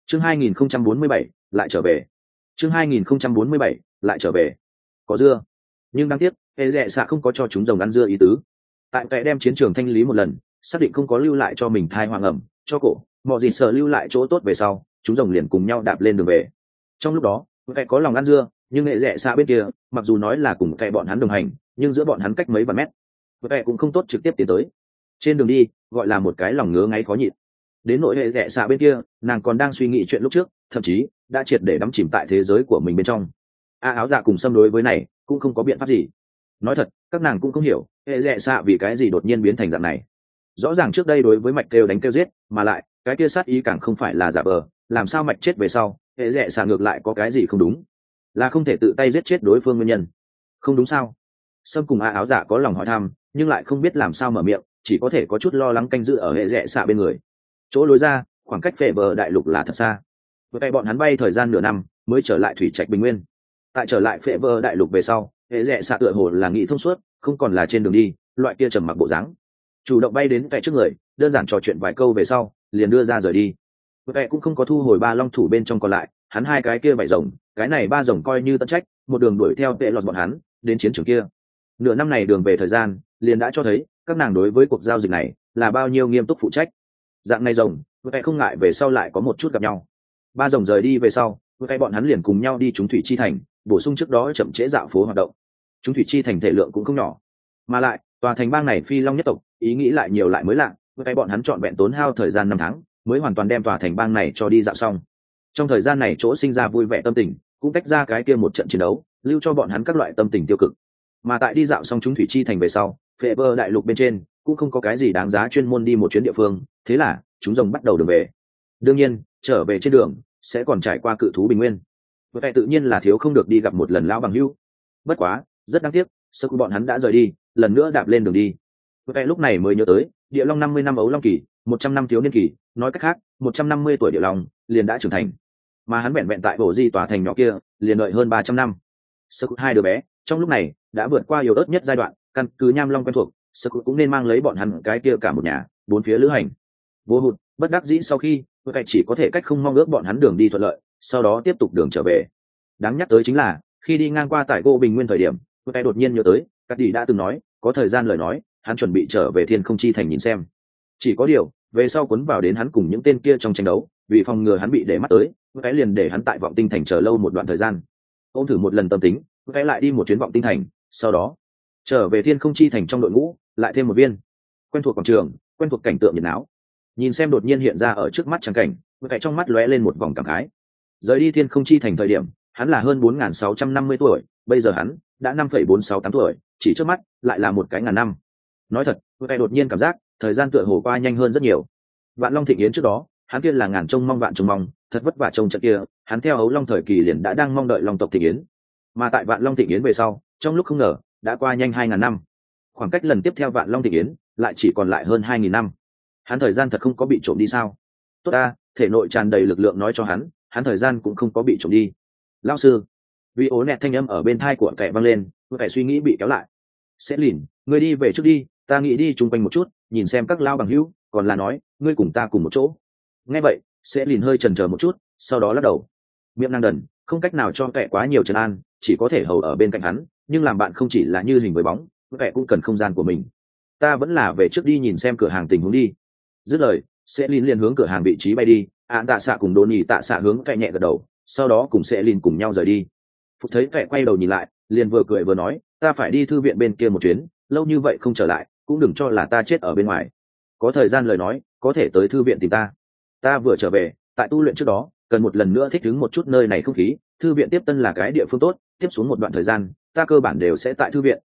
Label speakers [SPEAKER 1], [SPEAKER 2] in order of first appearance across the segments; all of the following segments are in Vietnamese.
[SPEAKER 1] Chương 2047 lại trở về. Chương 2047 lại trở về. Có dưa, nhưng đáng tiếc, hệ rẻ xạ không có cho chúng rồng ăn dưa ý tứ. Tại vẽ đem chiến trường thanh lý một lần, xác định không có lưu lại cho mình thai hoàng ẩm, cho cổ, mọi gì sợ lưu lại chỗ tốt về sau, chúng rồng liền cùng nhau đạp lên đường về. Trong lúc đó, vẽ có lòng ăn dưa, nhưng hệ rẻ xạ bên kia, mặc dù nói là cùng vẽ bọn hắn đồng hành, nhưng giữa bọn hắn cách mấy vạn mét, vẽ cũng không tốt trực tiếp tiến tới. Trên đường đi, gọi là một cái lòng ngứa ngáy khó nhịn. Đến nội hệ rẻ xạ bên kia, nàng còn đang suy nghĩ chuyện lúc trước, thậm chí đã triệt để đắm chìm tại thế giới của mình bên trong. Áo dạ cùng xâm đối với này cũng không có biện pháp gì. Nói thật, các nàng cũng không hiểu hệ rẻ xạ vì cái gì đột nhiên biến thành dạng này. Rõ ràng trước đây đối với mạch kêu đánh kêu giết, mà lại cái kia sát ý càng không phải là giả vờ, làm sao mạch chết về sau hệ rẻ xạ ngược lại có cái gì không đúng, là không thể tự tay giết chết đối phương nguyên nhân không đúng sao? Sâm cùng áo dạ có lòng hỏi thăm, nhưng lại không biết làm sao mở miệng, chỉ có thể có chút lo lắng canh giữ ở hệ rẻ xạ bên người. Chỗ lối ra, khoảng cách phệ bờ đại lục là thật xa. Vậy bọn hắn bay thời gian nửa năm mới trở lại thủy trạch bình nguyên. Tại trở lại phệ bờ đại lục về sau, hệ rẻ xạ tựa hồ là nghĩ thông suốt, không còn là trên đường đi loại kia trầm mặc bộ dáng, chủ động bay đến tại trước người, đơn giản trò chuyện vài câu về sau liền đưa ra rời đi. Vậy cũng không có thu hồi ba long thủ bên trong còn lại, hắn hai cái kia bảy rồng, cái này ba rồng coi như tận trách, một đường đuổi theo tệ lọt bọn hắn đến chiến trường kia. Nửa năm này đường về thời gian liền đã cho thấy các nàng đối với cuộc giao dịch này là bao nhiêu nghiêm túc phụ trách. Dạng này rồng, vậy không ngại về sau lại có một chút gặp nhau. Ba rồng rời đi về sau, vậy bọn hắn liền cùng nhau đi trúng thủy chi thành, bổ sung trước đó chậm trễ dạo phố hoạt động. Trúng thủy chi thành thể lượng cũng không nhỏ, mà lại tòa thành bang này phi long nhất tộc ý nghĩ lại nhiều lại mới lạ, vậy bọn hắn chọn vẹn tốn hao thời gian 5 tháng mới hoàn toàn đem tòa thành bang này cho đi dạo xong. Trong thời gian này chỗ sinh ra vui vẻ tâm tình cũng tách ra cái kia một trận chiến đấu, lưu cho bọn hắn các loại tâm tình tiêu cực. Mà tại đi dạo xong trúng thủy chi thành về sau, phệ bờ đại lục bên trên cũng không có cái gì đáng giá chuyên môn đi một chuyến địa phương, thế là chúng rồng bắt đầu đường về. Đương nhiên trở về trên đường sẽ còn trải qua cự thú bình nguyên, vậy tự nhiên là thiếu không được đi gặp một lần lão bằng hữu. Bất quá rất đáng tiếc, sau khi bọn hắn đã rời đi, lần nữa đạp lên đường đi. Vậy lúc này mới nhớ tới địa long 50 năm ấu long kỳ, 100 năm thiếu niên kỳ, nói cách khác 150 tuổi địa long liền đã trưởng thành, mà hắn vẹn vẹn tại bộ di tòa thành nhỏ kia liền đợi hơn 300 năm. Sau hai đứa bé trong lúc này đã vượt qua yếu ớt nhất giai đoạn, căn cứ nham long quen thuộc, sau cũng nên mang lấy bọn hắn cái kia cả một nhà bốn phía lữ hành. Vô hụt bất đắc dĩ sau khi, vậy chỉ có thể cách không mong ước bọn hắn đường đi thuận lợi, sau đó tiếp tục đường trở về. Đáng nhắc tới chính là khi đi ngang qua tại Gô Bình Nguyên thời điểm, vậy đột nhiên nhớ tới các đi đã từng nói có thời gian lời nói hắn chuẩn bị trở về Thiên Không Chi Thành nhìn xem. Chỉ có điều về sau cuốn vào đến hắn cùng những tên kia trong tranh đấu, vì phòng ngừa hắn bị để mắt tới, vậy liền để hắn tại Vọng Tinh Thành chờ lâu một đoạn thời gian. Ôm thử một lần tâm tính, vậy lại đi một chuyến Vọng Tinh Thành, sau đó trở về Thiên Không Chi Thành trong đội ngũ lại thêm một viên. Quen thuộc quảng trường, quen thuộc cảnh tượng nhiệt náo, nhìn xem đột nhiên hiện ra ở trước mắt trắng cảnh, vậy trong mắt lóe lên một vòng cảm khái. Rời đi Thiên Không Chi Thành thời điểm hắn là hơn 4.650 tuổi, bây giờ hắn đã 5,468 tuổi, chỉ trước mắt lại là một cái ngàn năm. Nói thật, vậy đột nhiên cảm giác thời gian tựa hồ qua nhanh hơn rất nhiều. Vạn Long Thịnh Yến trước đó hắn kia là ngàn trông mong vạn trông mong, thật vất vả trông trận kia, hắn theo ấu long thời kỳ liền đã đang mong đợi long tộc Thịnh Yến, mà tại Vạn Long Thịnh Yến về sau, trong lúc không ngờ đã qua nhanh 2.000 năm. Khoảng cách lần tiếp theo Vạn Long Thịnh Yến lại chỉ còn lại hơn 2.000 năm. Hắn thời gian thật không có bị trộm đi sao? Tốt ta, thể nội tràn đầy lực lượng nói cho hắn thời gian cũng không có bị trộm đi. Lão sư, vì ố nẹt thanh âm ở bên thai của kẻ vang lên, vẻ suy nghĩ bị kéo lại. Sẽ lìn, ngươi đi về trước đi, ta nghĩ đi chung quanh một chút, nhìn xem các lao bằng hữu, còn là nói ngươi cùng ta cùng một chỗ. Nghe vậy, sẽ lìn hơi chần chờ một chút, sau đó lắc đầu. Miệng năng đần, không cách nào cho kẻ quá nhiều trấn an, chỉ có thể hầu ở bên cạnh hắn, nhưng làm bạn không chỉ là như hình với bóng, kẻ cũng cần không gian của mình. Ta vẫn là về trước đi nhìn xem cửa hàng tình huống đi. Dứt lời, sẽ lìn liền hướng cửa hàng vị trí bay đi, tạ xạ cùng đồn nhì tạ xạ hướng kẻ nhẹ gật đầu, sau đó cùng sẽ lìn cùng nhau rời đi. Phục thấy kẻ quay đầu nhìn lại, liền vừa cười vừa nói, ta phải đi thư viện bên kia một chuyến, lâu như vậy không trở lại, cũng đừng cho là ta chết ở bên ngoài. Có thời gian lời nói, có thể tới thư viện tìm ta. Ta vừa trở về, tại tu luyện trước đó, cần một lần nữa thích ứng một chút nơi này không khí, thư viện tiếp tân là cái địa phương tốt, tiếp xuống một đoạn thời gian, ta cơ bản đều sẽ tại thư viện.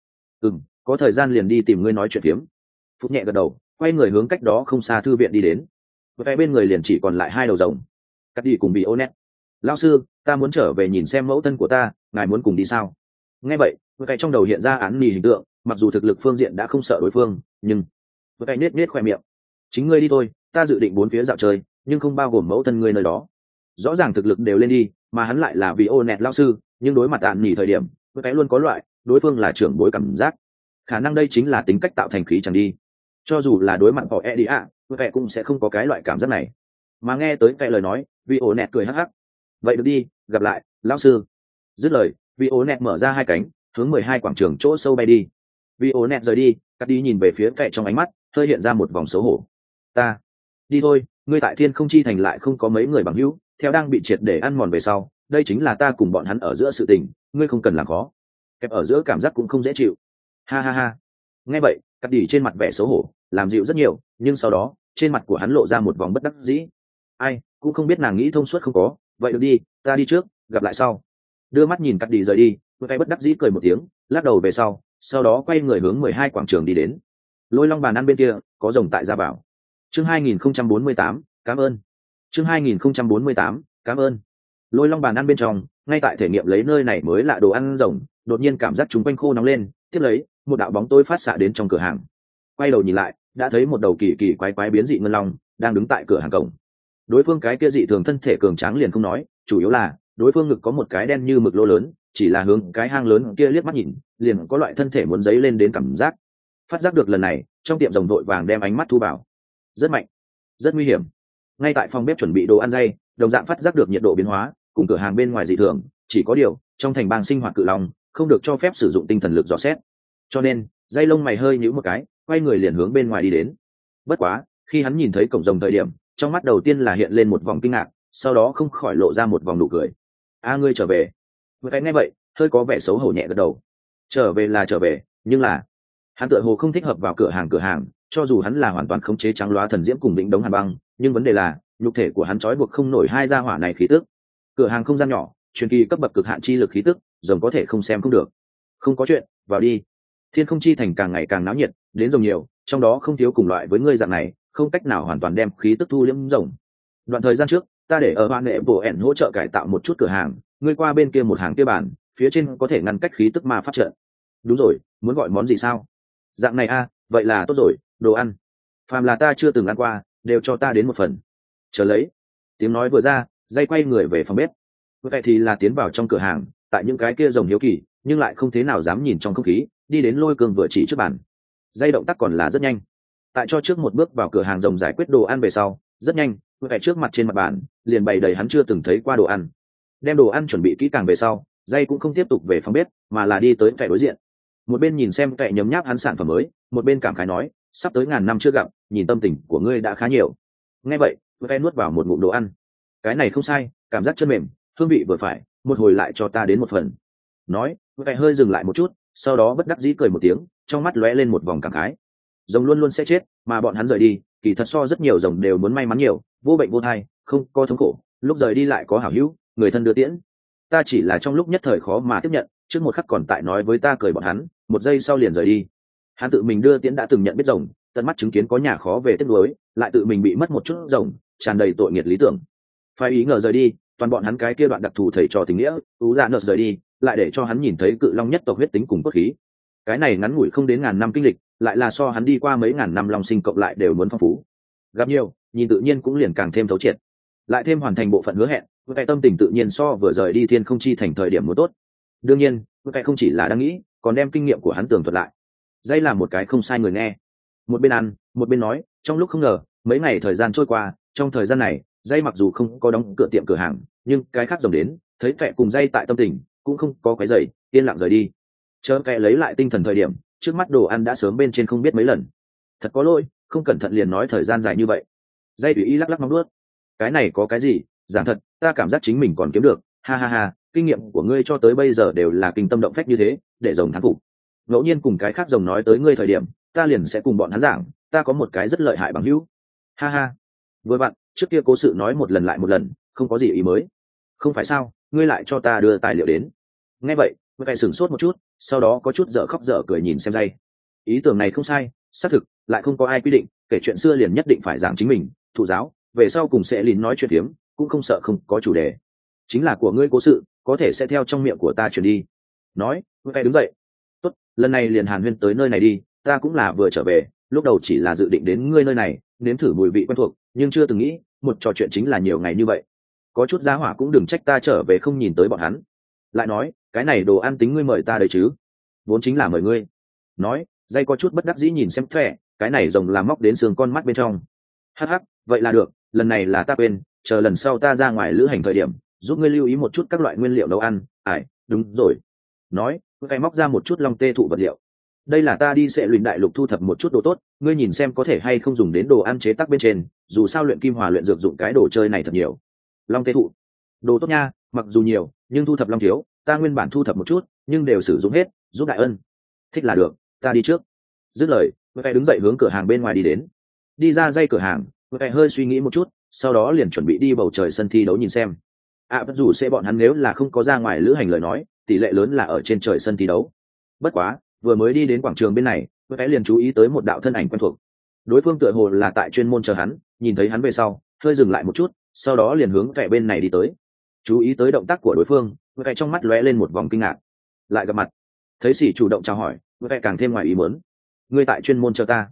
[SPEAKER 1] Có thời gian liền đi tìm ngươi nói chuyện phiếm. Phúc nhẹ gật đầu, quay người hướng cách đó không xa thư viện đi đến. Vậy bên người liền chỉ còn lại hai đầu rồng. Cắt đi cùng bị ô nét. Lão sư, ta muốn trở về nhìn xem mẫu thân của ta, ngài muốn cùng đi sao? Nghe vậy, vậy trong đầu hiện ra án nì hình tượng, mặc dù thực lực phương diện đã không sợ đối phương, nhưng vậy nết khoe miệng. Chính ngươi đi thôi, ta dự định bốn phía dạo chơi, nhưng không bao gồm mẫu thân ngươi nơi đó. Rõ ràng thực lực đều lên đi, mà hắn lại là vì ô nẹt lão sư, nhưng đối mặt án nì thời điểm, vậy luôn có loại đối phương là trưởng bối cảm giác. Khả năng đây chính là tính cách tạo thành khí chẳng đi. Cho dù là đối mặt họ e đi ạ, vậy cũng sẽ không có cái loại cảm giác này. Mà nghe tới cái lời nói, Vị ổ nẹt cười hắc hắc. Vậy được đi, gặp lại lão sư. Dứt lời, vị ổ nẹt mở ra hai cánh, hướng 12 quảng trường chỗ sâu bay đi. Vị ổ nẹt rời đi, cắt đi nhìn về phía kệ trong ánh mắt hơi hiện ra một vòng xấu hổ. Ta đi thôi, ngươi tại thiên không chi thành lại không có mấy người bằng hữu, theo đang bị triệt để ăn mòn về sau, đây chính là ta cùng bọn hắn ở giữa sự tình, ngươi không cần làm khó. Kẹp ở giữa cảm giác cũng không dễ chịu. Ha ha ha. Nghe vậy, cắt đi trên mặt vẻ xấu hổ làm dịu rất nhiều, nhưng sau đó trên mặt của hắn lộ ra một vòng bất đắc dĩ. Ai cũng không biết nàng nghĩ thông suốt không có. Vậy được đi, ta đi trước, gặp lại sau. Đưa mắt nhìn cắt đi rời đi, với cái bất đắc dĩ cười một tiếng, lắc đầu về sau đó quay người hướng 12 quảng trường đi đến. Lôi long bàn ăn bên kia có rồng tại ra bảo. Chương 2048, cảm ơn. Chương 2048, cảm ơn. Lôi long bàn ăn bên trong, ngay tại thể nghiệm lấy nơi này mới lạ đồ ăn rồng, đột nhiên cảm giác chúng quanh khô nóng lên, tiếp lấy một đạo bóng tối phát xạ đến trong cửa hàng. Quay đầu nhìn lại, đã thấy một đầu kỳ kỳ quái quái biến dị ngân long đang đứng tại cửa hàng cổng. Đối phương cái kia dị thường thân thể cường tráng liền không nói, chủ yếu là đối phương ngực có một cái đen như mực lỗ lớn, chỉ là hướng cái hang lớn kia liếc mắt nhìn, liền có loại thân thể muốn dấy lên đến cảm giác. Phát giác được lần này, trong tiệm rồng đội vàng đem ánh mắt thu vào. Rất mạnh, rất nguy hiểm. Ngay tại phòng bếp chuẩn bị đồ ăn dây, đồng dạng phát giác được nhiệt độ biến hóa cùng cửa hàng bên ngoài dị thường, chỉ có điều trong thành bang sinh hoạt cự long không được cho phép sử dụng tinh thần lực dò xét, cho nên dây lông mày hơi nhíu một cái, quay người liền hướng bên ngoài đi đến. Bất quá khi hắn nhìn thấy cổng rồng thời điểm, trong mắt đầu tiên là hiện lên một vòng kinh ngạc, sau đó không khỏi lộ ra một vòng nụ cười. A ngươi trở về. Vừa cái nghe vậy hơi có vẻ xấu hổ nhẹ gật đầu. Trở về là trở về, nhưng là hắn tựa hồ không thích hợp vào cửa hàng, cho dù hắn là hoàn toàn khống chế trắng loá thần diễm cùng đỉnh đống hàn băng, nhưng vấn đề là nhục thể của hắn trói buộc không nổi hai gia hỏa này khí tức. Cửa hàng không gian nhỏ, truyền kỳ cấp bậc cực hạn chi lực khí tức, rồng có thể không xem không được. Không có chuyện, vào đi. Thiên không chi thành càng ngày càng náo nhiệt, đến rồng nhiều, trong đó không thiếu cùng loại với ngươi dạng này, không cách nào hoàn toàn đem khí tức thu liễm rồng. Đoạn thời gian trước, ta để ở Hoan Nghệ Bộ ẻn hỗ trợ cải tạo một chút cửa hàng, ngươi qua bên kia một hàng kia bàn, phía trên có thể ngăn cách khí tức ma pháp trận. Đúng rồi, muốn gọi món gì sao? Dạng này a, vậy là tốt rồi, đồ ăn. Phàm là ta chưa từng ăn qua, đều cho ta đến một phần. Chờ lấy. Tiếng nói vừa ra, dây quay người về phòng bếp. Vậy thì là tiến vào trong cửa hàng, tại những cái kia rồng hiếu kỳ, nhưng lại không thế nào dám nhìn trong không khí, đi đến Lôi Cương vừa chỉ trước bàn. Dây động tác còn là rất nhanh. Tại cho trước một bước vào cửa hàng rồng giải quyết đồ ăn về sau, rất nhanh, vậy trước mặt trên mặt bàn, liền bày đầy hắn chưa từng thấy qua đồ ăn. Đem đồ ăn chuẩn bị kỹ càng về sau, dây cũng không tiếp tục về phòng bếp, mà là đi tới vẻ đối diện. Một bên nhìn xem vẻ nhấm nháp hắn sản phẩm mới, một bên cảm khái nói, sắp tới ngàn năm chưa gặp, nhìn tâm tình của ngươi đã khá nhiều. Nghe vậy, vẻ nuốt vào một ngụm đồ ăn. Cái này không sai, cảm giác chân mềm, hương vị vừa phải, một hồi lại cho ta đến một phần. Nói, vẻ hơi dừng lại một chút, sau đó bất đắc dĩ cười một tiếng, trong mắt lóe lên một vòng cảm khái. Rồng luôn luôn sẽ chết, mà bọn hắn rời đi, kỳ thật so rất nhiều rồng đều muốn may mắn nhiều, vô bệnh vô thai, không có thống khổ, lúc rời đi lại có hảo hữu, người thân đưa tiễn. Ta chỉ là trong lúc nhất thời khó mà tiếp nhận, trước một khắc còn tại nói với ta cười bọn hắn, một giây sau liền rời đi. Hắn tự mình đưa tiễn đã từng nhận biết rồng, tận mắt chứng kiến có nhà khó về tiếc nuối, lại tự mình bị mất một chút rồng, tràn đầy tội nghiệt lý tưởng. Phải ý ngờ rời đi, toàn bọn hắn cái kia đoạn đặc thù thầy trò tình nghĩa, ú dạ nợ rời đi, lại để cho hắn nhìn thấy cự long nhất tộc huyết tính cùng cốt khí. Cái này ngắn ngủi không đến ngàn năm kinh lịch, lại là so hắn đi qua mấy ngàn năm long sinh cộng lại đều muốn phong phú. Gặp nhiều, nhìn tự nhiên cũng liền càng thêm thấu triệt. Lại thêm hoàn thành bộ phận hứa hẹn, cái tâm tình tự nhiên so vừa rời đi thiên không chi thành thời điểm muốn tốt. Đương nhiên, cái không chỉ là đang nghĩ, còn đem kinh nghiệm của hắn tường thuật lại. Dây là một cái không sai người nghe. Một bên ăn, một bên nói, trong lúc không ngờ, mấy ngày thời gian trôi qua, trong thời gian này, dây mặc dù không có đóng cửa tiệm cửa hàng, nhưng cái khác rồng đến, thấy vẻ cùng dây tại tâm tình, cũng không có quấy rầy, yên lặng rời đi. Chờ kẻ lấy lại tinh thần thời điểm, trước mắt đồ ăn đã sớm bên trên không biết mấy lần. Thật có lỗi, không cẩn thận liền nói thời gian dài như vậy. Dây tùy ý lắc lắc móng đuốt. Cái này có cái gì, giảng thật, ta cảm giác chính mình còn kiếm được, ha ha ha, kinh nghiệm của ngươi cho tới bây giờ đều là kinh tâm động phách như thế, để rồng thắng phục. Ngẫu nhiên cùng cái khác rồng nói tới ngươi thời điểm, ta liền sẽ cùng bọn hắn giảng, ta có một cái rất lợi hại bằng hữu. Ha ha. Vừa vặn, trước kia cố sự nói một lần lại một lần, không có gì ý mới. Không phải sao, ngươi lại cho ta đưa tài liệu đến. Nghe vậy, tôi phải sửng sốt một chút, sau đó có chút dở khóc dở cười nhìn xem dây. Ý tưởng này không sai, xác thực, lại không có ai quy định, kể chuyện xưa liền nhất định phải giảng chính mình, thụ giáo, về sau cùng sẽ lín nói chuyện phiếm, cũng không sợ không có chủ đề. Chính là của ngươi cố sự, có thể sẽ theo trong miệng của ta truyền đi. Nói, tôi phải đứng dậy. Tốt, lần này liền hàn huyên tới nơi này đi, ta cũng là vừa trở về, lúc đầu chỉ là dự định đến ngươi nơi này, nếm thử mùi vị quen thuộc, nhưng chưa từng nghĩ, một trò chuyện chính là nhiều ngày như vậy. Có chút giá hỏa cũng đừng trách ta trở về không nhìn tới bọn hắn. Lại nói, cái này đồ ăn tính ngươi mời ta đấy chứ? Vốn chính là mời ngươi. Nói, dây có chút bất đắc dĩ nhìn xem thẻ, cái này rồng làm móc đến xương con mắt bên trong. Hắc hắc, vậy là được, lần này là ta quên, chờ lần sau ta ra ngoài lữ hành thời điểm giúp ngươi lưu ý một chút các loại nguyên liệu nấu ăn. Đúng rồi. Nói cái móc ra một chút long tê thụ vật liệu. Đây là ta đi sẽ luyện đại lục thu thập một chút đồ tốt, ngươi nhìn xem có thể hay không dùng đến đồ ăn chế tác bên trên, dù sao luyện kim hòa luyện dược dụng cái đồ chơi này thật nhiều. Long tê thụ đồ tốt nha, mặc dù nhiều nhưng thu thập long thiếu, ta nguyên bản thu thập một chút nhưng đều sử dụng hết, giúp đại ân. Thích là được, ta đi trước. Dứt lời cái đứng dậy hướng cửa hàng bên ngoài đi đến. Đi ra dây cửa hàng cái hơi suy nghĩ một chút, sau đó liền chuẩn bị đi bầu trời sân thi đấu nhìn xem. Bất dù sẽ bọn hắn nếu là không có ra ngoài lữ hành lời nói, tỷ lệ lớn là ở trên trời sân thi đấu. Bất quá vừa mới đi đến quảng trường bên này cái liền chú ý tới một đạo thân ảnh quen thuộc. Đối phương tựa hồ là tại chuyên môn chờ hắn, nhìn thấy hắn về sau hơi dừng lại một chút, sau đó liền hướng cái bên này đi tới. Chú ý tới động tác của đối phương cái trong mắt lóe lên một vòng kinh ngạc. Lại gặp mặt, thấy Sĩ chủ động chào hỏi cái càng thêm ngoài ý muốn. Ngươi tại chuyên môn chờ ta?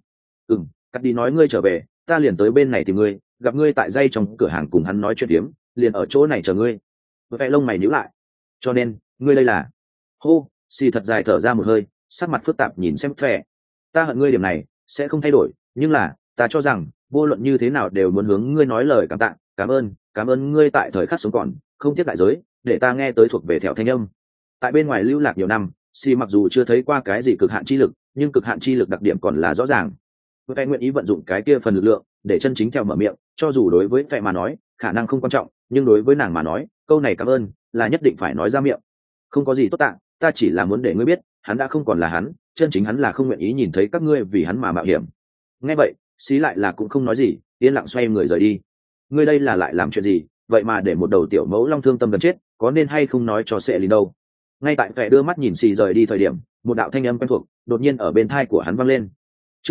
[SPEAKER 1] Cắt đi nói ngươi trở về, ta liền tới bên này tìm ngươi, gặp ngươi tại dây trong cửa hàng cùng hắn nói chuyện phiếm, liền ở chỗ này chờ ngươi. Cái lông mày nhíu lại. Cho nên ngươi đây là? Hô, Sĩ thật dài thở ra một hơi, sắc mặt phức tạp nhìn xem Phệ. Ta hận ngươi điểm này sẽ không thay đổi, nhưng là ta cho rằng vô luận như thế nào đều muốn hướng ngươi nói lời cảm tạ, cảm ơn ngươi tại thời khắc sống còn không tiếc đại giới để ta nghe tới thuộc về thẹo thanh âm. Tại bên ngoài lưu lạc nhiều năm, Sĩ mặc dù chưa thấy qua cái gì cực hạn chi lực, nhưng cực hạn chi lực đặc điểm còn là rõ ràng. Cái nguyện ý vận dụng cái kia phần lực lượng để chân chính theo mở miệng, cho dù đối với Phệ mà nói khả năng không quan trọng, nhưng đối với nàng mà nói câu này cảm ơn là nhất định phải nói ra miệng. Không có gì tốt tạ, ta chỉ là muốn để ngươi biết hắn đã không còn là hắn, chân chính hắn là không nguyện ý nhìn thấy các ngươi vì hắn mà mạo hiểm. Nghe vậy Xí lại là cũng không nói gì, yên lặng xoay người rời đi. Ngươi đây là lại làm chuyện gì vậy mà để một đầu tiểu mẫu long thương tâm gần chết, có nên hay không nói cho sẽ lìn đâu. Ngay tại Phệ đưa mắt nhìn Xì rời đi thời điểm, một đạo thanh âm quen thuộc đột nhiên ở bên tai của hắn vang lên. Chương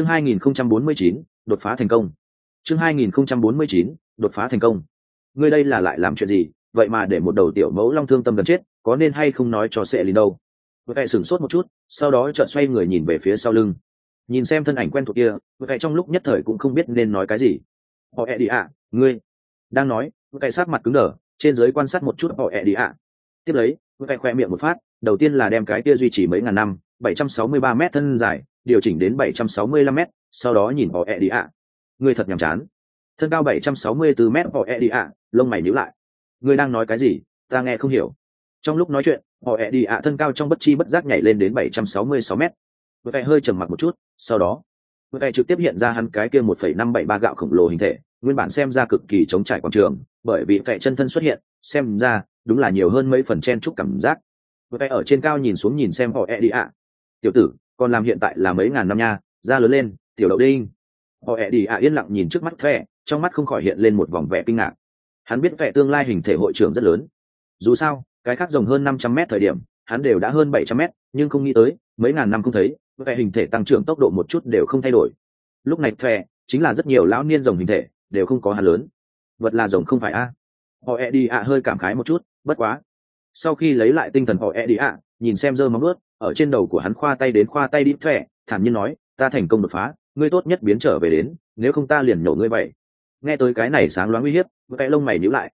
[SPEAKER 1] 2049, đột phá thành công. Chương 2049, đột phá thành công. Ngươi đây là lại làm chuyện gì vậy mà để một đầu tiểu mẫu long thương tâm gần chết, có nên hay không nói cho sẽ lìn đâu. Phệ sửng sốt một chút, sau đó chợt xoay người nhìn về phía sau lưng, nhìn xem thân ảnh quen thuộc kia. Phệ trong lúc nhất thời cũng không biết nên nói cái gì. Đi ngươi đang nói. Phệ sát mặt cứng đờ, trên dưới quan sát một chút đi. Tiếp lấy Phệ khoe miệng một phát, đầu tiên là đem cái kia duy trì mấy ngàn năm 763 mét thân dài điều chỉnh đến 765 mét, sau đó nhìn đi. Ngươi thật nhàm chán. Thân cao 764 mét đi. Lông mày nhíu lại. Ngươi đang nói cái gì, ta nghe không hiểu. Trong lúc nói chuyện đi thân cao trong bất chi bất giác nhảy lên đến 766 mét. Phệ hơi trầm mặc một chút, sau đó Phệ trực tiếp hiện ra hắn cái kia 1,573 gạo khổng lồ hình thể, nguyên bản xem ra cực kỳ chống trải quảng trường, bởi vì Phệ chân thân xuất hiện, xem ra đúng là nhiều hơn mấy phần chen chúc cảm giác. Phệ ở trên cao nhìn xuống nhìn xem đi. Tiểu tử, còn làm hiện tại là mấy ngàn năm nha, ra lớn lên, tiểu đậu đinh. đi yên lặng nhìn trước mắt Phệ, trong mắt không khỏi hiện lên một vòng vẻ kinh ngạc. Hắn biết Phệ tương lai hình thể hội trưởng rất lớn. Dù sao, cái khác rồng hơn 500 mét thời điểm hắn đều đã hơn 700 mét, nhưng không nghĩ tới mấy ngàn năm không thấy Phệ hình thể tăng trưởng tốc độ một chút đều không thay đổi. Lúc này Phệ chính là rất nhiều lão niên rồng hình thể đều không có hắn lớn. Vật là rồng không phải a. đi hơi cảm khái một chút, bất quá sau khi lấy lại tinh thần đi nhìn xem giơ móng vuốt ở trên đầu của hắn khoa tay đến khoa tay đi. Phệ thản nhiên nói, ta thành công đột phá, ngươi tốt nhất biến trở về đến, nếu không ta liền nhổ ngươi vậy. Nghe tới cái này sáng loáng uy hiếp, Phệ lông mày nhíu lại,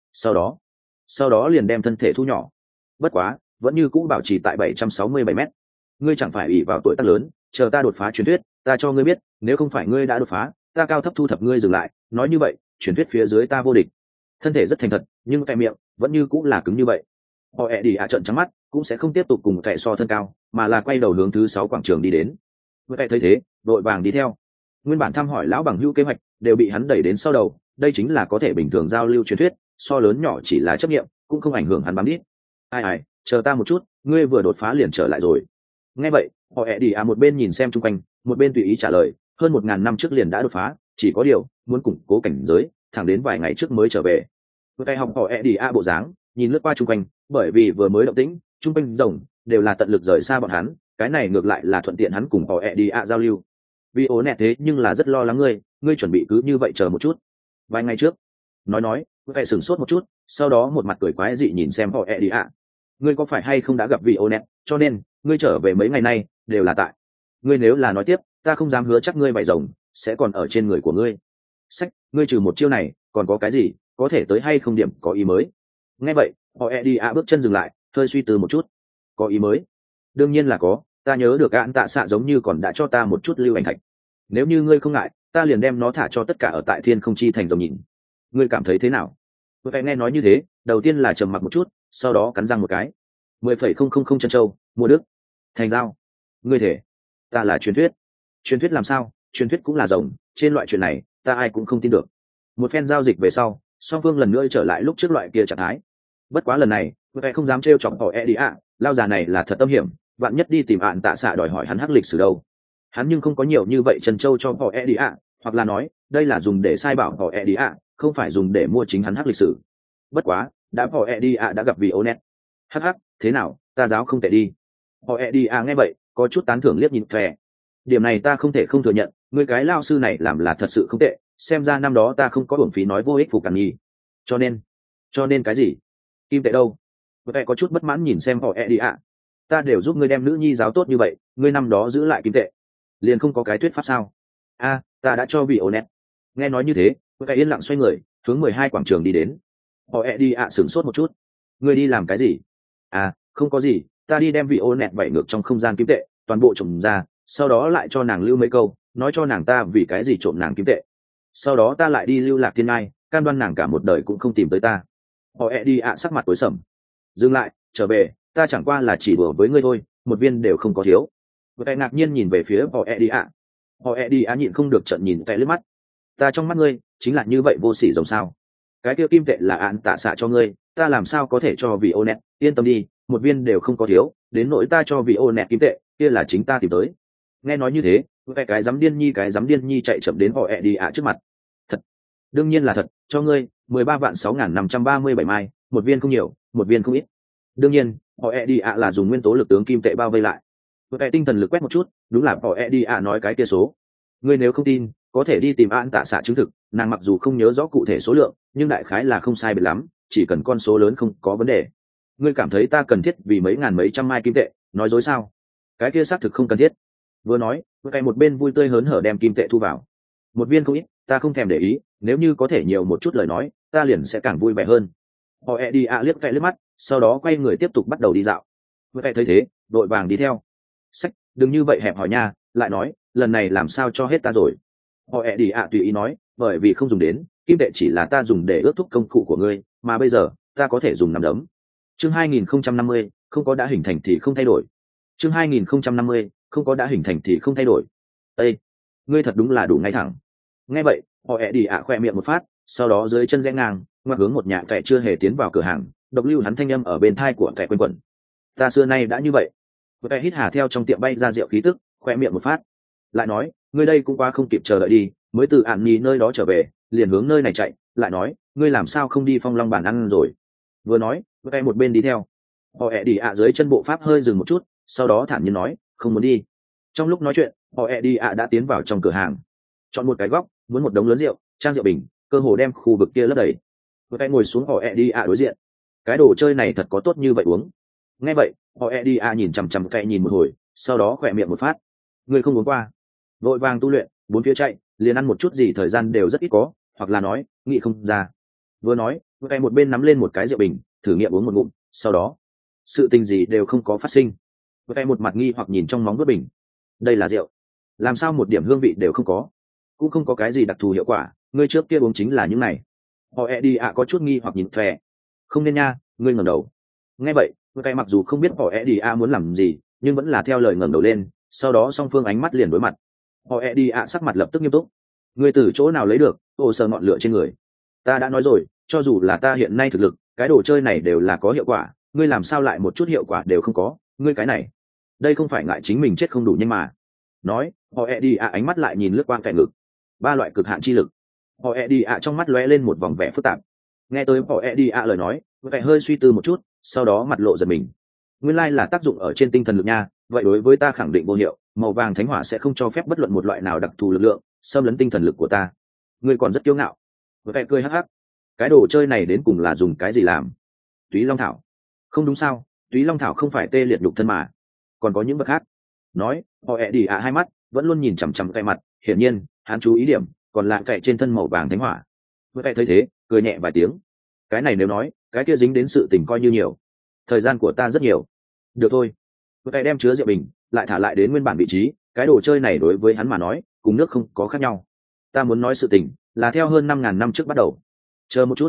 [SPEAKER 1] sau đó liền đem thân thể thu nhỏ. Bất quá vẫn như cũ bảo trì tại 767 mét. Ngươi chẳng phải ỷ vào tuổi tác lớn, chờ ta đột phá truyền thuyết, ta cho ngươi biết, nếu không phải ngươi đã đột phá, ta cao thấp thu thập ngươi dừng lại. Nói như vậy truyền thuyết phía dưới ta vô địch. Thân thể rất thành thật, nhưng Phệ miệng vẫn như cũ là cứng như vậy. đi trợn trắng mắt, cũng sẽ không tiếp tục cùng Phệ so thân cao, mà là quay đầu hướng thứ 6 quảng trường đi đến. Phệ thấy thế đội vàng đi theo. Nguyên bản thăm hỏi lão bằng hữu kế hoạch đều bị hắn đẩy đến sau đầu, đây chính là có thể bình thường giao lưu truyền thuyết, so lớn nhỏ chỉ là chấp nghiệm, cũng không ảnh hưởng hắn bám đít. Chờ ta một chút, ngươi vừa đột phá liền trở lại rồi. Nghe vậy đi một bên nhìn xem chung quanh, một bên tùy ý trả lời, hơn 1000 năm trước liền đã đột phá, chỉ có điều muốn củng cố cảnh giới, thẳng đến vài ngày trước mới trở về. Phệ học đi bộ dáng, nhìn lướt qua chung quanh, bởi vì vừa mới động tĩnh, chung quanh rồng đều là tận lực rời xa bọn hắn, cái này ngược lại là thuận tiện hắn cùng đi giao lưu. Vì ố nẹt thế nhưng là rất lo lắng ngươi chuẩn bị cứ như vậy chờ một chút. Vài ngày trước nói Phệ sửng sốt một chút, sau đó một mặt cười quái dị nhìn xem đi. Ngươi có phải hay không đã gặp vị ô nẹt, cho nên ngươi trở về mấy ngày nay đều là tại. Ngươi nếu là nói tiếp, ta không dám hứa chắc ngươi vảy rồng sẽ còn ở trên người của ngươi. Ngươi trừ một chiêu này còn có cái gì có thể tới hay không điểm có ý mới. Nghe vậy đi bước chân dừng lại, hơi suy tư một chút. Có ý mới? Đương nhiên là có, ta nhớ được Án Tạ Xạ giống như còn đã cho ta một chút lưu ảnh thạch. Nếu như ngươi không ngại, ta liền đem nó thả cho tất cả ở tại Thiên Không Chi thành rồng nhìn. Ngươi cảm thấy thế nào? Vẽ nghe nói như thế, đầu tiên là trầm mặc một chút, sau đó cắn răng một cái. 10,000 chân châu, mua đức. Thành giao. Ngươi thể. Ta là truyền thuyết. Truyền thuyết làm sao? Truyền thuyết cũng là rồng, trên loại chuyện này, ta ai cũng không tin được. Một phen giao dịch về sau, song phương lần nữa trở lại lúc trước loại kia trạng thái. Bất quá lần này, Vẽ không dám trêu chọc họ đi ạ, lao già này là thật âm hiểm, vạn nhất đi tìm Ản Tạ Xạ đòi hỏi hắn hắc lịch sử đâu. Hắn nhưng không có nhiều như vậy chân châu cho họ đi ạ, hoặc là nói, đây là dùng để sai bảo họ đi ạ, không phải dùng để mua chính hắn hắc lịch sử. Bất quá, đã họ đi ạ đã gặp vì ô nét. Hắc hắc, thế nào, ta giáo không tệ đi. Họ đi ạ nghe vậy, có chút tán thưởng liếc nhìn Vẽ. Điểm này ta không thể không thừa nhận, người cái lao sư này làm là thật sự không tệ, xem ra năm đó ta không có uổng phí nói vô ích phục cản nhi. Cho nên cái gì? Kim tệ đâu? Vẽ có chút bất mãn nhìn xem họ đi ạ. Ta đều giúp ngươi đem nữ nhi giáo tốt như vậy, ngươi năm đó giữ lại kim tệ liền không có cái thuyết pháp sao? Ta đã cho vị ô nét. Nghe nói như thế, Vẽ yên lặng xoay người hướng 12 quảng trường đi đến. Họ đi ạ sửng sốt một chút. Ngươi đi làm cái gì? Không có gì, ta đi đem vị ô nét vẩy ngược trong không gian kim tệ toàn bộ trộm ra, sau đó lại cho nàng lưu mấy câu, nói cho nàng ta vì cái gì trộm nàng kim tệ, sau đó ta lại đi lưu lạc thiên ngai, cam đoan nàng cả một đời cũng không tìm tới ta. Họ đi ạ sắc mặt tối sầm. Dừng lại, trở về, ta chẳng qua là chỉ đùa với ngươi thôi, một viên đều không có thiếu. Vẽ ngạc nhiên nhìn về phía họ đi ạ. Họ đi ạ nhịn không được trợn nhìn Vẽ lướt mắt. Ta trong mắt ngươi chính là như vậy vô sỉ rồng sao? Cái kia kim tệ là Ản Tạ Xạ cho ngươi, ta làm sao có thể cho vì ô nẹt? Yên tâm đi, một viên đều không có thiếu, đến nỗi ta cho vì ô nẹt kim tệ kia là chính ta tìm tới. Nghe nói như thế, Vẽ cái dám điên nhi chạy chậm đến họ đi ạ trước mặt. Thật, đương nhiên là thật, cho ngươi 13.6.537 mai, một viên không nhiều, một viên không ít. Đương nhiên, họ đi ạ là dùng nguyên tố lực tướng kim tệ bao vây lại. Vẽ tinh thần lực quét một chút, đúng là họ đi ạ nói cái kia số. Ngươi nếu không tin, có thể đi tìm Ản Tạ Xạ chứng thực, nàng mặc dù không nhớ rõ cụ thể số lượng, nhưng đại khái là không sai biệt lắm, chỉ cần con số lớn không có vấn đề. Ngươi cảm thấy ta cần thiết vì mấy ngàn mấy trăm mai kim tệ nói dối sao? Cái kia xác thực không cần thiết. Vừa nói, Vẽ một bên vui tươi hớn hở đem kim tệ thu vào. Một viên không ít, ta không thèm để ý, nếu như có thể nhiều một chút lời nói, ta liền sẽ càng vui vẻ hơn. Họ đi ạ liếc Vẽ liếc mắt, sau đó quay người tiếp tục bắt đầu đi dạo. Vẽ thấy thế, đội vàng đi theo. Sách, đừng như vậy hẹp hòi nha, lại nói, lần này làm sao cho hết ta rồi? Họ đi ạ tùy ý nói, bởi vì không dùng đến, kim tệ chỉ là ta dùng để ước thúc công cụ của ngươi, mà bây giờ ta có thể dùng nắm đấm. Chương 2050, không có đã hình thành thì không thay đổi. Chương 2050, không có đã hình thành thì không thay đổi. Ê, ngươi thật đúng là đủ ngay thẳng. Nghe vậy, họ đi ạ khoe miệng một phát, sau đó dưới chân rẽ ngang, ngoặt hướng một nhà kẻ chưa hề tiến vào cửa hàng, độc lưu hắn thanh âm ở bên thai của kẻ quanh quẩn. Ta xưa nay đã như vậy. Kẻ hít hà theo trong tiệm bay ra rượu khí tức, khoe miệng một phát. Lại nói, ngươi đây cũng quá không kịp chờ đợi đi, mới từ Ản Nhi nơi đó trở về, liền hướng nơi này chạy, lại nói, ngươi làm sao không đi Phong Long bàn ăn rồi? Vừa nói, kẻ một bên đi theo. Họ đi ạ dưới chân bộ pháp hơi dừng một chút, sau đó thản nhiên nói, không muốn đi. Trong lúc nói chuyện, họ đi ạ đã tiến vào trong cửa hàng, chọn một cái góc, muốn một đống lớn rượu, trang rượu bình, cơ hồ đem khu vực kia lấp đầy. Vừa ngồi xuống họ đi ạ đối diện. Cái đồ chơi này thật có tốt như vậy uống? Nghe vậy, họ đi ạ nhìn chằm chằm kẻ nhìn một hồi, sau đó khỏe miệng một phát. Người không uống qua? Vội vàng tu luyện, bốn phía chạy, liền ăn một chút gì thời gian đều rất ít có, hoặc là nói, nghĩ không ra. Vừa nói, vừa một bên nắm lên một cái rượu bình, thử nghiệm uống một ngụm, sau đó, sự tình gì đều không có phát sinh. Vừa một mặt nghi hoặc nhìn trong móng vớt bình. Đây là rượu, làm sao một điểm hương vị đều không có, cũng không có cái gì đặc thù hiệu quả, ngươi trước kia uống chính là những này. Họ đi ạ có chút nghi hoặc nhìn Thè. Không nên nha, ngươi ngẩng đầu. Nghe vậy, Thè mặc dù không biết họ đi ạ muốn làm gì, nhưng vẫn là theo lời ngẩng đầu lên, sau đó song phương ánh mắt liền đối mặt. Họ đi ạ sắc mặt lập tức nghiêm túc. Ngươi từ chỗ nào lấy được hồ sơ ngọn lửa trên người? Ta đã nói rồi, cho dù là ta hiện nay thực lực, cái đồ chơi này đều là có hiệu quả, ngươi làm sao lại một chút hiệu quả đều không có? Ngươi cái này, đây không phải ngại chính mình chết không đủ nhanh mà. Nói, họ đi ạ ánh mắt lại nhìn lướt qua kẻ ngực. Ba loại cực hạn chi lực. Họ đi ạ trong mắt lóe lên một vòng vẻ phức tạp. Nghe tới họ đi ạ lời nói, vẻ hơi suy tư một chút, sau đó mặt lộ giật mình. Nguyên lai là tác dụng ở trên tinh thần lực nha, vậy đối với ta khẳng định vô hiệu, màu vàng thánh hỏa sẽ không cho phép bất luận một loại nào đặc thù lực lượng xâm lấn tinh thần lực của ta. Ngươi còn rất kiêu ngạo. Vẻ cười hắc hắc. Cái đồ chơi này đến cùng là dùng cái gì làm? Túy Long thảo. Không đúng sao, Túy Long thảo không phải tê liệt nhục thân mà, còn có những vật khác. Nói, họ đi ạ hai mắt vẫn luôn nhìn chằm chằm cái mặt, hiển nhiên hắn chú ý điểm còn lại kệ trên thân màu vàng thánh hỏa. Vừa kệ thấy thế, cười nhẹ vài tiếng. Cái này nếu nói, cái kia dính đến sự tình coi như nhiều. Thời gian của ta rất nhiều. Được thôi. Vừa kệ đem chứa rượu bình lại thả lại đến nguyên bản vị trí, cái đồ chơi này đối với hắn mà nói, cùng nước không có khác nhau. Ta muốn nói sự tình là theo hơn 5.000 năm trước bắt đầu. Chờ một chút.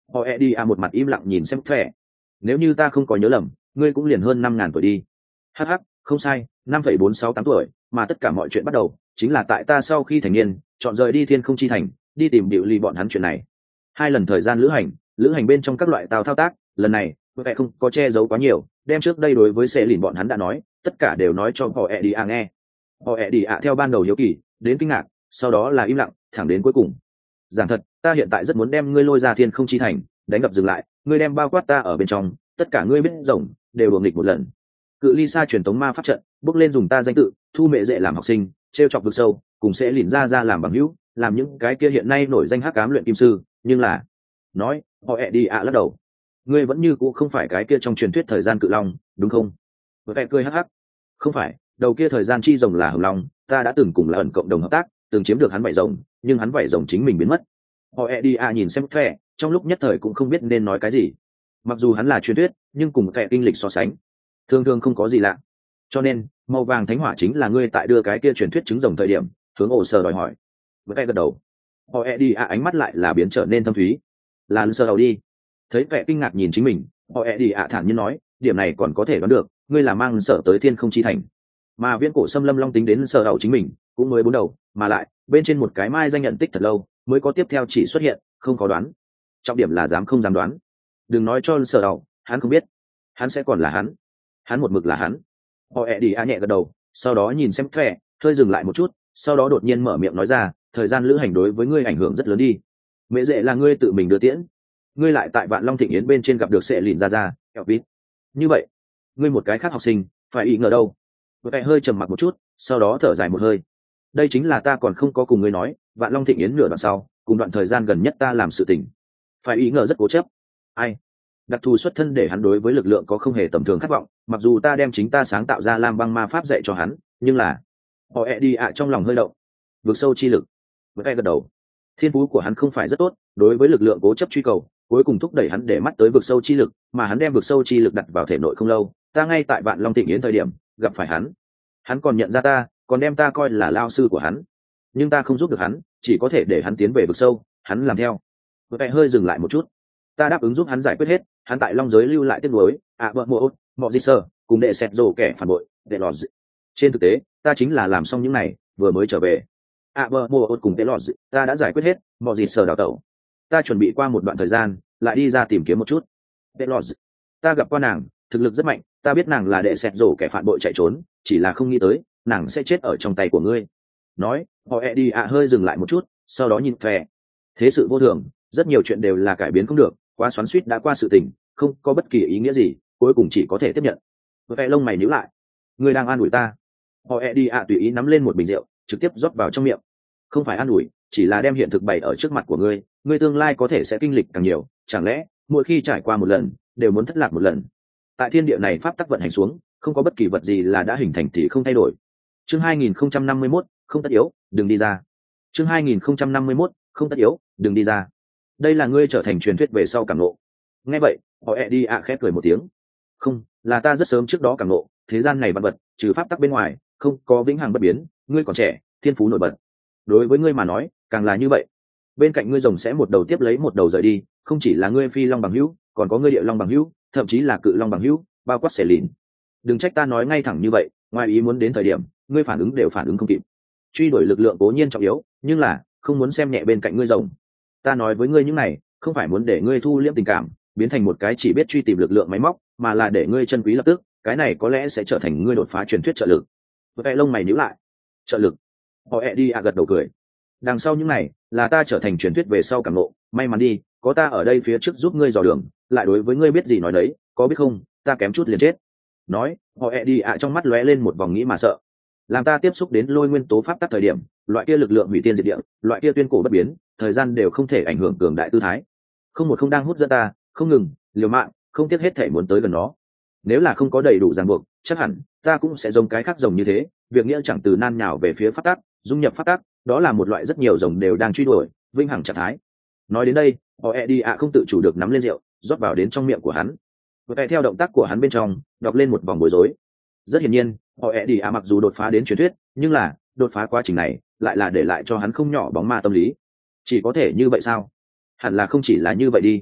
[SPEAKER 1] họ e đi một mặt im lặng nhìn xem thẻ. Nếu như ta không có nhớ lầm ngươi cũng liền hơn 5.000 tuổi đi. Hắc hắc, không sai, 5,468 tuổi, mà tất cả mọi chuyện bắt đầu chính là tại ta sau khi thành niên chọn rời đi thiên không chi thành, đi tìm điệu ly bọn hắn chuyện này. 2 lần thời gian lữ hành bên trong các loại thao tác, lần này vẻ không có che giấu quá nhiều, đem trước đây đối với xe lìn bọn hắn đã nói tất cả đều nói cho họ ẹ đi nghe. Họ ẹ đi theo ban đầu hiếu kỳ đến kinh ngạc, sau đó là im lặng thẳng đến cuối cùng. Giảng thật, ta hiện tại rất muốn đem ngươi lôi ra thiên không chi thành, đánh gặp dừng lại, ngươi đem bao quát ta ở bên trong, tất cả ngươi biết rồng đều đuổi nghịch một lần. Cự ly xa truyền tống ma pháp trận, bước lên dùng ta danh tự, thu mẹ dễ làm học sinh, trêu chọc vực sâu, cùng sẽ lìn ra làm bằng hữu, làm những cái kia hiện nay nổi danh hắc ám luyện kim sư, nhưng là nói họ ẹ đi lắc đầu. Ngươi vẫn như cũ không phải cái kia trong truyền thuyết thời gian cự long, đúng không? Vẻ cười hắc hắc. Không phải, đầu kia thời gian chi rồng là hồng long, ta đã từng cùng là ẩn cộng đồng hợp tác, từng chiếm được hắn vảy rồng, nhưng hắn vảy rồng chính mình biến mất. Họ ẹ đi nhìn xem thẻ, trong lúc nhất thời cũng không biết nên nói cái gì. Mặc dù hắn là truyền thuyết, nhưng cùng thẻ kinh lịch so sánh thường thường không có gì lạ. Cho nên màu vàng thánh hỏa chính là ngươi tại đưa cái kia truyền thuyết trứng rồng thời điểm hướng ổ sơ đòi hỏi. Với vẻ gật đầu. Họ ẹ đi ánh mắt lại là biến trở nên thâm thúy. Là sơ đầu đi. Thấy vẻ kinh ngạc nhìn chính mình, họ ẹ đi thản nhiên nói, điểm này còn có thể đoán được, ngươi là mang sở tới thiên không chi thành. Mà viễn cổ xâm lâm long tính đến sở đầu chính mình cũng mới 4 đầu, mà lại bên trên một cái mai danh nhận tích thật lâu mới có tiếp theo chỉ xuất hiện, không có đoán. Trọng điểm là dám không dám đoán. Đừng nói cho sở đầu, hắn không biết, hắn sẽ còn là hắn một mực là hắn. Họ ẹ đi nhẹ gật đầu, sau đó nhìn xem thẻ, hơi dừng lại một chút, sau đó đột nhiên mở miệng nói ra, thời gian lữ hành đối với ngươi ảnh hưởng rất lớn đi. Mẹ dễ là ngươi tự mình đưa tiễn, ngươi lại tại Vạn Long Thịnh Yến bên trên gặp được sẽ lìn ra Elvis. Như vậy ngươi một cái khác học sinh phải ý ngờ đâu? Vẻ hơi trầm mặc một chút, sau đó thở dài một hơi. Đây chính là ta còn không có cùng ngươi nói, Vạn Long Thịnh Yến nửa đoạn sau cùng đoạn thời gian gần nhất ta làm sự tình. Phải ý ngờ rất cố chấp. Ai? Đặc thù xuất thân để hắn đối với lực lượng có không hề tầm thường khát vọng, mặc dù ta đem chính ta sáng tạo ra lam băng ma pháp dạy cho hắn, nhưng là họ ẹ đi trong lòng hơi động. Vực sâu chi lực. Với gật đầu. Thiên phú của hắn không phải rất tốt, đối với lực lượng cố chấp truy cầu, cuối cùng thúc đẩy hắn để mắt tới vực sâu chi lực, mà hắn đem vực sâu chi lực đặt vào thể nội không lâu, ta ngay tại Vạn Long Thịnh Yến thời điểm gặp phải hắn còn nhận ra ta, còn đem ta coi là lao sư của hắn, nhưng ta không giúp được hắn, chỉ có thể để hắn tiến về vực sâu, hắn làm theo. Với hơi dừng lại một chút, ta đáp ứng giúp hắn giải quyết hết, hắn tại long giới lưu lại tiếc nuối, vợ mộ mọ di sơ cùng đệ sẹt rồ kẻ phản bội đệ lọt. Trên thực tế ta chính là làm xong những này vừa mới trở về. Vợ mộ cùng đệ lọt ta đã giải quyết hết, mọ di sơ đào tẩu, ta chuẩn bị qua một đoạn thời gian lại đi ra tìm kiếm một chút. Đệ lọt, ta gặp qua nàng, thực lực rất mạnh, ta biết nàng là đệ sẹt rồ kẻ phản bội chạy trốn, chỉ là không nghĩ tới nàng sẽ chết ở trong tay của ngươi. Nói họ đi hơi dừng lại một chút, sau đó nhìn thè. Thế sự vô thường, rất nhiều chuyện đều là cải biến không được, quá xoắn xuýt đã qua sự tình, không có bất kỳ ý nghĩa gì, cuối cùng chỉ có thể tiếp nhận. Vẻ lông mày nhíu lại. Ngươi đang an ủi ta? Họ đi tùy ý nắm lên một bình rượu, trực tiếp rót vào trong miệng. Không phải an ủi, chỉ là đem hiện thực bày ở trước mặt của ngươi, ngươi tương lai có thể sẽ kinh lịch càng nhiều, chẳng lẽ mỗi khi trải qua một lần đều muốn thất lạc một lần? Tại thiên địa này pháp tắc vận hành xuống, không có bất kỳ vật gì là đã hình thành thì không thay đổi. Chương 2051, không tất yếu, đừng đi ra. Chương 2051, không tất yếu, đừng đi ra. Đây là ngươi trở thành truyền thuyết về sau cảm ngộ. Nghe vậy họ đi khép cười một tiếng. Không, là ta rất sớm trước đó cảm ngộ, thế gian này vạn vật trừ pháp tắc bên ngoài không có vĩnh hằng bất biến, ngươi còn trẻ, thiên phú nổi bật, đối với ngươi mà nói càng là như vậy. Bên cạnh ngươi rồng sẽ một đầu tiếp lấy một đầu rời đi, không chỉ là ngươi phi long bằng hữu, còn có ngươi địa long bằng hữu, thậm chí là cự long bằng hữu, bao quát xẻ lìn. Đừng trách ta nói ngay thẳng như vậy, ngoài ý muốn đến thời điểm ngươi phản ứng đều phản ứng không kịp. Truy đuổi lực lượng cố nhiên trọng yếu, nhưng là không muốn xem nhẹ bên cạnh ngươi rồng. Ta nói với ngươi những này không phải muốn để ngươi thu liễm tình cảm, biến thành một cái chỉ biết truy tìm lực lượng máy móc, mà là để ngươi chân quý lập tức, cái này có lẽ sẽ trở thành ngươi đột phá truyền thuyết trợ lực. Với lông mày nhíu lại. Trợ lực? Họ đi gật đầu cười. Đằng sau những này là ta trở thành truyền thuyết về sau cảm ngộ, may mắn đi, có ta ở đây phía trước giúp ngươi dò đường, lại đối với ngươi biết gì nói đấy, có biết không, ta kém chút liền chết. Nói họ đi trong mắt lóe lên một vòng nghĩ mà sợ. Làm ta tiếp xúc đến lôi nguyên tố pháp tắc thời điểm, loại kia lực lượng hủy tiên diệt địa, loại kia tuyên cổ bất biến, thời gian đều không thể ảnh hưởng cường đại tư thái. Không một không đang hút dẫn ta, không ngừng liều mạng, không tiếc hết thể muốn tới gần nó. Nếu là không có đầy đủ ràng buộc, chắc hẳn ta cũng sẽ giống cái khác rồng như thế, việc nghĩa chẳng từ nan nhào về phía pháp tắc, dung nhập pháp tắc, đó là một loại rất nhiều rồng đều đang truy đuổi vinh hằng trạng thái. Nói đến đây họ đi không tự chủ được nắm lên rượu rót vào đến trong miệng của hắn. Và theo động tác của hắn bên trong đọc lên một vòng bối rối. Rất hiển nhiên họ đi mặc dù đột phá đến truyền thuyết, nhưng là đột phá quá trình này lại là để lại cho hắn không nhỏ bóng ma tâm lý. Chỉ có thể như vậy sao? Hẳn là không chỉ là như vậy đi.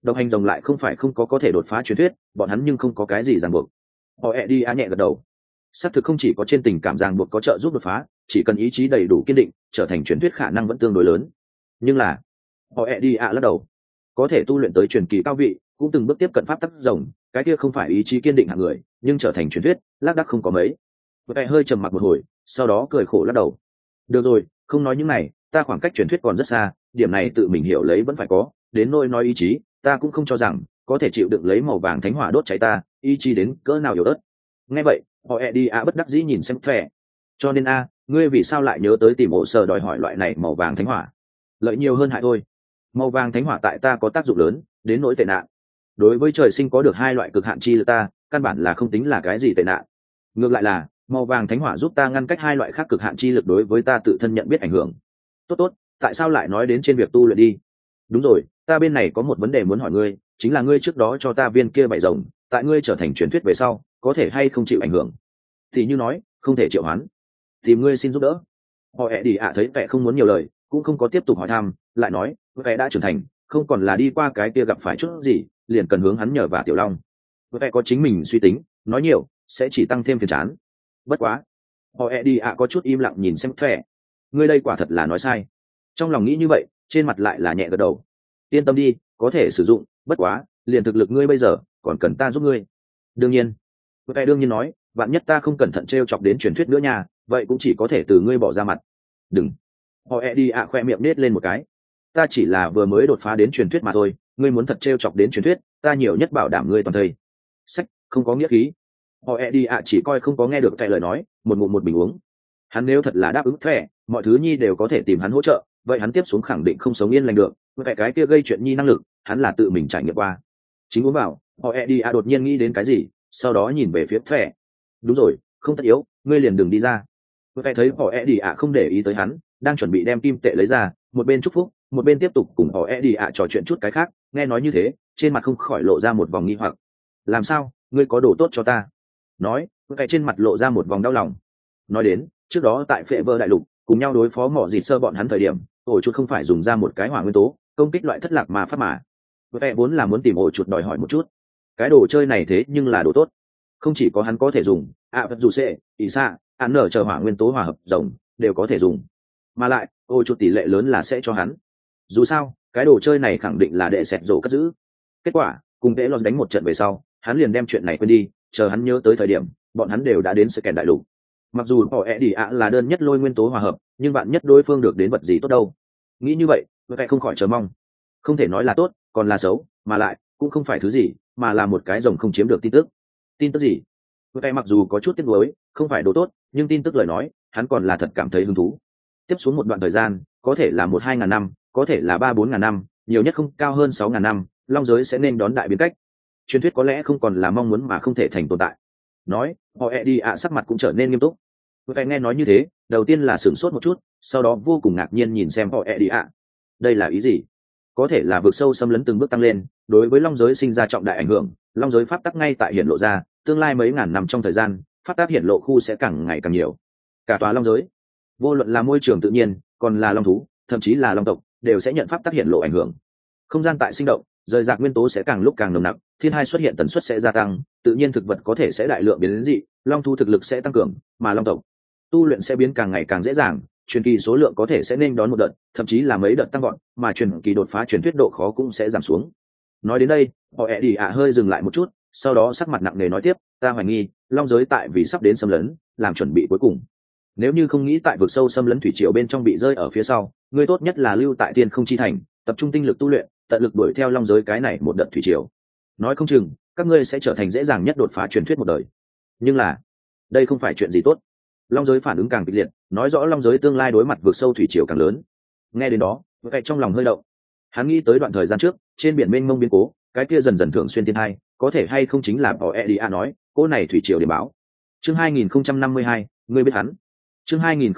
[SPEAKER 1] độc hành rồng lại không phải không có thể đột phá truyền thuyết, bọn hắn nhưng không có cái gì ràng buộc. Họ đi nhẹ gật đầu. Xác thực không chỉ có trên tình cảm ràng buộc có trợ giúp đột phá, chỉ cần ý chí đầy đủ kiên định, trở thành truyền thuyết khả năng vẫn tương đối lớn. Nhưng là, họ đi lắc đầu. Có thể tu luyện tới truyền kỳ cao vị, cũng từng bước tiếp cận pháp tắc rồng, cái kia không phải ý chí kiên định hạng người, nhưng trở thành truyền thuyết, lác đác không có mấy. Vậy hơi trầm mặc một hồi, sau đó cười khổ lắc đầu. Được rồi, không nói những này, ta khoảng cách truyền thuyết còn rất xa, điểm này tự mình hiểu lấy vẫn phải có, đến nỗi nói ý chí, ta cũng không cho rằng có thể chịu đựng lấy màu vàng thánh hỏa đốt cháy ta, ý chí đến cỡ nào yếu ớt. Nghe vậy, họ đi bất đắc dĩ nhìn xem Thẻ. Cho nên ngươi vì sao lại nhớ tới tìm hồ sơ đòi hỏi loại này màu vàng thánh hỏa? Lợi nhiều hơn hại thôi. Màu vàng thánh hỏa tại ta có tác dụng lớn, đến nỗi tệ nạn. Đối với trời sinh có được hai loại cực hạn chi lực ta, căn bản là không tính là cái gì tệ nạn. Ngược lại là, màu vàng thánh hỏa giúp ta ngăn cách hai loại khác cực hạn chi lực đối với ta tự thân nhận biết ảnh hưởng. Tốt, tại sao lại nói đến trên việc tu luyện đi? Đúng rồi, ta bên này có một vấn đề muốn hỏi ngươi, chính là ngươi trước đó cho ta viên kia bảy rồng, tại ngươi trở thành truyền thuyết về sau, có thể hay không chịu ảnh hưởng? Thì như nói, không thể triệu hoán. Tìm ngươi xin giúp đỡ. Họ đi thấy vẻ không muốn nhiều lời, cũng không có tiếp tục hỏi thăm, lại nói, vẻ đã trưởng thành, không còn là đi qua cái kia gặp phải chút gì, liền cần hướng hắn nhờ và Tiểu Long. Vẻ có chính mình suy tính, nói nhiều sẽ chỉ tăng thêm phiền chán. Bất quá, họ đi có chút im lặng nhìn xem vẻ. Ngươi đây quả thật là nói sai. Trong lòng nghĩ như vậy, trên mặt lại là nhẹ gật đầu. Yên tâm đi, có thể sử dụng, bất quá, liền thực lực ngươi bây giờ, còn cần ta giúp ngươi. Đương nhiên. Vẻ đương nhiên nói, vạn nhất ta không cẩn thận trêu chọc đến truyền thuyết nữa nha, vậy cũng chỉ có thể từ ngươi bỏ ra mặt. Đừng. Họ đi khoe miệng nết lên một cái. Ta chỉ là vừa mới đột phá đến truyền thuyết mà thôi, ngươi muốn thật trêu chọc đến truyền thuyết, ta nhiều nhất bảo đảm ngươi toàn thây. Sách, không có nghĩa khí. Họ đi chỉ coi không có nghe được Thẻ lời nói, một ngụm một bình uống. Hắn nếu thật là đáp ứng Thẻ, mọi thứ nhi đều có thể tìm hắn hỗ trợ, vậy hắn tiếp xuống khẳng định không sống yên lành được. Vậy cái kia gây chuyện nhi năng lực, hắn là tự mình trải nghiệm qua. Chính uống vào, họ đi đột nhiên nghĩ đến cái gì, sau đó nhìn về phía Thẻ. Đúng rồi, không tất yếu, ngươi liền đừng đi ra. Vậy thấy họ đi không để ý tới hắn, đang chuẩn bị đem kim tệ lấy ra, một bên chúc phúc, một bên tiếp tục cùng họ đi trò chuyện chút cái khác. Nghe nói như thế, trên mặt không khỏi lộ ra một vòng nghi hoặc. Làm sao, ngươi có đồ tốt cho ta? Nói, cái trên mặt lộ ra một vòng đau lòng. Nói đến, trước đó tại Phệ Vơ đại lục, cùng nhau đối phó mỏ dịt sơ bọn hắn thời điểm, ổ chuột không phải dùng ra một cái hỏa nguyên tố công kích loại thất lạc mà pháp mà. Vậy vốn là muốn tìm ổ chuột đòi hỏi một chút, cái đồ chơi này thế nhưng là đồ tốt, không chỉ có hắn có thể dùng, vật dù sẽ, ỷ xạ, ăn nở chờ hỏa nguyên tố hòa hợp rồng đều có thể dùng, mà lại ổ chuột tỷ lệ lớn là sẽ cho hắn. Dù sao, cái đồ chơi này khẳng định là đệ sẹt rổ cất giữ. Kết quả, cùng tễ lọt đánh một trận về sau, hắn liền đem chuyện này quên đi, chờ hắn nhớ tới thời điểm, bọn hắn đều đã đến sự kèn đại lục. Mặc dù họ đi là đơn nhất lôi nguyên tố hòa hợp, nhưng bạn nhất đối phương được đến vật gì tốt đâu. Nghĩ như vậy, vậy không khỏi chờ mong. Không thể nói là tốt, còn là xấu, mà lại cũng không phải thứ gì, mà là một cái rồng không chiếm được tin tức. Tin tức gì? Vậy mặc dù có chút tiếc nuối, không phải đồ tốt, nhưng tin tức lời nói, hắn còn là thật cảm thấy hứng thú. Tiếp xuống một đoạn thời gian, có thể là 1-2 ngàn năm, có thể là 3-4 ngàn năm, nhiều nhất không cao hơn 6 ngàn năm, long giới sẽ nên đón đại biến cách. Truyền thuyết có lẽ không còn là mong muốn mà không thể thành tồn tại. Nói, họ đi sắc mặt cũng trở nên nghiêm túc. Vậy nghe nói như thế, đầu tiên là sửng sốt một chút, sau đó vô cùng ngạc nhiên nhìn xem họ đi đây là ý gì? Có thể là vực sâu xâm lấn từng bước tăng lên, đối với long giới sinh ra trọng đại ảnh hưởng, long giới pháp tắc ngay tại hiện lộ ra, tương lai mấy ngàn năm trong thời gian, pháp tắc hiện lộ khu sẽ càng ngày càng nhiều. Cả tòa long giới, vô luận là môi trường tự nhiên, còn là long thú, thậm chí là long tộc, đều sẽ nhận pháp tắc hiện lộ ảnh hưởng. Không gian tại sinh động, rời rạc nguyên tố sẽ càng lúc càng nồng nặc, thiên hai xuất hiện tần suất sẽ gia tăng, tự nhiên thực vật có thể sẽ đại lượng biến đến dị, long thú thực lực sẽ tăng cường, mà long tộc tu luyện sẽ biến càng ngày càng dễ dàng, truyền kỳ số lượng có thể sẽ nên đón một đợt, thậm chí là mấy đợt tăng gọn, mà truyền kỳ đột phá truyền thuyết độ khó cũng sẽ giảm xuống. Nói đến đây, họ đi hơi dừng lại một chút, sau đó sắc mặt nặng nề nói tiếp, ta hoài nghi long giới tại vì sắp đến xâm lấn, làm chuẩn bị cuối cùng. Nếu như không nghĩ tại vực sâu xâm lấn thủy triều bên trong bị rơi ở phía sau, người tốt nhất là lưu tại Thiên Không Chi Thành, tập trung tinh lực tu luyện, tận lực đuổi theo long giới cái này một đợt thủy triều. Nói không chừng các ngươi sẽ trở thành dễ dàng nhất đột phá truyền thuyết một đời. Nhưng là, đây không phải chuyện gì tốt. Long giới phản ứng càng kịch liệt, nói rõ long giới tương lai đối mặt vượt sâu thủy triều càng lớn. Nghe đến đó, vậy trong lòng hơi động. Hắn nghĩ tới đoạn thời gian trước, trên biển mênh mông biến cố, cái kia dần dần thường xuyên thiên hai, có thể hay không chính là bỏ Edia nói, cô này thủy triều để báo. Chương 2052, ngươi biết hắn. Chương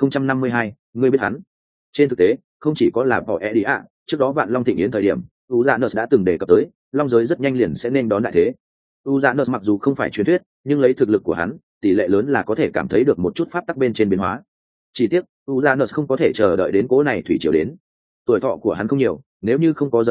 [SPEAKER 1] 2052, ngươi biết hắn. Trên thực tế, không chỉ có là bỏ Edia, trước đó Vạn Long Thịnh Yến thời điểm, Uranus đã từng đề cập tới, long giới rất nhanh liền sẽ nên đón đại thế. Uranus mặc dù không phải truyền thuyết, nhưng lấy thực lực của hắn, tỷ lệ lớn là có thể cảm thấy được một chút pháp tắc bên trên biến hóa. Chỉ tiếc, Uranus không có thể chờ đợi đến cố này thủy triều đến. Tuổi thọ của hắn không nhiều, nếu như không có rời đi,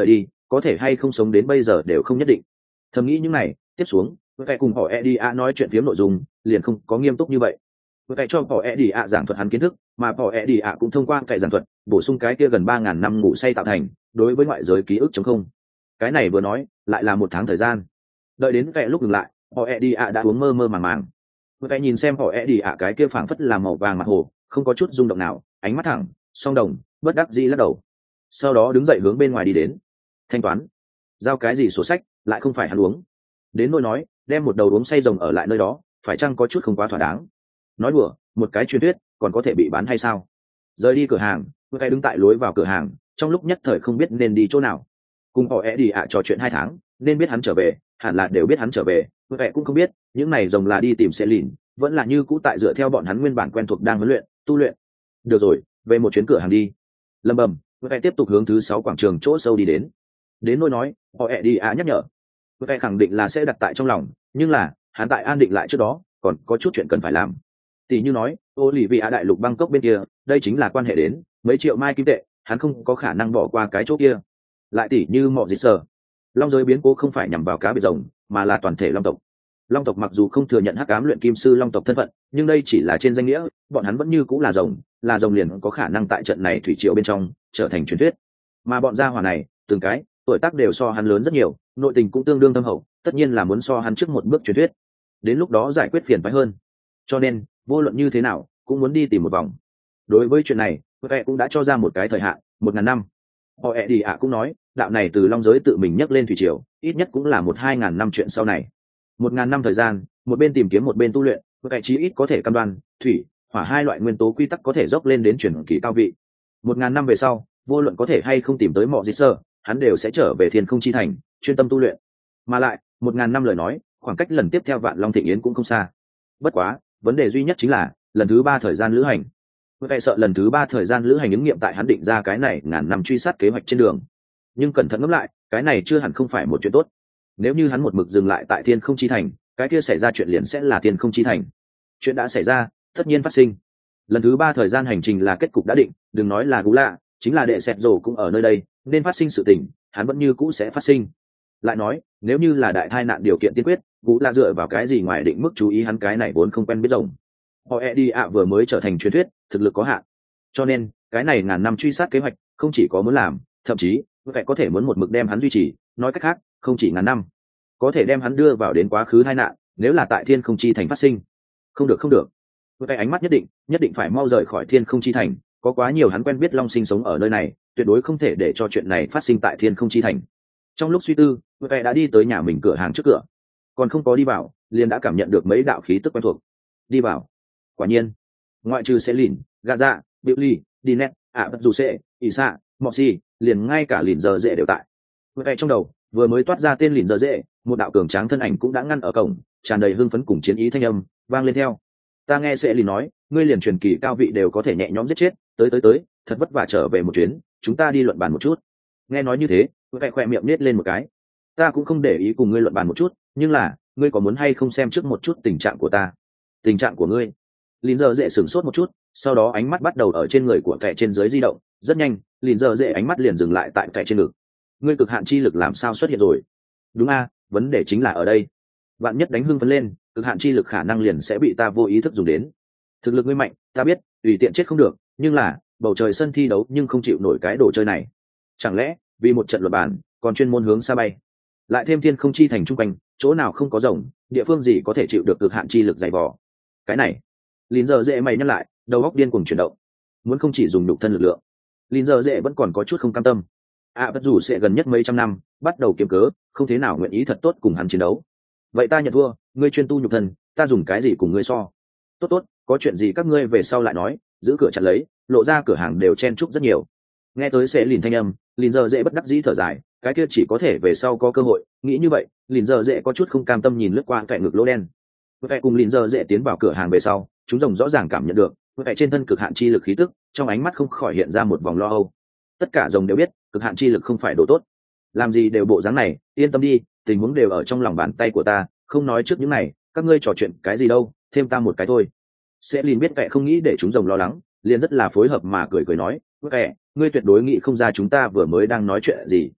[SPEAKER 1] có thể hay không sống đến bây giờ đều không nhất định. Thầm nghĩ những này, tiếp xuống với cùng họ Eddie A nói chuyện phiếm nội dung liền không có nghiêm túc như vậy. Với cho họ Eddie A giảng thuật hắn kiến thức, mà họ Eddie A cũng thông qua cái giảng thuật bổ sung cái kia gần 3.000 năm ngủ say tạo thành đối với ngoại giới ký ức chống không. Cái này vừa nói lại là 1 tháng thời gian. Đợi đến cái lúc ngừng lại, họ Eddie A đã uống mơ mơ màng màng. Với nhìn xem họ Eddie A cái kia phảng phất là màu vàng mặt hồ, không có chút rung động nào, ánh mắt thẳng, song đồng, bất đắc dĩ lắc đầu. Sau đó đứng dậy hướng bên ngoài đi đến. Thanh toán. Giao cái gì sổ sách, lại không phải hắn uống. Đến nỗi nói, đem một đầu uống say rồng ở lại nơi đó, phải chăng có chút không quá thỏa đáng. Nói đùa, một cái truyền thuyết còn có thể bị bán hay sao? Rời đi cửa hàng, cái đứng tại lối vào cửa hàng, trong lúc nhất thời không biết nên đi chỗ nào. Cùng họ Eddie A trò chuyện 2 tháng, nên biết hắn trở về, hẳn là đều biết hắn trở về, vậy cũng không biết, những này rồng là đi tìm xe lìn, vẫn là như cũ tại dựa theo bọn hắn nguyên bản quen thuộc đang huấn luyện, tu luyện. Được rồi, về một chuyến cửa hàng đi. Lầm bầm, vậy tiếp tục hướng thứ 6 quảng trường chỗ sâu đi đến. Đến nỗi nói, họ Eddie A nhắc nhở, vậy khẳng định là sẽ đặt tại trong lòng, nhưng là hắn tại an định lại trước đó, còn có chút chuyện cần phải làm. Tỷ như nói, Olivia đại lục Bangkok bên kia, đây chính là quan hệ đến mấy triệu mai kim tệ, hắn không có khả năng bỏ qua cái chỗ kia. Lại tỷ như mọi dịch sở, long giới biến cố không phải nhằm vào cá biệt rồng, mà là toàn thể long tộc. Long tộc mặc dù không thừa nhận hắc ám luyện kim sư long tộc thân phận, nhưng đây chỉ là trên danh nghĩa, bọn hắn vẫn như cũng là rồng liền có khả năng tại trận này thủy triều bên trong trở thành truyền thuyết. Mà bọn gia hỏa này, từng cái tuổi tác đều so hắn lớn rất nhiều, nội tình cũng tương đương thâm hậu, tất nhiên là muốn so hắn trước một bước truyền thuyết. Đến lúc đó giải quyết phiền phức hơn. Cho nên, vô luận như thế nào, cũng muốn đi tìm một vòng. Đối với chuyện này, Vệ cũng đã cho ra một cái thời hạn, 1.000 năm. Họ Eddie ạ cũng nói, đạo này từ long giới tự mình nhắc lên thủy triều, ít nhất cũng là 1-2.000 năm chuyện sau này. 1.000 năm thời gian, một bên tìm kiếm một bên tu luyện, Vệ chí ít có thể cam đoan, thủy, hỏa hai loại nguyên tố quy tắc có thể dốc lên đến chuyển kỳ cao vị. 1.000 năm về sau, vô luận có thể hay không tìm tới mọi gì sơ, hắn đều sẽ trở về Thiên Không Chi Thành, chuyên tâm tu luyện. Mà lại, 1.000 năm lời nói, khoảng cách lần tiếp theo Vạn Long Thịnh Yến cũng không xa. Bất quá, vấn đề duy nhất chính là lần thứ 3 thời gian lữ hành. Vệ sợ lần thứ 3 thời gian lữ hành ứng nghiệm tại hắn định ra cái này ngàn năm truy sát kế hoạch trên đường. Nhưng cẩn thận ngẫm lại, cái này chưa hẳn không phải một chuyện tốt. Nếu như hắn một mực dừng lại tại Thiên Không Chi Thành, cái kia xảy ra chuyện liền sẽ là Thiên Không Chi Thành. Chuyện đã xảy ra, tất nhiên phát sinh. Lần thứ 3 thời gian hành trình là kết cục đã định, đừng nói là Gú Lạ, chính là đệ sẹt rồ cũng ở nơi đây, nên phát sinh sự tình, hắn vẫn như cũ sẽ phát sinh. Lại nói, nếu như là đại tai nạn điều kiện tiên quyết, Gú Lạ dựa vào cái gì ngoài định mức chú ý hắn cái này vốn không quen biết rồng. Họ Eddie ạ vừa mới trở thành truyền thuyết, thực lực có hạn. Cho nên, cái này ngàn năm truy sát kế hoạch, không chỉ có muốn làm, thậm chí, vậy có thể muốn một mực đem hắn duy trì, nói cách khác, không chỉ ngàn năm, có thể đem hắn đưa vào đến quá khứ tai nạn, nếu là tại Thiên Không Chi Thành phát sinh. Không được không được. Vậy ánh mắt nhất định phải mau rời khỏi Thiên Không Chi Thành, có quá nhiều hắn quen biết long sinh sống ở nơi này, tuyệt đối không thể để cho chuyện này phát sinh tại Thiên Không Chi Thành. Trong lúc suy tư, vậy đã đi tới nhà mình cửa hàng trước cửa, còn không có đi vào, liền đã cảm nhận được mấy đạo khí tức quen thuộc. Đi vào. Quả nhiên, ngoại trừ sẽ lìn, Gaza, Billy, Dinet, bất dù sẽ, Isa, Moxie, liền ngay cả lìn giờ dễ đều tại. Vậy trong đầu, vừa mới toát ra tên lìn giờ dễ, một đạo cường tráng thân ảnh cũng đã ngăn ở cổng, tràn đầy hưng phấn cùng chiến ý thanh âm vang lên theo. Ta nghe sẽ lìn nói, ngươi liền truyền kỳ cao vị đều có thể nhẹ nhõm giết chết, tới, thật vất vả trở về một chuyến, chúng ta đi luận bàn một chút. Nghe nói như thế, vậy khỏe miệng nết lên một cái. Ta cũng không để ý cùng ngươi luận bàn một chút, nhưng là, ngươi có muốn hay không xem trước một chút tình trạng của ta? Tình trạng của ngươi? Lìn giờ dễ sửng sốt một chút, sau đó ánh mắt bắt đầu ở trên người của kẻ trên dưới di động, rất nhanh, lìn giờ dễ ánh mắt liền dừng lại tại kẻ trên ngực. Ngươi cực hạn chi lực làm sao xuất hiện rồi? Đúng a, vấn đề chính là ở đây. Vạn nhất đánh hưng phấn lên, cực hạn chi lực khả năng liền sẽ bị ta vô ý thức dùng đến. Thực lực ngươi mạnh, ta biết, tùy tiện chết không được, nhưng là, bầu trời sân thi đấu nhưng không chịu nổi cái đồ chơi này. Chẳng lẽ, vì một trận luật bản, còn chuyên môn hướng xa bay? Lại thêm Thiên Không Chi Thành trung quanh, chỗ nào không có rồng, địa phương gì có thể chịu được cực hạn chi lực dày vò? Cái này, Lìn giờ dễ mày nhắc lại, đầu óc điên cuồng chuyển động. Muốn không chỉ dùng nhục thân lực lượng, Lìn giờ dễ vẫn còn có chút không cam tâm. Bất dù sẽ gần nhất mấy trăm năm, bắt đầu kiếm cớ, không thế nào nguyện ý thật tốt cùng hắn chiến đấu. Vậy ta nhận thua, ngươi chuyên tu nhục thân, ta dùng cái gì cùng ngươi so? Tốt, có chuyện gì các ngươi về sau lại nói, giữ cửa chặt lấy, lộ ra cửa hàng đều chen chúc rất nhiều. Nghe tới sẽ lìn thanh âm, Lìn giờ dễ bất đắc dĩ thở dài, cái kia chỉ có thể về sau có cơ hội. Nghĩ như vậy, Lìn giờ dễ có chút không cam tâm nhìn lướt qua kẻ ngực lỗ đen. Vậy cùng Lìn giờ dễ tiến vào cửa hàng về sau, chúng rồng rõ ràng cảm nhận được, vậy trên thân cực hạn chi lực khí tức, trong ánh mắt không khỏi hiện ra một vòng lo âu. Tất cả rồng đều biết, cực hạn chi lực không phải đồ tốt. Làm gì đều bộ dáng này, yên tâm đi, tình huống đều ở trong lòng bàn tay của ta, không nói trước những này, các ngươi trò chuyện cái gì đâu, thêm ta một cái thôi. Sẽ Lìn biết vậy không nghĩ để chúng rồng lo lắng, liền rất là phối hợp mà cười nói, "Vậy, ngươi tuyệt đối nghĩ không ra chúng ta vừa mới đang nói chuyện gì."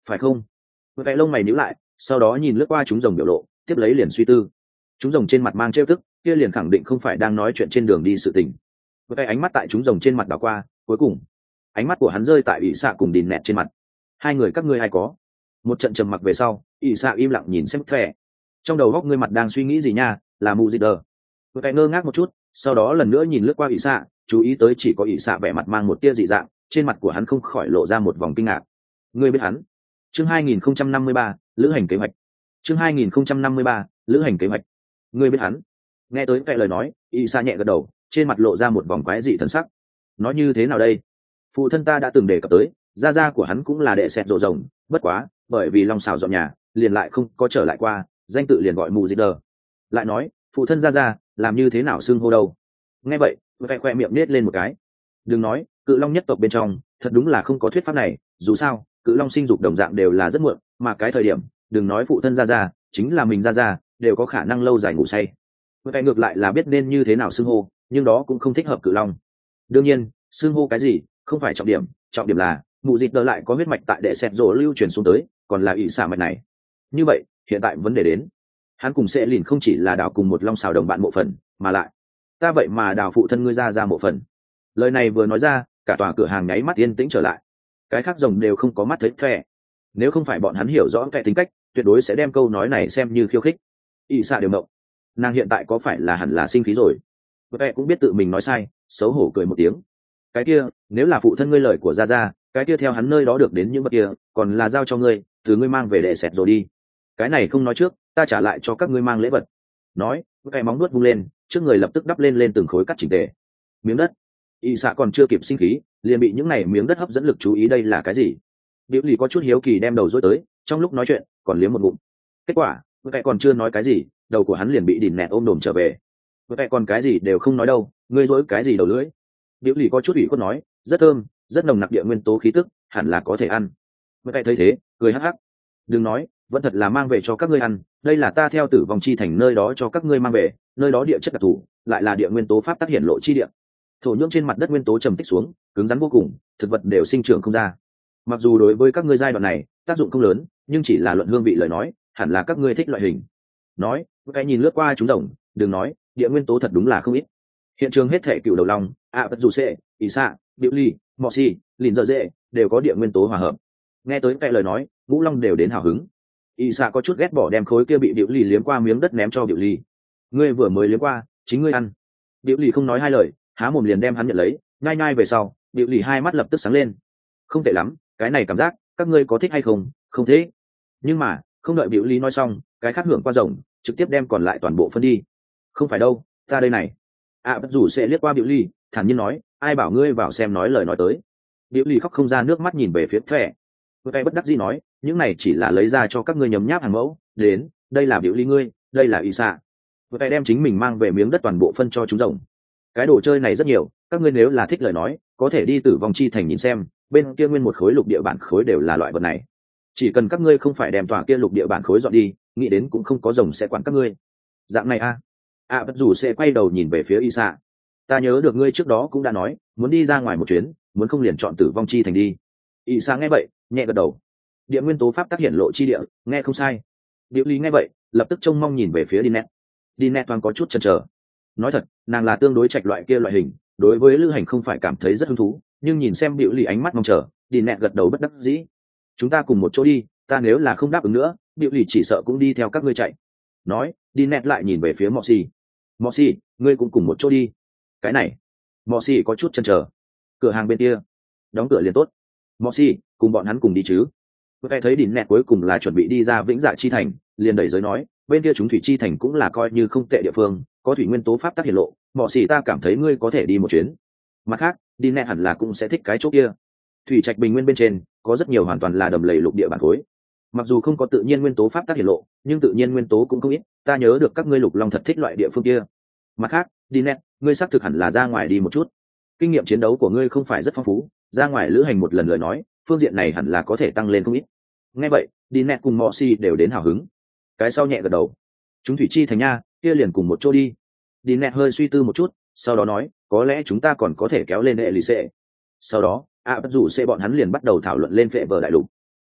[SPEAKER 1] phải không? Vẽ lông mày nhíu lại, sau đó nhìn lướt qua chúng rồng biểu lộ, tiếp lấy liền suy tư. Chúng rồng trên mặt mang trêu tức, kia liền khẳng định không phải đang nói chuyện trên đường đi sự tình. Vẽ ánh mắt tại chúng rồng trên mặt đảo qua, cuối cùng ánh mắt của hắn rơi tại ỷ xạ cùng đìn nẹt trên mặt. Hai người các ngươi ai có? Một trận trầm mặc về sau, ỷ xạ im lặng nhìn xem Thẻ. Trong đầu góc ngươi mặt đang suy nghĩ gì nha? Là mù gì đờ? Vẽ ngơ ngác một chút, sau đó lần nữa nhìn lướt qua ỷ xạ, chú ý tới chỉ có ỷ xạ vẻ mặt mang một tia dị dạng, trên mặt của hắn không khỏi lộ ra một vòng kinh ngạc. Ngươi biết hắn? Chương 2053, lữ hành kế hoạch. Chương 2053, lữ hành kế hoạch. Ngươi biết hắn? Nghe tới cái lời nói, y sa nhẹ gật đầu, trên mặt lộ ra một vòng quái dị thần sắc. Nói như thế nào đây? Phụ thân ta đã từng đề cập tới, gia gia của hắn cũng là đệ sẹt rộ rồng, bất quá, bởi vì long xào dọn nhà, liền lại không có trở lại qua, danh tự liền gọi mù dịch đờ. Lại nói, phụ thân gia gia làm như thế nào xưng hô đâu? Nghe vậy, vẻ khoe miệng nết lên một cái. Đừng nói, cự long nhất tộc bên trong, thật đúng là không có thuyết pháp này, dù sao, cự long sinh dục đồng dạng đều là rất muộn, mà cái thời điểm, đừng nói phụ thân gia gia, chính là mình gia gia, đều có khả năng lâu dài ngủ say. Vậy ngược lại là biết nên như thế nào xưng hô, nhưng đó cũng không thích hợp cự long. Đương nhiên, xưng hô cái gì, không phải trọng điểm là mụ dịt đỡ lại có huyết mạch tại đệ sẹt rổ lưu truyền xuống tới, còn là ỷ xả mạch này. Như vậy, hiện tại vấn đề đến, hắn cùng sẽ lìn không chỉ là đào cùng một long xào đồng bạn mộ phần, mà lại ta vậy mà đào phụ thân ngươi ra mộ phần. Lời này vừa nói ra, cả tòa cửa hàng nháy mắt yên tĩnh trở lại. Cái khác rồng đều không có mắt thấy Thẻ. Nếu không phải bọn hắn hiểu rõ cái tính cách, tuyệt đối sẽ đem câu nói này xem như khiêu khích. ỷ xạ đều mộng, nàng hiện tại có phải là hẳn là sinh khí rồi? Vẽ cũng biết tự mình nói sai, xấu hổ cười một tiếng. Cái kia, nếu là phụ thân ngươi lời của gia gia, cái kia theo hắn nơi đó được đến những vật kia, còn là giao cho ngươi, từ ngươi mang về để sẹt rồi đi. Cái này không nói trước, ta trả lại cho các ngươi mang lễ vật. Nói, vẽ móng nuốt vung lên, trước người lập tức đắp lên từng khối cắt chỉnh tề. Miếng đất. Y xạ còn chưa kịp sinh khí, liền bị những này miếng đất hấp dẫn lực chú ý. Đây là cái gì? Diệu Lì có chút hiếu kỳ đem đầu dối tới, trong lúc nói chuyện, còn liếm một ngụm. Kết quả, vẽ còn chưa nói cái gì, đầu của hắn liền bị đìn nẹt ôm đồm trở về. Vẽ còn cái gì đều không nói đâu, ngươi dối cái gì đầu lưỡi? Diệu Lì có chút ủy khuất nói, rất thơm, rất nồng nặc địa nguyên tố khí tức, hẳn là có thể ăn. Vẽ thấy thế, cười hắc hắc. Đừng nói, vẫn thật là mang về cho các ngươi ăn, đây là ta theo Tử Vong Chi Thành nơi đó cho các ngươi mang về, nơi đó địa chất đặc thù, lại là địa nguyên tố pháp tác hiện lộ chi địa. Thổ nhưỡng trên mặt đất nguyên tố trầm tích xuống, cứng rắn vô cùng, thực vật đều sinh trưởng không ra. Mặc dù đối với các ngươi giai đoạn này tác dụng không lớn, nhưng chỉ là luận hương vị lời nói, hẳn là các ngươi thích loại hình. Nói, cái nhìn lướt qua chúng rồng, đừng nói, địa nguyên tố thật đúng là không ít. Hiện trường hết thể cựu đầu long, bất dù xệ, ỷ xạ, điệu ly, mọ xì, lìn dở dễ, đều có địa nguyên tố hòa hợp. Nghe tới cái lời nói, ngũ long đều đến hào hứng. ỷ xạ có chút ghét bỏ đem khối kia bị điệu ly liếm qua miếng đất ném cho điệu ly. Ngươi vừa mới liếm qua, chính ngươi ăn. Điệu ly không nói hai lời, há mồm liền đem hắn nhận lấy, nhai nhai về sau, điệu ly hai mắt lập tức sáng lên. Không tệ lắm, cái này cảm giác, các ngươi có thích hay không? Không thế. Nhưng mà, không đợi điệu ly nói xong, cái khác hưởng qua rồng, trực tiếp đem còn lại toàn bộ phân đi. Không phải đâu, ta đây này. Bất dù sẽ liếc qua điệu ly, thản nhiên nói, ai bảo ngươi vào xem nói lời nói tới. Điệu ly khóc không ra nước mắt nhìn về phía Thẻ. Thẻ bất đắc dĩ nói, những này chỉ là lấy ra cho các ngươi nhấm nháp hàng mẫu, đến, đây là điệu ly ngươi, đây là y xạ. Thẻ đem chính mình mang về miếng đất toàn bộ phân cho chúng rồng. Cái đồ chơi này rất nhiều, các ngươi nếu là thích lời nói, có thể đi Tử Vong Chi Thành nhìn xem, bên kia nguyên một khối lục địa bản khối đều là loại vật này. Chỉ cần các ngươi không phải đem tòa kia lục địa bản khối dọn đi, nghĩ đến cũng không có rồng sẽ quản các ngươi. Dạng này bất dù sẽ quay đầu nhìn về phía y xạ. Ta nhớ được ngươi trước đó cũng đã nói, muốn đi ra ngoài một chuyến, muốn không liền chọn Tử Vong Chi Thành đi. Y xạ nghe vậy, nhẹ gật đầu. Địa nguyên tố pháp tác hiện lộ chi địa, nghe không sai. Diệu Lý nghe vậy, lập tức trông mong nhìn về phía Dinet. Dinet thoáng có chút chần chờ. Nói thật, nàng là tương đối trạch loại kia loại hình, đối với lữ hành không phải cảm thấy rất hứng thú, nhưng nhìn xem Diệu Lý ánh mắt mong chờ, Dinet gật đầu bất đắc dĩ. Chúng ta cùng một chỗ đi, ta nếu là không đáp ứng nữa, Diệu Lý chỉ sợ cũng đi theo các ngươi chạy. Nói, Dinet lại nhìn về phía Moxie. Moxie, ngươi cũng cùng một chỗ đi. Cái này, Moxie có chút chần chờ. Cửa hàng bên kia, đóng cửa liền tốt. Moxie, cùng bọn hắn cùng đi chứ? Tôi thấy Dinet cuối cùng là chuẩn bị đi ra Vĩnh Dạ Chi Thành, liền đẩy giới nói, bên kia chúng thủy chi thành cũng là coi như không tệ địa phương, có thủy nguyên tố pháp tác hiện lộ, Moxie ta cảm thấy ngươi có thể đi một chuyến. Mặt khác, Dinet hẳn là cũng sẽ thích cái chỗ kia. Thủy trạch bình nguyên bên trên có rất nhiều hoàn toàn là đầm lầy lục địa bản khối. Mặc dù không có tự nhiên nguyên tố pháp tác hiện lộ, nhưng tự nhiên nguyên tố cũng không ít, ta nhớ được các ngươi lục long thật thích loại địa phương kia. Mặt khác, Dinet, ngươi xác thực hẳn là ra ngoài đi một chút. Kinh nghiệm chiến đấu của ngươi không phải rất phong phú, ra ngoài lữ hành một lần lời nói, phương diện này hẳn là có thể tăng lên không ít. Nghe vậy, Dinet cùng Moxie đều đến hào hứng. Cái sau nhẹ gật đầu. Chúng thủy chi thành nha, kia liền cùng một chỗ đi. Dinet hơi suy tư một chút, sau đó nói, có lẽ chúng ta còn có thể kéo lên Elise. Sau đó, bất dù sẽ bọn hắn liền bắt đầu thảo luận lên phệ vở đại lục.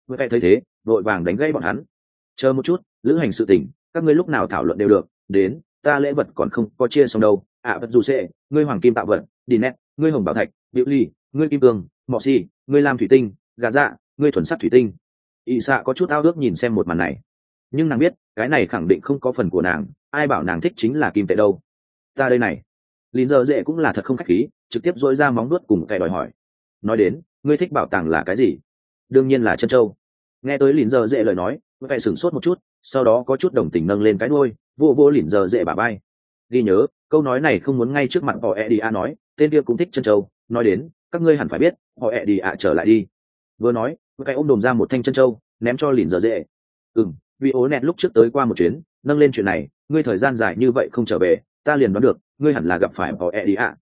[SPEAKER 1] với vẻ thấy thế vội vàng đánh gãy bọn hắn. Chờ một chút, lữ hành sự tình các ngươi lúc nào thảo luận đều được, đến ta lễ vật còn không có chia xong đâu. Vật dù sẽ ngươi hoàng kim tạo vật, đi nét ngươi hồng bảo thạch, biểu ly ngươi kim cương, mọ xì ngươi lam thủy tinh, gà dạ ngươi thuần sắt thủy tinh. Y xạ có chút ao ước nhìn xem một màn này, nhưng nàng biết cái này khẳng định không có phần của nàng, ai bảo nàng thích chính là kim tệ đâu. Ta đây này, lín giờ dễ cũng là thật không khách khí, trực tiếp dỗi ra móng đuốt cùng kẻ đòi hỏi. Nói đến ngươi thích bảo tàng là cái gì? Đương nhiên là chân châu. Nghe tới lín giờ dễ lời nói, kẻ sửng sốt một chút, sau đó có chút đồng tình nâng lên cái đuôi, vô vô lín giờ dễ bả bay. Ghi nhớ câu nói này không muốn ngay trước mặt họ Eddie nói, tên kia cũng thích chân châu. Nói đến các ngươi hẳn phải biết, họ Eddie trở lại đi. Vừa nói kẻ ôm đồm ra một thanh chân châu ném cho lín giờ dễ. Vì ố nẹt lúc trước tới qua một chuyến, nâng lên chuyện này, ngươi thời gian dài như vậy không trở về, ta liền đoán được ngươi hẳn là gặp phải họ Eddie ạ.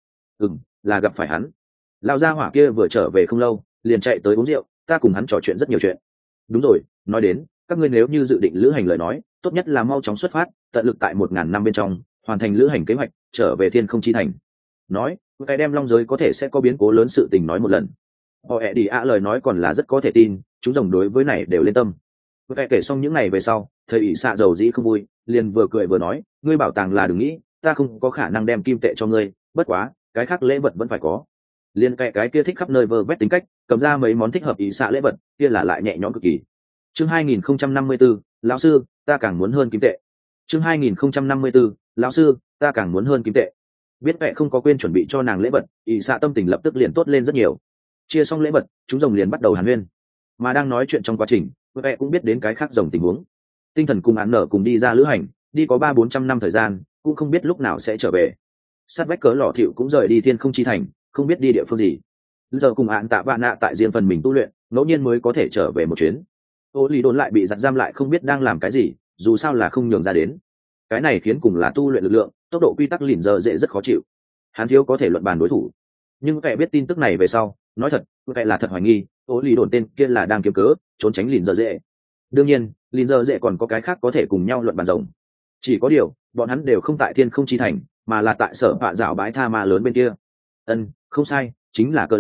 [SPEAKER 1] Là gặp phải hắn. Lão gia hỏa kia vừa trở về không lâu liền chạy tới uống rượu, ta cùng hắn trò chuyện rất nhiều chuyện. Đúng rồi, nói đến các ngươi nếu như dự định lữ hành lời nói, tốt nhất là mau chóng xuất phát, tận lực tại 1000 năm bên trong hoàn thành lữ hành kế hoạch, trở về thiên không chi thành. Nói cái đem long giới có thể sẽ có biến cố lớn sự tình nói một lần. Họ Eddie ạ lời nói còn là rất có thể tin, chúng rồng đối với này đều lên tâm. Kẻ kể xong những ngày về sau, thầy ỷ xạ dầu dĩ không vui, liền vừa cười vừa nói, ngươi bảo tàng là đừng nghĩ, ta không có khả năng đem kim tệ cho ngươi, bất quá cái khác lễ vật vẫn phải có. Liên cái kia thích khắp nơi vơ vét tính cách, cầm ra mấy món thích hợp ỷ xạ lễ vật, kia là lại nhẹ nhõm cực kỳ. Chương 2054, lão sư, ta càng muốn hơn kim tệ. Chương 2054, lão sư, ta càng muốn hơn kim tệ. Biết mẹ không có quên chuẩn bị cho nàng lễ vật, ỷ xạ tâm tình lập tức liền tốt lên rất nhiều. Chia xong lễ vật, chúng rồng liền bắt đầu hàn huyên. Mà đang nói chuyện trong quá trình, mẹ cũng biết đến cái khác rồng tình huống. Tinh thần cùng án nở cùng đi ra lữ hành, đi có 300-400 năm thời gian, cũng không biết lúc nào sẽ trở về. Sát vách cớ lọ thịu cũng rời đi thiên không chi thành, không biết đi địa phương gì. Giờ cùng án tạ vạn nạ tại riêng phần mình tu luyện, ngẫu nhiên mới có thể trở về một chuyến. Ô lý đồn lại bị giặt giam lại không biết đang làm cái gì, dù sao là không nhường ra đến. Cái này khiến cùng là tu luyện lực lượng, tốc độ quy tắc lìn giờ dễ rất khó chịu. Hắn thiếu có thể luận bàn đối thủ. Nhưng kẻ biết tin tức này về sau, nói thật, kẻ là thật hoài nghi, ô lý đồn tên kia là đang kiếm cớ trốn tránh lìn giờ dễ. Đương nhiên lìn giờ dễ còn có cái khác có thể cùng nhau luận bàn rồng, chỉ có điều bọn hắn đều không tại thiên không chi thành, mà là tại sở vạ dạo bãi tha ma lớn bên kia. Không sai, chính là cỡ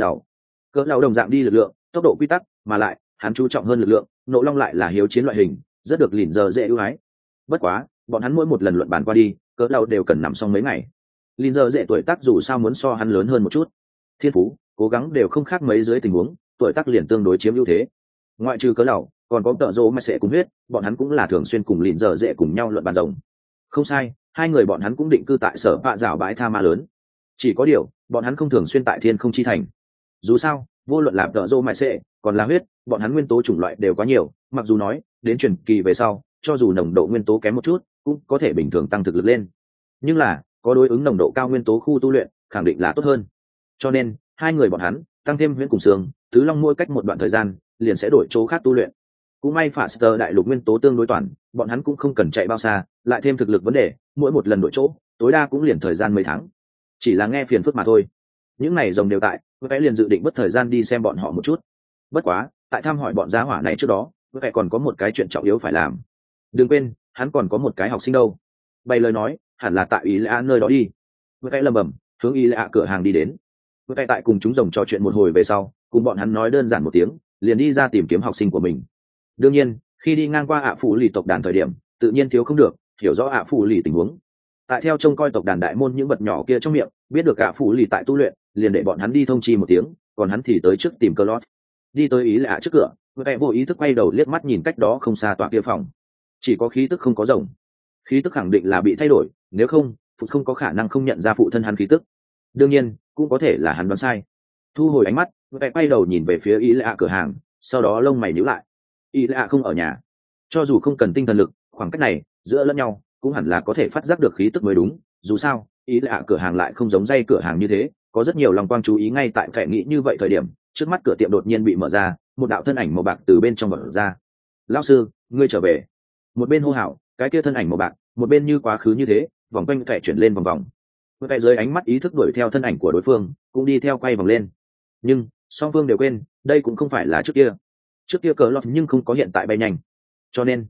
[SPEAKER 1] lão đồng dạng đi lực lượng tốc độ quy tắc, mà lại hắn chú trọng hơn lực lượng, nộ long lại là hiếu chiến loại hình, rất được lìn giờ dễ ưu ái. Bất quá bọn hắn mỗi một lần luận bàn qua đi, cỡ lão đều cần nằm xong mấy ngày. Lìn giờ dễ tuổi tác dù sao muốn so hắn lớn hơn một chút, thiên phú cố gắng đều không khác mấy, dưới tình huống tuổi tác liền tương đối chiếm ưu thế. Ngoại trừ cỡ lão, còn có tợ rỗ mà sẽ cùng huyết, bọn hắn cũng là thường xuyên cùng lìn giờ dễ cùng nhau luận bàn rồng. Không sai, hai người bọn hắn cũng định cư tại sở vạ dạo bãi tha ma lớn. Chỉ có điều bọn hắn không thường xuyên tại thiên không chi thành. Dù sao vô luận là tợ rỗ mà sẽ còn là huyết, bọn hắn nguyên tố chủng loại đều quá nhiều, mặc dù nói đến truyền kỳ về sau, cho dù nồng độ nguyên tố kém một chút cũng có thể bình thường tăng thực lực lên, nhưng là có đối ứng nồng độ cao nguyên tố khu tu luyện khẳng định là tốt hơn. Cho nên hai người bọn hắn tăng thêm huyễn cùng xương tứ long mỗi cách một đoạn thời gian liền sẽ đổi chỗ khác tu luyện. Cũng may Faster đại lục nguyên tố tương đối toàn, bọn hắn cũng không cần chạy bao xa, lại thêm thực lực vấn đề, mỗi một lần đổi chỗ tối đa cũng liền thời gian mấy tháng, chỉ là nghe phiền phức mà thôi. Những này rồng đều tại, vẽ liền dự định mất thời gian đi xem bọn họ một chút. Bất quá tại thăm hỏi bọn gia hỏa này trước đó, vẽ còn có một cái chuyện trọng yếu phải làm. Đừng quên hắn còn có một cái học sinh đâu. Bày lời nói hẳn là tại ý lạ nơi đó đi. Vẽ lầm bầm hướng ý lạ cửa hàng đi đến. Vẽ tại cùng chúng rồng trò chuyện một hồi về sau, cùng bọn hắn nói đơn giản một tiếng, liền đi ra tìm kiếm học sinh của mình. Đương nhiên khi đi ngang qua phụ lì tộc đàn thời điểm, tự nhiên thiếu không được hiểu rõ phụ lì tình huống. Tại theo trông coi tộc đàn đại môn những vật nhỏ kia trong miệng biết được phụ lì tại tu luyện, liền để bọn hắn đi thông chi một tiếng, còn hắn thì tới trước tìm cơ lót. Đi tới ý lạ trước cửa, vẻ vô ý thức quay đầu liếc mắt nhìn cách đó không xa tòa kia phòng, chỉ có khí tức không có rồng. Khí tức khẳng định là bị thay đổi, nếu không phụ không có khả năng không nhận ra phụ thân hắn khí tức. Đương nhiên cũng có thể là hắn đoán sai. Thu hồi ánh mắt, vẻ quay đầu nhìn về phía ý lạ cửa hàng, sau đó lông mày nhíu lại. Ý lạ không ở nhà, cho dù không cần tinh thần lực, khoảng cách này giữa lẫn nhau cũng hẳn là có thể phát giác được khí tức mới đúng. Dù sao ý lạ cửa hàng lại không giống dây cửa hàng như thế, có rất nhiều lòng quang chú ý. Ngay tại vẻ nghĩ như vậy thời điểm, trước mắt cửa tiệm đột nhiên bị mở ra, một đạo thân ảnh màu bạc từ bên trong mở ra. Lão sư, ngươi trở về. Một bên hô hào, cái kia thân ảnh màu bạc, một bên như quá khứ như thế vòng quanh vẻ chuyển lên vòng vòng. Vẻ dưới ánh mắt ý thức đuổi theo thân ảnh của đối phương, cũng đi theo quay vòng lên. Nhưng song phương đều quên, đây cũng không phải là trước kia cờ lọt nhưng không có hiện tại bay nhanh, cho nên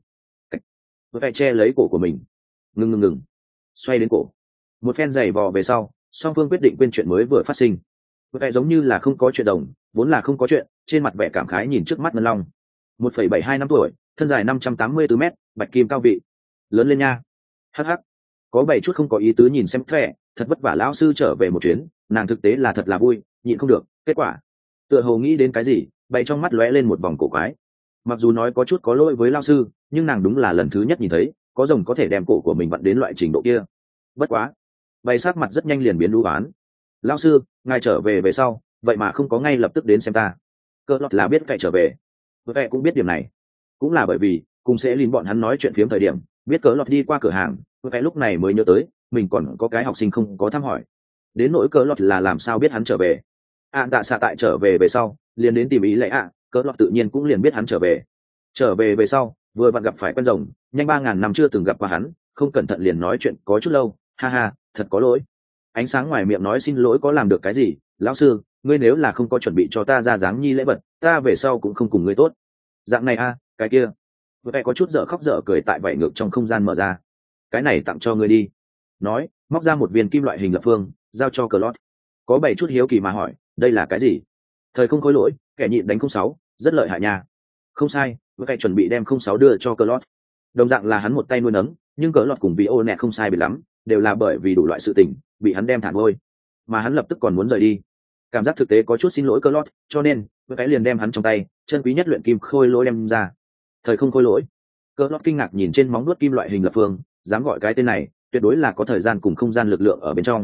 [SPEAKER 1] vẻ che lấy cổ của mình. Ngừng xoay đến cổ, một phen giày vò về sau, song phương quyết định quên chuyện mới vừa phát sinh. Vẻ giống như là không có chuyện đồng, vốn là không có chuyện, trên mặt vẻ cảm khái nhìn trước mắt ngân long. 1,72 năm tuổi, thân dài 584 m, bạch kim cao vị. Lớn lên nha. Hắc hắc. Có 7 chút không có ý tứ nhìn xem thẻ, thật vất vả lão sư trở về một chuyến, nàng thực tế là thật là vui, nhịn không được, kết quả. Tựa hồ nghĩ đến cái gì, bày trong mắt lóe lên một vòng cổ quái. Mặc dù nói có chút có lỗi với lão sư, nhưng nàng đúng là lần thứ nhất nhìn thấy, có rồng có thể đem cổ của mình vặn đến loại trình độ kia. Bất quá, bày sắc mặt rất nhanh liền biến đú oán. Lão sư, ngài trở về về sau, vậy mà không có ngay lập tức đến xem ta. Cơ lọt là biết cậy trở về, vẽ cũng biết điểm này, cũng là bởi vì cùng sẽ liên bọn hắn nói chuyện phiếm thời điểm, biết cỡ lọt đi qua cửa hàng, vẽ lúc này mới nhớ tới mình còn có cái học sinh không có thăm hỏi. Đến nỗi cỡ lọt là làm sao biết hắn trở về. Tạ xạ tại trở về về sau liền đến tìm ý lệ cỡ lọt tự nhiên cũng liền biết hắn trở về. Trở về về sau vừa vặn gặp phải con rồng, nhanh 3.000 năm chưa từng gặp qua hắn, không cẩn thận liền nói chuyện có chút lâu, ha ha, thật có lỗi. Ánh sáng ngoài miệng nói xin lỗi có làm được cái gì, lão sư, ngươi nếu là không có chuẩn bị cho ta ra dáng nhi lễ vật, ta về sau cũng không cùng ngươi tốt. Dạng này cái kia. Vừa có chút dở khóc dở cười tại vảy ngược trong không gian mở ra. Cái này tặng cho ngươi đi. Nói, móc ra một viên kim loại hình lập phương, giao cho Clot. Có 7 chút hiếu kỳ mà hỏi, đây là cái gì? Thời không khối lỗi, kẻ nhịn đánh 06, rất lợi hại nha. Không sai, vừa chuẩn bị đem 06 đưa cho Clot. Đồng dạng là hắn một tay nuôi nấng, nhưng Clot cùng Vionet không sai biệt lắm, đều là bởi vì đủ loại sự tình, bị hắn đem thả ngôi, mà hắn lập tức còn muốn rời đi. Cảm giác thực tế có chút xin lỗi Clot, cho nên vừa liền đem hắn trong tay chân quý nhất luyện kim khôi lỗi đem ra. Thời không khôi lỗi. Clot kinh ngạc nhìn trên móng vuốt kim loại hình lập phương, dám gọi cái tên này, tuyệt đối là có thời gian cùng không gian lực lượng ở bên trong.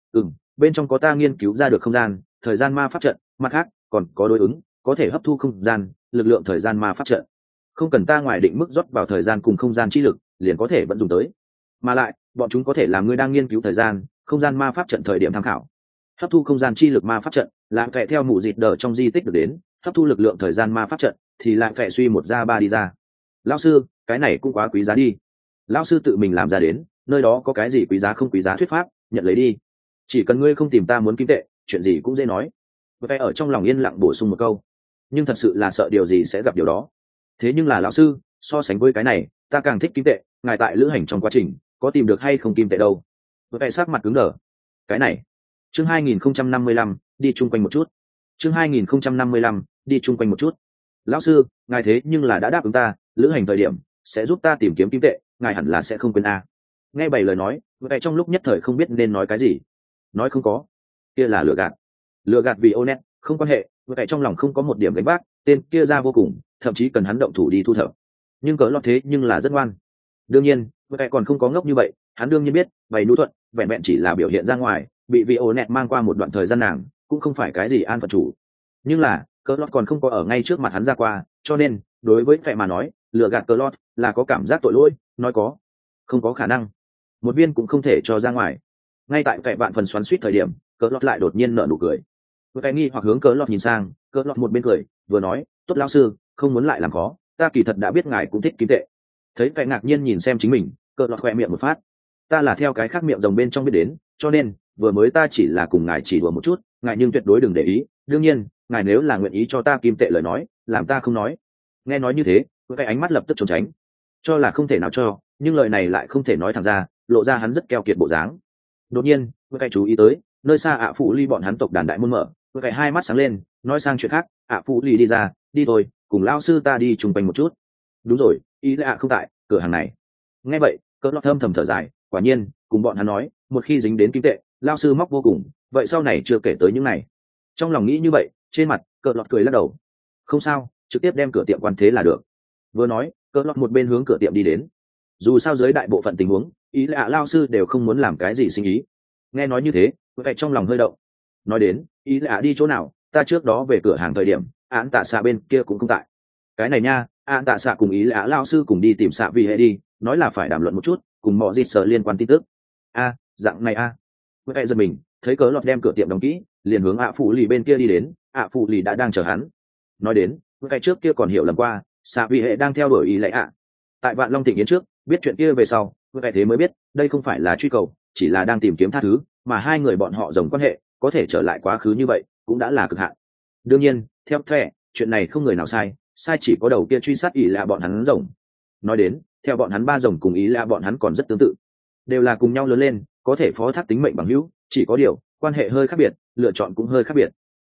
[SPEAKER 1] Bên trong có ta nghiên cứu ra được không gian, thời gian ma pháp trận, mặt khác còn có đối ứng, có thể hấp thu không gian, lực lượng thời gian ma pháp trận. Không cần ta ngoài định mức rót vào thời gian cùng không gian chi lực, liền có thể vận dụng tới. Mà lại, bọn chúng có thể làm ngươi đang nghiên cứu thời gian, không gian ma pháp trận thời điểm tham khảo. Hấp thu không gian chi lực ma pháp trận, làm kệ theo mụ dịt đờ trong di tích được đến, hấp thu lực lượng thời gian ma pháp trận, thì lại phải suy một ra ba đi ra. Lão sư, cái này cũng quá quý giá đi. Lão sư tự mình làm ra đến, nơi đó có cái gì quý giá không quý giá thuyết pháp, nhận lấy đi. Chỉ cần ngươi không tìm ta muốn kim tệ, chuyện gì cũng dễ nói. Vậy ở trong lòng yên lặng bổ sung một câu, nhưng thật sự là sợ điều gì sẽ gặp điều đó. Thế nhưng là lão sư, so sánh với cái này, ta càng thích kim tệ, ngài tại lữ hành trong quá trình, có tìm được hay không kim tệ đâu. Vậy sắc mặt cứng đờ. Cái này, chương 2055, đi chung quanh một chút. Chương 2055, đi chung quanh một chút. Lão sư, ngài thế nhưng là đã đáp ứng ta, lữ hành thời điểm sẽ giúp ta tìm kiếm kim tệ, ngài hẳn là sẽ không quên Nghe 7 lời nói, vậy trong lúc nhất thời không biết nên nói cái gì. Nói không có, kia là lừa gạt vì Onet, không quan hệ, vậy trong lòng không có một điểm gánh vác, tên kia ra vô cùng, thậm chí cần hắn động thủ đi thu thập. Nhưng cỡ lọt thế nhưng là rất ngoan. Đương nhiên, vậy còn không có ngốc như vậy, hắn đương nhiên biết, bày nú thuận, vẹn vẹn chỉ là biểu hiện ra ngoài, bị vị Onet mang qua một đoạn thời gian nàng, cũng không phải cái gì an phận chủ. Nhưng là, cỡ lọt còn không có ở ngay trước mặt hắn ra qua, cho nên, đối với vẻ mà nói, lừa gạt cỡ lọt là có cảm giác tội lỗi, nói có, không có khả năng. Một viên cũng không thể cho ra ngoài. Ngay tại vẻ bạn phần xoắn suýt thời điểm, cỡ lọt lại đột nhiên nở nụ cười. Vẻ nghi hoặc hướng cỡ lọt nhìn sang, cỡ lọt một bên cười, vừa nói, tốt lão sư, không muốn lại làm khó, ta kỳ thật đã biết ngài cũng thích kim tệ. Thấy vẻ ngạc nhiên nhìn xem chính mình, cỡ lọt khoe miệng một phát. Ta là theo cái khác miệng rồng bên trong biết đến, cho nên vừa mới ta chỉ là cùng ngài chỉ đùa một chút, ngài nhưng tuyệt đối đừng để ý. Đương nhiên, ngài nếu là nguyện ý cho ta kim tệ lời nói, làm ta không nói. Nghe nói như thế, cái ánh mắt lập tức trốn tránh, cho là không thể nào cho, nhưng lời này lại không thể nói thẳng ra, lộ ra hắn rất keo kiệt bộ dáng. Đột nhiên, cái chú ý tới nơi xa phụ ly bọn hắn tộc đàn đại môn mở, cái hai mắt sáng lên, nói sang chuyện khác, phụ ly đi ra, đi thôi, cùng lão sư ta đi chung quanh một chút. Đúng rồi, ý là không tại cửa hàng này. Nghe vậy, cỡ lọt thâm thầm thở dài, quả nhiên, cùng bọn hắn nói, một khi dính đến kim tệ, lão sư móc vô cùng, vậy sau này chưa kể tới những này. Trong lòng nghĩ như vậy, trên mặt cỡ lọt cười lắc đầu. Không sao, trực tiếp đem cửa tiệm quan thế là được. Vừa nói, cỡ lọt một bên hướng cửa tiệm đi đến. Dù sao dưới đại bộ phận tình huống, ý là lão sư đều không muốn làm cái gì sinh ý. Nghe nói như thế, vậy trong lòng hơi động. Nói đến, ý là đi chỗ nào, ta trước đó về cửa hàng thời điểm, án tạ xạ bên kia cũng không tại. Cái này nha, án tạ xạ cùng ý là lão sư cùng đi tìm xạ vì hệ đi, nói là phải đàm luận một chút, cùng mọi dịt sợ liên quan tin tức. Dạng này vậy giật mình, thấy cớ lọt đem cửa tiệm đóng kỹ, liền hướng phụ lì bên kia đi đến, phụ lì đã đang chờ hắn. Nói đến, cái trước kia còn hiểu lầm qua, xạ vì hệ đang theo đuổi ý lệ tại Vạn Long Thịnh Yến trước, biết chuyện kia về sau, vậy thế mới biết, đây không phải là truy cầu, chỉ là đang tìm kiếm tha thứ, mà hai người bọn họ rồng quan hệ, có thể trở lại quá khứ như vậy, cũng đã là cực hạn. Đương nhiên, theo thẻ, chuyện này không người nào sai, sai chỉ có đầu kia truy sát ý là bọn hắn rồng. Nói đến, theo bọn hắn ba rồng cùng ý là bọn hắn còn rất tương tự, đều là cùng nhau lớn lên, có thể phó thác tính mệnh bằng hữu, chỉ có điều quan hệ hơi khác biệt, lựa chọn cũng hơi khác biệt.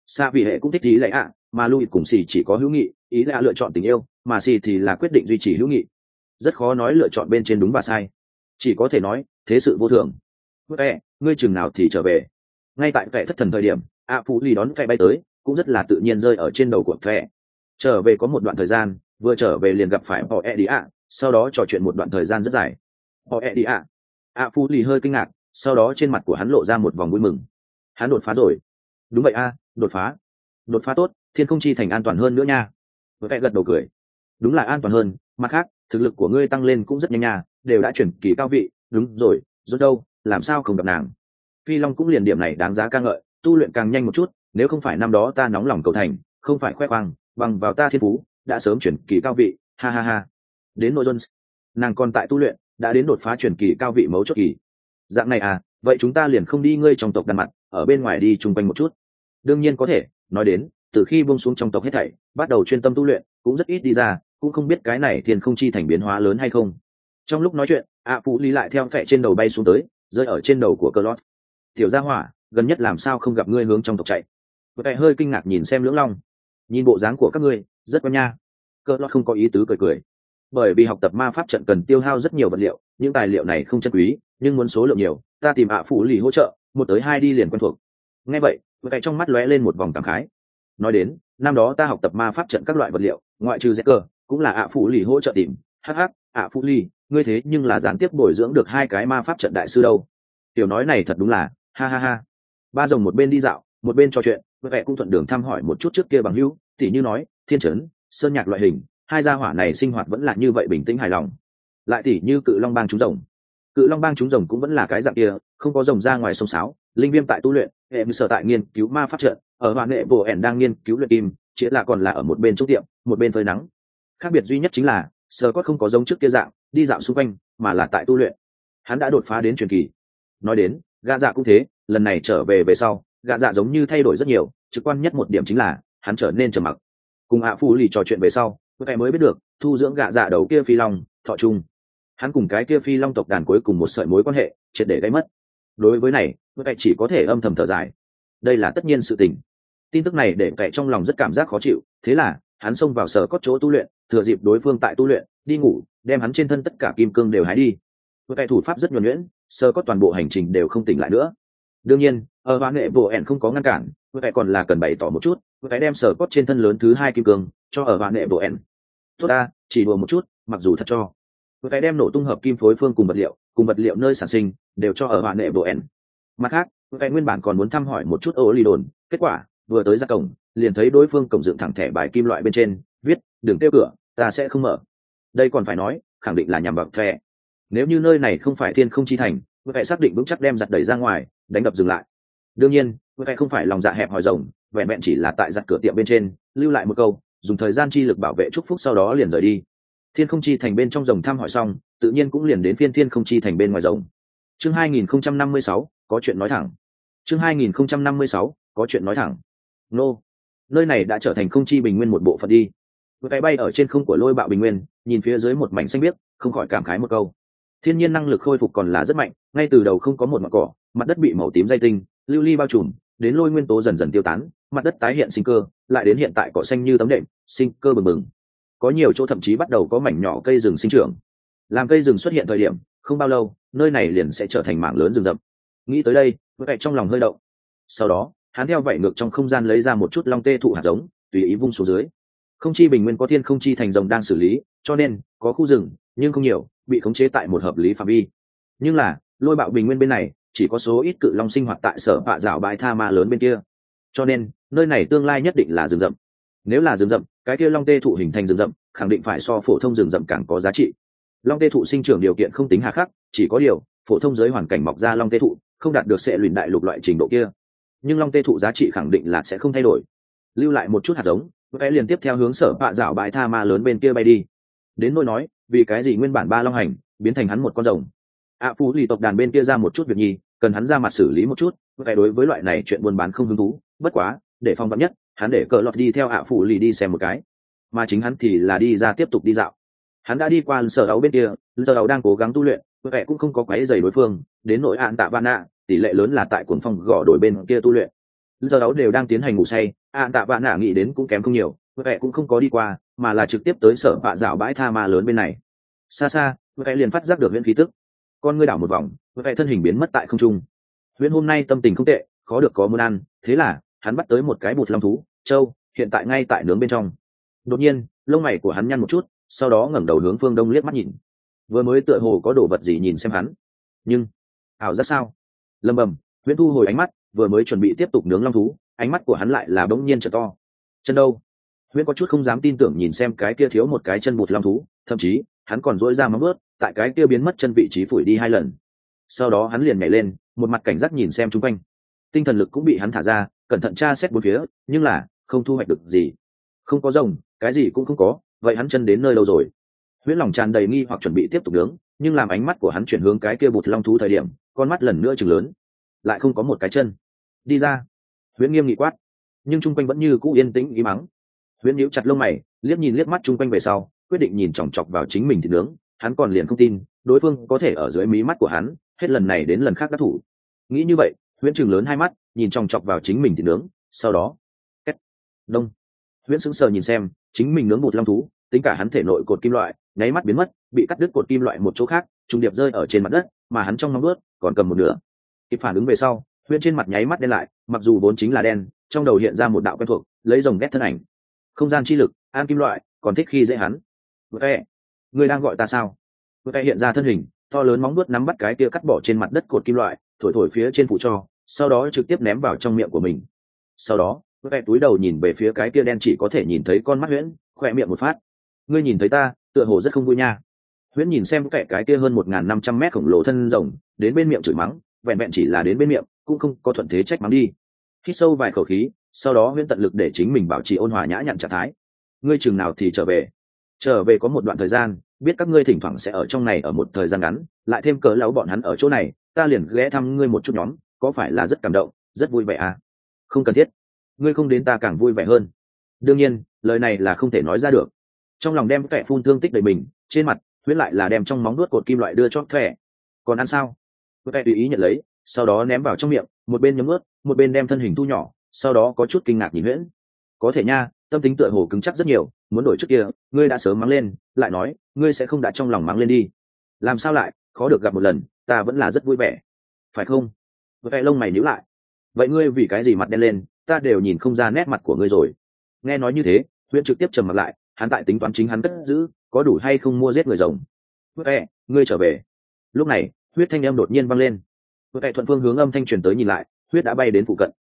[SPEAKER 1] Sa vị hệ cũng thích ý lệ ạ, mà Louis cùng xì chỉ có hữu nghị, ý lệ lựa chọn tình yêu, mà xì thì là quyết định duy trì hữu nghị. Rất khó nói lựa chọn bên trên đúng và sai, chỉ có thể nói thế sự vô thường. Vẽ, ngươi chừng nào thì trở về? Ngay tại vẻ thất thần thời điểm, ạ phụ lì đón vẻ bay tới, cũng rất là tự nhiên rơi ở trên đầu của vẻ. Trở về có một đoạn thời gian, vừa trở về liền gặp phải họ e đi ạ, sau đó trò chuyện một đoạn thời gian rất dài. Họ e đi ạ, ạ phụ lì hơi kinh ngạc, sau đó trên mặt của hắn lộ ra một vòng vui mừng. Hắn đột phá rồi. Đúng vậy a, đột phá tốt, thiên không chi thành an toàn hơn nữa nha. Vẻ gật đầu cười. Đúng là an toàn hơn, mặt khác thực lực của ngươi tăng lên cũng rất nhanh nha, đều đã chuyển kỳ cao vị. Đúng rồi, rốt đâu làm sao không gặp nàng? Phi Long cũng liền điểm này đáng giá ca ngợi, tu luyện càng nhanh một chút, nếu không phải năm đó ta nóng lòng cầu thành, không phải khoe khoang, bằng vào ta thiên phú đã sớm chuyển kỳ cao vị, ha ha ha. Đến nội Jones, nàng còn tại tu luyện, đã đến đột phá chuyển kỳ cao vị mấu chốt kỳ. Dạng này à, vậy chúng ta liền không đi ngươi trong tộc đàn mặt, ở bên ngoài đi chung quanh một chút. Đương nhiên có thể, nói đến từ khi buông xuống trong tộc hết thảy, bắt đầu chuyên tâm tu luyện, cũng rất ít đi ra, cũng không biết cái này thiên không chi thành biến hóa lớn hay không. Trong lúc nói chuyện, phụ lý lại theo phệ trên đầu bay xuống tới, rơi ở trên đầu của Cơ Lót. Tiểu gia hỏa, gần nhất làm sao không gặp ngươi hướng trong tộc chạy? Phệ hơi kinh ngạc nhìn xem Lưỡng Long, nhìn bộ dáng của các ngươi rất quen nha. Cơ Lót không có ý tứ cười cười, bởi vì học tập ma pháp trận cần tiêu hao rất nhiều vật liệu, những tài liệu này không chân quý, nhưng muốn số lượng nhiều, ta tìm phụ lý hỗ trợ, 1 tới 2 đi liền quen thuộc. Nghe vậy, Phệ trong mắt lóe lên một vòng cảm khái. Nói đến năm đó ta học tập ma pháp trận các loại vật liệu, ngoại trừ Zeker, cũng là phụ lý hỗ trợ tìm. Hắc, phụ lý, ngươi thế nhưng là gián tiếp bồi dưỡng được 2 cái ma pháp trận đại sư đâu. Tiểu nói này thật đúng là, ha ha ha. Ba rồng một bên đi dạo, một bên trò chuyện, Phệ cũng thuận đường thăm hỏi một chút trước kia bằng hữu, tỉ như nói Thiên Trấn, Sơn Nhạc loại hình, hai gia hỏa này sinh hoạt vẫn là như vậy bình tĩnh hài lòng. Lại tỉ như Cự Long bang chúng rồng, Cự Long bang chúng rồng cũng vẫn là cái dạng kia, không có rồng ra ngoài sông sáo. Linh Viêm tại tu luyện, hệ sở tại nghiên cứu ma pháp trận, ở Hoàn Nghệ Bộ ẻn đang nghiên cứu luyện kim, chỉ là còn là ở một bên trúc tiệm, một bên phơi nắng. Khác biệt duy nhất chính là Scott không có giống trước kia dạng đi dạo xung quanh, mà là tại tu luyện. Hắn đã đột phá đến truyền kỳ. Nói đến gã dạ cũng thế, lần này trở về sau, gã dạ giống như thay đổi rất nhiều, trực quan nhất một điểm chính là hắn trở nên trầm mặc. Cùng Phu lì trò chuyện về sau, tôi mới biết được thu dưỡng gã dạ đầu kia phi long thọ chung, hắn cùng cái kia phi long tộc đàn cuối cùng một sợi mối quan hệ triệt để gây mất. Đối với này tôi chỉ có thể âm thầm thở dài, đây là tất nhiên sự tình. Tin tức này để Vẽ trong lòng rất cảm giác khó chịu, thế là hắn xông vào sở cốt chỗ tu luyện, thừa dịp đối phương tại tu luyện đi ngủ, đem hắn trên thân tất cả kim cương đều hái đi. Vẽ thủ pháp rất nhuần nhuyễn, sở cốt toàn bộ hành trình đều không tỉnh lại nữa. Đương nhiên ở Hoàn Nghệ Bộ ẻn không có ngăn cản, Vẽ còn là cần bày tỏ một chút, Vẽ đem sở cốt trên thân lớn thứ 2 kim cương cho ở Hoàn Nghệ Bộ ẻn. Tốt ta, chỉ đùa một chút, mặc dù thật cho. Vẽ đem nổ tung hợp kim phối phương cùng vật liệu nơi sản sinh đều cho ở Hoàn Nghệ Bộ ẻn. Mặt khác, Vẽ nguyên bản còn muốn thăm hỏi một chút ô ly đồn, kết quả vừa tới ra cổng liền thấy đối phương cổng dựng thẳng thẻ bài kim loại bên trên viết đừng kêu cửa, ta sẽ không mở. Đây còn phải nói, khẳng định là nhằm vào Vẽ. Nếu như nơi này không phải thiên không chi thành, Vẽ xác định vững chắc đem giặt đẩy ra ngoài, đánh đập dừng lại. Đương nhiên Vẽ không phải lòng dạ hẹp hòi rồng, vẹn vẹn chỉ là tại giặt cửa tiệm bên trên lưu lại một câu, dùng thời gian chi lực bảo vệ chúc phúc, sau đó liền rời đi. Thiên không chi thành bên trong rồng thăm hỏi xong, tự nhiên cũng liền đến phiên thiên không chi thành bên ngoài rồng. Chương 2056, có chuyện nói thẳng. Chương 2056, có chuyện nói thẳng. Nô, nơi này đã trở thành không chi bình nguyên một bộ phận đi. Cái bay ở trên không của lôi bạo bình nguyên, nhìn phía dưới một mảnh xanh biếc, không khỏi cảm khái một câu. Thiên nhiên năng lực khôi phục còn là rất mạnh, ngay từ đầu không có một mảng cỏ, mặt đất bị màu tím dây tinh, lưu ly bao trùm, đến lôi nguyên tố dần dần tiêu tán, mặt đất tái hiện sinh cơ, lại đến hiện tại cỏ xanh như tấm đệm, sinh cơ bừng bừng. Có nhiều chỗ thậm chí bắt đầu có mảnh nhỏ cây rừng sinh trưởng. Làm cây rừng xuất hiện thời điểm, không bao lâu, nơi này liền sẽ trở thành mảng lớn rừng rậm. Nghĩ tới đây, Vẽ trong lòng hơi động. Sau đó, hắn theo vảy ngược trong không gian lấy ra một chút long tê thụ hạt giống, tùy ý vung xuống dưới. Không chi bình nguyên có thiên không chi thành rồng đang xử lý, cho nên có khu rừng, nhưng không nhiều, bị khống chế tại một hợp lý phạm vi. Nhưng là lôi bạo bình nguyên bên này chỉ có số ít cự long sinh hoạt tại sở bạ dạo bãi tha ma lớn bên kia, cho nên nơi này tương lai nhất định là rừng rậm. Nếu là rừng rậm, cái kia long tê thụ hình thành rừng rậm khẳng định phải so phổ thông rừng rậm càng có giá trị. Long tê thụ sinh trưởng điều kiện không tính hà khắc, chỉ có điều phổ thông giới hoàn cảnh mọc ra long tê thụ không đạt được sẽ luyện đại lục loại trình độ kia, nhưng long tê thụ giá trị khẳng định là sẽ không thay đổi. Lưu lại một chút hạt giống, Vẽ liền tiếp theo hướng sở bạ dạo bãi tha ma lớn bên kia bay đi. Đến nỗi nói vì cái gì nguyên bản ba long hành biến thành hắn một con rồng, Phú lì tộc đàn bên kia ra một chút việc nhi, cần hắn ra mặt xử lý một chút. Vẽ đối với loại này chuyện buôn bán không hứng thú, bất quá để phòng vắn nhất, hắn để cờ lọt đi theo Phú lì đi xem một cái, mà chính hắn thì là đi ra tiếp tục đi dạo. Hắn đã đi qua sở áo bên kia, sở áo đang cố gắng tu luyện, Vẽ cũng không có quấy rầy đối phương. Đến nội án tạ van nạ, tỷ lệ lớn là tại cuồng phong gõ đổi bên kia tu luyện. giờ đấu đều đang tiến hành ngủ say, tạ vạn nạ nghĩ đến cũng kém không nhiều, vậy cũng không có đi qua mà là trực tiếp tới sở vạ dạo bãi tha ma lớn bên này. Xa xa vậy liền phát giác được huyễn khí tức, con ngươi đảo một vòng, vậy thân hình biến mất tại không trung. Huyễn hôm nay tâm tình không tệ, khó được có muốn ăn, thế là hắn bắt tới một cái bụt long thú châu, hiện tại ngay tại nướng bên trong. Đột nhiên lông mày của hắn nhăn một chút, sau đó ngẩng đầu hướng phương đông liếc mắt nhìn, vừa mới tựa hồ có đồ vật gì nhìn xem hắn, nhưng ảo giác sao? Lầm bầm huyễn thu hồi ánh mắt, vừa mới chuẩn bị tiếp tục nướng long thú, ánh mắt của hắn lại là bỗng nhiên trở to. Chân đâu? Huyễn có chút không dám tin tưởng nhìn xem cái kia thiếu một cái chân bụt long thú, thậm chí hắn còn dỗi ra móng vuốt tại cái kia biến mất chân vị trí phủi đi 2 lần. Sau đó hắn liền nhảy lên, một mặt cảnh giác nhìn xem chung quanh, tinh thần lực cũng bị hắn thả ra, cẩn thận tra xét bốn phía, nhưng là không thu hoạch được gì. Không có rồng, cái gì cũng không có, vậy hắn chân đến nơi đâu rồi? Huyễn lòng tràn đầy nghi hoặc chuẩn bị tiếp tục nướng, nhưng làm ánh mắt của hắn chuyển hướng cái kia bụt long thú thời điểm, con mắt lần nữa trừng lớn, lại không có một cái chân. Đi ra! Huyễn nghiêm nghị quát, nhưng chung quanh vẫn như cũ yên tĩnh ý mắng. Huyễn nhíu chặt lông mày, liếc mắt chung quanh về sau, quyết định nhìn chòng chọc vào chính mình thì nướng. Hắn còn liền không tin đối phương có thể ở dưới mí mắt của hắn hết lần này đến lần khác đắc thủ. Nghĩ như vậy, Huyễn trừng lớn 2 mắt, nhìn chòng chọc vào chính mình thì nướng. Sau đó, két, đông. Huyễn sững sờ nhìn xem chính mình nướng bụt long thú, tính cả hắn thể nội cột kim loại nháy mắt biến mất, bị cắt đứt cột kim loại một chỗ khác, trùng điệp rơi ở trên mặt đất, mà hắn trong móng vuốt còn cầm một nửa. Kịp phản ứng về sau, Huyễn trên mặt nháy mắt đen lại, mặc dù vốn chính là đen, trong đầu hiện ra một đạo quen thuộc, lấy rồng ghét thân ảnh. Không gian chi lực, an kim loại, còn thích khi dễ hắn. Vậy, ngươi đang gọi ta sao? Vậy hiện ra thân hình, to lớn móng vuốt nắm bắt cái kia cắt bỏ trên mặt đất cột kim loại, thổi thổi phía trên phụ cho, sau đó trực tiếp ném vào trong miệng của mình. Sau đó, vậy túi đầu nhìn về phía cái kia đen chỉ có thể nhìn thấy con mắt Huyễn, khỏe miệng một phát. Ngươi nhìn thấy ta, tựa hồ rất không vui nha. Huyễn nhìn xem cái kia hơn 1.500 mét khổng lồ thân rồng, đến bên miệng chửi mắng, vẹn vẹn chỉ là đến bên miệng, cũng không có thuận thế trách mắng đi. Hít sâu vài khẩu khí, sau đó Huyễn tận lực để chính mình bảo trì ôn hòa nhã nhặn trạng thái. Ngươi chừng nào thì trở về? Trở về có một đoạn thời gian, biết các ngươi thỉnh thoảng sẽ ở trong này ở một thời gian ngắn, lại thêm cớ lão bọn hắn ở chỗ này, ta liền ghé thăm ngươi một chút nhóm, có phải là rất cảm động, rất vui vẻ à? Không cần thiết, ngươi không đến ta càng vui vẻ hơn. Đương nhiên, lời này là không thể nói ra được. Trong lòng đem vẻ phun thương tích đầy mình, trên mặt Huyễn lại là đem trong móng nuốt cột kim loại đưa cho thẻ. Còn ăn sao? Vẻ tùy ý nhận lấy, sau đó ném vào trong miệng, một bên nhấm nuốt, một bên đem thân hình thu nhỏ, sau đó có chút kinh ngạc nhìn Huyễn. Có thể nha, tâm tính tựa hồ cứng chắc rất nhiều, muốn đổi trước kia ngươi đã sớm mắng lên, lại nói ngươi sẽ không đã trong lòng mắng lên đi. Làm sao lại, khó được gặp một lần, ta vẫn là rất vui vẻ, phải không? Vẻ lông mày nhíu lại. Vậy ngươi vì cái gì mặt đen lên, ta đều nhìn không ra nét mặt của ngươi rồi. Nghe nói như thế, Huyễn trực tiếp trầm mặt lại, hắn tại tính toán chính hắn cất giữ có đủ hay không mua giết người rồng. Vệ, ngươi trở về. Lúc này huyết thanh âm đột nhiên vang lên. Vệ thuận phương hướng âm thanh truyền tới nhìn lại, huyết đã bay đến phụ cận.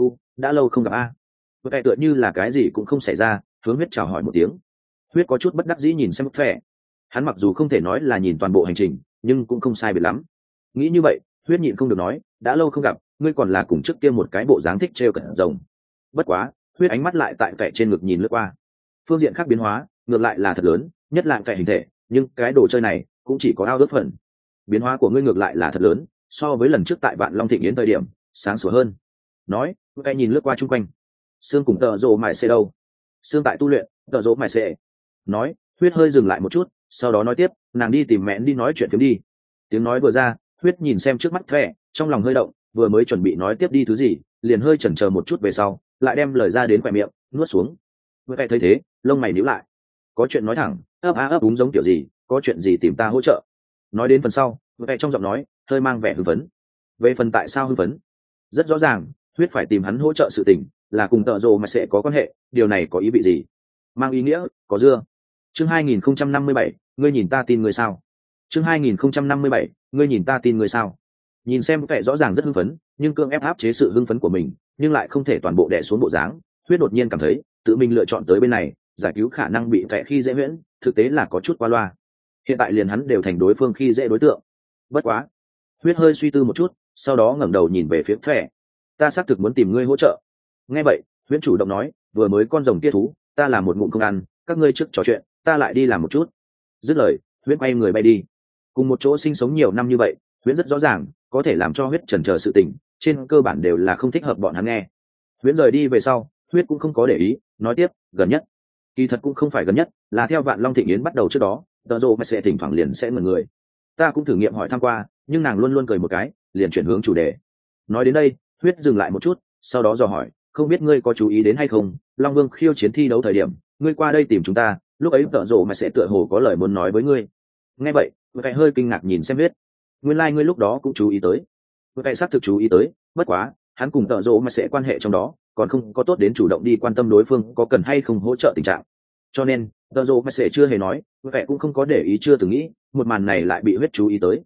[SPEAKER 1] Đã lâu không gặp a. Vệ tựa như là cái gì cũng không xảy ra, hướng huyết chào hỏi một tiếng. Huyết có chút bất đắc dĩ nhìn xem Vệ. Hắn mặc dù không thể nói là nhìn toàn bộ hành trình, nhưng cũng không sai biệt lắm. Nghĩ như vậy, huyết nhịn không được nói, đã lâu không gặp, ngươi còn là cùng trước kia một cái bộ dáng thích trêu cận rồng. Bất quá, huyết ánh mắt lại tại Vệ trên ngực nhìn lướt qua. Phương diện khác biến hóa ngược lại là thật lớn, nhất là Vệ hình thể, nhưng cái đồ chơi này cũng chỉ có ao ước phần. Biến hóa của ngươi ngược lại là thật lớn, so với lần trước tại Vạn Long Thịnh Yến thời điểm sáng sủa hơn. Nói, Vệ nhìn lướt qua chung quanh. Xương cùng tợ rộ mải xê đâu? Xương tại tu luyện, tợ rộ mải xê. Nói, huyết hơi dừng lại một chút, sau đó nói tiếp, nàng đi tìm mẹ đi nói chuyện phiếm đi. Tiếng nói vừa ra, huyết nhìn xem trước mắt Vệ, trong lòng hơi động, vừa mới chuẩn bị nói tiếp đi thứ gì, liền hơi chần chờ một chút về sau, lại đem lời ra đến khỏe miệng nuốt xuống. Vệ thấy thế, lông mày nhíu lại. Có chuyện nói thẳng, ấp úng giống kiểu gì, có chuyện gì tìm ta hỗ trợ. Nói đến phần sau, Vệ trong giọng nói hơi mang vẻ hưng phấn. Về phần tại sao hưng phấn, rất rõ ràng, huyết phải tìm hắn hỗ trợ sự tình là cùng tợ rồ mà sẽ có quan hệ. Điều này có ý vị gì? Mang ý nghĩa có dưa. Chương 2057, ngươi nhìn ta tin người sao? Chương 2057, ngươi nhìn ta tin người sao? Nhìn xem Vệ rõ ràng rất hưng phấn, nhưng cưỡng áp chế sự hưng phấn của mình, nhưng lại không thể toàn bộ đè xuống bộ dáng. Huyết đột nhiên cảm thấy tự mình lựa chọn tới bên này, giải cứu khả năng bị Vệ khi dễ Huyễn, thực tế là có chút qua loa. Hiện tại liền hắn đều thành đối phương khi dễ đối tượng. Bất quá, huyết hơi suy tư một chút, sau đó ngẩng đầu nhìn về phía Vệ. Ta xác thực muốn tìm ngươi hỗ trợ. Nghe vậy, Huyễn chủ động nói, vừa mới con rồng kia thú, ta làm một ngụm không ăn, các ngươi trước trò chuyện, ta lại đi làm một chút. Dứt lời, Huyễn quay người bay đi. Cùng một chỗ sinh sống nhiều năm như vậy, Huyễn rất rõ ràng, có thể làm cho huyết chần chờ sự tình, trên cơ bản đều là không thích hợp bọn hắn nghe. Huyễn rời đi về sau, huyết cũng không có để ý, nói tiếp, gần nhất. Kỳ thật cũng không phải gần nhất, là theo Vạn Long Thịnh Yến bắt đầu trước đó, tợ rộ mà sẽ thỉnh thoảng liền sẽ ngẩn người. Ta cũng thử nghiệm hỏi thăm qua, nhưng nàng luôn luôn cười một cái, liền chuyển hướng chủ đề. Nói đến đây, huyết dừng lại một chút, sau đó dò hỏi, không biết ngươi có chú ý đến hay không, Long Vương khiêu chiến thi đấu thời điểm ngươi qua đây tìm chúng ta, lúc ấy tợ rộ mà sẽ tựa hồ có lời muốn nói với ngươi. Nghe vậy cái hơi kinh ngạc nhìn xem Huyết, nguyên lai、ngươi lúc đó cũng chú ý tới. Cái xác thực chú ý tới, bất quá hắn cùng tợ rộ mà sẽ quan hệ trong đó còn không có tốt đến chủ động đi quan tâm đối phương có cần hay không hỗ trợ tình trạng, cho nên tợ rộ mà sẽ chưa hề nói, vẻ cũng không có để ý, chưa từng nghĩ một màn này lại bị Huyết chú ý tới.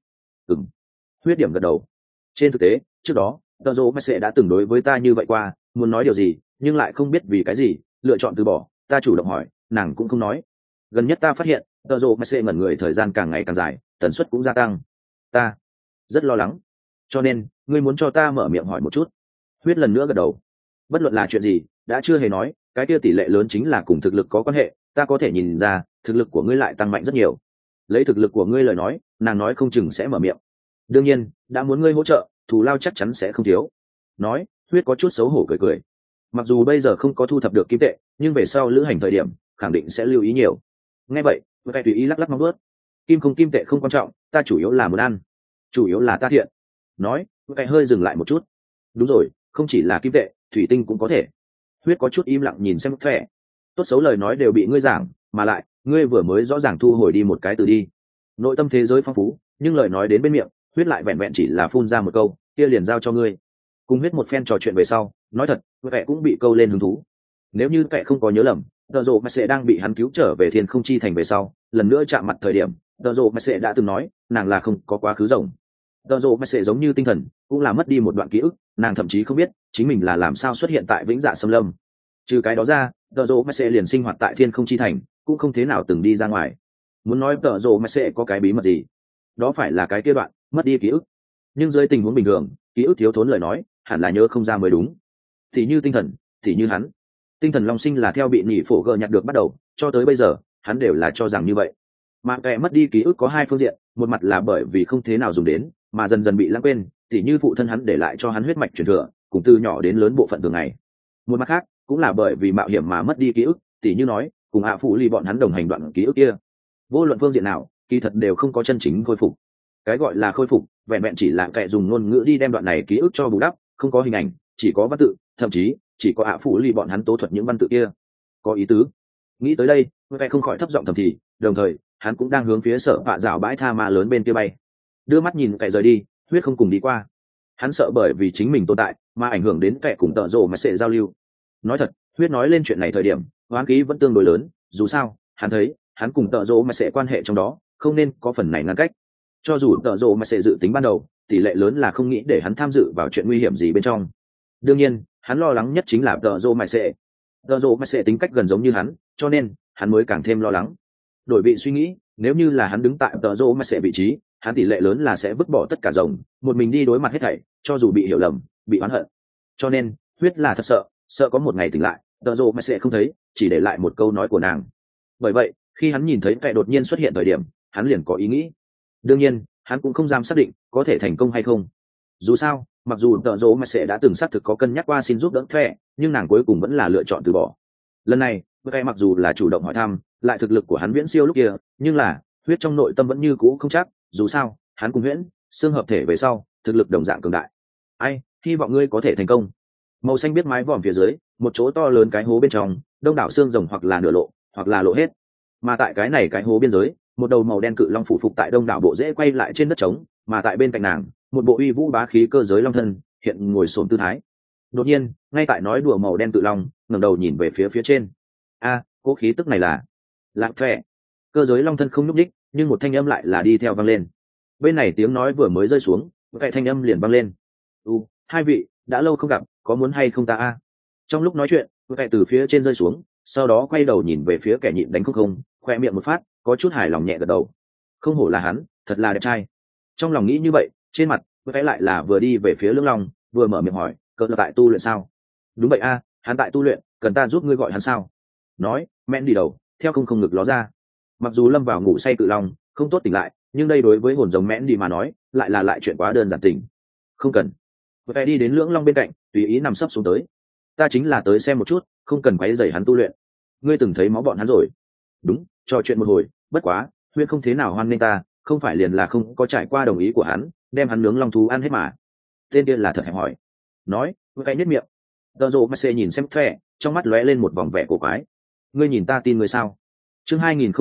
[SPEAKER 1] Huyết điểm gật đầu. Trên thực tế trước đó tợ rộ mà sẽ đã từng đối với ta như vậy qua, muốn nói điều gì nhưng lại không biết vì cái gì lựa chọn từ bỏ. Ta chủ động hỏi, nàng cũng không nói. Gần nhất ta phát hiện tợ rộ mà sẽ ngẩn người thời gian càng ngày càng dài, tần suất cũng gia tăng. Ta rất lo lắng, cho nên ngươi muốn cho ta mở miệng hỏi một chút. Huyết lần nữa gật đầu. Bất luận là chuyện gì đã chưa hề nói, cái kia tỷ lệ lớn chính là cùng thực lực có quan hệ. Ta có thể nhìn ra thực lực của ngươi lại tăng mạnh rất nhiều. Lấy thực lực của ngươi lời nói, nàng nói không chừng sẽ mở miệng. Đương nhiên đã muốn ngươi hỗ trợ, thù lao chắc chắn sẽ không thiếu. Nói, Huyết có chút xấu hổ cười cười. Mặc dù bây giờ không có thu thập được kim tệ, nhưng về sau lữ hành thời điểm khẳng định sẽ lưu ý nhiều. Nghe vậy cái tùy ý lắc lắc mong ướt. Kim không kim tệ không quan trọng, ta chủ yếu là muốn ăn, chủ yếu là ta thiện. Nói, cái hơi dừng lại một chút. Đúng rồi, không chỉ là kim tệ, thủy tinh cũng có thể. Huyết có chút im lặng nhìn xem thẻ. Tốt xấu lời nói đều bị ngươi giảng, mà lại ngươi vừa mới rõ ràng thu hồi đi một cái từ đi. Nội tâm thế giới phong phú, nhưng lời nói đến bên miệng Huyết lại vẹn vẹn chỉ là phun ra một câu, kia liền giao cho ngươi. Cùng Huyết một phen trò chuyện về sau, nói thật vẻ cũng bị câu lên hứng thú. Nếu như vẻ không có nhớ lầm, tợ rộ mà sẽ đang bị hắn cứu trở về thiên không chi thành về sau, lần nữa chạm mặt thời điểm tợ rộ mà sẽ đã từng nói nàng là không có quá khứ rồng. Tợ rộ mà sẽ giống như tinh thần cũng là mất đi một đoạn ký ức, nàng thậm chí không biết chính mình là làm sao xuất hiện tại vĩnh dạ xâm lâm. Trừ cái đó ra, tợ rộ mà sẽ liền sinh hoạt tại thiên không chi thành cũng không thế nào từng đi ra ngoài. Muốn nói tợ rộ mà sẽ có cái bí mật gì, đó phải là cái kia đoạn mất đi ký ức. Nhưng dưới tình huống bình thường, ký ức thiếu thốn lời nói hẳn là nhớ không ra mới đúng. Thì như tinh thần, thì như hắn. Tinh thần long sinh là theo bị nhị phổ gờ nhặt được bắt đầu, cho tới bây giờ hắn đều là cho rằng như vậy. Mà kẻ mất đi ký ức có hai phương diện, một mặt là bởi vì không thế nào dùng đến mà dần dần bị lãng quên, tỉ như phụ thân hắn để lại cho hắn huyết mạch truyền thừa cùng từ nhỏ đến lớn bộ phận thường ngày. Một mặt khác cũng là bởi vì mạo hiểm mà mất đi ký ức, tỉ như nói cùng hạ phụ ly bọn hắn đồng hành đoạn ký ức kia. Vô luận phương diện nào kỳ thật đều không có chân chính khôi phục. Cái gọi là khôi phục vẹn vẹn chỉ là kẻ dùng ngôn ngữ đi đem đoạn này ký ức cho bù đắp, không có hình ảnh, chỉ có văn tự, thậm chí chỉ có hạ phụ ly bọn hắn tố thuật những văn tự kia. Có ý tứ. Nghĩ tới đây kẻ không khỏi thấp giọng thầm thì, đồng thời hắn cũng đang hướng phía sở vạ rào bãi tha ma lớn bên kia bay. Đưa mắt nhìn kẻ rời đi, Huyết không cùng đi qua. Hắn sợ bởi vì chính mình tồn tại mà ảnh hưởng đến kẻ cùng tợ rộ mà sẽ giao lưu. Nói thật, Huyết nói lên chuyện này thời điểm hoán khí vẫn tương đối lớn, dù sao hắn thấy hắn cùng tợ rộ mà sẽ quan hệ trong đó không nên có phần này ngăn cách. Cho dù tợ rộ mà sẽ dự tính ban đầu tỷ lệ lớn là không nghĩ để hắn tham dự vào chuyện nguy hiểm gì bên trong. Đương nhiên hắn lo lắng nhất chính là tợ rộ mà sẽ tính cách gần giống như hắn, cho nên hắn mới càng thêm lo lắng. Đổi vị suy nghĩ, nếu như là hắn đứng tại tợ rộ mà sẽ vị trí, hắn tỷ lệ lớn là sẽ vứt bỏ tất cả rồng, một mình đi đối mặt hết thảy, cho dù bị hiểu lầm, bị oán hận. Cho nên Huyết là thật sợ có một ngày tỉnh lại tợ rộ mà sẽ không thấy, chỉ để lại một câu nói của nàng. Bởi vậy khi hắn nhìn thấy kẻ đột nhiên xuất hiện thời điểm, hắn liền có ý nghĩ. Đương nhiên hắn cũng không dám xác định có thể thành công hay không. Dù sao mặc dù tợ rộ mà sẽ đã từng xác thực có cân nhắc qua xin giúp đỡ thẻ, nhưng nàng cuối cùng vẫn là lựa chọn từ bỏ. Lần này kẻ mặc dù là chủ động hỏi thăm, lại thực lực của hắn viễn siêu lúc kia, nhưng là Huyết trong nội tâm vẫn như cũ không chắc. Dù sao hắn cùng Huyễn xương hợp thể về sau thực lực đồng dạng cường đại. Hy vọng ngươi có thể thành công. Màu xanh biết mái vòm phía dưới một chỗ to lớn cái hố bên trong, đông đảo xương rồng hoặc là nửa lộ hoặc là lộ hết. Mà tại cái này cái hố biên giới, một đầu màu đen cự long phủ phục tại đông đảo bộ rễ quay lại trên đất trống, mà tại bên cạnh nàng một bộ uy vũ bá khí cơ giới long thân hiện ngồi xổm tư thái. Đột nhiên ngay tại nói đùa màu đen cự long ngẩng đầu nhìn về phía trên. Cố khí tức này là lạc thẻ. Cơ giới long thân không nhúc nhích, nhưng một thanh âm lại là đi theo vang lên. Bên này tiếng nói vừa mới rơi xuống, cái thanh âm liền vang lên. Hai vị đã lâu không gặp, có muốn hay không ta? Trong lúc nói chuyện cái từ phía trên rơi xuống, sau đó quay đầu nhìn về phía kẻ nhịn đánh không, khoe miệng một phát, có chút hài lòng nhẹ gật đầu. Không hổ là hắn, thật là đẹp trai. Trong lòng nghĩ như vậy, trên mặt cái lại là vừa đi về phía lưỡng long, vừa mở miệng hỏi, cỡ là tại tu luyện sao? Đúng vậy hắn tại tu luyện, cần ta giúp ngươi gọi hắn sao? Nói men đi đầu theo không ngực ló ra. Mặc dù lâm vào ngủ say cự long không tốt tỉnh lại, nhưng đây đối với hồn giống mẽn đi mà nói lại chuyện quá đơn giản tình. Không cần. Phải đi đến lưỡng long bên cạnh, tùy ý nằm sấp xuống tới. Ta chính là tới xem một chút, không cần quấy rầy hắn tu luyện. Ngươi từng thấy máu bọn hắn rồi? Đúng, trò chuyện một hồi, bất quá Huyên không thế nào hoan nghênh ta, không phải liền là không có trải qua đồng ý của hắn đem hắn nướng long thú ăn hết mà. Tên kia là thật hẹp hỏi. Nói cái nhếch miệng, Tờ rộ Messi nhìn xem thẻ, trong mắt lóe lên một vòng vẻ cổ quái. Ngươi nhìn ta tin ngươi sao? Chương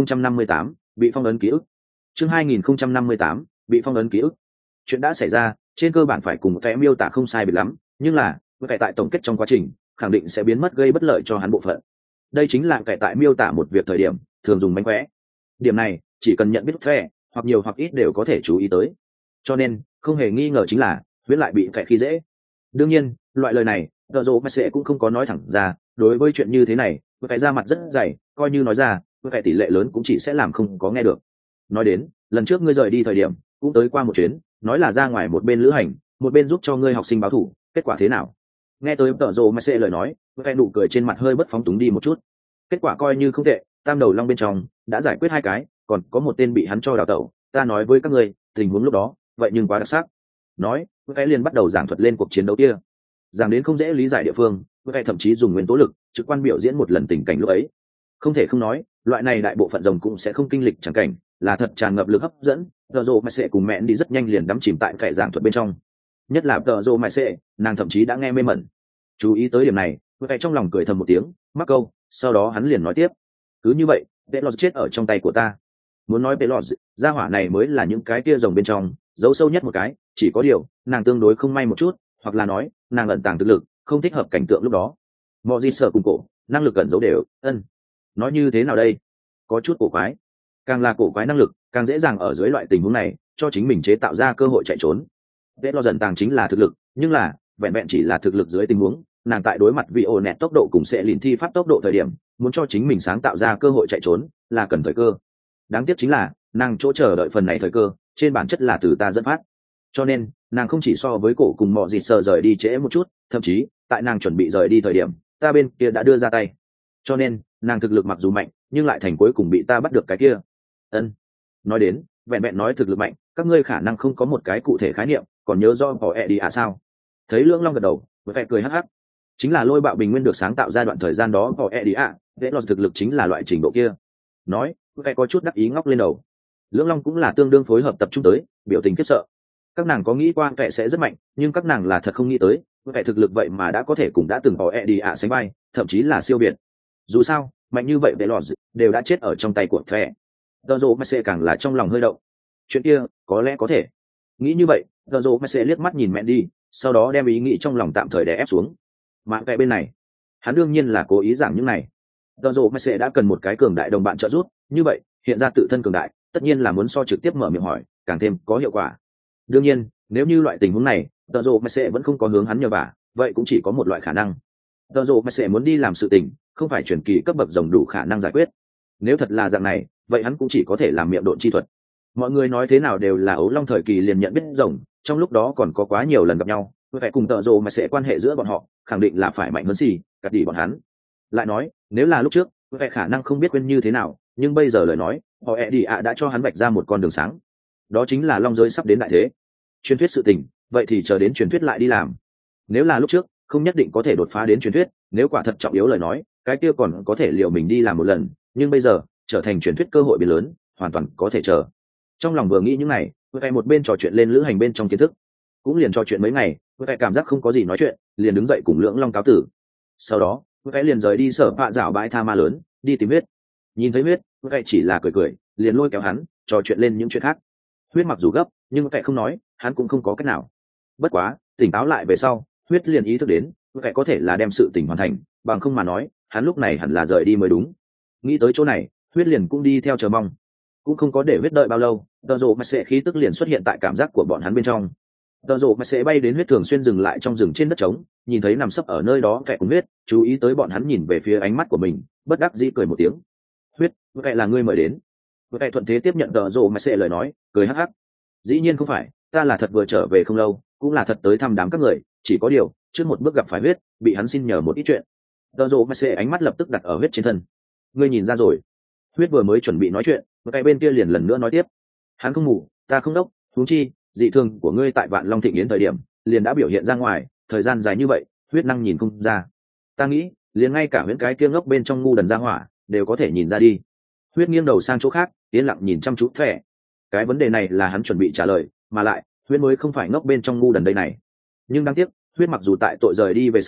[SPEAKER 1] 2058, bị phong ấn ký ức. Chương 2058, bị phong ấn ký ức. Chuyện đã xảy ra, trên cơ bản phải cùng vẽ miêu tả không sai biệt lắm, nhưng là vẽ tại tổng kết trong quá trình, khẳng định sẽ biến mất gây bất lợi cho hắn bộ phận. Đây chính là vẽ tại miêu tả một việc thời điểm, thường dùng mánh khóe. Điểm này, chỉ cần nhận biết vẽ, hoặc nhiều hoặc ít đều có thể chú ý tới. Cho nên, không hề nghi ngờ chính là huyết lại bị vẽ khi dễ. Đương nhiên, loại lời này, Tờ Rô Messi cũng không có nói thẳng ra, đối với chuyện như thế này, vẽ ra mặt rất dày, coi như nói ra, vẽ tỷ lệ lớn cũng chỉ sẽ làm không có nghe được. Nói đến, lần trước ngươi rời đi thời điểm, cũng tới qua một chuyến, nói là ra ngoài một bên lữ hành, một bên giúp cho ngươi học sinh báo thủ, kết quả thế nào? Nghe tới Tờ Rô Messi lời nói, vẽ nụ cười trên mặt hơi bất phóng túng đi một chút. Kết quả coi như không tệ, tam đầu long bên trong đã giải quyết 2 cái, còn có một tên bị hắn cho đào tẩu. Ta nói với các ngươi, tình huống lúc đó, vậy nhưng quá đặc sắc. Nói, vẽ liền bắt đầu giảng thuật lên cuộc chiến đấu kia. Giảng đến không dễ lý giải địa phương, vẽ thậm chí dùng nguyên tố lực trực quan biểu diễn một lần tình cảnh lúc ấy. Không thể không nói, loại này đại bộ phận rồng cũng sẽ không kinh lịch chẳng cảnh, là thật tràn ngập lực hấp dẫn. Tờ Rô Messi cùng mẹ đi rất nhanh liền đắm chìm tại vẻ giảng thuật bên trong. Nhất là Tờ Rô Messi, nàng thậm chí đã nghe mê mẩn. Chú ý tới điểm này, vẽ trong lòng cười thầm một tiếng, mắc câu, sau đó hắn liền nói tiếp. Cứ như vậy, Pelos chết ở trong tay của ta. Muốn nói Pelos, gia hỏa này mới là những cái kia rồng bên trong, giấu sâu nhất một cái, chỉ có điều, nàng tương đối không may một chút, hoặc là nói, nàng ẩn tàng thực lực, không thích hợp cảnh tượng lúc đó. Mọi gì sợ cùng cổ, năng lực ẩn giấu đều, nói như thế nào đây? Có chút cổ quái. Càng là cổ quái năng lực, càng dễ dàng ở dưới loại tình huống này, cho chính mình chế tạo ra cơ hội chạy trốn. Pelos ẩn tàng chính là thực lực, nhưng là, vẹn vẹn chỉ là thực lực dưới tình huống, nàng tại đối mặt vị ổ nẹt tốc độ cùng sẽ lìn thi pháp tốc độ thời điểm, muốn cho chính mình sáng tạo ra cơ hội chạy trốn là cần thời cơ. Đáng tiếc chính là nàng chỗ chờ đợi phần này thời cơ trên bản chất là từ ta dẫn phát, cho nên nàng không chỉ so với cổ cùng mọi gì sợ rời đi trễ một chút, thậm chí tại nàng chuẩn bị rời đi thời điểm ta bên kia đã đưa ra tay, cho nên nàng thực lực mặc dù mạnh nhưng lại thành cuối cùng bị ta bắt được cái kia. Nói đến vẹn vẹn nói thực lực mạnh, các ngươi khả năng không có một cái cụ thể khái niệm, còn nhớ do bỏ ẹ đi à sao? Thấy lưỡng long gật đầu với vẻ cười hắc hắc, chính là lôi bạo bình nguyên được sáng tạo ra đoạn thời gian đó bỏ ẹ đi à, dễ lọt thực lực chính là loại trình độ kia. Nói vẻ có chút đắc ý ngóc lên đầu. Lưỡng long cũng là tương đương phối hợp tập trung tới biểu tình khiếp sợ. Các nàng có nghĩ qua vẻ sẽ rất mạnh, nhưng các nàng là thật không nghĩ tới vẻ thực lực vậy mà đã có thể cùng đã từng bỏ ẹ đi à sánh vai, thậm chí là siêu việt. Dù sao mạnh như vậy dễ lọt đều đã chết ở trong tay của vẻ. Tờ Rô Messi càng là trong lòng hơi động. Chuyện kia có lẽ có thể. Nghĩ như vậy, Tờ Rô Messi liếc mắt nhìn mẹ đi, sau đó đem ý nghĩ trong lòng tạm thời đè ép xuống. Mà vẻ bên này, hắn đương nhiên là cố ý giảng những này. Tờ Rô Messi đã cần một cái cường đại đồng bạn trợ giúp, như vậy hiện ra tự thân cường đại, tất nhiên là muốn so trực tiếp mở miệng hỏi càng thêm có hiệu quả. Đương nhiên, nếu như loại tình huống này, Tờ Rô Messi vẫn không có hướng hắn nhờ vả, vậy cũng chỉ có một loại khả năng. Tờ Rô Messi muốn đi làm sự tình, không phải truyền kỳ cấp bậc rồng đủ khả năng giải quyết. Nếu thật là dạng này, vậy hắn cũng chỉ có thể làm miệng độn chi thuật. Mọi người nói thế nào đều là ấu long thời kỳ liền nhận biết rồng, trong lúc đó còn có quá nhiều lần gặp nhau, phải cùng Tờ Rô mà sẽ quan hệ giữa bọn họ khẳng định là phải mạnh hơn gì cắt đi bọn hắn. Lại nói nếu là lúc trước phải khả năng không biết quên như thế nào, nhưng bây giờ lời nói họ ẹ đi ạ đã cho hắn vạch ra một con đường sáng, đó chính là long giới sắp đến đại thế. Truyền thuyết sự tình vậy thì chờ đến truyền thuyết lại đi làm. Nếu là lúc trước không nhất định có thể đột phá đến truyền thuyết, nếu quả thật trọng yếu lời nói cái kia còn có thể liệu mình đi làm một lần, nhưng bây giờ trở thành truyền thuyết cơ hội biến lớn, hoàn toàn có thể chờ. Trong lòng vừa nghĩ những này, phải một bên trò chuyện lên lữ hành bên trong kiến thức, cũng liền trò chuyện mấy ngày, phải cảm giác không có gì nói chuyện, liền đứng dậy cùng lưỡng long cáo tử. Sau đó phải liền rời đi sở phạ dạo bãi tha ma lớn đi tìm huyết. Nhìn thấy huyết, phải chỉ là cười cười, liền lôi kéo hắn trò chuyện lên những chuyện khác. Huyết mặc dù gấp nhưng phải không nói, hắn cũng không có cách nào. Bất quá tỉnh táo lại về sau, huyết liền ý thức đến phải có thể là đem sự tình hoàn thành, bằng không mà nói hắn lúc này hẳn là rời đi mới đúng. Nghĩ tới chỗ này, huyết liền cũng đi theo chờ mong. Cũng không có để huyết đợi bao lâu, Tờ Rô mà sẽ khí tức liền xuất hiện tại cảm giác của bọn hắn bên trong. Tờ Rô mà sẽ bay đến huyết thường xuyên dừng lại trong rừng trên đất trống, nhìn thấy nằm sấp ở nơi đó kẻ cùng huyết, chú ý tới bọn hắn nhìn về phía ánh mắt của mình, bất đắc dĩ cười một tiếng. Huyết, vậy là ngươi mời đến. Vậy thuận thế tiếp nhận Tờ Rô mà sẽ lời nói, cười hắc hắc. Dĩ nhiên không phải, ta là thật vừa trở về không lâu, cũng là thật tới thăm đám các người, chỉ có điều trước một bước gặp phải huyết, bị hắn xin nhờ một ít chuyện. Tờ Rô mà sẽ ánh mắt lập tức đặt ở huyết trên thân. Ngươi nhìn ra rồi. Huyết vừa mới chuẩn bị nói chuyện, một cái bên kia liền lần nữa nói tiếp. Hắn không ngủ, ta không đốc, huống chi dị thường của ngươi tại Vạn Long Thịnh Yến thời điểm liền đã biểu hiện ra ngoài, thời gian dài như vậy huyết năng nhìn không ra. Ta nghĩ liền ngay cả huyễn cái kia ngốc bên trong ngu đần ra hỏa đều có thể nhìn ra đi. Huyết nghiêng đầu sang chỗ khác, yên lặng nhìn chăm chú thẻ. Cái vấn đề này là hắn chuẩn bị trả lời, mà lại huyết mới không phải ngốc bên trong ngu đần đây này. Nhưng đáng tiếc huyết mặc dù tại tội rời đi về sau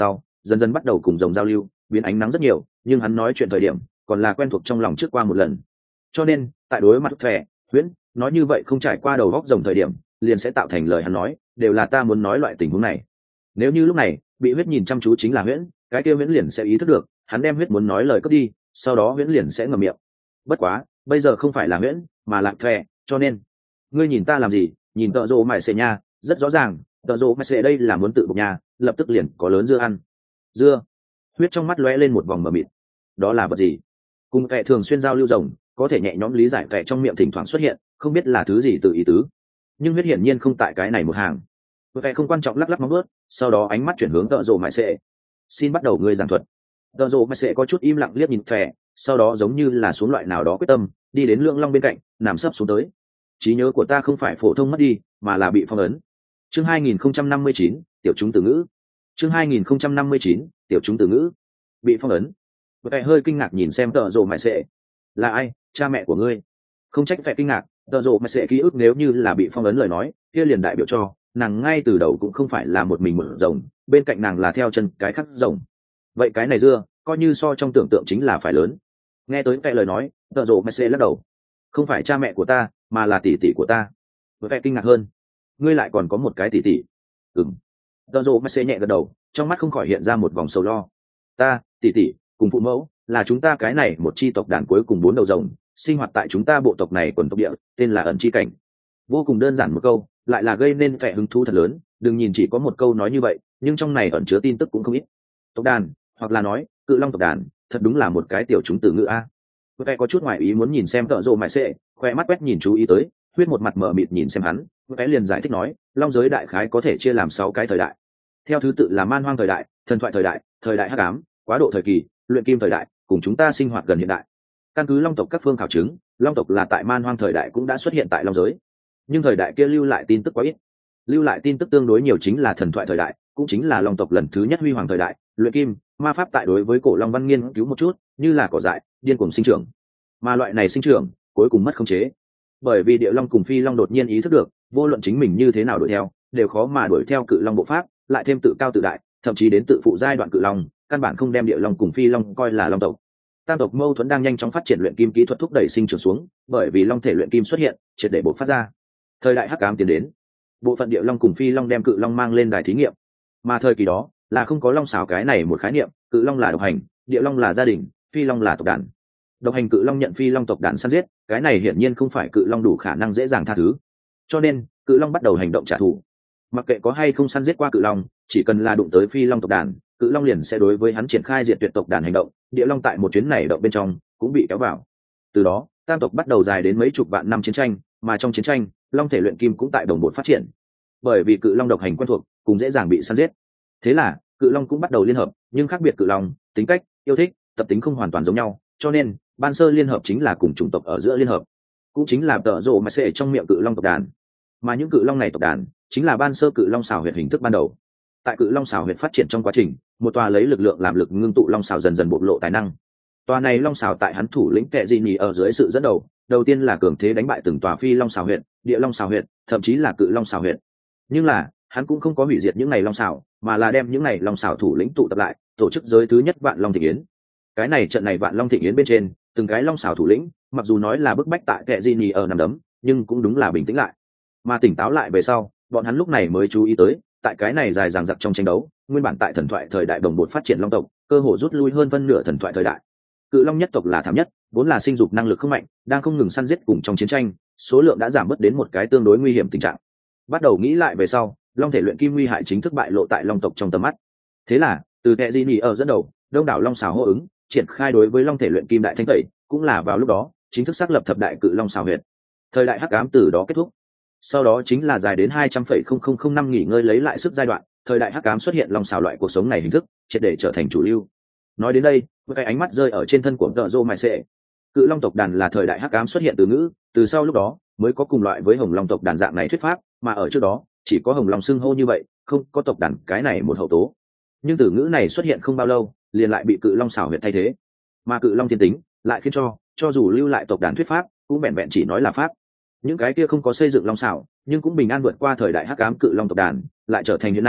[SPEAKER 1] dần dần bắt đầu cùng rồng giao lưu, biến ánh nắng rất nhiều, nhưng hắn nói chuyện thời điểm còn là quen thuộc trong lòng trước qua một lần. Cho nên tại đối mặt thẻ huyễn nói như vậy không trải qua đầu góc rồng thời điểm, liền sẽ tạo thành lời hắn nói đều là ta muốn nói loại tình huống này. Nếu như lúc này bị huyết nhìn chăm chú chính là huyễn, cái kia huyễn liền sẽ ý thức được hắn đem huyết muốn nói lời cướp đi, sau đó huyễn liền sẽ ngậm miệng. Bất quá bây giờ không phải là huyễn mà là thẻ, cho nên ngươi nhìn ta làm gì? Nhìn tợ rộ mải xệ nha, rất rõ ràng tợ rộ mải xệ đây là muốn tự bục nhà, lập tức liền có lớn dưa ăn. Dưa? Huyết trong mắt lóe lên một vòng mờ mịt. Đó là vật gì? Cùng kẻ thường xuyên giao lưu rồng có thể nhẹ nhõm lý giải kẻ trong miệng thỉnh thoảng xuất hiện không biết là thứ gì tự ý tứ, nhưng huyết hiển nhiên không tại cái này một hàng. Kẻ không quan trọng lắc lắc móng ướt, sau đó ánh mắt chuyển hướng tợ rộ mải xệ. Xin bắt đầu ngươi giảng thuật. Tợ rộ mải xệ có chút im lặng liếc nhìn kẻ, sau đó giống như là xuống loại nào đó quyết tâm, đi đến Lưỡng Long bên cạnh, nằm sấp xuống tới. Trí nhớ của ta không phải phổ thông mất đi mà là bị phong ấn. Chương 2059, tiểu chúng từ ngữ. Chương 2059, tiểu chúng từ ngữ. Bị phong ấn. Vẻ hơi kinh ngạc nhìn xem tợ rộ mải xệ. Là ai? Cha mẹ của ngươi? Không trách vẻ kinh ngạc, tợ rộ mải xệ ký ức nếu như là bị phong ấn lời nói, kia liền đại biểu cho nàng ngay từ đầu cũng không phải là một mình một rồng, bên cạnh nàng là theo chân cái khác rồng. Vậy cái này dưa coi như so trong tưởng tượng chính là phải lớn. Nghe tới vẻ lời nói, tợ rộ mải xệ lắc đầu. Không phải cha mẹ của ta mà là tỷ tỷ của ta. Vẻ kinh ngạc hơn. Ngươi lại còn có một cái tỷ tỷ? Ừm. Tợ rộ mải xệ nhẹ gật đầu, trong mắt không khỏi hiện ra một vòng sầu lo. Ta tỷ tỷ cùng phụ mẫu là chúng ta cái này một chi tộc đàn cuối cùng 4 đầu rồng, sinh hoạt tại chúng ta bộ tộc này quần tộc địa, tên là ẩn chi cảnh. Vô cùng đơn giản một câu, lại là gây nên vẻ hứng thú thật lớn. Đừng nhìn chỉ có một câu nói như vậy, nhưng trong này ẩn chứa tin tức cũng không ít. Tộc đàn, hoặc là nói cự long tộc đàn, thật đúng là một cái tiểu chúng từ ngữ a. Vẻ có chút ngoài ý muốn nhìn xem tợ rộ mải xệ, khoe mắt quét nhìn chú ý tới, huyết một mặt mở mịt nhìn xem hắn. Vẻ liền giải thích nói, long giới đại khái có thể chia làm 6 cái thời đại, theo thứ tự là man hoang thời đại, thần thoại thời đại hắc ám, quá độ thời kỳ, luyện kim thời đại, cùng chúng ta sinh hoạt gần hiện đại. Căn cứ long tộc các phương khảo chứng, long tộc là tại man hoang thời đại cũng đã xuất hiện tại long giới, nhưng thời đại kia lưu lại tin tức quá ít. Lưu lại tin tức tương đối nhiều chính là thần thoại thời đại, cũng chính là long tộc lần thứ nhất huy hoàng thời đại, luyện kim, ma pháp tại đối với cổ long văn nghiên cứu một chút, như là cỏ dại điên cuồng sinh trưởng, mà loại này sinh trưởng cuối cùng mất khống chế, bởi vì địa long cùng phi long đột nhiên ý thức được vô luận chính mình như thế nào đuổi theo đều khó mà đuổi theo cự long bộ pháp, lại thêm tự cao tự đại, thậm chí đến tự phụ giai đoạn cự long, căn bản không đem địa long cùng phi long coi là long tộc. Tam tộc mâu thuẫn đang nhanh chóng phát triển, luyện kim kỹ thuật thúc đẩy sinh trưởng xuống, bởi vì long thể luyện kim xuất hiện, triệt để bộc phát ra. Thời đại hắc ám tiến đến, bộ phận địa long cùng phi long đem cự long mang lên đài thí nghiệm, mà thời kỳ đó là không có long xảo cái này một khái niệm, cự long là độc hành, địa long là gia đình, phi long là tộc đàn. Độc hành cự long nhận phi long tộc đàn săn giết, cái này hiển nhiên không phải cự long đủ khả năng dễ dàng tha thứ, cho nên cự long bắt đầu hành động trả thù. Mặc kệ có hay không săn giết qua cự long, chỉ cần là đụng tới phi long tộc đàn, cự long liền sẽ đối với hắn triển khai diệt tuyệt tộc đàn hành động. Địa long tại một chuyến này động bên trong cũng bị kéo vào. Từ đó tam tộc bắt đầu dài đến mấy chục vạn năm chiến tranh, mà trong chiến tranh long thể luyện kim cũng tại đồng bộ phát triển, bởi vì cự long độc hành quen thuộc cũng dễ dàng bị săn giết. Thế là cự long cũng bắt đầu liên hợp, nhưng khác biệt cự long tính cách, yêu thích, tập tính không hoàn toàn giống nhau, cho nên ban sơ liên hợp chính là cùng chủng tộc ở giữa liên hợp, cũng chính là tợ rộ mải xệ trong miệng cự long tộc đàn. Mà những cự long này tộc đàn chính là ban sơ cự long xảo huyệt hình thức ban đầu. Tại cự long xảo huyệt phát triển trong quá trình, một tòa lấy lực lượng làm lực ngưng tụ long xảo dần dần bộc lộ tài năng. Tòa này long xảo tại hắn thủ lĩnh Kệ Dị Nhỉ ở dưới sự dẫn đầu tiên là cường thế đánh bại từng tòa phi long xảo huyệt, địa long xảo huyệt, thậm chí là cự long xảo huyệt. Nhưng là hắn cũng không có hủy diệt những này long xảo, mà là đem những này long xảo thủ lĩnh tụ tập lại, tổ chức giới thứ nhất Vạn Long Thịnh Yến. Cái này trận này Vạn Long Thịnh Yến bên trên, từng cái long xảo thủ lĩnh, mặc dù nói là bức bách tại Kệ Dị Nhỉ ở nằm đấm, nhưng cũng đúng là bình tĩnh lại. Mà tỉnh táo lại về sau, bọn hắn lúc này mới chú ý tới, tại cái này dài dằng dặc trong tranh đấu, nguyên bản tại thần thoại thời đại đồng bộ phát triển long tộc, cơ hồ rút lui hơn phân nửa thần thoại thời đại. Cự long nhất tộc là thảm nhất, vốn là sinh dục năng lực không mạnh, đang không ngừng săn giết cùng trong chiến tranh, số lượng đã giảm bớt đến một cái tương đối nguy hiểm tình trạng. Bắt đầu nghĩ lại về sau, long thể luyện kim nguy hại chính thức bại lộ tại long tộc trong tầm mắt. Thế là từ Kệ Dị Nhỉ ở dẫn đầu, đông đảo long xảo hô ứng, triển khai đối với long thể luyện kim đại thanh tẩy, cũng là vào lúc đó chính thức xác lập thập đại cự long xảo huyệt. Thời đại hắc ám từ đó kết thúc. Sau đó chính là dài đến 200,000 năm nghỉ ngơi lấy lại sức giai đoạn, thời đại hắc ám xuất hiện long xảo loại cuộc sống này hình thức, triệt để trở thành chủ lưu. Nói đến đây, một cái ánh mắt rơi ở trên thân của tợ rộ mải xệ. Cự long tộc đàn là thời đại hắc ám xuất hiện từ ngữ, từ sau lúc đó mới có cùng loại với hồng long tộc đàn dạng này thuyết pháp, mà ở trước đó chỉ có hồng long xưng hô như vậy, không có tộc đàn cái này một hậu tố. Nhưng từ ngữ này xuất hiện không bao lâu, liền lại bị cự long xảo huyệt thay thế. Mà cự long thiên tính lại khiến cho dù lưu lại tộc đàn thuyết pháp, cũng vẹn vẹn chỉ nói là pháp. Những cái kia không có xây dựng long xảo, nhưng cũng bình an vượt qua thời đại hắc ám cự long tộc đàn, lại trở thành hiện nay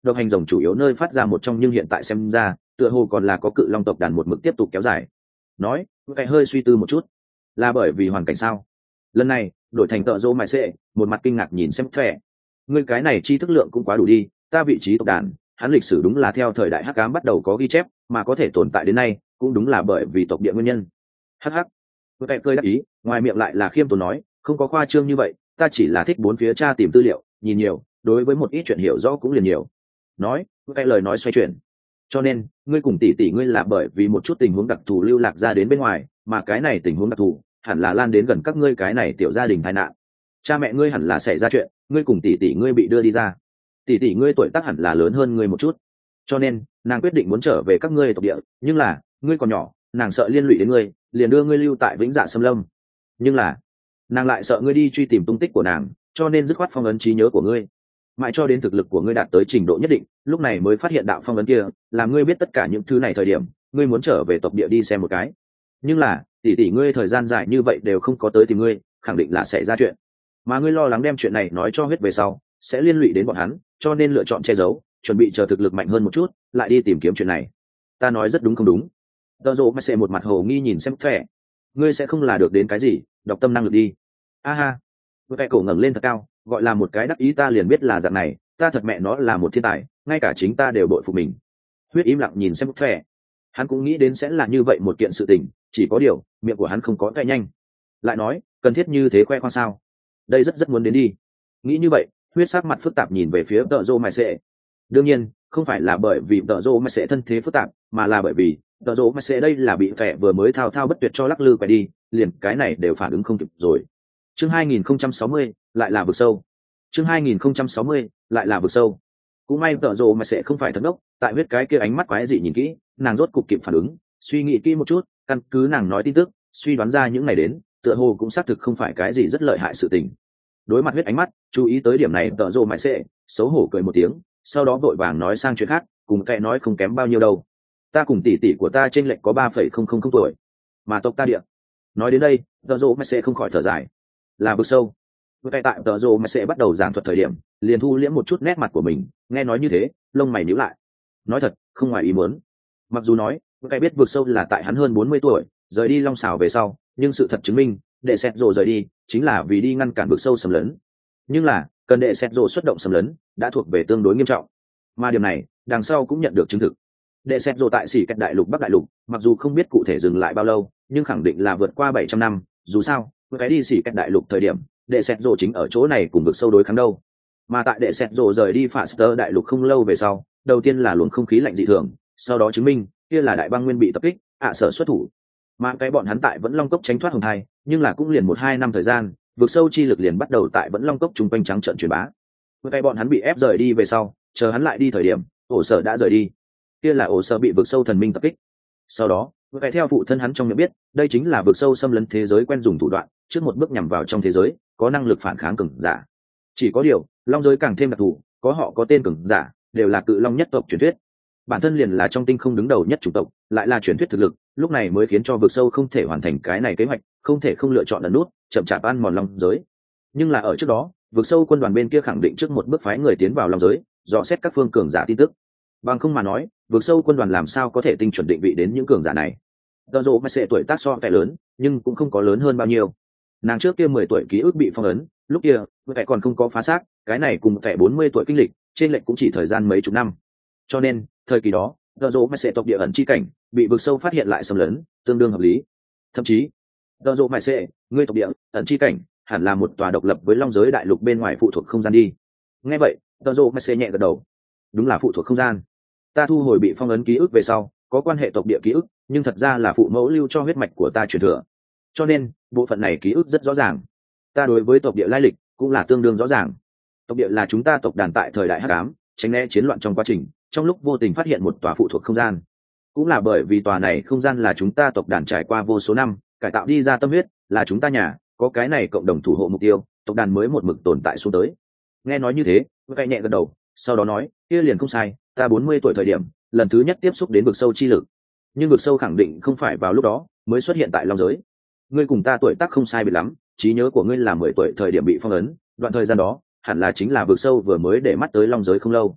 [SPEAKER 1] độc hành rồng chủ yếu nơi phát ra một trong, nhưng hiện tại xem ra tựa hồ còn là có cự long tộc đàn một mực tiếp tục kéo dài. Nói cái hơi suy tư một chút, là bởi vì hoàn cảnh sao? Lần này đổi thành tợ rô mại xệ, một mặt kinh ngạc nhìn xem thẻ. Ngươi cái này tri thức lượng cũng quá đủ đi, ta vị trí tộc đàn hắn lịch sử đúng là theo thời đại hắc ám bắt đầu có ghi chép, mà có thể tồn tại đến nay cũng đúng là bởi vì tộc địa nguyên nhân. Hắc hắc, tôi cười đáp ý, ngoài miệng lại là khiêm tốn nói, không có khoa trương như vậy, ta chỉ là thích bốn phía tra tìm tư liệu, nhìn nhiều, đối với một ít chuyện hiểu rõ cũng liền nhiều. Nói cái lời nói xoay chuyển, cho nên ngươi cùng tỷ tỷ ngươi là bởi vì một chút tình huống đặc thù lưu lạc ra đến bên ngoài, mà cái này tình huống đặc thù hẳn là lan đến gần các ngươi cái này tiểu gia đình tai nạn. Cha mẹ ngươi hẳn là xảy ra chuyện, ngươi cùng tỷ tỷ ngươi bị đưa đi ra. Tỷ tỷ ngươi tuổi tác hẳn là lớn hơn ngươi một chút, cho nên nàng quyết định muốn trở về các ngươi tộc địa, nhưng là ngươi còn nhỏ, nàng sợ liên lụy đến ngươi, liền đưa ngươi lưu tại Vĩnh Dạ Xâm Lâm. Nhưng là nàng lại sợ ngươi đi truy tìm tung tích của nàng, cho nên dứt khoát phong ấn trí nhớ của ngươi, mãi cho đến thực lực của ngươi đạt tới trình độ nhất định, lúc này mới phát hiện đạo phong ấn kia, làm ngươi biết tất cả những thứ này thời điểm, ngươi muốn trở về tộc địa đi xem một cái. Nhưng là tỷ tỷ ngươi thời gian dài như vậy đều không có tới tìm ngươi, khẳng định là sẽ ra chuyện, mà ngươi lo lắng đem chuyện này nói cho huyết về sau sẽ liên lụy đến bọn hắn, cho nên lựa chọn che giấu, chuẩn bị chờ thực lực mạnh hơn một chút lại đi tìm kiếm chuyện này. Ta nói rất đúng không đúng? Tờ rộ mà sẽ một mặt hồ nghi nhìn xem thẻ. Ngươi sẽ không là được đến cái gì đọc tâm năng lực đi. A ha, cái cổ ngẩng lên thật cao, gọi là một cái đắc ý, ta liền biết là dạng này, ta thật mẹ nó là một thiên tài, ngay cả chính ta đều bội phục mình. Huyết im lặng nhìn xem thẻ, hắn cũng nghĩ đến sẽ là như vậy một kiện sự tình, chỉ có điều miệng của hắn không có cãi nhanh. Lại nói cần thiết như thế khoe khoang sao? Đây rất muốn đến đi. Nghĩ như vậy, huyết sắc mặt phức tạp nhìn về phía tợ rô mại sệ. Đương nhiên không phải là bởi vì tợ rô mại sệ thân thế phức tạp, mà là bởi vì tợ rô mại sệ đây là bị vẻ vừa mới thao thao bất tuyệt cho lắc lư quay đi, liền cái này đều phản ứng không kịp rồi. Chương 2060 lại là vực sâu. Chương 2060 lại là vực sâu. Cũng may tợ rô mại sệ không phải thật ngốc, tại huyết cái kia ánh mắt quái dị nhìn kỹ, nàng rốt cục kịp phản ứng, suy nghĩ kỹ một chút, căn cứ nàng nói tin tức, suy đoán ra những ngày đến tựa hồ cũng xác thực không phải cái gì rất lợi hại sự tình. Đối mặt huyết ánh mắt, chú ý tới điểm này tợ rô mại sệ xấu hổ cười một tiếng, sau đó vội vàng nói sang chuyện khác, cùng kẻ nói không kém bao nhiêu đâu, ta cùng tỷ tỷ của ta trên lệch có 3,000 tuổi, mà tộc ta địa. Nói đến đây tợ rô mại sệ không khỏi thở dài, là vực sâu. Với tại tợ rô mại sệ bắt đầu giảng thuật thời điểm, liền thu liễm một chút nét mặt của mình, nghe nói như thế lông mày nhíu lại. Nói thật không ngoài ý muốn, mặc dù nói cái biết vực sâu là tại hắn hơn 40 tuổi rời đi Long Xảo về sau, nhưng sự thật chứng minh đệ sẹt rồ rời đi chính là vì đi ngăn cản vực sâu xâm lấn. Nhưng là cần đệ sẹt rồ xuất động xâm lấn đã thuộc về tương đối nghiêm trọng, mà điểm này đằng sau cũng nhận được chứng thực. Đệ sẹt rồ tại xỉ cách đại lục Bắc đại lục, mặc dù không biết cụ thể dừng lại bao lâu, nhưng khẳng định là vượt qua 700 năm. Dù sao với cái đi xỉ cách đại lục thời điểm đệ sẹt rồ chính ở chỗ này cùng vực sâu đối kháng đâu. Mà tại đệ sẹt rồ rời đi Faster đại lục không lâu về sau, đầu tiên là luồng không khí lạnh dị thường, sau đó chứng minh kia là đại băng nguyên bị tập kích, sở xuất thủ. Mà cái bọn hắn tại vẫn Long Cốc tránh thoát hồng thai, nhưng là cũng liền 1-2 năm thời gian, vực sâu chi lực liền bắt đầu tại vẫn Long Cốc chung quanh trắng trận truyền bá. Cái bọn hắn bị ép rời đi về sau, chờ hắn lại đi thời điểm, ổ sở đã rời đi. Kia là ổ sở bị vực sâu thần minh tập kích. Sau đó cái theo phụ thân hắn trong miệng biết, đây chính là vực sâu xâm lấn thế giới quen dùng thủ đoạn, trước một bước nhằm vào trong thế giới có năng lực phản kháng cường giả. Chỉ có điều long giới càng thêm đặc thù, có họ có tên cường giả đều là cự long nhất tộc truyền thuyết, bản thân liền là trong tinh không đứng đầu nhất chủng tộc, lại là truyền thuyết thực lực, lúc này mới khiến cho vực sâu không thể hoàn thành cái này kế hoạch, không thể không lựa chọn ẩn nút, chậm chạp ăn mòn long giới. Nhưng là ở trước đó, vực sâu quân đoàn bên kia khẳng định trước một bước phái người tiến vào long giới, dò xét các phương cường giả tin tức. Bằng không mà nói, vực sâu quân đoàn làm sao có thể tinh chuẩn định vị đến những cường giả này. Tờ rộ mà sẽ tuổi tác so kẻ lớn, nhưng cũng không có lớn hơn bao nhiêu. Nàng trước kia 10 tuổi ký ức bị phong ấn, lúc kia kẻ còn không có phá xác, cái này cùng kẻ 40 tuổi kinh lịch, trên lệch cũng chỉ thời gian mấy chục năm. Cho nên thời kỳ đó tờ rộ mà sẽ tộc địa ẩn chi cảnh bị vực sâu phát hiện lại xâm lấn, tương đương hợp lý. Thậm chí tờ rộ mà sẽ ngươi tộc địa ẩn chi cảnh hẳn là một tòa độc lập với long giới đại lục bên ngoài phụ thuộc không gian đi. Nghe vậy tờ rộ mà sẽ nhẹ gật đầu, đúng là phụ thuộc không gian. Ta thu hồi bị phong ấn ký ức về sau có quan hệ tộc địa ký ức, nhưng thật ra là phụ mẫu lưu cho huyết mạch của ta truyền thừa, cho nên bộ phận này ký ức rất rõ ràng. Ta đối với tộc địa lai lịch cũng là tương đương rõ ràng. Tộc địa là chúng ta tộc đàn tại thời đại hắc ám tránh né chiến loạn trong quá trình, trong lúc vô tình phát hiện một tòa phụ thuộc không gian. Cũng là bởi vì tòa này không gian là chúng ta tộc đàn trải qua vô số năm cải tạo đi ra tâm huyết, là chúng ta nhà, có cái này cộng đồng thủ hộ mục tiêu, tộc đàn mới một mực tồn tại xuống tới. Nghe nói như thế vẽ nhẹ gật đầu, sau đó nói kia liền không sai, ta 40 tuổi thời điểm lần thứ nhất tiếp xúc đến vực sâu chi lực, nhưng vực sâu khẳng định không phải vào lúc đó mới xuất hiện tại long giới. Ngươi cùng ta tuổi tác không sai biệt lắm, trí nhớ của ngươi là 10 tuổi thời điểm bị phong ấn, đoạn thời gian đó hẳn là chính là vực sâu vừa mới để mắt tới long giới không lâu.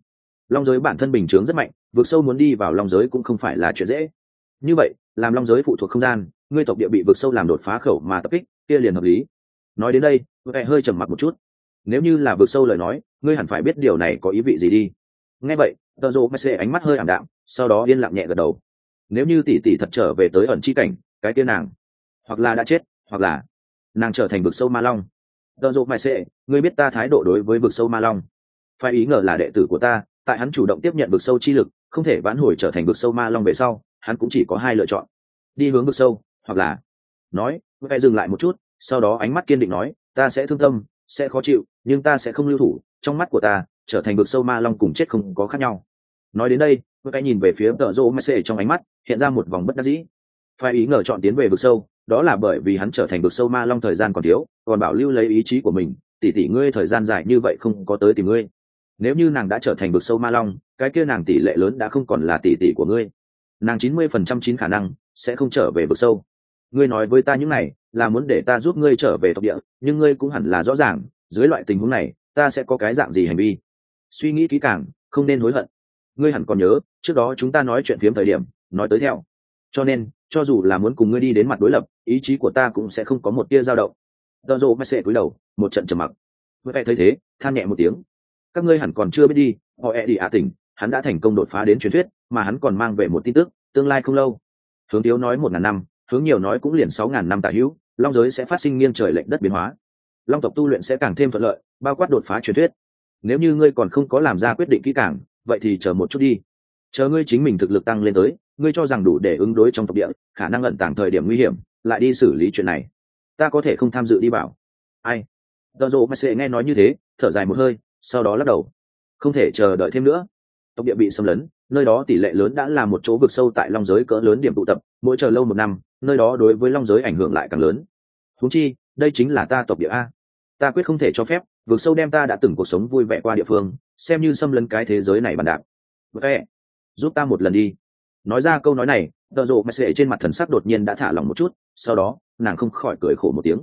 [SPEAKER 1] long giới bản thân bình chướng rất mạnh, vực sâu muốn đi vào long giới cũng không phải là chuyện dễ. Như vậy làm long giới phụ thuộc không gian, ngươi tộc địa bị vực sâu làm đột phá khẩu mà tập kích, kia liền hợp lý. Nói đến đây vẻ hơi trầm mặc một chút. Nếu như là vực sâu lời nói, ngươi hẳn phải biết điều này có ý vị gì đi. Nghe vậy tờ rộ mẹ ánh mắt hơi ảm đạm, sau đó yên lặng nhẹ gật đầu. Nếu như tỷ tỷ thật trở về tới ẩn chi cảnh, cái kia nàng hoặc là đã chết, hoặc là nàng trở thành vực sâu ma long. Tờ rộ mẹ ngươi biết ta thái độ đối với vực sâu ma long. Phải ý ngờ là đệ tử của ta, tại hắn chủ động tiếp nhận vực sâu chi lực, không thể vãn hồi trở thành vực sâu ma long về sau, hắn cũng chỉ có hai lựa chọn: đi hướng vực sâu, hoặc là nói phải dừng lại một chút, sau đó ánh mắt kiên định nói, ta sẽ thương tâm, sẽ khó chịu, nhưng ta sẽ không lưu thủ. Trong mắt của ta, trở thành vực sâu ma long cùng chết không có khác nhau. Nói đến đây phải nhìn về phía tợ rô messi, trong ánh mắt hiện ra một vòng bất đắc dĩ. Phải ý ngờ chọn tiến về vực sâu, đó là bởi vì hắn trở thành vực sâu ma long thời gian còn thiếu, còn bảo lưu lấy ý chí của mình. Tỷ tỷ ngươi thời gian dài như vậy không có tới tìm ngươi, nếu như nàng đã trở thành vực sâu ma long, cái kia nàng tỷ lệ lớn đã không còn là tỷ tỷ của ngươi. Nàng 90% chín khả năng sẽ không trở về vực sâu. Ngươi nói với ta những này là muốn để ta giúp ngươi trở về tộc địa, nhưng ngươi cũng hẳn là rõ ràng dưới loại tình huống này ta sẽ có cái dạng gì hành vi. Suy nghĩ kỹ càng, không nên hối hận. Ngươi hẳn còn nhớ trước đó chúng ta nói chuyện phiếm thời điểm nói tới theo, cho nên cho dù là muốn cùng ngươi đi đến mặt đối lập, ý chí của ta cũng sẽ không có một tia dao động. Tờ rộ messi cúi đầu, một trận trầm mặc. Với thấy thế than nhẹ một tiếng. Các ngươi hẳn còn chưa biết đi, họ đi ạ tỉnh, hắn đã thành công đột phá đến truyền thuyết, mà hắn còn mang về một tin tức, tương lai không lâu. Hướng Tiếu nói 1000 năm, hướng nhiều nói cũng liền 6000 năm tả hữu, long giới sẽ phát sinh nghiêng trời lệch đất biến hóa. Long tộc tu luyện sẽ càng thêm thuận lợi, bao quát đột phá truyền thuyết. Nếu như ngươi còn không có làm ra quyết định kỹ càng, vậy thì chờ một chút đi. Chờ ngươi chính mình thực lực tăng lên tới, ngươi cho rằng đủ để ứng đối trong tộc địa, khả năng ẩn tàng thời điểm nguy hiểm, lại đi xử lý chuyện này. Ta có thể không tham dự đi bảo. Ai? Tờ rộ Messi nghe nói như thế, thở dài một hơi, sau đó lắc đầu. Không thể chờ đợi thêm nữa. Tộc địa bị xâm lấn, nơi đó tỷ lệ lớn đã là một chỗ vực sâu tại long giới cỡ lớn điểm tụ tập, mỗi chờ lâu 1 năm, nơi đó đối với long giới ảnh hưởng lại càng lớn. Huống chi đây chính là ta tộc địa a, ta quyết không thể cho phép vực sâu đem ta đã từng cuộc sống vui vẻ qua địa phương xem như xâm lấn cái thế giới này bàn đạp. Vậy giúp ta một lần đi. Nói ra câu nói này, tợ rộ mẹ sệ trên mặt thần sắc đột nhiên đã thả lỏng một chút, sau đó nàng không khỏi cười khổ một tiếng.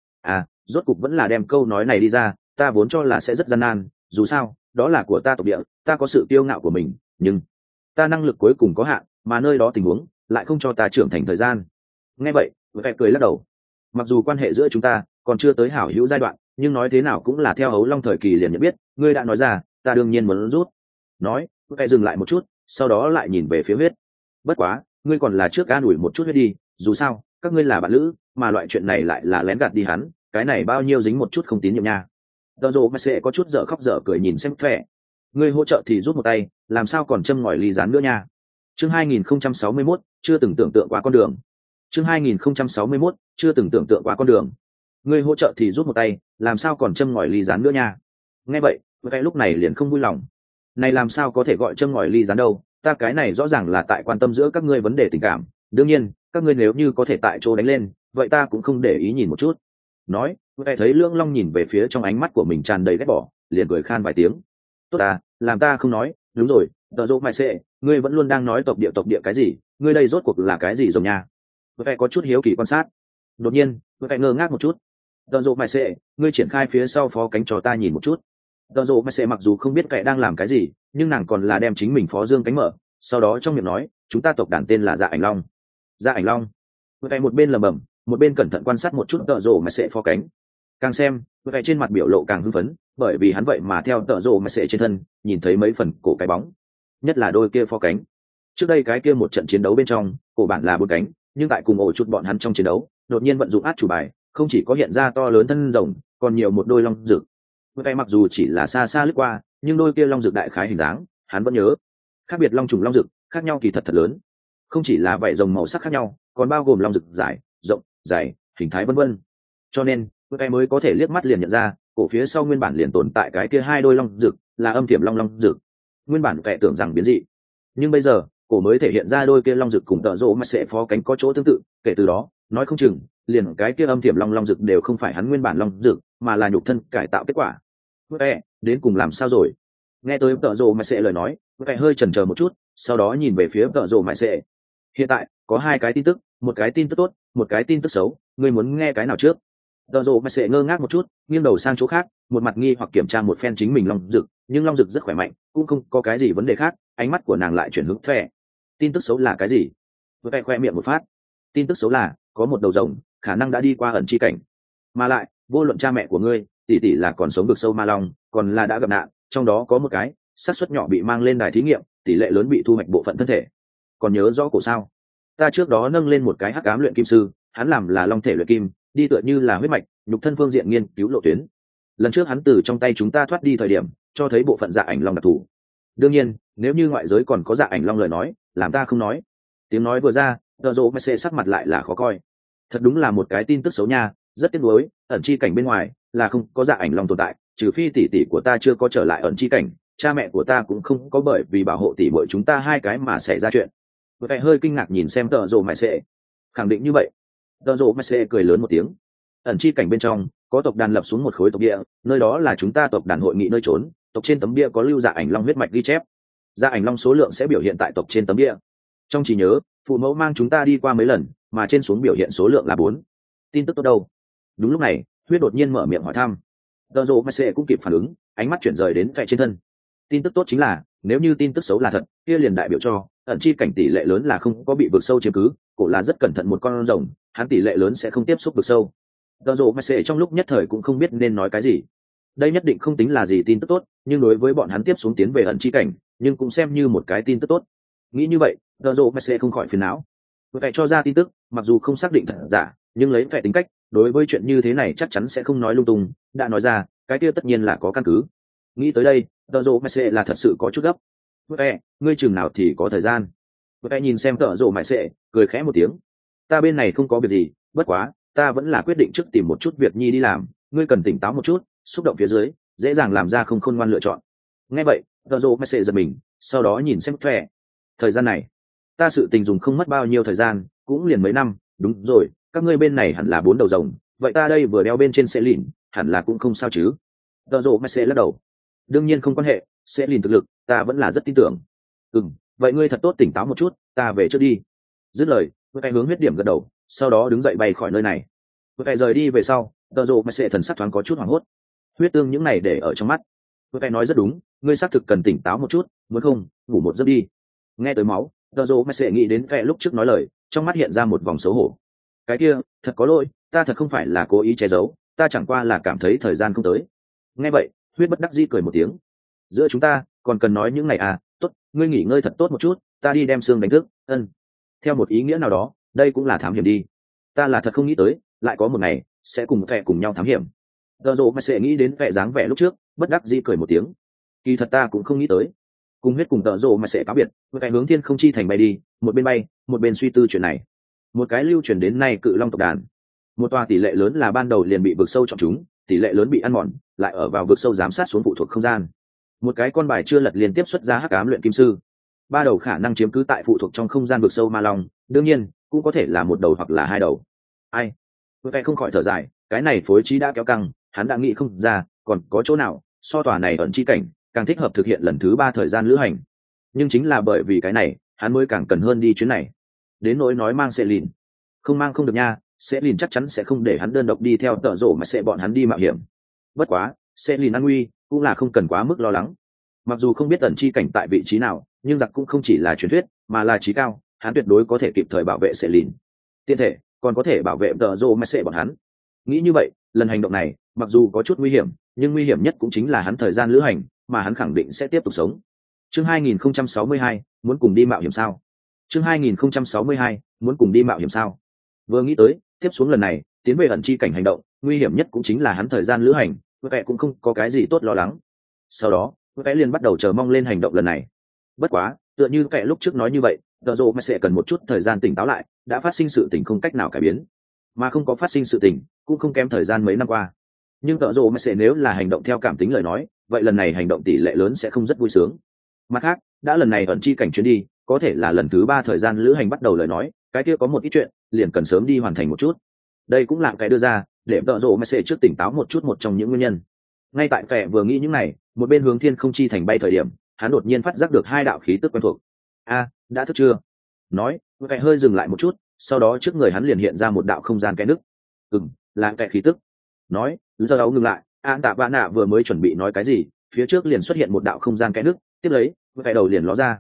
[SPEAKER 1] Rốt cục vẫn là đem câu nói này đi ra. Ta vốn cho là sẽ rất gian nan, dù sao đó là của ta tộc địa, ta có sự kiêu ngạo của mình, nhưng ta năng lực cuối cùng có hạn, mà nơi đó tình huống lại không cho ta trưởng thành thời gian. Nghe vậy vẻ cười lắc đầu. Mặc dù quan hệ giữa chúng ta còn chưa tới hảo hữu giai đoạn, nhưng nói thế nào cũng là theo hấu long thời kỳ liền nhận biết, ngươi đã nói ra, ta đương nhiên muốn rút. Nói vẻ dừng lại một chút, sau đó lại nhìn về phía huyết. Bất quá ngươi còn là trước an ủi một chút huyết đi, dù sao các ngươi là bạn lữ, mà loại chuyện này lại là lén gạt đi hắn, cái này bao nhiêu dính một chút không tín nhiệm nha. Tờ rồ mà sẽ có chút dở khóc dở cười nhìn xem vẻ. Ngươi hỗ trợ thì rút một tay, làm sao còn châm ngòi ly rán nữa nha. Chương 2061, chưa từng tưởng tượng qua con đường. Chương 2061, chưa từng tưởng tượng qua con đường. Ngươi hỗ trợ thì rút một tay, làm sao còn châm ngòi ly rán nữa nha. Nghe vậy cái lúc này liền không vui lòng. Này làm sao có thể gọi châm ngòi ly rán đâu, ta cái này rõ ràng là tại quan tâm giữa các ngươi vấn đề tình cảm, đương nhiên các ngươi nếu như có thể tại chỗ đánh lên, vậy ta cũng không để ý nhìn một chút. Nói vẻ thấy Lưỡng Long nhìn về phía trong ánh mắt của mình tràn đầy ghét bỏ, liền cười khan vài tiếng. Tốt à, làm ta không nói. Đúng rồi, tờ rô mại sệ, ngươi vẫn luôn đang nói tộc địa cái gì, ngươi đây rốt cuộc là cái gì rồi nha. Vẻ có chút hiếu kỳ quan sát. Đột nhiên vẻ ngơ ngác một chút. Tờ rô mại sệ, ngươi triển khai phía sau phó cánh cho ta nhìn một chút. Tờ rô mại sệ mặc dù không biết vẻ đang làm cái gì, nhưng nàng còn là đem chính mình phó dương cánh mở, sau đó trong miệng nói, chúng ta tộc đàn tên là Dạ Ảnh Long. Dạ Ảnh Long. Vẻ một bên lẩm bẩm, một bên cẩn thận quan sát một chút tờ rô mại sệ phó cánh. Càng xem vẻ trên mặt biểu lộ càng hưng phấn, bởi vì hắn vậy mà theo tợ rộ mà sệ trên thân nhìn thấy mấy phần cổ cái bóng, nhất là đôi kia phó cánh. Trước đây cái kia một trận chiến đấu bên trong, cổ bản là 4 cánh, nhưng tại cùng ổ chút bọn hắn trong chiến đấu đột nhiên vận dụng át chủ bài, không chỉ có hiện ra to lớn thân rồng, còn nhiều một đôi long rực. Vậy mặc dù chỉ là xa xa lướt qua, nhưng đôi kia long rực đại khái hình dáng hắn vẫn nhớ. Khác biệt long trùng long rực khác nhau kỳ thật thật lớn, không chỉ là vảy rồng màu sắc khác nhau, còn bao gồm long rực dài, rộng, dày, hình thái vân vân. Cho nên cái mới có thể liếc mắt liền nhận ra, cổ phía sau nguyên bản liền tồn tại cái kia 2 đôi long rực là âm tiềm long rực. Nguyên bản kẻ tưởng rằng biến dị, nhưng bây giờ cổ mới thể hiện ra đôi kia long rực cùng tợ rộ mà sẽ phó cánh có chỗ tương tự, kể từ đó nói không chừng liền cái kia âm tiềm long rực đều không phải hắn nguyên bản long rực, mà là nhục thân cải tạo kết quả. Đến cùng làm sao rồi? Nghe tới tợ rộ mà sẽ lời nói, hơi chần chờ một chút, sau đó nhìn về phía tợ rộ mà sẽ. Hiện tại có 2 cái tin tức, một cái tin tức tốt, một cái tin tức xấu, ngươi muốn nghe cái nào trước? Tờ rộ mà sẽ ngơ ngác một chút, nghiêng đầu sang chỗ khác, một mặt nghi hoặc kiểm tra một phen chính mình long dực, nhưng long dực rất khỏe mạnh, cũng không có cái gì vấn đề khác. Ánh mắt của nàng lại chuyển hướng Phệ. Tin tức xấu là cái gì? Phệ khoe miệng một phát. Tin tức xấu là có một đầu rồng, khả năng đã đi qua ẩn chi cảnh, mà lại vô luận cha mẹ của ngươi, tỷ tỷ là còn sống vực sâu ma long, còn là đã gặp nạn, trong đó có một cái xác suất nhỏ bị mang lên đài thí nghiệm, tỷ lệ lớn bị thu hoạch bộ phận thân thể. Còn nhớ rõ cổ sao? Ta trước đó nâng lên một cái hắc ám luyện kim sư, hắn làm là long thể luyện kim, đi tựa như là huyết mạch, nhục thân phương diện nghiên cứu lộ tuyến. Lần trước hắn từ trong tay chúng ta thoát đi thời điểm, cho thấy bộ phận dạ ảnh long đặc thù. Đương nhiên, nếu như ngoại giới còn có dạ ảnh long lời nói, làm ta không nói. Tiếng nói vừa ra, Tờ Rộ Mẹ Sệ sắc mặt lại là khó coi. Thật đúng là một cái tin tức xấu nha, rất tiếc nuối, ẩn chi cảnh bên ngoài là không có dạ ảnh long tồn tại, trừ phi tỷ tỷ của ta chưa có trở lại ẩn chi cảnh, cha mẹ của ta cũng không có bởi vì bảo hộ tỷ muội chúng ta hai cái mà xảy ra chuyện. Vậy hơi kinh ngạc nhìn xem Tờ Rộ Mẹ Sệ. Khẳng định như vậy. Tờ Rộ Mẹ Sệ cười lớn một tiếng. Ẩn chi cảnh bên trong có tộc đàn lập xuống một khối tộc địa, nơi đó là chúng ta tộc đàn hội nghị nơi trốn, tộc trên tấm bia có lưu dạ ảnh long huyết mạch ghi chép. Dạ ảnh long số lượng sẽ biểu hiện tại tộc trên tấm bia. Trong trí nhớ, phụ mẫu mang chúng ta đi qua mấy lần, mà trên xuống biểu hiện số lượng là 4. Tin tức tốt đâu? Đúng lúc này, Huyết đột nhiên mở miệng hỏi thăm. Tờ Rộ Mẹ Sệ cũng kịp phản ứng, ánh mắt chuyển rời đến Phệ trên thân. Tin tức tốt chính là, nếu như tin tức xấu là thật, kia liền đại biểu cho ẩn chi cảnh tỷ lệ lớn là không có bị vực sâu chiếm cứ, cổ là rất cẩn thận một con rồng, hắn tỷ lệ lớn sẽ không tiếp xúc vực sâu. Tờ Rộ Mẹ Sệ trong lúc nhất thời cũng không biết nên nói cái gì. Đây nhất định không tính là gì tin tức tốt, nhưng đối với bọn hắn tiếp xuống tiến về ẩn chi cảnh, nhưng cũng xem như một cái tin tức tốt. Nghĩ như vậy, Tờ Rộ Mẹ Sệ không khỏi phiền não. Phệ cho ra tin tức, mặc dù không xác định thật giả, nhưng lấy Phệ tính cách, đối với chuyện như thế này chắc chắn sẽ không nói lung tung, đã nói ra, cái kia tất nhiên là có căn cứ. Nghĩ tới đây, Tờ Rộ Mẹ Sệ là thật sự có chút gấp. Phệ, ngươi chừng nào thì có thời gian? Phệ nhìn xem Tờ Rộ Mẹ Sệ, cười khẽ một tiếng. Ta bên này không có việc gì, bất quá, ta vẫn là quyết định trước tìm một chút việc nhi đi làm, ngươi cần tỉnh táo một chút, xúc động phía dưới, dễ dàng làm ra không khôn ngoan lựa chọn. Nghe vậy, Tờ Rộ Mẹ Sệ giật mình, sau đó nhìn xem Phệ. Thời gian này, ta sự tình dùng không mất bao nhiêu thời gian, cũng liền mấy năm. Đúng rồi, các ngươi bên này hẳn là 4 đầu rồng, vậy ta đây vừa đeo bên trên sẽ lìn, hẳn là cũng không sao chứ? Tờ Rộ Mẹ Sệ lắc đầu. Đương nhiên không quan hệ, sẽ lìn thực lực ta vẫn là rất tin tưởng. Vậy ngươi thật tốt tỉnh táo một chút, ta về trước đi. Dứt lời, Phệ hướng Huyết điểm gật đầu, sau đó đứng dậy bay khỏi nơi này. Phệ rời đi về sau, Tờ Rộ Mẹ Sệ thần sắc thoáng có chút hoảng hốt. Huyết tương những này để ở trong mắt. Phệ nói rất đúng, ngươi xác thực cần tỉnh táo một chút, muốn không ngủ một giấc đi. Nghe tới máu, Tờ Rộ Mẹ Sệ nghĩ đến Phệ lúc trước nói lời, trong mắt hiện ra một vòng xấu hổ. Cái kia, thật có lỗi, ta thật không phải là cố ý che giấu, ta chẳng qua là cảm thấy thời gian không tới. Nghe vậy, Huyết bất đắc dĩ cười một tiếng. Giữa chúng ta còn cần nói những ngày à? Tốt, ngươi nghỉ ngơi thật tốt một chút, ta đi đem xương đánh thức. Theo một ý nghĩa nào đó, đây cũng là thám hiểm đi. Ta là thật không nghĩ tới, lại có một ngày sẽ cùng Phệ cùng nhau thám hiểm. Tờ Rộ Mẹ Sệ nghĩ đến Phệ dáng vẻ lúc trước, bất đắc dĩ cười một tiếng. Kỳ thật ta cũng không nghĩ tới. Cùng Huyết cùng Tờ Rộ Mẹ Sệ cáo biệt, Phệ hướng thiên không chi thành bay đi, một bên suy tư chuyện này. Một cái lưu truyền đến nay cự long tộc đàn, một tòa tỷ lệ lớn là ban đầu liền bị vực sâu chọn chúng, tỷ lệ lớn bị ăn mòn, lại ở vào vực sâu giám sát xuống phụ thuộc không gian. Một cái con bài chưa lật liên tiếp xuất ra hắc ám luyện kim sư, 3 đầu khả năng chiếm cứ tại phụ thuộc trong không gian vực sâu ma long, đương nhiên cũng có thể là một đầu hoặc là 2 đầu. Ai? Phệ không khỏi thở dài, cái này phối trí đã kéo căng, hắn đã nghĩ không ra còn có chỗ nào so tòa này ẩn chi cảnh càng thích hợp thực hiện lần thứ 3 thời gian lữ hành. Nhưng chính là bởi vì cái này, hắn mới càng cần hơn đi chuyến này. Đến nỗi nói mang sẽ lìn, không mang không được nha, sẽ lìn chắc chắn sẽ không để hắn đơn độc đi theo Tờ Rộ mà sẽ bọn hắn đi mạo hiểm. Bất quá, sẽ lìn an nguy cũng là không cần quá mức lo lắng. Mặc dù không biết ẩn chi cảnh tại vị trí nào, nhưng giặc cũng không chỉ là truyền thuyết, mà là trí cao, hắn tuyệt đối có thể kịp thời bảo vệ sẽ lìn. Tiên thể còn có thể bảo vệ Tờ Rộ mà sẽ bọn hắn. Nghĩ như vậy, lần hành động này mặc dù có chút nguy hiểm, nhưng nguy hiểm nhất cũng chính là hắn thời gian lữ hành, mà hắn khẳng định sẽ tiếp tục sống. Chương 2062, muốn cùng đi mạo hiểm sao? Chương 2062, muốn cùng đi mạo hiểm sao? Vừa nghĩ tới, tiếp xuống lần này, tiến về ẩn chi cảnh hành động, nguy hiểm nhất cũng chính là hắn thời gian lữ hành, Phệ cũng không có cái gì tốt lo lắng. Sau đó, Phệ liền bắt đầu chờ mong lên hành động lần này. Bất quá, tựa như Phệ lúc trước nói như vậy, Tờ Rộ Mẹ Sệ cần một chút thời gian tỉnh táo lại, đã phát sinh sự tình không cách nào cải biến, mà không có phát sinh sự tình, cũng không kém thời gian mấy năm qua. Nhưng Tờ Rộ Mẹ Sệ nếu là hành động theo cảm tính lời nói, vậy lần này hành động tỷ lệ lớn sẽ không rất vui sướng. Mặt khác, đã lần này ẩn chi cảnh chuyến đi, có thể là lần thứ 3 thời gian lữ hành bắt đầu lời nói, cái kia có một ít chuyện liền cần sớm đi hoàn thành một chút. Đây cũng là cái đưa ra để Tờ Rộ Mẹ Sệ trước tỉnh táo một chút, một trong những nguyên nhân. Ngay tại Phệ vừa nghĩ những này, một bên hướng thiên không chi thành bay thời điểm, hắn đột nhiên phát giác được 2 đạo khí tức quen thuộc. Đã thức chưa? Nói, Phệ hơi dừng lại một chút, sau đó trước người hắn liền hiện ra một đạo không gian kẽ nứt. Là Phệ khí tức. nói giờ ấu ngừng lại. An tạ vạ nạ vừa mới chuẩn bị nói cái gì, phía trước liền xuất hiện một đạo không gian kẽ nước, tiếp lấy vẽ đầu liền ló ra.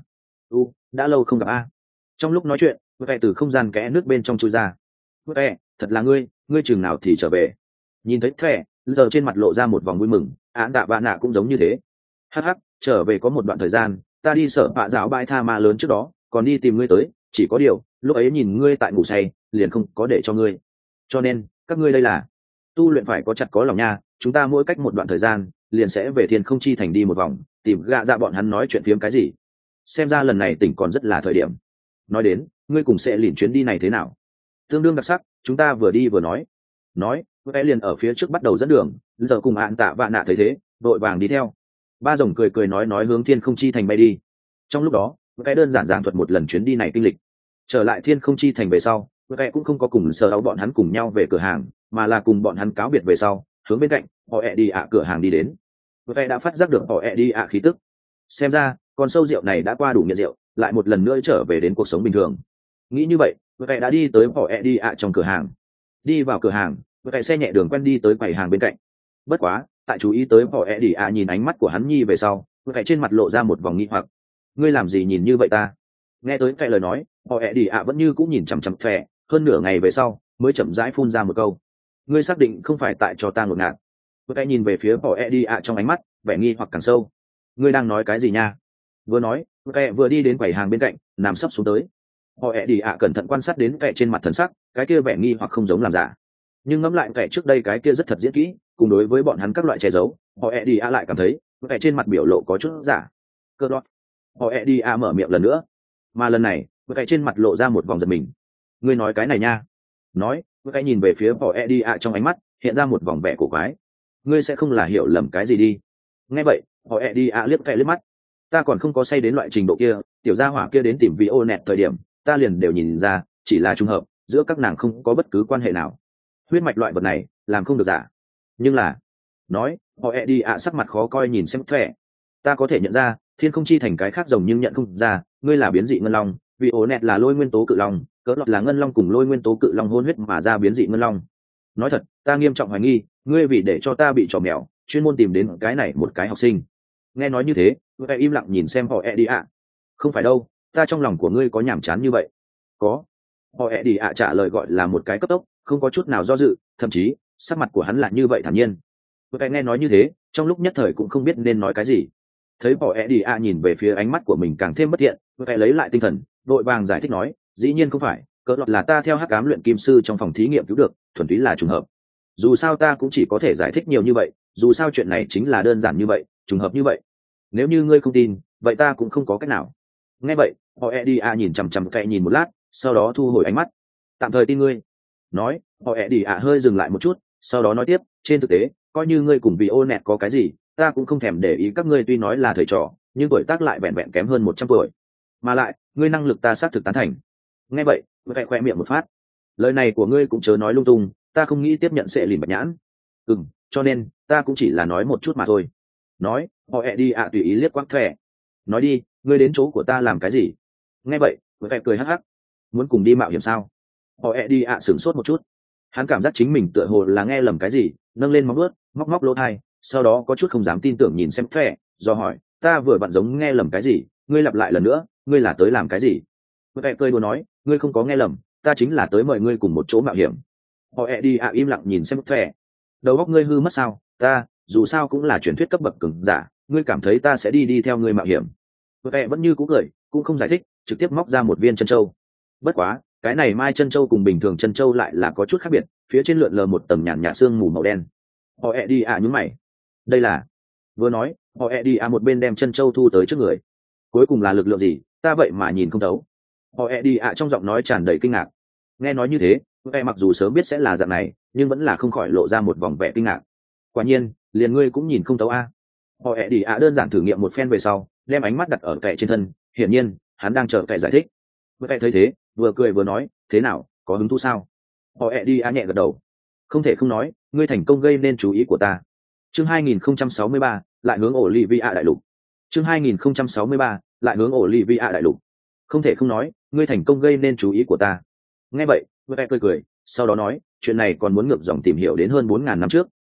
[SPEAKER 1] Đã lâu không gặp a. Trong lúc nói chuyện vẽ từ không gian kẽ nước bên trong chui ra. Vẽ, thật là ngươi chừng nào thì trở về. Nhìn thấy thẻ giờ trên mặt lộ ra một vòng vui mừng. An tạ vạ nạ cũng giống như thế. Hắc hắc, trở về có một đoạn thời gian, ta đi sở bạ giáo bãi tha ma lớn trước đó còn đi tìm ngươi tới, chỉ có điều lúc ấy nhìn ngươi tại ngủ say liền không có để cho ngươi, cho nên các ngươi đây là tu luyện phải có chặt có lòng nha. Chúng ta mỗi cách một đoạn thời gian liền sẽ về thiên không chi thành đi một vòng, tìm gạ dạ bọn hắn nói chuyện phiếm cái gì. Xem ra lần này tỉnh còn rất là thời điểm. Nói đến ngươi cùng sẽ lìn chuyến đi này thế nào? Tương đương đặc sắc, chúng ta vừa đi vừa nói vẽ liền ở phía trước bắt đầu dẫn đường. Giờ cùng Án Tạ Vạ Nạ thấy thế đội vàng đi theo. Ba rồng cười nói hướng thiên không chi thành bay đi. Trong lúc đó vẽ đơn giản giảng thuật một lần chuyến đi này kinh lịch. Trở lại thiên không chi thành về sau, vẽ cũng không có cùng sở áo bọn hắn cùng nhau về cửa hàng, mà là cùng bọn hắn cáo biệt về sau hướng bên cạnh họ ẹ đi ạ cửa hàng đi đến. Vẽ đã phát giác được họ ẹ đi ạ khí tức, xem ra con sâu rượu này đã qua đủ nghiện rượu, lại một lần nữa trở về đến cuộc sống bình thường. Nghĩ như vậy vẽ đã đi tới họ ẹ đi ạ trong cửa hàng. Đi vào cửa hàng vẽ xe nhẹ đường quen đi tới quầy hàng bên cạnh. Bất quá tại chú ý tới họ ẹ đi ạ nhìn ánh mắt của hắn nhi về sau, vẽ trên mặt lộ ra một vòng nghi hoặc. Ngươi làm gì nhìn như vậy ta? Nghe tới vẽ lời nói, họ ẹ đi ạ vẫn như cũng nhìn chằm chằm vẽ, hơn nửa ngày về sau mới chậm rãi phun ra một câu. Ngươi xác định không phải tại cho ta ngột ngạt? Vẽ nhìn về phía họ ẹ đi ạ trong ánh mắt vẻ nghi hoặc càng sâu. Ngươi đang nói cái gì nha? Vừa nói vẽ vừa đi đến quầy hàng bên cạnh nằm sấp xuống tới. Họ ẹ đi ạ cẩn thận quan sát đến vẽ trên mặt thần sắc, cái kia vẻ nghi hoặc không giống làm giả, nhưng ngẫm lại vẽ trước đây cái kia rất thật diễn kỹ, cùng đối với bọn hắn các loại che giấu, họ ẹ đi ạ lại cảm thấy vẽ trên mặt biểu lộ có chút giả. Cơ đọt. Họ ẹ đi ạ mở miệng lần nữa, mà lần này vẽ trên mặt lộ ra một vòng giật mình. Ngươi nói cái này nha? Nói vẽ nhìn về phía họ ẹ đi ạ trong ánh mắt hiện ra một vòng vẻ cổ quái. Ngươi sẽ không là hiểu lầm cái gì đi? Nghe vậy họ ẹ đi ạ liếc vẽ liếc mắt. Ta còn không có say đến loại trình độ kia, tiểu gia hỏa kia đến tìm vị ô nẹt thời điểm ta liền đều nhìn ra, chỉ là trùng hợp, giữa các nàng không có bất cứ quan hệ nào. Huyết mạch loại vật này làm không được giả. Nhưng là nói họ ẹ đi ạ sắc mặt khó coi nhìn xem thẻ. Ta có thể nhận ra thiên không chi thành cái khác rồng nhưng nhận không ra. Ngươi là biến dị ngân long, vì ổ nẹt là lôi nguyên tố cự long, cỡ lọt là ngân long cùng lôi nguyên tố cự long hôn huyết mà ra biến dị ngân long. Nói thật, ta nghiêm trọng hoài nghi ngươi vì để cho ta bị trò mèo chuyên môn tìm đến cái này một cái học sinh. Nghe nói như thế vẽ im lặng nhìn xem họ ẹ đi ạ. Không phải đâu, ta trong lòng của ngươi có nhàm chán như vậy? Có. Họ ẹ đi ạ trả lời gọi là một cái cấp tốc, không có chút nào do dự, thậm chí sắc mặt của hắn là như vậy thản nhiên. Vẽ nghe nói như thế trong lúc nhất thời cũng không biết nên nói cái gì. Thấy họ ẹ đi ạ nhìn về phía ánh mắt của mình càng thêm bất thiện, vẽ lấy lại tinh thần đội vàng giải thích nói, dĩ nhiên không phải, cỡ lọt là ta theo hắc ám luyện kim sư trong phòng thí nghiệm cứu được, thuần túy là trùng hợp. Dù sao ta cũng chỉ có thể giải thích nhiều như vậy, dù sao chuyện này chính là đơn giản như vậy, trùng hợp như vậy. Nếu như ngươi không tin vậy ta cũng không có cách nào. Nghe vậy họ ẹ đi ạ nhìn chằm chằm vẽ nhìn một lát, sau đó thu hồi ánh mắt. Tạm thời tin ngươi. Nói họ ẹ đi ạ hơi dừng lại một chút, sau đó nói tiếp, trên thực tế coi như ngươi cùng vì ô nẹt có cái gì ta cũng không thèm để ý các ngươi, tuy nói là thầy trò nhưng tuổi tác lại vẹn vẹn kém hơn 100 tuổi, mà lại ngươi năng lực ta xác thực tán thành. Nghe vậy vẽ khoe miệng một phát. Lời này của ngươi cũng chớ nói lung tung, ta không nghĩ tiếp nhận sẽ lìn bạch nhãn. Cho nên ta cũng chỉ là nói một chút mà thôi. Nói họ ẹ đi ạ tùy ý liếc quắc thẻ. Nói đi, ngươi đến chỗ của ta làm cái gì? Nghe vậy vẽ cười hắc hắc. Muốn cùng đi mạo hiểm sao? Họ ẹ đi ạ sửng sốt một chút. Hắn cảm giác chính mình tựa hồ là nghe lầm cái gì, nâng lên móng ướt móc lỗ tai, sau đó có chút không dám tin tưởng nhìn xem thẻ, do hỏi, ta vừa vặn giống nghe lầm cái gì? Ngươi lặp lại lần nữa, ngươi là tới làm cái gì? Vẽ cười đùa nói, ngươi không có nghe lầm, ta chính là tới mời ngươi cùng một chỗ mạo hiểm. Họ ẹ đi ạ im lặng nhìn xem thẻ. Đầu óc ngươi hư mất sao? Ta dù sao cũng là truyền thuyết cấp bậc cường giả, ngươi cảm thấy ta sẽ đi theo ngươi mạo hiểm? Vẽ vẫn như cũ cười, cũng không giải thích, trực tiếp móc ra một viên chân châu. Bất quá cái này mai chân châu cùng bình thường chân châu lại là có chút khác biệt, phía trên lượn lờ một tầng nhàn nhạt sương mù màu đen. Họ ẹ đi ạ nhún mày. Đây là... Vừa nói họ ẹ đi ạ một bên đem chân châu thu tới trước người. Cuối cùng là lực lượng gì, ta vậy mà nhìn không thấu? Họ ẹ đi ạ trong giọng nói tràn đầy kinh ngạc. Nghe nói như thế vẽ mặc dù sớm biết sẽ là dạng này nhưng vẫn là không khỏi lộ ra một vòng vẻ kinh ngạc. Quả nhiên liền ngươi cũng nhìn không thấu a. Họ ẹ đi ạ đơn giản thử nghiệm một phen về sau đem ánh mắt đặt ở kẻ trên thân, hiển nhiên hắn đang chờ kẻ giải thích. Vẽ thấy thế vừa cười vừa nói, thế nào, có hứng thú sao? Họ ẹ đi ạ nhẹ gật đầu. Không thể không nói, ngươi thành công gây nên chú ý của ta. Chương 2063, lại hướng Olivia đại lục. Chương 2063, lại hướng Olivia đại lục. Không thể không nói, ngươi thành công gây nên chú ý của ta. Nghe vậy vẽ cười cười, sau đó nói, chuyện này còn muốn ngược dòng tìm hiểu đến hơn 4.000 năm trước,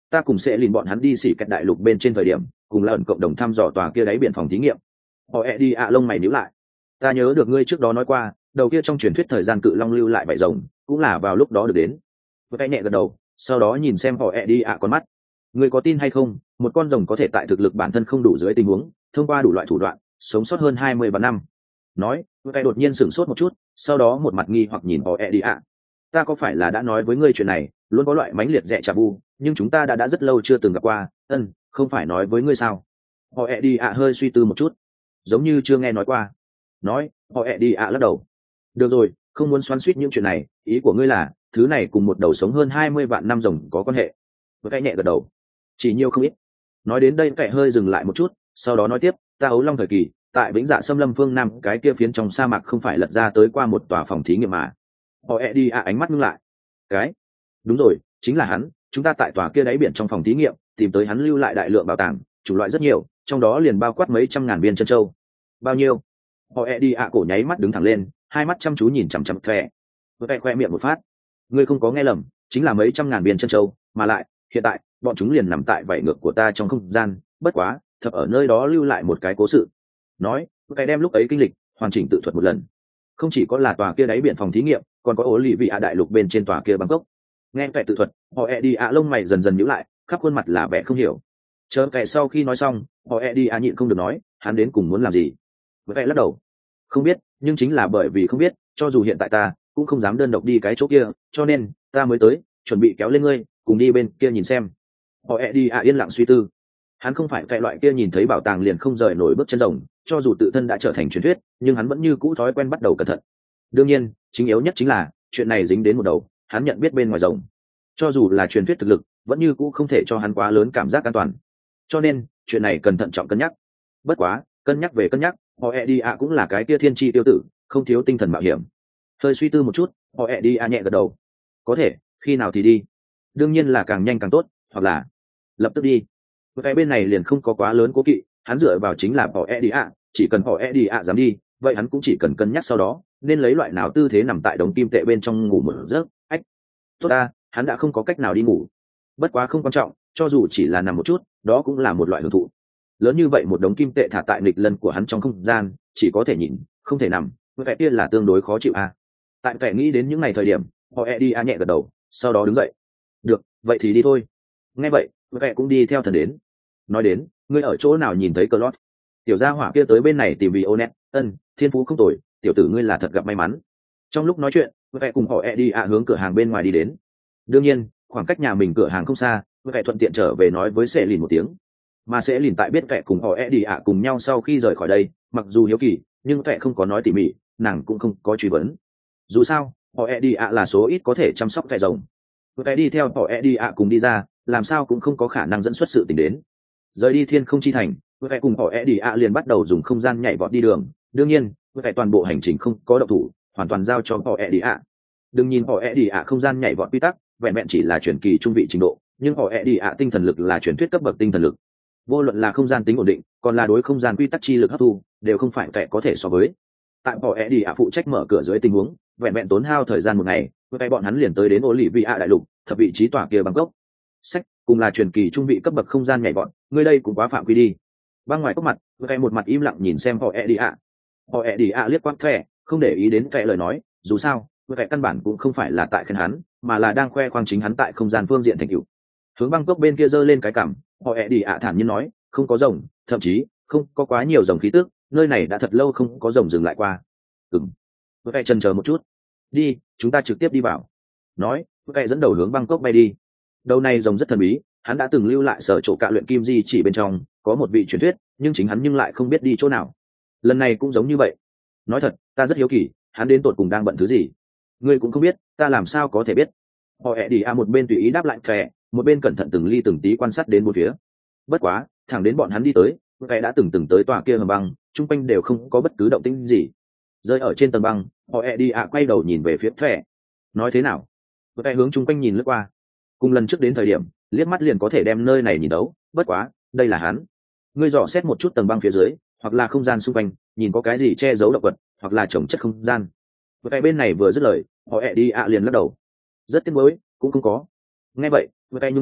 [SPEAKER 1] ta cùng sẽ lìn bọn hắn đi xỉ cách đại lục bên trên thời điểm cùng là ẩn cộng đồng thăm dò tòa kia đáy biển phòng thí nghiệm. Họ đi ạ lông mày níu lại. Ta nhớ được ngươi trước đó nói qua đầu kia trong truyền thuyết thời gian cự long lưu lại vảy rồng cũng là vào lúc đó được đến. Với cái nhẹ gật đầu, sau đó nhìn xem họ đi ạ con mắt. Ngươi có tin hay không, một con rồng có thể tại thực lực bản thân không đủ dưới tình huống thông qua đủ loại thủ đoạn sống sót hơn 20 vạn năm. Nói, với cái đột nhiên sửng sốt một chút, sau đó một mặt nghi hoặc nhìn họ đi ạ. Ta có phải là đã nói với ngươi chuyện này luôn có loại mãnh liệt dẹ chà vu, nhưng chúng ta đã rất lâu chưa từng gặp qua. Không phải nói với ngươi sao? Họ đi ạ hơi suy tư một chút, giống như chưa nghe nói qua. Nói, họ đi ạ lắc đầu. Được rồi, không muốn xoắn xuýt những chuyện này, ý của ngươi là thứ này cùng một đầu sống hơn 20 vạn năm rồng có quan hệ. Với cái nhẹ gật đầu, chỉ nhiều không ít. Nói đến đây kẻ hơi dừng lại một chút, sau đó nói tiếp, ta ấu long thời kỳ tại Vĩnh Dạ Xâm Lâm phương Nam cái kia phiến trong sa mạc không phải lật ra tới qua một tòa phòng thí nghiệm mà. Họ đi ạ ánh mắt ngưng lại. Cái đúng rồi, chính là hắn. Chúng ta tại tòa kia đáy biển trong phòng thí nghiệm tìm tới hắn lưu lại đại lượng bảo tàng, chủng loại rất nhiều, trong đó liền bao quát mấy trăm ngàn viên chân châu. Bao nhiêu? Họ đi ạ cổ nháy mắt đứng thẳng lên, hai mắt chăm chú nhìn chằm chằm Thẻ. Với khoe miệng một phát. Ngươi không có nghe lầm, chính là mấy trăm ngàn viên chân châu, mà lại hiện tại bọn chúng liền nằm tại vảy ngược của ta trong không gian. Bất quá thập ở nơi đó lưu lại một cái cố sự. Nói, cái đem lúc ấy kinh lịch hoàn chỉnh tự thuật một lần. Không chỉ có là tòa kia đáy biển phòng thí nghiệm, còn có ố lì vị ạ đại lục bên trên tòa kia Bangkok. Nghe vẻ tự thuật, họ đi ạ lông mày dần dần nhíu lại, khắp khuôn mặt là vẻ không hiểu. Chờ kẻ sau khi nói xong, họ đi ạ nhịn không được nói, hắn đến cùng muốn làm gì? Với vẻ lắc đầu, không biết, nhưng chính là bởi vì không biết, cho dù hiện tại ta cũng không dám đơn độc đi cái chỗ kia, cho nên ta mới tới, chuẩn bị kéo lên ngươi, cùng đi bên kia nhìn xem. Họ đi ạ yên lặng suy tư. Hắn không phải cái loại kia nhìn thấy bảo tàng liền không rời nổi bước chân rồng, cho dù tự thân đã trở thành truyền thuyết, nhưng hắn vẫn như cũ thói quen bắt đầu cẩn thận. Đương nhiên, chính yếu nhất chính là chuyện này dính đến một đầu, hắn nhận biết bên ngoài rồng, cho dù là truyền thuyết thực lực, vẫn như cũ không thể cho hắn quá lớn cảm giác an toàn. Cho nên, chuyện này cần thận trọng cân nhắc. Bất quá, cân nhắc về cân nhắc, họ đi ạ cũng là cái kia thiên chi tiêu tử, không thiếu tinh thần mạo hiểm. Hơi suy tư một chút, họ đi ạ nhẹ gật đầu. Có thể, khi nào thì đi? Đương nhiên là càng nhanh càng tốt, hoặc là lập tức đi. Cái bên này liền không có quá lớn cố kỵ, hắn dựa vào chính là họ đi ạ, chỉ cần họ đi ạ dám đi, vậy hắn cũng chỉ cần cân nhắc sau đó nên lấy loại nào tư thế nằm tại đống kim tệ bên trong ngủ một giấc. Tốt ta, hắn đã không có cách nào đi ngủ. Bất quá không quan trọng, cho dù chỉ là nằm một chút, đó cũng là một loại hưởng thụ. Lớn như vậy một đống kim tệ thả tại nghịch lân của hắn trong không gian, chỉ có thể nhìn, không thể nằm, vẻ kia là tương đối khó chịu a. Tại vẻ nghĩ đến những ngày thời điểm, họ đi a nhẹ gật đầu, sau đó đứng dậy. Được, vậy thì đi thôi. Nghe vậy, vẻ cũng đi theo thần đến. Nói đến, ngươi ở chỗ nào nhìn thấy Clot? Tiểu gia hỏa kia tới bên này tìm vì Onet, thiên phú không tồi, tiểu tử ngươi là thật gặp may mắn. Trong lúc nói chuyện, vẻ cùng họ đi a hướng cửa hàng bên ngoài đi đến. Đương nhiên, khoảng cách nhà mình cửa hàng không xa, vẻ thuận tiện trở về nói với Sẽ Lìn một tiếng. Mà Sẽ Lìn tại biết vẻ cùng họ đi a cùng nhau sau khi rời khỏi đây, mặc dù hiếu kỳ, nhưng vẻ không có nói tỉ mỉ, nàng cũng không có truy vấn. Dù sao, họ đi a là số ít có thể chăm sóc vẻ rồng. Vẻ đi theo họ đi a cùng đi ra, làm sao cũng không có khả năng dẫn xuất sự tình đến. Rời đi thiên không chi thành, vẻ cùng họ đi a liền bắt đầu dùng không gian nhảy vọt đi đường. Đương nhiên, vẻ toàn bộ hành trình không có động thủ, hoàn toàn giao cho họ đi a. Đừng nhìn họ đi a không gian nhảy vọt quy tắc vẹn vẹn chỉ là truyền kỳ trung vị trình độ, nhưng họ đi a tinh thần lực là truyền thuyết cấp bậc tinh thần lực. Vô luận là không gian tính ổn định, còn là đối không gian quy tắc chi lực hấp thu, đều không phải vẻ có thể so với. Tại họ đi a phụ trách mở cửa dưới tình huống, vẹn vẹn tốn hao thời gian một ngày, với bọn hắn liền tới đến Olivia đại lục, thập vị trí tòa kia Bangkok. Sách, cùng là truyền kỳ trung vị cấp bậc không gian nhảy vọt, ngươi đây cũng quá phạm quy đi. Băng ngoài cốc mặt, với một mặt im lặng nhìn xem họ đi a. Họ đi a liếc quát thẻ, không để ý đến vẻ lời nói, dù sao với căn bản cũng không phải là tại khen hắn, mà là đang khoe khoang chính hắn tại không gian phương diện thành tựu. Hướng Bangkok bên kia giơ lên cái cằm, họ đi ạ thản nhiên nói, không có rồng, thậm chí không có quá nhiều rồng khí tức, nơi này đã thật lâu không có rồng dừng lại qua. Với chần chờ một chút, đi, chúng ta trực tiếp đi vào. Nói, với dẫn đầu hướng Bangkok bay đi. Đầu này rồng rất thần bí, hắn đã từng lưu lại sở chỗ cạ luyện kim di chỉ bên trong có một vị truyền thuyết, nhưng chính hắn lại không biết đi chỗ nào. Lần này cũng giống như vậy. Nói thật, ta rất hiếu kỳ, hắn đến tột cùng đang bận thứ gì. Ngươi cũng không biết, ta làm sao có thể biết. Họ đi a một bên tùy ý đáp lại thẻ, một bên cẩn thận từng ly từng tí quan sát đến một phía. Bất quá, thẳng đến bọn hắn đi tới, thẻ đã từng tới tòa kia hầm băng, chung quanh đều không có bất cứ động tĩnh gì. Rơi ở trên tầng băng, họ đi a quay đầu nhìn về phía thẻ. Nói thế nào? Thẻ hướng chung quanh nhìn lướt qua. Cùng lần trước đến thời điểm, liếc mắt liền có thể đem nơi này nhìn đấu. Bất quá, đây là hắn. Ngươi dò xét một chút tầng băng phía dưới, hoặc là không gian xung quanh, nhìn có cái gì che giấu động vật, hoặc là trồng chất không gian. Với bên này vừa dứt lời, họ đi ạ liền lắc đầu. Rất tiếc nuối, cũng không có. Nghe vậy, với nhướng mày,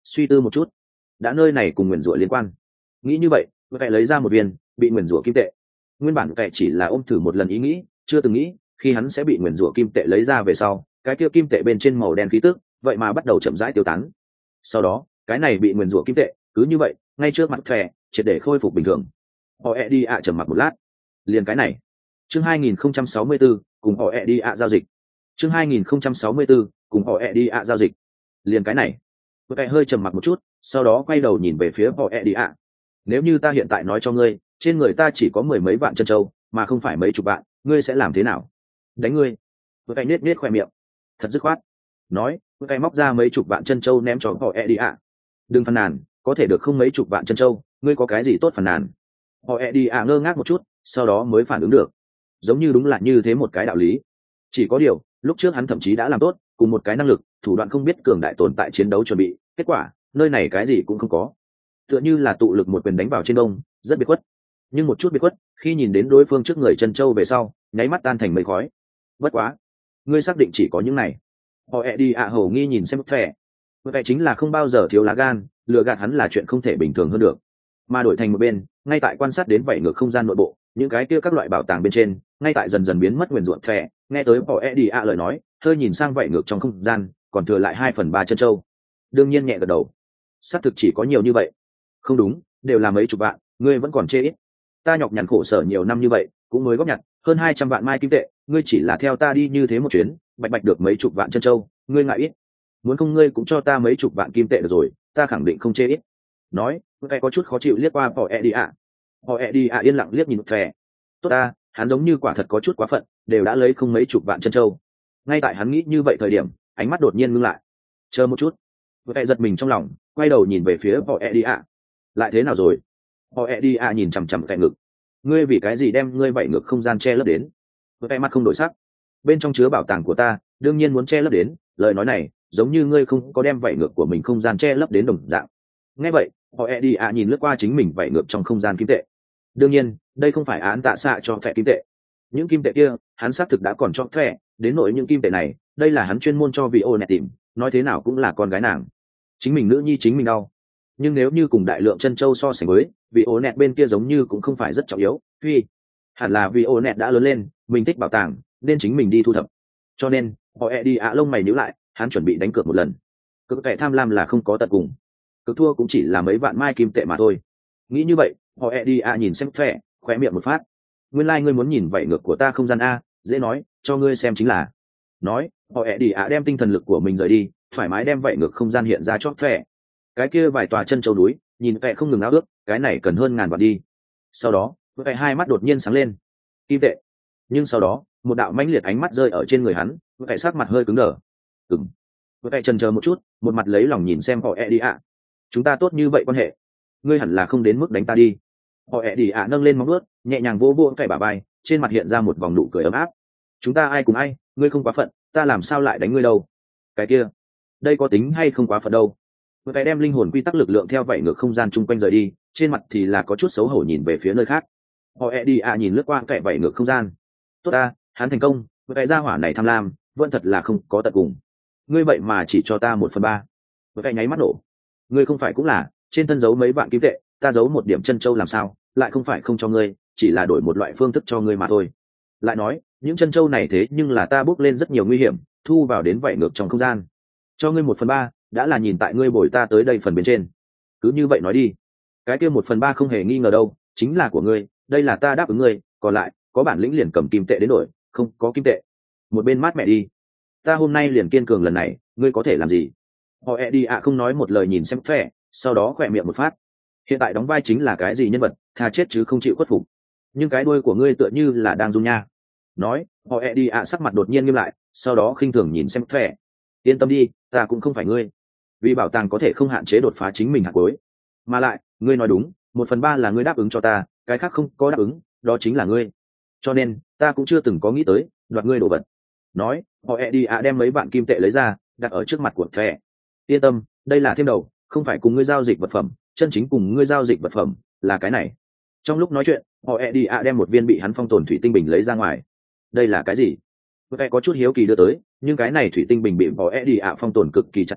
[SPEAKER 1] suy tư một chút, đã nơi này cùng nguyền rủa liên quan, nghĩ như vậy vẽ lấy ra một viên bị nguyền rủa kim tệ. Nguyên bản vẽ chỉ là ôm thử một lần ý nghĩ, chưa từng nghĩ khi hắn sẽ bị nguyền rủa kim tệ lấy ra về sau, cái kia kim tệ bên trên màu đen khí tức vậy mà bắt đầu chậm rãi tiêu tán. Sau đó cái này bị nguyền rủa kim tệ cứ như vậy ngay trước mặt vẽ triệt để khôi phục bình thường. Họ đi ạ trầm mặc một lát, liền cái này. Chương 2064 cùng họ đi ạ giao dịch. Chương 2064 cùng họ đi ạ giao dịch. Liền cái này. Vẽ hơi trầm mặc một chút, sau đó quay đầu nhìn về phía họ đi ạ. Nếu như ta hiện tại nói cho ngươi, trên người ta chỉ có 10 mấy vạn chân châu, mà không phải mấy chục vạn, ngươi sẽ làm thế nào? Đánh ngươi. Vẽ nết nết khoe miệng, thật dứt khoát. Nói, vẽ móc ra mấy chục vạn chân châu ném cho họ đi ạ. Đừng phàn nàn, có thể được không mấy chục vạn chân châu, ngươi có cái gì tốt phàn nàn? Họ đi ạ ngơ ngác một chút, sau đó mới phản ứng được, giống như đúng là như thế một cái đạo lý. Chỉ có điều lúc trước hắn thậm chí đã làm tốt cùng một cái năng lực thủ đoạn không biết cường đại tồn tại chiến đấu chuẩn bị, kết quả nơi này cái gì cũng không có, tựa như là tụ lực một quyền đánh vào trên đông, rất biệt khuất. Nhưng một chút biệt khuất khi nhìn đến đối phương trước người chân châu về sau nháy mắt tan thành mây khói. Bất quá ngươi xác định chỉ có những này? Họ đi ạ hầu nghi nhìn xem thẻ. Vậy chính là không bao giờ thiếu lá gan, lừa gạt hắn là chuyện không thể bình thường hơn được. Mà đổi thành một bên, ngay tại quan sát đến vảy ngược không gian nội bộ, những cái kia các loại bảo tàng bên trên ngay tại dần dần biến mất nguyền rủa thẻ, nghe tới họ đi ạ lời nói, hơi nhìn sang vảy ngược trong không gian còn thừa lại 2/3 chân châu, đương nhiên nhẹ gật đầu. Xác thực chỉ có nhiều như vậy? Không đúng, đều là mấy chục vạn, ngươi vẫn còn chê ít. Ta nhọc nhằn khổ sở nhiều năm như vậy cũng mới góp nhặt hơn 200 vạn mai kim tệ, ngươi chỉ là theo ta đi như thế một chuyến bạch bạch được mấy chục vạn chân châu, ngươi ngại ít? Muốn không ngươi cũng cho ta mấy chục vạn kim tệ được rồi, ta khẳng định không chê ít. Nói cái có chút khó chịu liếc qua họ đi ạ. Họ đi ạ yên lặng liếc nhìn thẻ. Tốt ta, hắn giống như quả thật có chút quá phận, đều đã lấy không mấy chục vạn chân châu. Ngay tại hắn nghĩ như vậy thời điểm, ánh mắt đột nhiên ngưng lại. Chờ một chút. Vẽ giật mình trong lòng, quay đầu nhìn về phía họ đi ạ. Lại thế nào rồi? Họ đi ạ nhìn chằm chằm cái ngực. Ngươi vì cái gì đem ngươi vảy ngược không gian che lấp đến? Vẽ mặt không đổi sắc. Bên trong chứa bảo tàng của ta, đương nhiên muốn che lấp đến, lời nói này giống như ngươi không có đem vảy ngược của mình không gian che lấp đến đồng dạng. Nghe vậy, họ đi ạ nhìn lướt qua chính mình vảy ngược trong không gian kim tệ. Đương nhiên đây không phải án tạ xạ cho thẻ kim tệ, những kim tệ kia hắn xác thực đã còn cho thẻ, đến nỗi những kim tệ này đây là hắn chuyên môn cho vị ô nẹt tìm, nói thế nào cũng là con gái nàng, chính mình nữ nhi chính mình đau. Nhưng nếu như cùng đại lượng chân châu so sánh với vị ô nẹt bên kia, giống như cũng không phải rất trọng yếu, phi hẳn là vị ô nẹt đã lớn lên, mình thích bảo tàng nên chính mình đi thu thập. Cho nên họ đi ạ lông mày nhíu lại, hắn chuẩn bị đánh cược một lần. Cực kẻ tham lam là không có tận cùng, cực thua cũng chỉ là mấy vạn mai kim tệ mà thôi. Nghĩ như vậy, họ đi ạ nhìn xem thẻ, khóe miệng một phát. Nguyên lai ngươi muốn nhìn vảy ngược của ta không gian a, dễ nói, cho ngươi xem chính là. Nói, họ đi ạ đem tinh thần lực của mình rời đi, thoải mái đem vảy ngược không gian hiện ra cho thẻ. Cái kia vài tòa chân châu núi, nhìn vẻ không ngừng áo ước, cái này cần hơn ngàn vạn đi. Sau đó vẻ hai mắt đột nhiên sáng lên. Kim tệ. Nhưng sau đó một đạo mãnh liệt ánh mắt rơi ở trên người hắn, vẻ sắc mặt hơi cứng đờ. Vẻ chần chờ một chút, một mặt lấy lòng nhìn xem họ đi ạ. Chúng ta tốt như vậy quan hệ, ngươi hẳn là không đến mức đánh ta đi. Họ đi ạ nâng lên móng vuốt, nhẹ nhàng vô vô cái bả vai, trên mặt hiện ra một vòng nụ cười ấm áp. Chúng ta ai cùng ai, ngươi không quá phận, ta làm sao lại đánh ngươi đâu? Cái kia, đây có tính hay không quá phận đâu? Cái đem linh hồn quy tắc lực lượng theo vảy ngược không gian chung quanh rời đi, trên mặt thì là có chút xấu hổ nhìn về phía nơi khác. Họ đi ạ nhìn lướt qua cái vảy ngược không gian. Tốt ta, hắn thành công, cái gia hỏa này tham lam, vẫn thật là không có tận cùng. Ngươi vậy mà chỉ cho ta 1/3. Cái nháy mắt nổ. Ngươi không phải cũng là trên thân giấu mấy vạn kim tệ, ta giấu một điểm chân châu làm sao, lại không phải không cho ngươi, chỉ là đổi một loại phương thức cho ngươi mà thôi. Lại nói, những chân châu này thế nhưng là ta bước lên rất nhiều nguy hiểm, thu vào đến vảy ngược trong không gian. Cho ngươi 1/3, đã là nhìn tại ngươi bồi ta tới đây phần bên trên. Cứ như vậy nói đi. Cái kia 1/3 không hề nghi ngờ đâu, chính là của ngươi, đây là ta đáp ứng ngươi, còn lại, có bản lĩnh liền cầm kim tệ đến đổi, không có kim tệ. Một bên mát mẹ đi. Ta hôm nay liền kiên cường lần này, ngươi có thể làm gì? Họ đi ạ không nói một lời nhìn xem thẻ, sau đó khỏe miệng một phát. Hiện tại đóng vai chính là cái gì nhân vật, tha chết chứ không chịu khuất phục. Nhưng cái đuôi của ngươi tựa như là đang run nha. Nói, họ đi ạ sắc mặt đột nhiên nghiêm lại, sau đó khinh thường nhìn xem thẻ. Yên tâm đi, ta cũng không phải ngươi. Vì bảo tàng có thể không hạn chế đột phá chính mình hạt cuối. Mà lại, ngươi nói đúng, 1/3 là ngươi đáp ứng cho ta, cái khác không có đáp ứng, đó chính là ngươi. Cho nên, ta cũng chưa từng có nghĩ tới đoạt ngươi đồ vật. Nói, họ đi ạ đem mấy vạn kim tệ lấy ra, đặt ở trước mặt của thẻ. Yên tâm, đây là thêm đầu, không phải cùng ngươi giao dịch vật phẩm, chân chính cùng ngươi giao dịch vật phẩm là cái này. Trong lúc nói chuyện, họ đi ạ đem một viên bị hắn phong tồn thủy tinh bình lấy ra ngoài. Đây là cái gì? Có chút hiếu kỳ đưa tới, nhưng cái này thủy tinh bình bị họ đi ạ phong tồn cực kỳ chặt chẽ,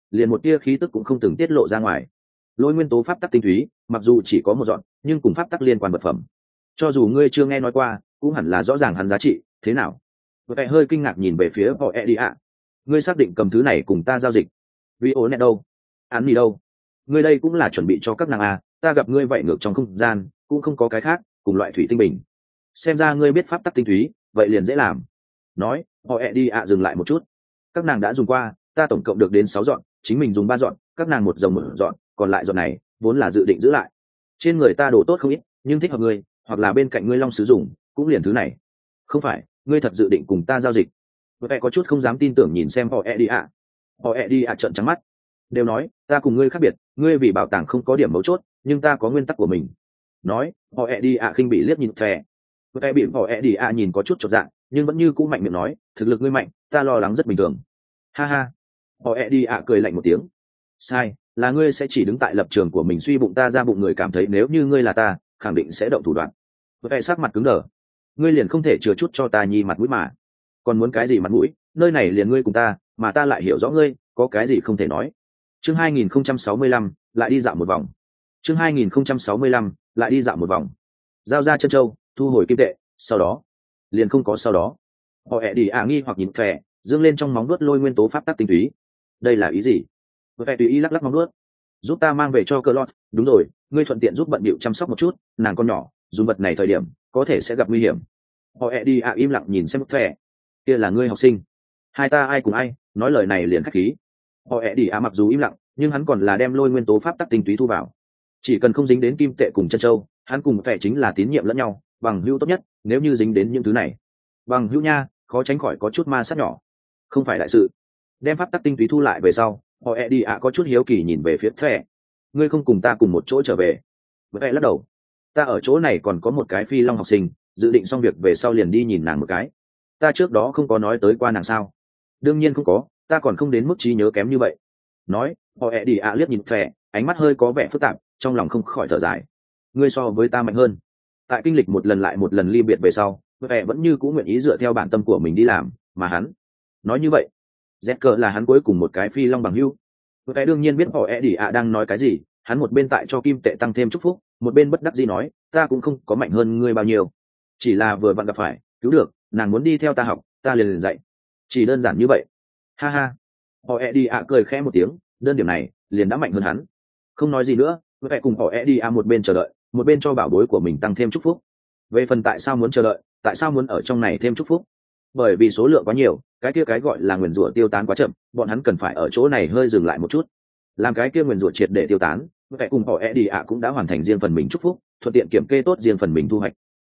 [SPEAKER 1] liền một tia khí tức cũng không từng tiết lộ ra ngoài. Lôi nguyên tố pháp tắc tinh túy mặc dù chỉ có một dọn, nhưng cùng pháp tắc liên quan vật phẩm, cho dù ngươi chưa nghe nói qua cũng hẳn là rõ ràng hắn giá trị thế nào. Vẻ hơi kinh ngạc nhìn về phía họ Eddie ạ. Ngươi xác định cầm thứ này cùng ta giao dịch? Vì ố nè đâu? Án đi đâu? Ngươi đây cũng là chuẩn bị cho các nàng à? Ta gặp ngươi vậy ngược trong không gian cũng không có cái khác cùng loại thủy tinh bình, xem ra ngươi biết pháp tắc tinh túy, vậy liền dễ làm. Nói họ Eddie ạ dừng lại một chút. Các nàng đã dùng qua, ta tổng cộng được đến 6 dọn, chính mình dùng 3 dọn, các nàng một dòng một dọn, còn lại dọn này vốn là dự định giữ lại. Trên người ta đồ tốt không ít, nhưng thích hợp ngươi hoặc là bên cạnh ngươi long sử dụng cũng liền thứ này. Không phải ngươi thật dự định cùng ta giao dịch? Vậy có chút không dám tin tưởng nhìn xem họ Eddie ạ. Họ Eddie ạ trợn trắng mắt. Đều nói ta cùng ngươi khác biệt, ngươi vì bảo tàng không có điểm mấu chốt, nhưng ta có nguyên tắc của mình. Nói họ Eddie ạ khinh bị liếc nhìn thè. Vậy bị họ Eddie ạ nhìn có chút chột dạ, nhưng vẫn như cũ mạnh miệng nói, thực lực ngươi mạnh, ta lo lắng rất bình thường. Ha ha. Họ Eddie ạ cười lạnh một tiếng. Sai, là ngươi sẽ chỉ đứng tại lập trường của mình suy bụng ta ra bụng người cảm thấy nếu như ngươi là ta, khẳng định sẽ động thủ đoạn. Vậy sắc mặt cứng đờ. Ngươi liền không thể chừa chút cho ta nhi mặt mũi mà? Còn muốn cái gì mặt mũi? Nơi này liền ngươi cùng ta, mà ta lại hiểu rõ ngươi, có cái gì không thể nói. Chương 2065, lại đi dạo một vòng. Chương 2065, lại đi dạo một vòng. Giao ra chân châu, thu hồi kim tệ, sau đó liền không có sau đó. Họ ẹ đi nghi hoặc nhìn thẻ, dương lên trong móng vuốt lôi nguyên tố pháp tắc tinh túy. Đây là ý gì? Vẻ tùy ý lắc lắc móng vuốt. Giúp ta mang về cho Cờ Lọt, đúng rồi, ngươi thuận tiện giúp bận bịu chăm sóc một chút, nàng con nhỏ, dùng vật này thời điểm có thể sẽ gặp nguy hiểm. Họ ẹ đi im lặng nhìn xem thẻ. Kia là ngươi học sinh, hai ta ai cùng ai, nói lời này liền khách khí. Họ ẹ đi mặc dù im lặng, nhưng hắn còn là đem lôi nguyên tố pháp tắc tinh túy thu vào. Chỉ cần không dính đến kim tệ cùng chân châu, hắn cùng thẻ chính là tín nhiệm lẫn nhau, bằng hữu tốt nhất. Nếu như dính đến những thứ này, bằng hữu nha, khó tránh khỏi có chút ma sát nhỏ. Không phải đại sự. Đem pháp tắc tinh túy thu lại về sau, họ Eddie có chút hiếu kỳ nhìn về phía thẻ. Ngươi không cùng ta cùng một chỗ trở về? Vậy lắc đầu. Ta ở chỗ này còn có một cái phi long học sinh, dự định xong việc về sau liền đi nhìn nàng một cái. Ta trước đó không có nói tới qua nàng sao? Đương nhiên không có, ta còn không đến mức trí nhớ kém như vậy. Nói họ Eddie liếc nhìn thẻ, ánh mắt hơi có vẻ phức tạp, trong lòng không khỏi thở dài. Ngươi so với ta mạnh hơn. Tại kinh lịch một lần lại một lần ly biệt về sau, vẻ vẫn như cũng nguyện ý dựa theo bản tâm của mình đi làm, mà hắn nói như vậy, Zeker là hắn cuối cùng một cái phi long bằng hữu. Vẻ đương nhiên biết họ Eddie đang nói cái gì, hắn một bên tại cho kim tệ tăng thêm chúc phúc, một bên bất đắc dĩ nói, ta cũng không có mạnh hơn ngươi bao nhiêu, chỉ là vừa vặn gặp phải, cứu được, nàng muốn đi theo ta học, ta liền dạy, chỉ đơn giản như vậy. Ha ha. Họ Eddie cười khẽ một tiếng, đơn điểm này liền đã mạnh hơn hắn. Không nói gì nữa, vẻ cùng họ Eddie một bên chờ đợi, một bên cho bảo bối của mình tăng thêm chúc phúc. Về phần tại sao muốn chờ đợi, tại sao muốn ở trong này thêm chúc phúc, bởi vì số lượng quá nhiều, cái kia cái gọi là nguyền rủa tiêu tán quá chậm, bọn hắn cần phải ở chỗ này hơi dừng lại một chút, làm cái kia nguyền rủa triệt để tiêu tán. Vậy cùng họ Eddie cũng đã hoàn thành riêng phần mình chúc phúc, thuận tiện kiểm kê tốt riêng phần mình thu hoạch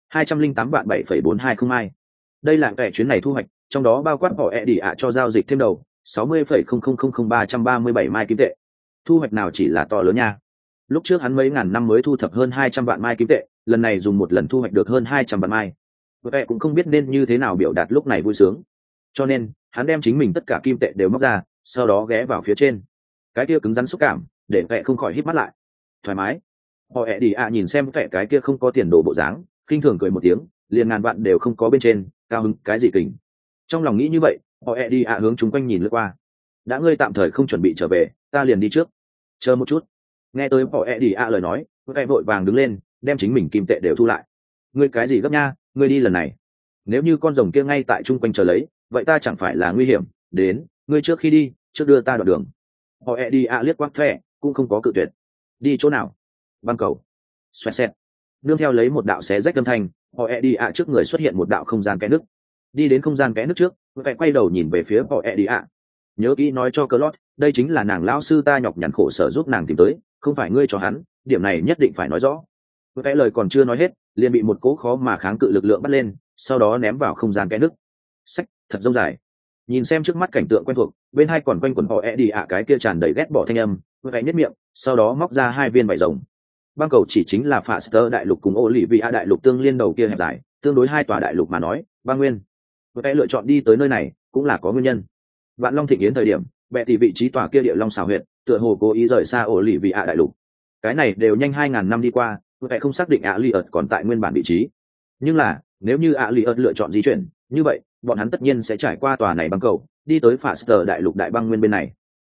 [SPEAKER 1] 208 vạn 7,420 mai. Đây là vẻ chuyến này thu hoạch, trong đó bao quát họ Eddie cho giao dịch thêm đầu 60,000,337 mai kim tệ. Thu hoạch nào chỉ là to lớn nha. Lúc trước hắn mấy ngàn năm mới thu thập hơn 200 vạn mai kim tệ, lần này dùng một lần thu hoạch được hơn 200 vạn mai. Vậy cũng không biết nên như thế nào biểu đạt lúc này vui sướng. Cho nên, hắn đem chính mình tất cả kim tệ đều móc ra, sau đó ghé vào phía trên. Cái kia cứng rắn xúc cảm, để vẻ không khỏi híp mắt lại. Thoải mái. Họ Eddie nhìn xem vẻ cái kia không có tiền đồ bộ dáng, khinh thường cười một tiếng, liền ngàn vạn đều không có bên trên, cao hứng cái gì kình. Trong lòng nghĩ như vậy, họ Eddie hướng chúng quanh nhìn lướt qua. Đã ngươi tạm thời không chuẩn bị trở về, ta liền đi trước. Chờ một chút. Nghe tới họ Eddie lời nói, vẻ vội vàng đứng lên, đem chính mình kim tệ đều thu lại. Ngươi cái gì gấp nha, ngươi đi lần này. Nếu như con rồng kia ngay tại chung quanh chờ lấy, vậy ta chẳng phải là nguy hiểm. Đến, ngươi trước khi đi, trước đưa ta đoạn đường. Họ Eddie liếc quắc thẻ, cũng không có cự tuyệt. Đi chỗ nào? Băng cầu. Xoẹt xẹt. Nương theo lấy một đạo xé rách âm thanh, họ Eddie trước người xuất hiện một đạo không gian kẽ nước. Đi đến không gian kẽ nước trước, vậy quay đầu nhìn về phía họ Eddie. Nhớ kỹ nói cho Claude, đây chính là nàng lão sư ta nhọc nhằn khổ sở giúp nàng tìm tới, không phải ngươi cho hắn, điểm này nhất định phải nói rõ. Cái lời còn chưa nói hết, liền bị một cỗ khó mà kháng cự lực lượng bắt lên, sau đó ném vào không gian kẽ nước. Sách, thật rông dài. Nhìn xem trước mắt cảnh tượng quen thuộc, bên hai còn quanh quẩn họ Eddie cái kia tràn đầy ghét bỏ thanh âm, vậy nhếch miệng, sau đó móc ra 2 viên vảy rồng. Băng cầu chỉ chính là Faster đại lục cùng Olivia đại lục tương liên đầu kia hẹp dài, tương đối hai tòa đại lục mà nói, băng nguyên. Vậy lựa chọn đi tới nơi này, cũng là có nguyên nhân. Vạn Long Thịnh Yến thời điểm, bệ tỷ vị trí tòa kia địa long xảo huyệt, tựa hồ cố ý rời xa Olivia đại lục. Cái này đều nhanh 2000 năm đi qua, vậy không xác định Aliot còn tại nguyên bản vị trí. Nhưng là, nếu như Aliot lựa chọn di chuyển, như vậy, bọn hắn tất nhiên sẽ trải qua tòa này băng cầu, đi tới Faster đại lục đại băng nguyên bên này.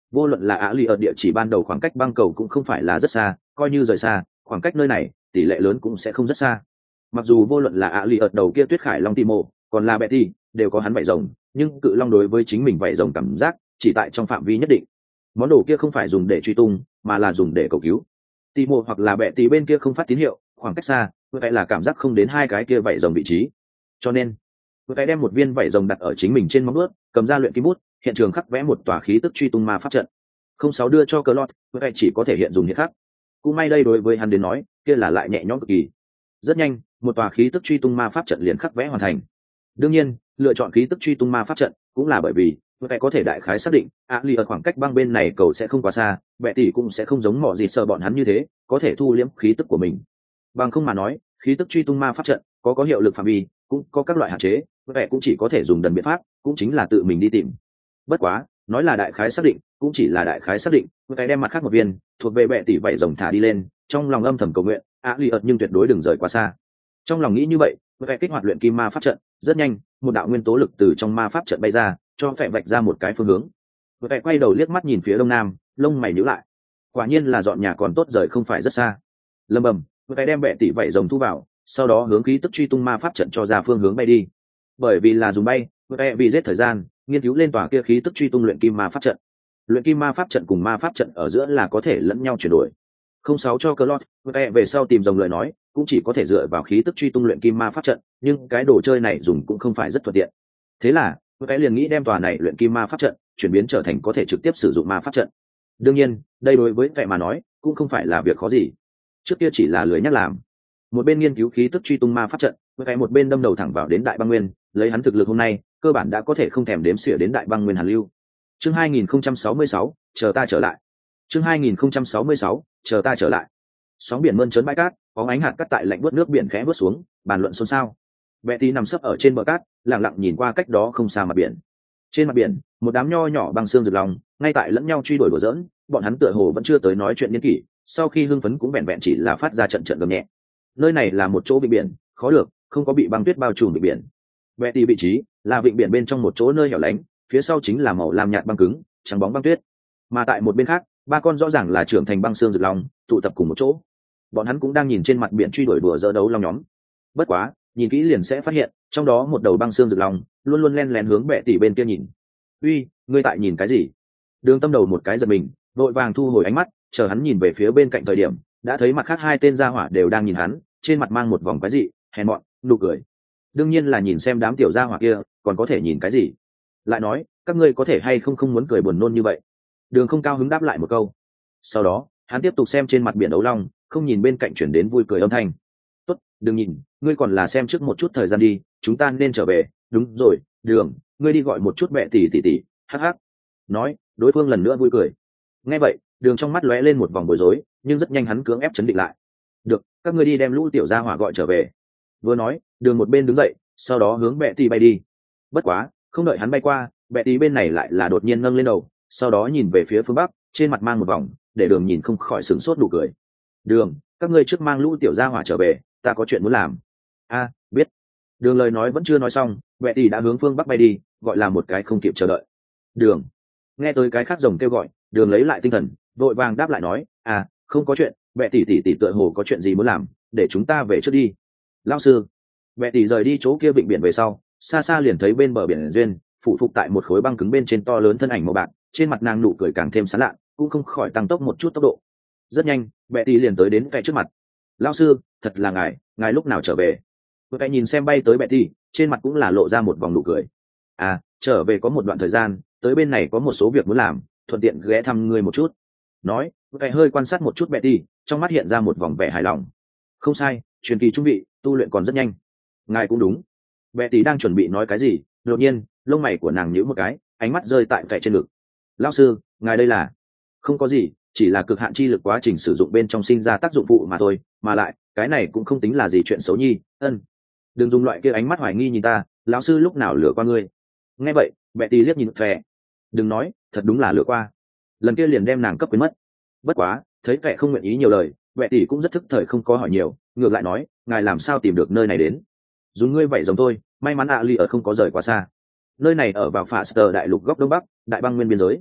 [SPEAKER 1] vô luận là ạ lì ở địa chỉ ban đầu khoảng cách băng cầu cũng không phải là rất xa, coi như rời xa khoảng cách nơi này tỷ lệ lớn cũng sẽ không rất xa. Mặc dù vô luận là ạ lì ở đầu kia tuyết khải long timo còn là Betty đều có hắn vảy rồng, nhưng cự long đối với chính mình vảy rồng cảm giác chỉ tại trong phạm vi nhất định. Món đồ kia không phải dùng để truy tung mà là dùng để cầu cứu. Timo hoặc là Betty bên kia không phát tín hiệu, khoảng cách xa vậy là cảm giác không đến hai cái kia vảy rồng vị trí, cho nên vậy đem một viên vảy rồng đặt ở chính mình trên móng vuốt, cầm ra luyện kim bút, hiện trường khắc vẽ một tòa khí tức truy tung ma pháp trận. 06 đưa cho cờ lọt, vậy chỉ có thể hiện dùng hiện khắc. Cũng may đây đối với hắn đến nói kia là lại nhẹ nhõm cực kỳ. Rất nhanh một tòa khí tức truy tung ma pháp trận liền khắc vẽ hoàn thành. Đương nhiên lựa chọn khí tức truy tung ma pháp trận cũng là bởi vì vậy có thể đại khái xác định Ali ở khoảng cách băng bên này cầu sẽ không quá xa, bệ tỷ cũng sẽ không giống mỏ gì sợ bọn hắn như thế có thể thu liễm khí tức của mình. Bằng không mà nói khí tức truy tung ma pháp trận có hiệu lực phạm vi cũng có các loại hạn chế, vậy cũng chỉ có thể dùng đần biện pháp, cũng chính là tự mình đi tìm. Bất quá nói là đại khái xác định cũng chỉ là đại khái xác định, vậy đem mặt khác một viên thuộc về bệ tỷ vậy rồng thả đi lên, trong lòng âm thầm cầu nguyện Ali nhưng tuyệt đối đừng rời quá xa. Trong lòng nghĩ như vậy vậy kích hoạt luyện kim ma pháp trận, rất nhanh một đạo nguyên tố lực từ trong ma pháp trận bay ra, cho vẻ vạch ra một cái phương hướng. Vậy quay đầu liếc mắt nhìn phía đông nam, lông mày nhíu lại, quả nhiên là dọn nhà còn tốt, rời không phải rất xa. Lầm bầm vậy đem bệ tỷ vậy rồng thu vào, sau đó hướng khí tức truy tung ma pháp trận cho ra phương hướng bay đi. Bởi vì là dùng bay vậy vì giết thời gian nghiên cứu lên tòa kia khí tức truy tung luyện kim ma pháp trận. Luyện kim ma pháp trận cùng ma pháp trận ở giữa là có thể lẫn nhau chuyển đổi. 06 cho Clot, về sau tìm dòng lời nói, cũng chỉ có thể dựa vào khí tức truy tung luyện kim ma pháp trận, nhưng cái đồ chơi này dùng cũng không phải rất thuận tiện. Thế là, liền nghĩ đem tòa này luyện kim ma pháp trận chuyển biến trở thành có thể trực tiếp sử dụng ma pháp trận. Đương nhiên, đây đối với vẻ mà nói, cũng không phải là việc khó gì. Trước kia chỉ là lười nhắc làm. Một bên nghiên cứu khí tức truy tung ma pháp trận, một bên đâm đầu thẳng vào đến Đại Băng Nguyên, lấy hắn thực lực hôm nay, cơ bản đã có thể không thèm đếm xỉa đến Đại Băng Nguyên Hàn Lưu. Chương 2066, chờ ta trở lại. Chương 2066, chờ ta trở lại. Sóng biển mơn trớn bãi cát, bóng ánh hạt cát tại lạnh buốt nước biển khẽ vút xuống, bàn luận xôn xao. Betty nằm sấp ở trên bờ cát, lặng lặng nhìn qua cách đó không xa mặt biển. Trên mặt biển, một đám nho nhỏ băng xương rực lòng, ngay tại lẫn nhau truy đuổi đùa giỡn, bọn hắn tựa hồ vẫn chưa tới nói chuyện niên kỷ, sau khi hưng phấn cũng vẹn vẹn chỉ là phát ra trận trận gầm nhẹ. Nơi này là một chỗ vịnh biển, khó được, không có bị băng tuyết bao trùm vịnh biển. Betty vị trí là vịnh biển bên trong một chỗ nơi hẻo lánh, phía sau chính là màu lam nhạt băng cứng, trắng bóng băng tuyết. Mà tại một bên khác, ba con rõ ràng là trưởng thành băng xương rực long tụ tập cùng một chỗ, bọn hắn cũng đang nhìn trên mặt biển truy đuổi đùa dỡ đấu long nhóm. Bất quá nhìn kỹ liền sẽ phát hiện trong đó một đầu băng xương rực long luôn luôn len lén hướng bệ tỷ bên kia nhìn. Uy, ngươi tại nhìn cái gì? Đường Tâm đầu một cái giật mình, vội vàng thu hồi ánh mắt, chờ hắn nhìn về phía bên cạnh thời điểm đã thấy mặt khác hai tên gia hỏa đều đang nhìn hắn, trên mặt mang một vòng quái dị hèn mọn nụ cười. Đương nhiên là nhìn xem đám tiểu gia hỏa kia, còn có thể nhìn cái gì? Lại nói các ngươi có thể hay không muốn cười buồn nôn như vậy? Đường Không cao hứng đáp lại một câu, sau đó hắn tiếp tục xem trên mặt biển đấu long, không nhìn bên cạnh chuyển đến vui cười âm thanh. Tốt, đừng nhìn, ngươi còn là xem trước một chút thời gian đi, chúng ta nên trở về. Đúng rồi, Đường, ngươi đi gọi một chút mẹ tỷ. Hắc hắc. Nói đối phương lần nữa vui cười. Nghe vậy Đường trong mắt lóe lên một vòng bối rối, nhưng rất nhanh hắn cưỡng ép chấn định lại. Được, các ngươi đi đem lũ tiểu gia hỏa gọi trở về. Vừa nói Đường một bên đứng dậy, sau đó hướng mẹ tỷ bay đi. Bất quá không đợi hắn bay qua, mẹ tỷ bên này lại là đột nhiên nâng lên đầu, sau đó nhìn về phía phương bắc, trên mặt mang một vòng để Đường nhìn không khỏi sửng sốt nụ cười. Đường, các ngươi trước mang lũ tiểu gia hỏa trở về, ta có chuyện muốn làm. A, biết. Đường lời nói vẫn chưa nói xong, mẹ tỷ đã hướng phương bắc bay đi, gọi là một cái không kịp chờ đợi. Đường, nghe tới cái khác rồng kêu gọi, Đường lấy lại tinh thần, vội vàng đáp lại nói, à, không có chuyện, mẹ tỷ tựa hồ có chuyện gì muốn làm, để chúng ta về trước đi. Lão sư. Mẹ tỷ rời đi chỗ kia vịnh biển về sau, xa xa liền thấy bên bờ biển duyên phụ phục tại một khối băng cứng bên trên to lớn thân ảnh màu bạc, trên mặt nàng nụ cười càng thêm sán lạ, cũng không khỏi tăng tốc một chút tốc độ. Rất nhanh mẹ tỷ liền tới đến vẻ trước mặt. Lão sư, thật là ngài lúc nào trở về? Mẹ nhìn xem bay tới mẹ tỷ, trên mặt cũng là lộ ra một vòng nụ cười. À, trở về có một đoạn thời gian, tới bên này có một số việc muốn làm, thuận tiện ghé thăm ngươi một chút. Nói mẹ hơi quan sát một chút mẹ tỷ, trong mắt hiện ra một vòng vẻ hài lòng. Không sai, truyền kỳ trung vị, tu luyện còn rất nhanh. Ngài cũng đúng. Mẹ tỷ đang chuẩn bị nói cái gì, đột nhiên lông mày của nàng nhíu một cái, ánh mắt rơi tại vẻ trên ngực. Lão sư, ngài đây là? Không có gì, chỉ là cực hạn chi lực quá trình sử dụng bên trong sinh ra tác dụng phụ mà thôi, mà lại cái này cũng không tính là gì chuyện xấu nhi. Đừng dùng loại kia ánh mắt hoài nghi nhìn ta, lão sư lúc nào lừa qua ngươi? Nghe vậy mẹ tỷ liếc nhìn vẻ. Đừng nói, thật đúng là lừa qua. Lần kia liền đem nàng cấp quên mất. Bất quá thấy vẻ không nguyện ý nhiều lời, mẹ tỷ cũng rất thức thời không có hỏi nhiều, ngược lại nói, ngài làm sao tìm được nơi này đến? Dùng ngươi vậy giống tôi, may mắn ly ở không có rời quá xa. Nơi này ở vào Phả Sở đại lục góc đông bắc, Đại Băng Nguyên biên giới.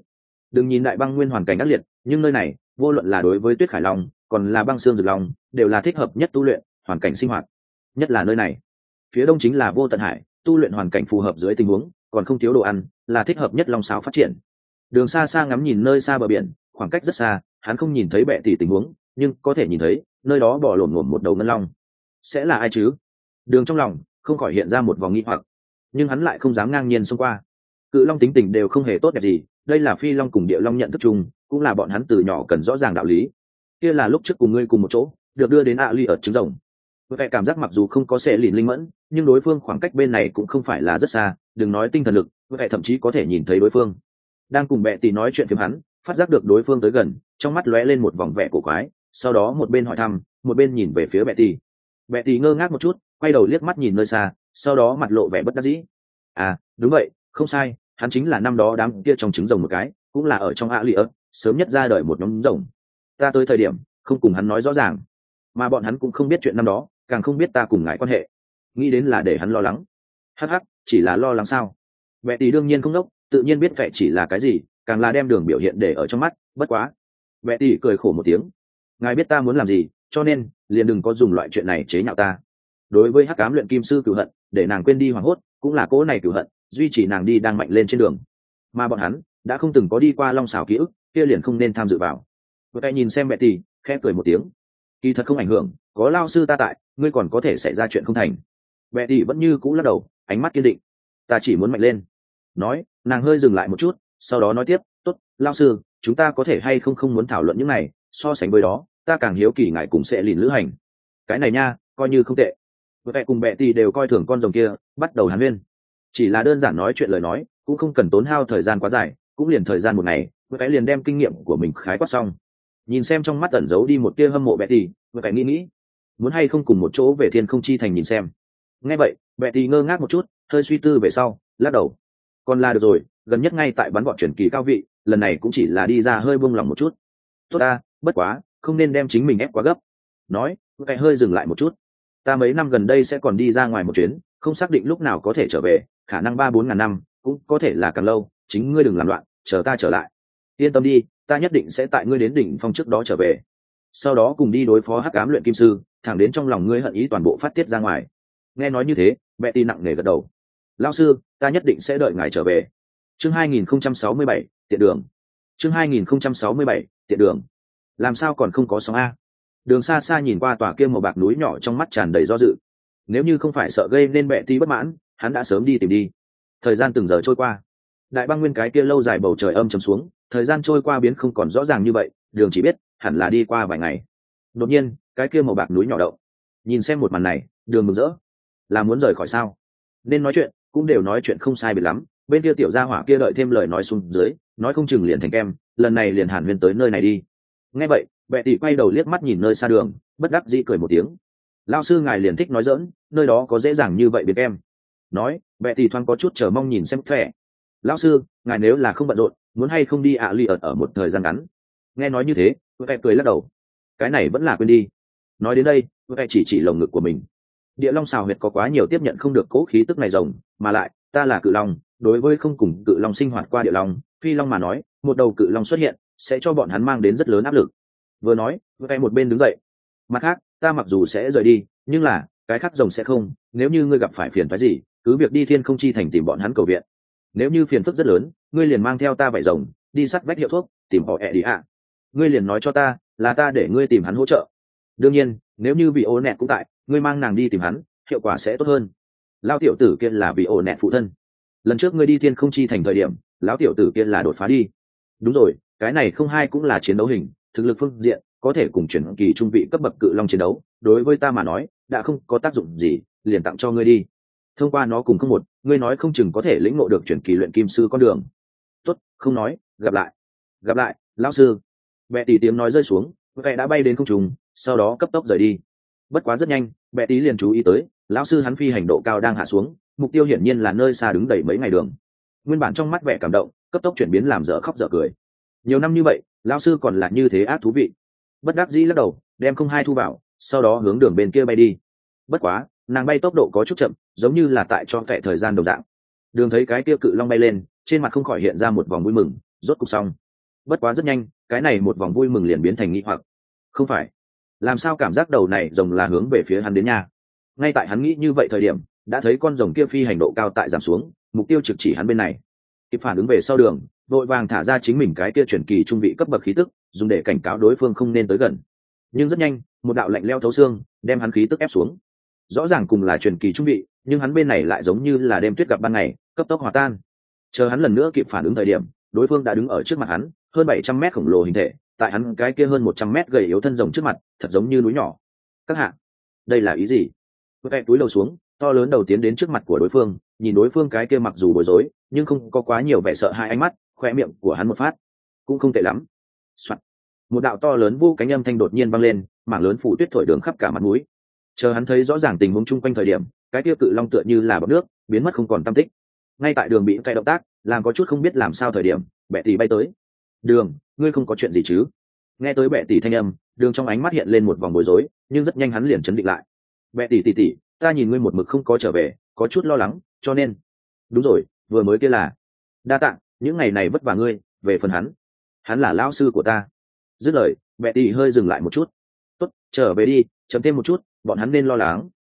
[SPEAKER 1] Đừng nhìn đại băng nguyên hoàn cảnh ác liệt, nhưng nơi này vô luận là đối với tuyết khải long còn là băng xương rực long đều là thích hợp nhất tu luyện hoàn cảnh sinh hoạt. Nhất là nơi này phía đông chính là vô tận hải, tu luyện hoàn cảnh phù hợp dưới tình huống còn không thiếu đồ ăn, là thích hợp nhất long sáo phát triển. Đường xa xa ngắm nhìn nơi xa bờ biển, khoảng cách rất xa, hắn không nhìn thấy bệ tỷ tình huống, nhưng có thể nhìn thấy nơi đó bò lổm ngổm một đầu ngân long. Sẽ là ai chứ? Đường trong lòng không khỏi hiện ra một vòng nghi hoặc, nhưng hắn lại không dám ngang nhiên xông qua. Cự long tính tình đều không hề tốt đẹp gì, đây là phi long cùng địa long nhận thức chung, cũng là bọn hắn từ nhỏ cần rõ ràng đạo lý. Kia là lúc trước cùng ngươi cùng một chỗ được đưa đến ly ở trứng rồng. Vậy cảm giác mặc dù không có sẽ lìn linh mẫn, nhưng đối phương khoảng cách bên này cũng không phải là rất xa, đừng nói tinh thần lực, vậy thậm chí có thể nhìn thấy đối phương đang cùng bệ tỷ nói chuyện phiếm. Hắn phát giác được đối phương tới gần, trong mắt lóe lên một vòng vẻ cổ quái, sau đó một bên hỏi thăm một bên nhìn về phía bệ tỷ. Bệ tỷ ngơ ngác một chút, quay đầu liếc mắt nhìn nơi xa, sau đó mặt lộ vẻ bất đắc dĩ. Đúng vậy, không sai, hắn chính là năm đó đám kia trong trứng rồng một cái, cũng là ở trong ly ớt sớm nhất ra đời một nhóm rồng. Ta tới thời điểm không cùng hắn nói rõ ràng, mà bọn hắn cũng không biết chuyện năm đó, càng không biết ta cùng ngài quan hệ, nghĩ đến là để hắn lo lắng. Hắc, chỉ là lo lắng sao? Bệ tỷ đương nhiên không đốc, tự nhiên biết vậy chỉ là cái gì, càng là đem đường biểu hiện để ở trong mắt. Bất quá bệ tỷ cười khổ một tiếng, ngài biết ta muốn làm gì, cho nên liền đừng có dùng loại chuyện này chế nhạo ta. Đối với hắc ám luyện kim sư cửu hận, để nàng quên đi hoảng hốt, cũng là cỗ này cửu hận duy trì nàng đi đang mạnh lên trên đường. Mà bọn hắn đã không từng có đi qua long xảo ký ức, kia liền không nên tham dự vào. Bệ nhìn xem bệ tỷ, khẽ cười một tiếng. Kỳ thật không ảnh hưởng, có lao sư ta tại, ngươi còn có thể xảy ra chuyện không thành. Bệ tỷ vẫn như cũ lắc đầu, ánh mắt kiên định. Ta chỉ muốn mạnh lên. Nói, nàng hơi dừng lại một chút, sau đó nói tiếp, tốt, lao sư, chúng ta có thể hay không muốn thảo luận những này, so sánh với đó, ta càng hiếu kỳ ngài cùng sẽ lìn lữ hành. Cái này nha, coi như không tệ. Bệ cùng bệ tỷ đều coi thường con rồng kia, bắt đầu hàn huyên. Chỉ là đơn giản nói chuyện lời nói, cũng không cần tốn hao thời gian quá dài, cũng liền thời gian một ngày, bệ liền đem kinh nghiệm của mình khái quát xong. Nhìn xem trong mắt ẩn giấu đi một tia hâm mộ bệ tỷ, bệ nghĩ muốn hay không cùng một chỗ về thiên không chi thành nhìn xem. Nghe vậy bệ tỷ ngơ ngác một chút, hơi suy tư về sau lắc đầu. Còn là được rồi, gần nhất ngay tại bắn gọn chuyển kỳ cao vị, lần này cũng chỉ là đi ra hơi buông lòng một chút. Tốt ta, bất quá không nên đem chính mình ép quá gấp. Nói bệ hơi dừng lại một chút. Ta mấy năm gần đây sẽ còn đi ra ngoài một chuyến, không xác định lúc nào có thể trở về, khả năng 3-4 ngàn năm, cũng có thể là càng lâu, chính ngươi đừng làm loạn, chờ ta trở lại. Yên tâm đi, ta nhất định sẽ tại ngươi đến đỉnh phong trước đó trở về, sau đó cùng đi đối phó hắc ám luyện kim sư, thẳng đến trong lòng ngươi hận ý toàn bộ phát tiết ra ngoài. Nghe nói như thế bệ tỷ nặng nề gật đầu. Lao sư, ta nhất định sẽ đợi ngài trở về. Chương 2067, tiện đường. Chương 2067, tiện đường. Làm sao còn không có sóng a? Đường xa xa nhìn qua tòa kia màu bạc núi nhỏ, trong mắt tràn đầy do dự. Nếu như không phải sợ gây nên bệ tỷ bất mãn, hắn đã sớm đi tìm đi. Thời gian từng giờ trôi qua, đại băng nguyên cái kia lâu dài bầu trời âm trầm xuống, thời gian trôi qua biến không còn rõ ràng như vậy, đường chỉ biết hẳn là đi qua vài ngày. Đột nhiên cái kia màu bạc núi nhỏ động. Nhìn xem một màn này, đường mừng rỡ. Là muốn rời khỏi sao? Nên nói chuyện cũng đều nói chuyện không sai biệt lắm, bên kia tiểu gia hỏa kia đợi thêm lời nói xuống dưới, nói không chừng liền thành kem, lần này liền hàn huyên tới nơi này đi. Nghe vậy bệ tỷ quay đầu liếc mắt nhìn nơi xa đường, bất đắc dĩ cười một tiếng. Lao sư ngài liền thích nói dỡn, nơi đó có dễ dàng như vậy biệt em. Nói bệ tỷ thoáng có chút chờ mong nhìn xem thẻ. Lão sư, ngài nếu là không bận rộn, muốn hay không đi ly ở một thời gian ngắn. Nghe nói như thế bệ cười lắc đầu. Cái này vẫn là quên đi. Nói đến đây bệ chỉ lồng ngực của mình. Địa long xào huyệt có quá nhiều tiếp nhận không được cố khí tức này rồng, mà lại ta là cự long, đối với không cùng cự long sinh hoạt qua địa long phi long mà nói, một đầu cự long xuất hiện sẽ cho bọn hắn mang đến rất lớn áp lực. Vừa nói bệ một bên đứng dậy. Mặt khác, ta mặc dù sẽ rời đi, nhưng là cái khác rồng sẽ không, nếu như ngươi gặp phải phiền phức gì, cứ việc đi thiên không chi thành tìm bọn hắn cầu viện. Nếu như phiền phức rất lớn, ngươi liền mang theo ta vảy rồng đi sắt vách hiệu thuốc tìm họ ẹ đi ạ. Ngươi liền nói cho ta, là ta để ngươi tìm hắn hỗ trợ. Đương nhiên nếu như vị ô nẹt cũng tại, ngươi mang nàng đi tìm hắn, hiệu quả sẽ tốt hơn. Lão tiểu tử kia là vị ô nẹt phụ thân, lần trước ngươi đi thiên không chi thành thời điểm, lão tiểu tử kia là đột phá đi. Đúng rồi, cái này không hai cũng là chiến đấu hình, thực lực phương diện có thể cùng chuyển kỳ trung vị cấp bậc cự long chiến đấu, đối với ta mà nói đã không có tác dụng gì, liền tặng cho ngươi đi. Thông qua nó cùng không một, ngươi nói không chừng có thể lĩnh ngộ được chuyển kỳ luyện kim sư con đường. Tốt, không nói, gặp lại. Gặp lại lão sư. Bệ tỷ tiếng nói rơi xuống, bệ đã bay đến không trung, sau đó cấp tốc rời đi. Bất quá rất nhanh bệ tỷ liền chú ý tới lão sư hắn phi hành độ cao đang hạ xuống, mục tiêu hiển nhiên là nơi xa đứng đầy mấy ngày đường. Nguyên bản trong mắt vẻ cảm động cấp tốc chuyển biến làm dở khóc dở cười. Nhiều năm như vậy lão sư còn là như thế ác thú vị. Bất đắc dĩ lắc đầu, đem không hai thu vào, sau đó hướng đường bên kia bay đi. Bất quá nàng bay tốc độ có chút chậm, giống như là tại cho kẻ thời gian đồng dạng. Đường thấy cái kia cự long bay lên, trên mặt không khỏi hiện ra một vòng vui mừng, rốt cục xong. Bất quá rất nhanh cái này một vòng vui mừng liền biến thành nghi hoặc. Không phải, làm sao cảm giác đầu này rồng là hướng về phía hắn đến nha. Ngay tại hắn nghĩ như vậy thời điểm, đã thấy con rồng kia phi hành độ cao tại giảm xuống, mục tiêu trực chỉ hắn bên này. Kịp phản ứng về sau đường, vội vàng thả ra chính mình cái kia chuyển kỳ trung vị cấp bậc khí tức, dùng để cảnh cáo đối phương không nên tới gần. Nhưng rất nhanh một đạo lạnh leo thấu xương đem hắn khí tức ép xuống. Rõ ràng cùng là truyền kỳ trung vị, nhưng hắn bên này lại giống như là đêm tuyết gặp ban ngày, cấp tốc hòa tan. Chờ hắn lần nữa kịp phản ứng thời điểm, đối phương đã đứng ở trước mặt hắn, hơn 700 mét khổng lồ hình thể, tại hắn cái kia hơn 100 mét gầy yếu thân rồng trước mặt, thật giống như núi nhỏ. Các hạ, đây là ý gì? Vượt túi đầu xuống, to lớn đầu tiến đến trước mặt của đối phương, nhìn đối phương cái kia mặc dù bối rối, nhưng không có quá nhiều vẻ sợ hãi ánh mắt, khoe miệng của hắn một phát, cũng không tệ lắm. Soạn. Một đạo to lớn vô cánh âm thanh đột nhiên vang lên, mảng lớn phủ tuyết thổi đường khắp cả mặt mũi. Chờ hắn thấy rõ ràng tình huống chung quanh thời điểm, cái kia cự long tựa như là bọt nước, biến mất không còn tăm tích. Ngay tại đường bị cay động tác, làm có chút không biết làm sao thời điểm, bệ tỷ bay tới. Đường, ngươi không có chuyện gì chứ? Nghe tới bệ tỷ thanh âm, đường trong ánh mắt hiện lên một vòng bối rối, nhưng rất nhanh hắn liền chấn định lại. Bệ tỷ, ta nhìn ngươi một mực không có trở về, có chút lo lắng, cho nên. Đúng rồi, vừa mới kia là. Đa tạ, những ngày này vất vả ngươi, về phần hắn là lão sư của ta. Dứt lời, bệ tỷ hơi dừng lại một chút. Tốt, trở về đi, chấm thêm một chút, bọn hắn nên lo lắng.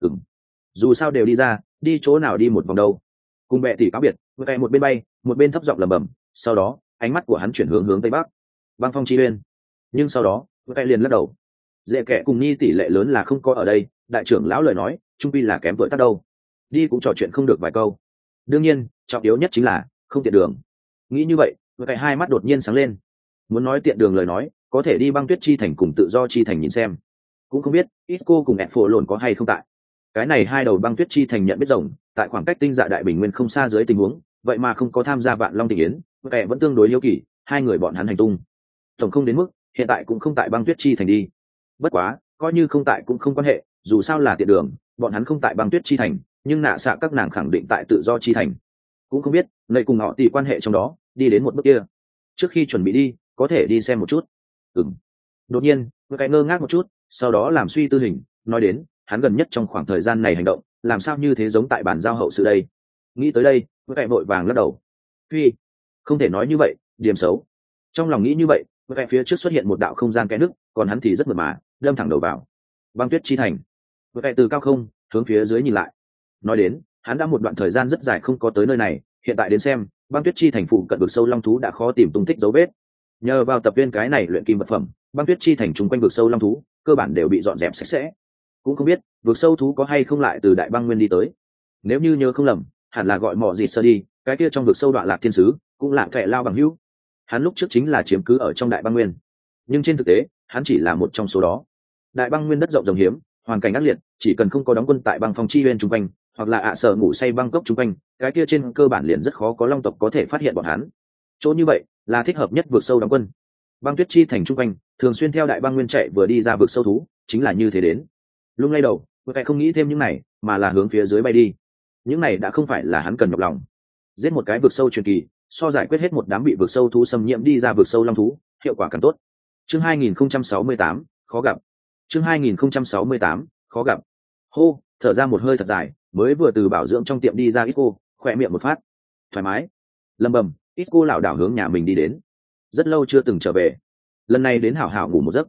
[SPEAKER 1] Dù sao đều đi ra, đi chỗ nào đi một vòng đâu. Cùng bệ tỷ cáo biệt, vẽ một bên bay, một bên thấp giọng lẩm bẩm. Sau đó ánh mắt của hắn chuyển hướng tây bắc, băng phong chi uyên. Nhưng sau đó vẽ liền lắc đầu. Dễ kẻ cùng nhi tỷ lệ lớn là không có ở đây, đại trưởng lão lời nói trung pi là kém tuổi tác đâu, đi cũng trò chuyện không được vài câu. Đương nhiên trọng yếu nhất chính là không tiện đường. Nghĩ như vậy vẽ hai mắt đột nhiên sáng lên. Muốn nói tiện đường lời nói, có thể đi băng tuyết chi thành cùng tự do chi thành nhìn xem. Cũng không biết Isco cùng Phổ lồn có hay không tại. Cái này hai đầu băng tuyết chi thành nhận biết rồng, tại khoảng cách tinh dạ đại bình nguyên không xa dưới tình huống, vậy mà không có tham gia vạn long tình yến, vẻ vẫn tương đối hiếu kỳ hai người bọn hắn hành tung. Tổng không đến mức hiện tại cũng không tại băng tuyết chi thành đi. Bất quá coi như không tại cũng không quan hệ, dù sao là tiện đường, bọn hắn không tại băng tuyết chi thành, nhưng nạ xạ các nàng khẳng định tại tự do chi thành. Cũng không biết nơi cùng họ tỷ quan hệ trong đó đi đến một bước kia. Trước khi chuẩn bị đi có thể đi xem một chút. Đột nhiên cái ngơ ngác một chút, sau đó làm suy tư hình nói đến hắn gần nhất trong khoảng thời gian này hành động làm sao như thế giống tại bản giao hậu sự đây. Nghĩ tới đây cái vội vàng lắc đầu. Phi, không thể nói như vậy, điểm xấu. Trong lòng nghĩ như vậy cái phía trước xuất hiện một đạo không gian kẽ nước, còn hắn thì rất mượt mà đâm thẳng đầu vào băng tuyết chi thành. Cái từ cao không hướng phía dưới nhìn lại, nói đến hắn đã một đoạn thời gian rất dài không có tới nơi này, hiện tại đến xem băng tuyết chi thành phụ cận vực sâu long thú đã khó tìm tung tích dấu vết. Nhờ vào tập viên cái này luyện kim vật phẩm, băng tuyết chi thành chung quanh vực sâu long thú cơ bản đều bị dọn dẹp sạch sẽ. Cũng không biết vực sâu thú có hay không lại từ đại băng nguyên đi tới. Nếu như nhớ không lầm, hẳn là gọi mỏ gì sơ đi, cái kia trong vực sâu đoạn lạc thiên sứ cũng là kẻ lao bằng hữu. Hắn lúc trước chính là chiếm cứ ở trong đại băng nguyên, nhưng trên thực tế hắn chỉ là một trong số đó. Đại băng nguyên đất rộng rồng hiếm, hoàn cảnh ác liệt, chỉ cần không có đóng quân tại băng phong chi nguyên chung quanh, hoặc là sở ngủ say băng cốc chung quanh, cái kia trên cơ bản liền rất khó có long tộc có thể phát hiện bọn hắn. Chỗ như vậy là thích hợp nhất vượt sâu đóng quân. Băng tuyết chi thành chung quanh thường xuyên theo đại băng nguyên chạy vừa đi ra vượt sâu thú chính là như thế đến. Lung lay đầu vừa không nghĩ thêm những này, mà là hướng phía dưới bay đi. Những này đã không phải là hắn cần nhọc lòng. Giết một cái vượt sâu truyền kỳ so giải quyết hết một đám bị vượt sâu thú xâm nhiễm đi ra vượt sâu long thú hiệu quả càng tốt. Chương 2068 khó gặp. Chương 2068 khó gặp. Hô, thở ra một hơi thật dài, mới vừa từ bảo dưỡng trong tiệm đi ra Isco, khỏe miệng một phát thoải mái. Lầm bầm Isco lảo đảo hướng nhà mình đi đến. Rất lâu chưa từng trở về, lần này đến hảo hảo ngủ một giấc.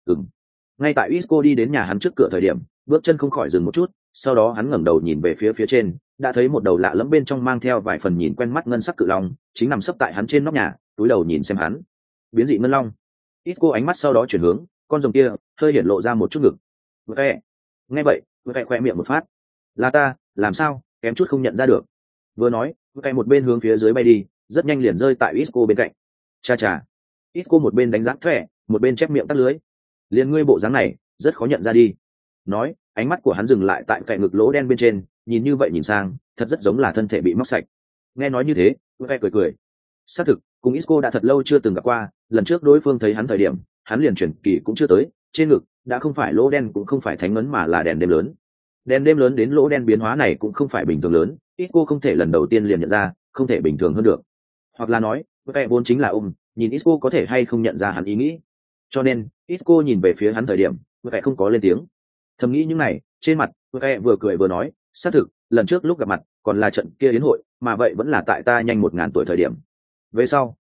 [SPEAKER 1] Ngay tại Isco đi đến nhà hắn trước cửa thời điểm, bước chân không khỏi dừng một chút, sau đó hắn ngẩng đầu nhìn về phía trên, đã thấy một đầu lạ lẫm bên trong mang theo vài phần nhìn quen mắt ngân sắc cự long chính nằm sấp tại hắn trên nóc nhà, túi đầu nhìn xem hắn. Biến dị ngân long. Isco ánh mắt sau đó chuyển hướng con rồng kia, hơi hiển lộ ra một chút ngực. Nghe vậy khoe miệng một phát. Là ta, làm sao kém chút không nhận ra được. Vừa nói một bên hướng phía dưới bay đi, rất nhanh liền rơi tại Isco bên cạnh. Cha Isco một bên đánh giá thẻ, một bên chép miệng tắt lưới. Liền ngươi bộ dáng này rất khó nhận ra đi. Nói ánh mắt của hắn dừng lại tại vẻ ngực lỗ đen bên trên, nhìn như vậy nhìn sang thật rất giống là thân thể bị móc sạch. Nghe nói như thế cười. Xác thực cùng Isco đã thật lâu chưa từng gặp qua, lần trước đối phương thấy hắn thời điểm hắn liền chuyển kỳ cũng chưa tới, trên ngực đã không phải lỗ đen cũng không phải thánh ấn mà là đèn đêm lớn. Đèn đêm lớn đến lỗ đen biến hóa này cũng không phải bình thường lớn, Isco không thể lần đầu tiên liền nhận ra, không thể bình thường hơn được. Hoặc là nói vốn chính là nhìn Isco có thể hay không nhận ra hắn ý nghĩ. Cho nên Isco nhìn về phía hắn thời điểm không có lên tiếng. Thầm nghĩ những này, trên mặt vừa cười vừa nói, xác thực lần trước lúc gặp mặt còn là trận kia yến hội, mà vậy vẫn là tại ta nhanh 1000 tuổi thời điểm. Về sau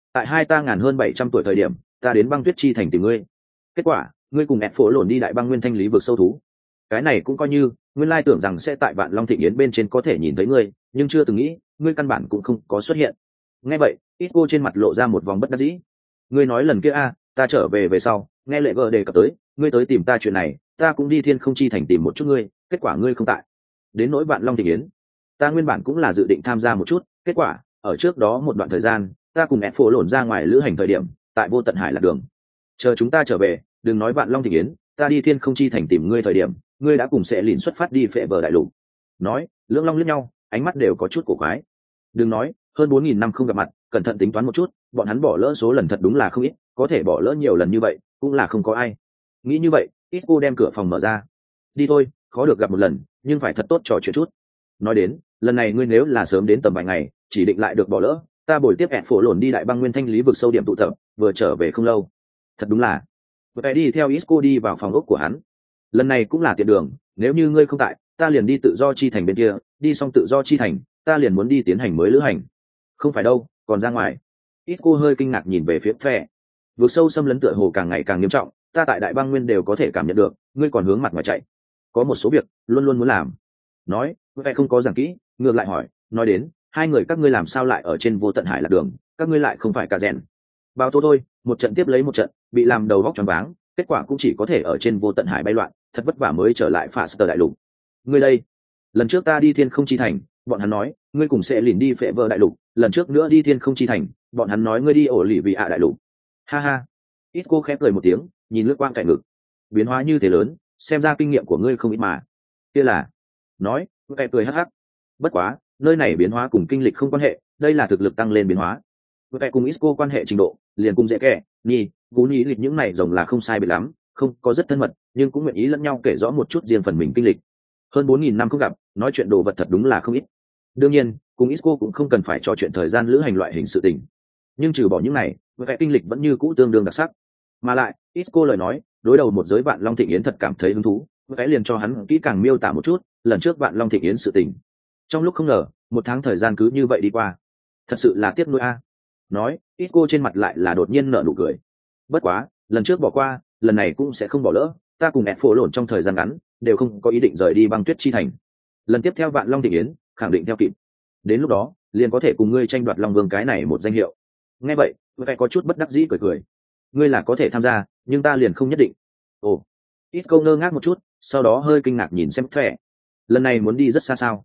[SPEAKER 1] tại hai ta ngàn hơn 700 tuổi thời điểm ta đến băng tuyết chi thành tìm ngươi, kết quả ngươi cùng ẹt phổ lổn đi đại băng nguyên thanh lý vực sâu thú. Cái này cũng coi như nguyên lai tưởng rằng sẽ tại vạn long thịnh yến bên trên có thể nhìn thấy ngươi, nhưng chưa từng nghĩ ngươi căn bản cũng không có xuất hiện. Nghe vậy ít cô trên mặt lộ ra một vòng bất đắc dĩ. Ngươi nói lần kia ta trở về về sau nghe lệ vợ đề cập tới ngươi tới tìm ta chuyện này, ta cũng đi thiên không chi thành tìm một chút ngươi, kết quả ngươi không tại. Đến nỗi vạn long thịnh yến, ta nguyên bản cũng là dự định tham gia một chút, kết quả ở trước đó một đoạn thời gian ta cùng ẹt phổ lổn ra ngoài lữ hành thời điểm tại vô tận hải lạc đường, chờ chúng ta trở về, đừng nói vạn long thịnh yến, ta đi thiên không chi thành tìm ngươi thời điểm ngươi đã cùng sẽ lìn xuất phát đi phệ bờ đại lục. Nói lưỡng long liếc nhau, ánh mắt đều có chút cổ quái. Đừng nói hơn 4.000 năm không gặp mặt, cẩn thận tính toán một chút, bọn hắn bỏ lỡ số lần thật đúng là không ít, có thể bỏ lỡ nhiều lần như vậy cũng là không có ai. Nghĩ như vậy ít cô đem cửa phòng mở ra. Đi thôi, khó được gặp một lần nhưng phải thật tốt trò chuyện chút. Nói đến lần này ngươi nếu là sớm đến tầm vài ngày chỉ định lại được bỏ lỡ, ta bồi tiếp ẹt phổ lổn đi đại băng nguyên thanh lý vực sâu điểm tụ tập, vừa trở về không lâu. Thật đúng là. Vậy đi theo Isco đi vào phòng ốc của hắn. Lần này cũng là tiện đường, nếu như ngươi không tại ta liền đi tự do chi thành bên kia, đi xong tự do chi thành ta liền muốn đi tiến hành mới lữ hành. Không phải đâu, còn ra ngoài. Isco hơi kinh ngạc nhìn về phía Thẻ. Vượt sâu xâm lấn tựa hồ càng ngày càng nghiêm trọng, ta tại đại băng nguyên đều có thể cảm nhận được, ngươi còn hướng mặt ngoài chạy. Có một số việc luôn luôn muốn làm. Nói Thẻ không có giảng kỹ, ngược lại hỏi, nói đến hai người các ngươi làm sao lại ở trên vô tận hải lạc đường, các ngươi lại không phải cả rèn. Bao tô thôi, một trận tiếp lấy một trận bị làm đầu góc choáng váng, kết quả cũng chỉ có thể ở trên vô tận hải bay loạn, thật vất vả mới trở lại Faster đại lục. Ngươi đây, lần trước ta đi thiên không chi thành bọn hắn nói ngươi cùng sẽ lìn đi phệ vợ đại lục, lần trước nữa đi thiên không chi thành bọn hắn nói ngươi đi ổ lì vị ạ đại lục. Ha ha. Ít cô khép cười một tiếng, nhìn lướt quang cạnh ngực. Biến hóa như thế lớn, xem ra kinh nghiệm của ngươi không ít mà. Kia là. Nói vẻ cười hắc hắc. Bất quá nơi này biến hóa cùng kinh lịch không quan hệ, đây là thực lực tăng lên biến hóa. Vẻ cùng Isco quan hệ trình độ liền cùng dễ kẻ nhi cú nhí lịch những này rồng là không sai biệt lắm, không có rất thân mật nhưng cũng nguyện ý lẫn nhau kể rõ một chút riêng phần mình kinh lịch. Hơn 4.000 năm không gặp, nói chuyện đồ vật thật đúng là không ít. Đương nhiên cùng Isco cũng không cần phải trò chuyện thời gian lữ hành loại hình sự tình, nhưng trừ bỏ những này vẻ kinh lịch vẫn như cũ tương đương đặc sắc. Mà lại Isco lời nói đối đầu một giới vạn long thịnh yến thật cảm thấy hứng thú, vẻ liền cho hắn kỹ càng miêu tả một chút lần trước vạn long thịnh yến sự tình. Trong lúc không ngờ một tháng thời gian cứ như vậy đi qua, thật sự là tiếc nuối a. Nói Isco trên mặt lại là đột nhiên nở nụ cười. Bất quá lần trước bỏ qua, lần này cũng sẽ không bỏ lỡ, ta cùng ẹt phổ lổn trong thời gian ngắn đều không có ý định rời đi băng tuyết chi thành, lần tiếp theo vạn long thịnh yến khẳng định theo kịp, đến lúc đó liền có thể cùng ngươi tranh đoạt long vương cái này một danh hiệu. Nghe vậy vẻ có chút bất đắc dĩ cười cười. Ngươi là có thể tham gia nhưng ta liền không nhất định. Ồ. Ít câu ngơ ngác một chút, sau đó hơi kinh ngạc nhìn xem Thẻ. Lần này muốn đi rất xa sao?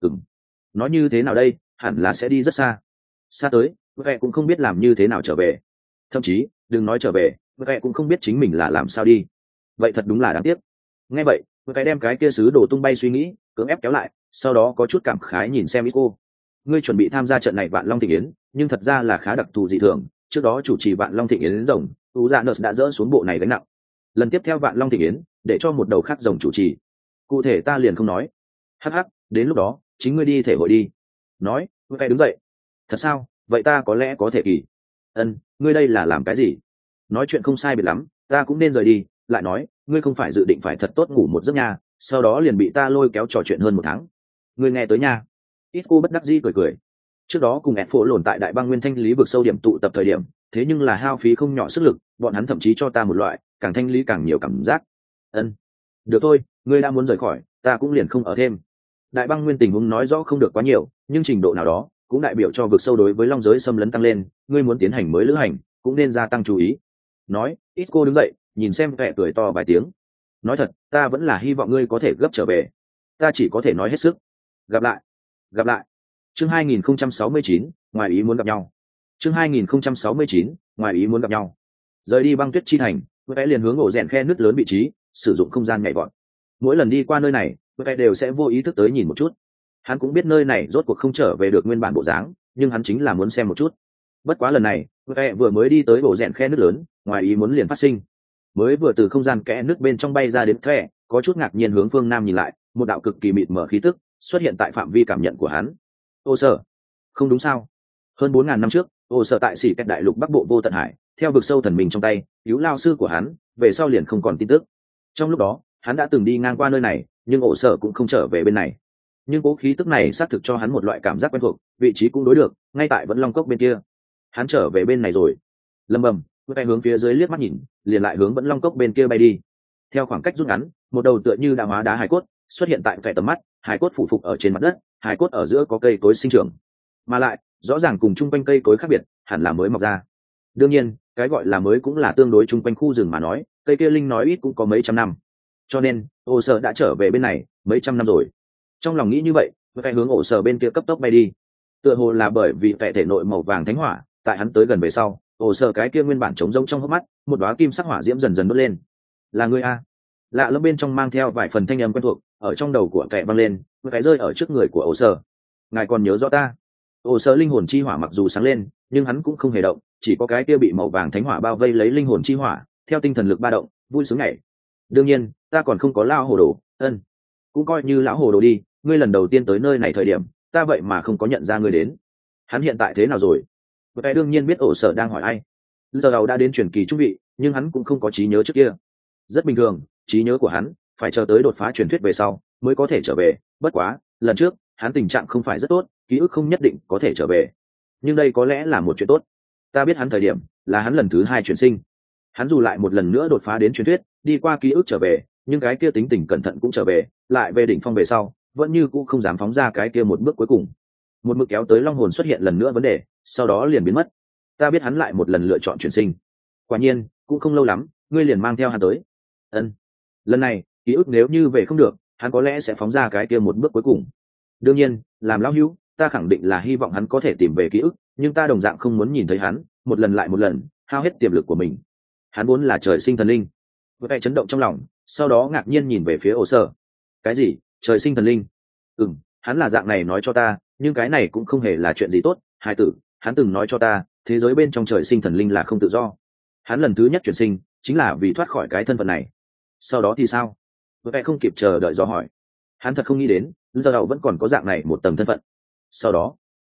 [SPEAKER 1] Nói như thế nào đây, hẳn là sẽ đi rất xa. Xa tới vẻ cũng không biết làm như thế nào trở về, thậm chí đừng nói trở về, vẻ cũng không biết chính mình là làm sao đi. Vậy thật đúng là đáng tiếc. Nghe vậy vẻ đem cái kia sứ đồ tung bay suy nghĩ cưỡng ép kéo lại, sau đó có chút cảm khái nhìn xem Isco. Ngươi chuẩn bị tham gia trận này vạn long thịnh yến nhưng thật ra là khá đặc thù dị thường, trước đó chủ trì vạn long thịnh yến rồng tú dạ nợ đã dỡ xuống bộ này gánh nặng, lần tiếp theo vạn long thịnh yến để cho một đầu khác rồng chủ trì, cụ thể ta liền không nói. Hắc hắc, đến lúc đó chính ngươi đi thể hội đi. Nói vẻ đứng dậy. Thật sao? Vậy ta có lẽ có thể kỳ. Ngươi đây là làm cái gì? Nói chuyện không sai biệt lắm, ta cũng nên rời đi. Lại nói ngươi không phải dự định phải thật tốt ngủ một giấc nha, sau đó liền bị ta lôi kéo trò chuyện hơn một tháng. Ngươi nghe tới nha. Isco bất đắc dĩ cười cười. Trước đó cùng ẹt phổ lồn tại đại băng nguyên thanh lý vực sâu điểm tụ tập thời điểm, thế nhưng là hao phí không nhỏ sức lực, bọn hắn thậm chí cho ta một loại càng thanh lý càng nhiều cảm giác. Được thôi, ngươi đã muốn rời khỏi, ta cũng liền không ở thêm. Đại băng nguyên tình huống nói rõ không được quá nhiều, nhưng trình độ nào đó cũng đại biểu cho vực sâu đối với long giới xâm lấn tăng lên, ngươi muốn tiến hành mới lữ hành cũng nên gia tăng chú ý. Nói Isco đứng dậy nhìn xem vẻ cười to vài tiếng. Nói thật, ta vẫn là hy vọng ngươi có thể gấp trở về, ta chỉ có thể nói hết sức. Gặp lại. Chương 2069, ngoài ý muốn gặp nhau. Chương 2069, ngoài ý muốn gặp nhau. Rời đi băng tuyết chi thành, vẽ liền hướng ổ rèn khe nứt lớn vị trí, sử dụng không gian nhảy vọt. Mỗi lần đi qua nơi này vẽ đều sẽ vô ý thức tới nhìn một chút. Hắn cũng biết nơi này rốt cuộc không trở về được nguyên bản bộ dáng, nhưng hắn chính là muốn xem một chút. Bất quá lần này vẽ vừa mới đi tới ổ rèn khe nứt lớn, ngoài ý muốn liền phát sinh. Mới vừa từ không gian kẽ nứt bên trong bay ra đến Thẻ, có chút ngạc nhiên hướng phương nam nhìn lại, một đạo cực kỳ mịt mờ khí tức xuất hiện tại phạm vi cảm nhận của hắn. Ô sở, không đúng sao? Hơn 4.000 năm trước, ô sở tại xỉ kẹt đại lục bắc bộ vô tận hải, theo vực sâu thần mình trong tay cứu lao sư của hắn, về sau liền không còn tin tức. Trong lúc đó hắn đã từng đi ngang qua nơi này, nhưng ô sở cũng không trở về bên này. Nhưng cố khí tức này xác thực cho hắn một loại cảm giác quen thuộc, vị trí cũng đối được, ngay tại vẫn long cốc bên kia. hắn trở về bên này rồi. Lầm bầm, vẽ hướng phía dưới liếc mắt nhìn, liền lại hướng vẫn long cốc bên kia bay đi. Theo khoảng cách rút ngắn, một đầu tựa như đã hóa đá hải cốt xuất hiện tại vẻ tầm mắt, hải cốt phủ phục ở trên mặt đất, hải cốt ở giữa có cây cối sinh trưởng, mà lại rõ ràng cùng chung quanh cây cối khác biệt, hẳn là mới mọc ra. Đương nhiên, cái gọi là mới cũng là tương đối chung quanh khu rừng mà nói, cây kia linh nói ít cũng có mấy trăm năm, cho nên ổ sở đã trở về bên này mấy trăm năm rồi. Trong lòng nghĩ như vậy, vẽ hướng ổ sở bên kia cấp tốc bay đi. Tựa hồ là bởi vì vẻ thể nội màu vàng thánh hỏa, tại hắn tới gần về sau, ổ sở cái kia nguyên bản trống rỗng trong hốc mắt, một đóa kim sắc hỏa diễm dần dần đốt lên. Là ngươi a? Lạ lẫm bên trong mang theo vài phần thanh âm quen thuộc, ở trong đầu của kẻ vang lên, cái rơi ở trước người của ổ sở. Ngài còn nhớ rõ ta? Ổ sở linh hồn chi hỏa mặc dù sáng lên, nhưng hắn cũng không hề động, chỉ có cái kia bị màu vàng thánh hỏa bao vây lấy linh hồn chi hỏa, theo tinh thần lực ba động, vui sướng nhảy. Đương nhiên, ta còn không có lao hồ đồ, cũng coi như lão hồ đồ đi. Ngươi lần đầu tiên tới nơi này thời điểm, ta vậy mà không có nhận ra ngươi đến. Hắn hiện tại thế nào rồi? Cái đương nhiên biết ổ sở đang hỏi ai. Giờ đầu đã đến truyền kỳ trung vị, nhưng hắn cũng không có trí nhớ trước kia. Rất bình thường, trí nhớ của hắn phải chờ tới đột phá truyền thuyết về sau mới có thể trở về. Bất quá, lần trước hắn tình trạng không phải rất tốt, ký ức không nhất định có thể trở về. Nhưng đây có lẽ là một chuyện tốt. Ta biết hắn thời điểm là hắn lần thứ 2 chuyển sinh. Hắn dù lại một lần nữa đột phá đến truyền thuyết, đi qua ký ức trở về, nhưng cái kia tính tình cẩn thận cũng trở về, lại về đỉnh phong về sau, vẫn như cũng không dám phóng ra cái kia một bước cuối cùng. Một mực kéo tới long hồn xuất hiện lần nữa vấn đề, sau đó liền biến mất. Ta biết hắn lại một lần lựa chọn chuyển sinh. Quả nhiên, cũng không lâu lắm, ngươi liền mang theo hắn tới. Lần này, ký ức nếu như về không được, hắn có lẽ sẽ phóng ra cái kia một bước cuối cùng. Đương nhiên, làm lão hữu, ta khẳng định là hy vọng hắn có thể tìm về ký ức, nhưng ta đồng dạng không muốn nhìn thấy hắn một lần lại một lần hao hết tiềm lực của mình. Hắn vốn là trời sinh thần linh. Với vẻ chấn động trong lòng, sau đó ngạc nhiên nhìn về phía ổ sở. Cái gì? Trời sinh thần linh? Hắn là dạng này nói cho ta, nhưng cái này cũng không hề là chuyện gì tốt. Hai tử, hắn từng nói cho ta, thế giới bên trong trời sinh thần linh là không tự do. Hắn lần thứ nhất chuyển sinh chính là vì thoát khỏi cái thân phận này. Sau đó thì sao? Với vẻ không kịp chờ đợi do hỏi. Hắn thật không nghĩ đến, giờ đầu vẫn còn có dạng này một tầng thân phận. Sau đó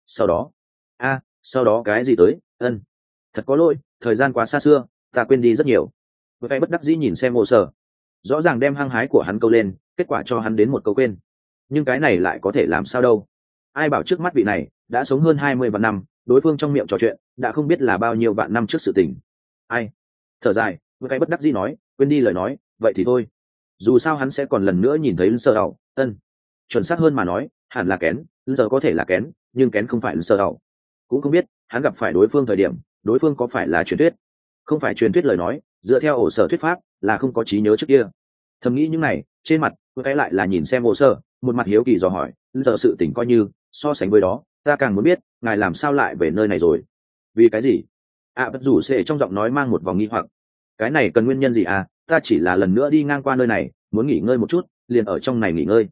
[SPEAKER 1] sau đó cái gì tới? Thật có lỗi, thời gian quá xa xưa, ta quên đi rất nhiều. Với vẻ bất đắc dĩ nhìn xem ổ sở, rõ ràng đem hăng hái của hắn câu lên, kết quả cho hắn đến một câu quên. Nhưng cái này lại có thể làm sao đâu? Ai bảo trước mắt vị này đã sống hơn 20 vạn năm, đối phương trong miệng trò chuyện đã không biết là bao nhiêu vạn năm trước sự tình. Ai? Thở dài, với cái bất đắc dĩ nói, quên đi lời nói, vậy thì thôi. Dù sao hắn sẽ còn lần nữa nhìn thấy sơ đầu. Chuẩn xác hơn mà nói, hẳn là kén, giờ có thể là kén, nhưng kén không phải sơ đầu. Cũng không biết hắn gặp phải đối phương thời điểm, đối phương có phải là truyền thuyết? Không phải truyền thuyết lời nói, dựa theo ổ sở thuyết pháp là không có trí nhớ trước kia. Thầm nghĩ những này, trên mặt cái lại là nhìn xem ổ sở, một mặt hiếu kỳ dò hỏi, giờ sự tình coi như so sánh với đó, ta càng muốn biết ngài làm sao lại về nơi này rồi? Vì cái gì? Bất rủ sẽ trong giọng nói mang một vòng nghi hoặc. Cái này cần nguyên nhân gì à? Ta chỉ là lần nữa đi ngang qua nơi này, muốn nghỉ ngơi một chút, liền ở trong này nghỉ ngơi.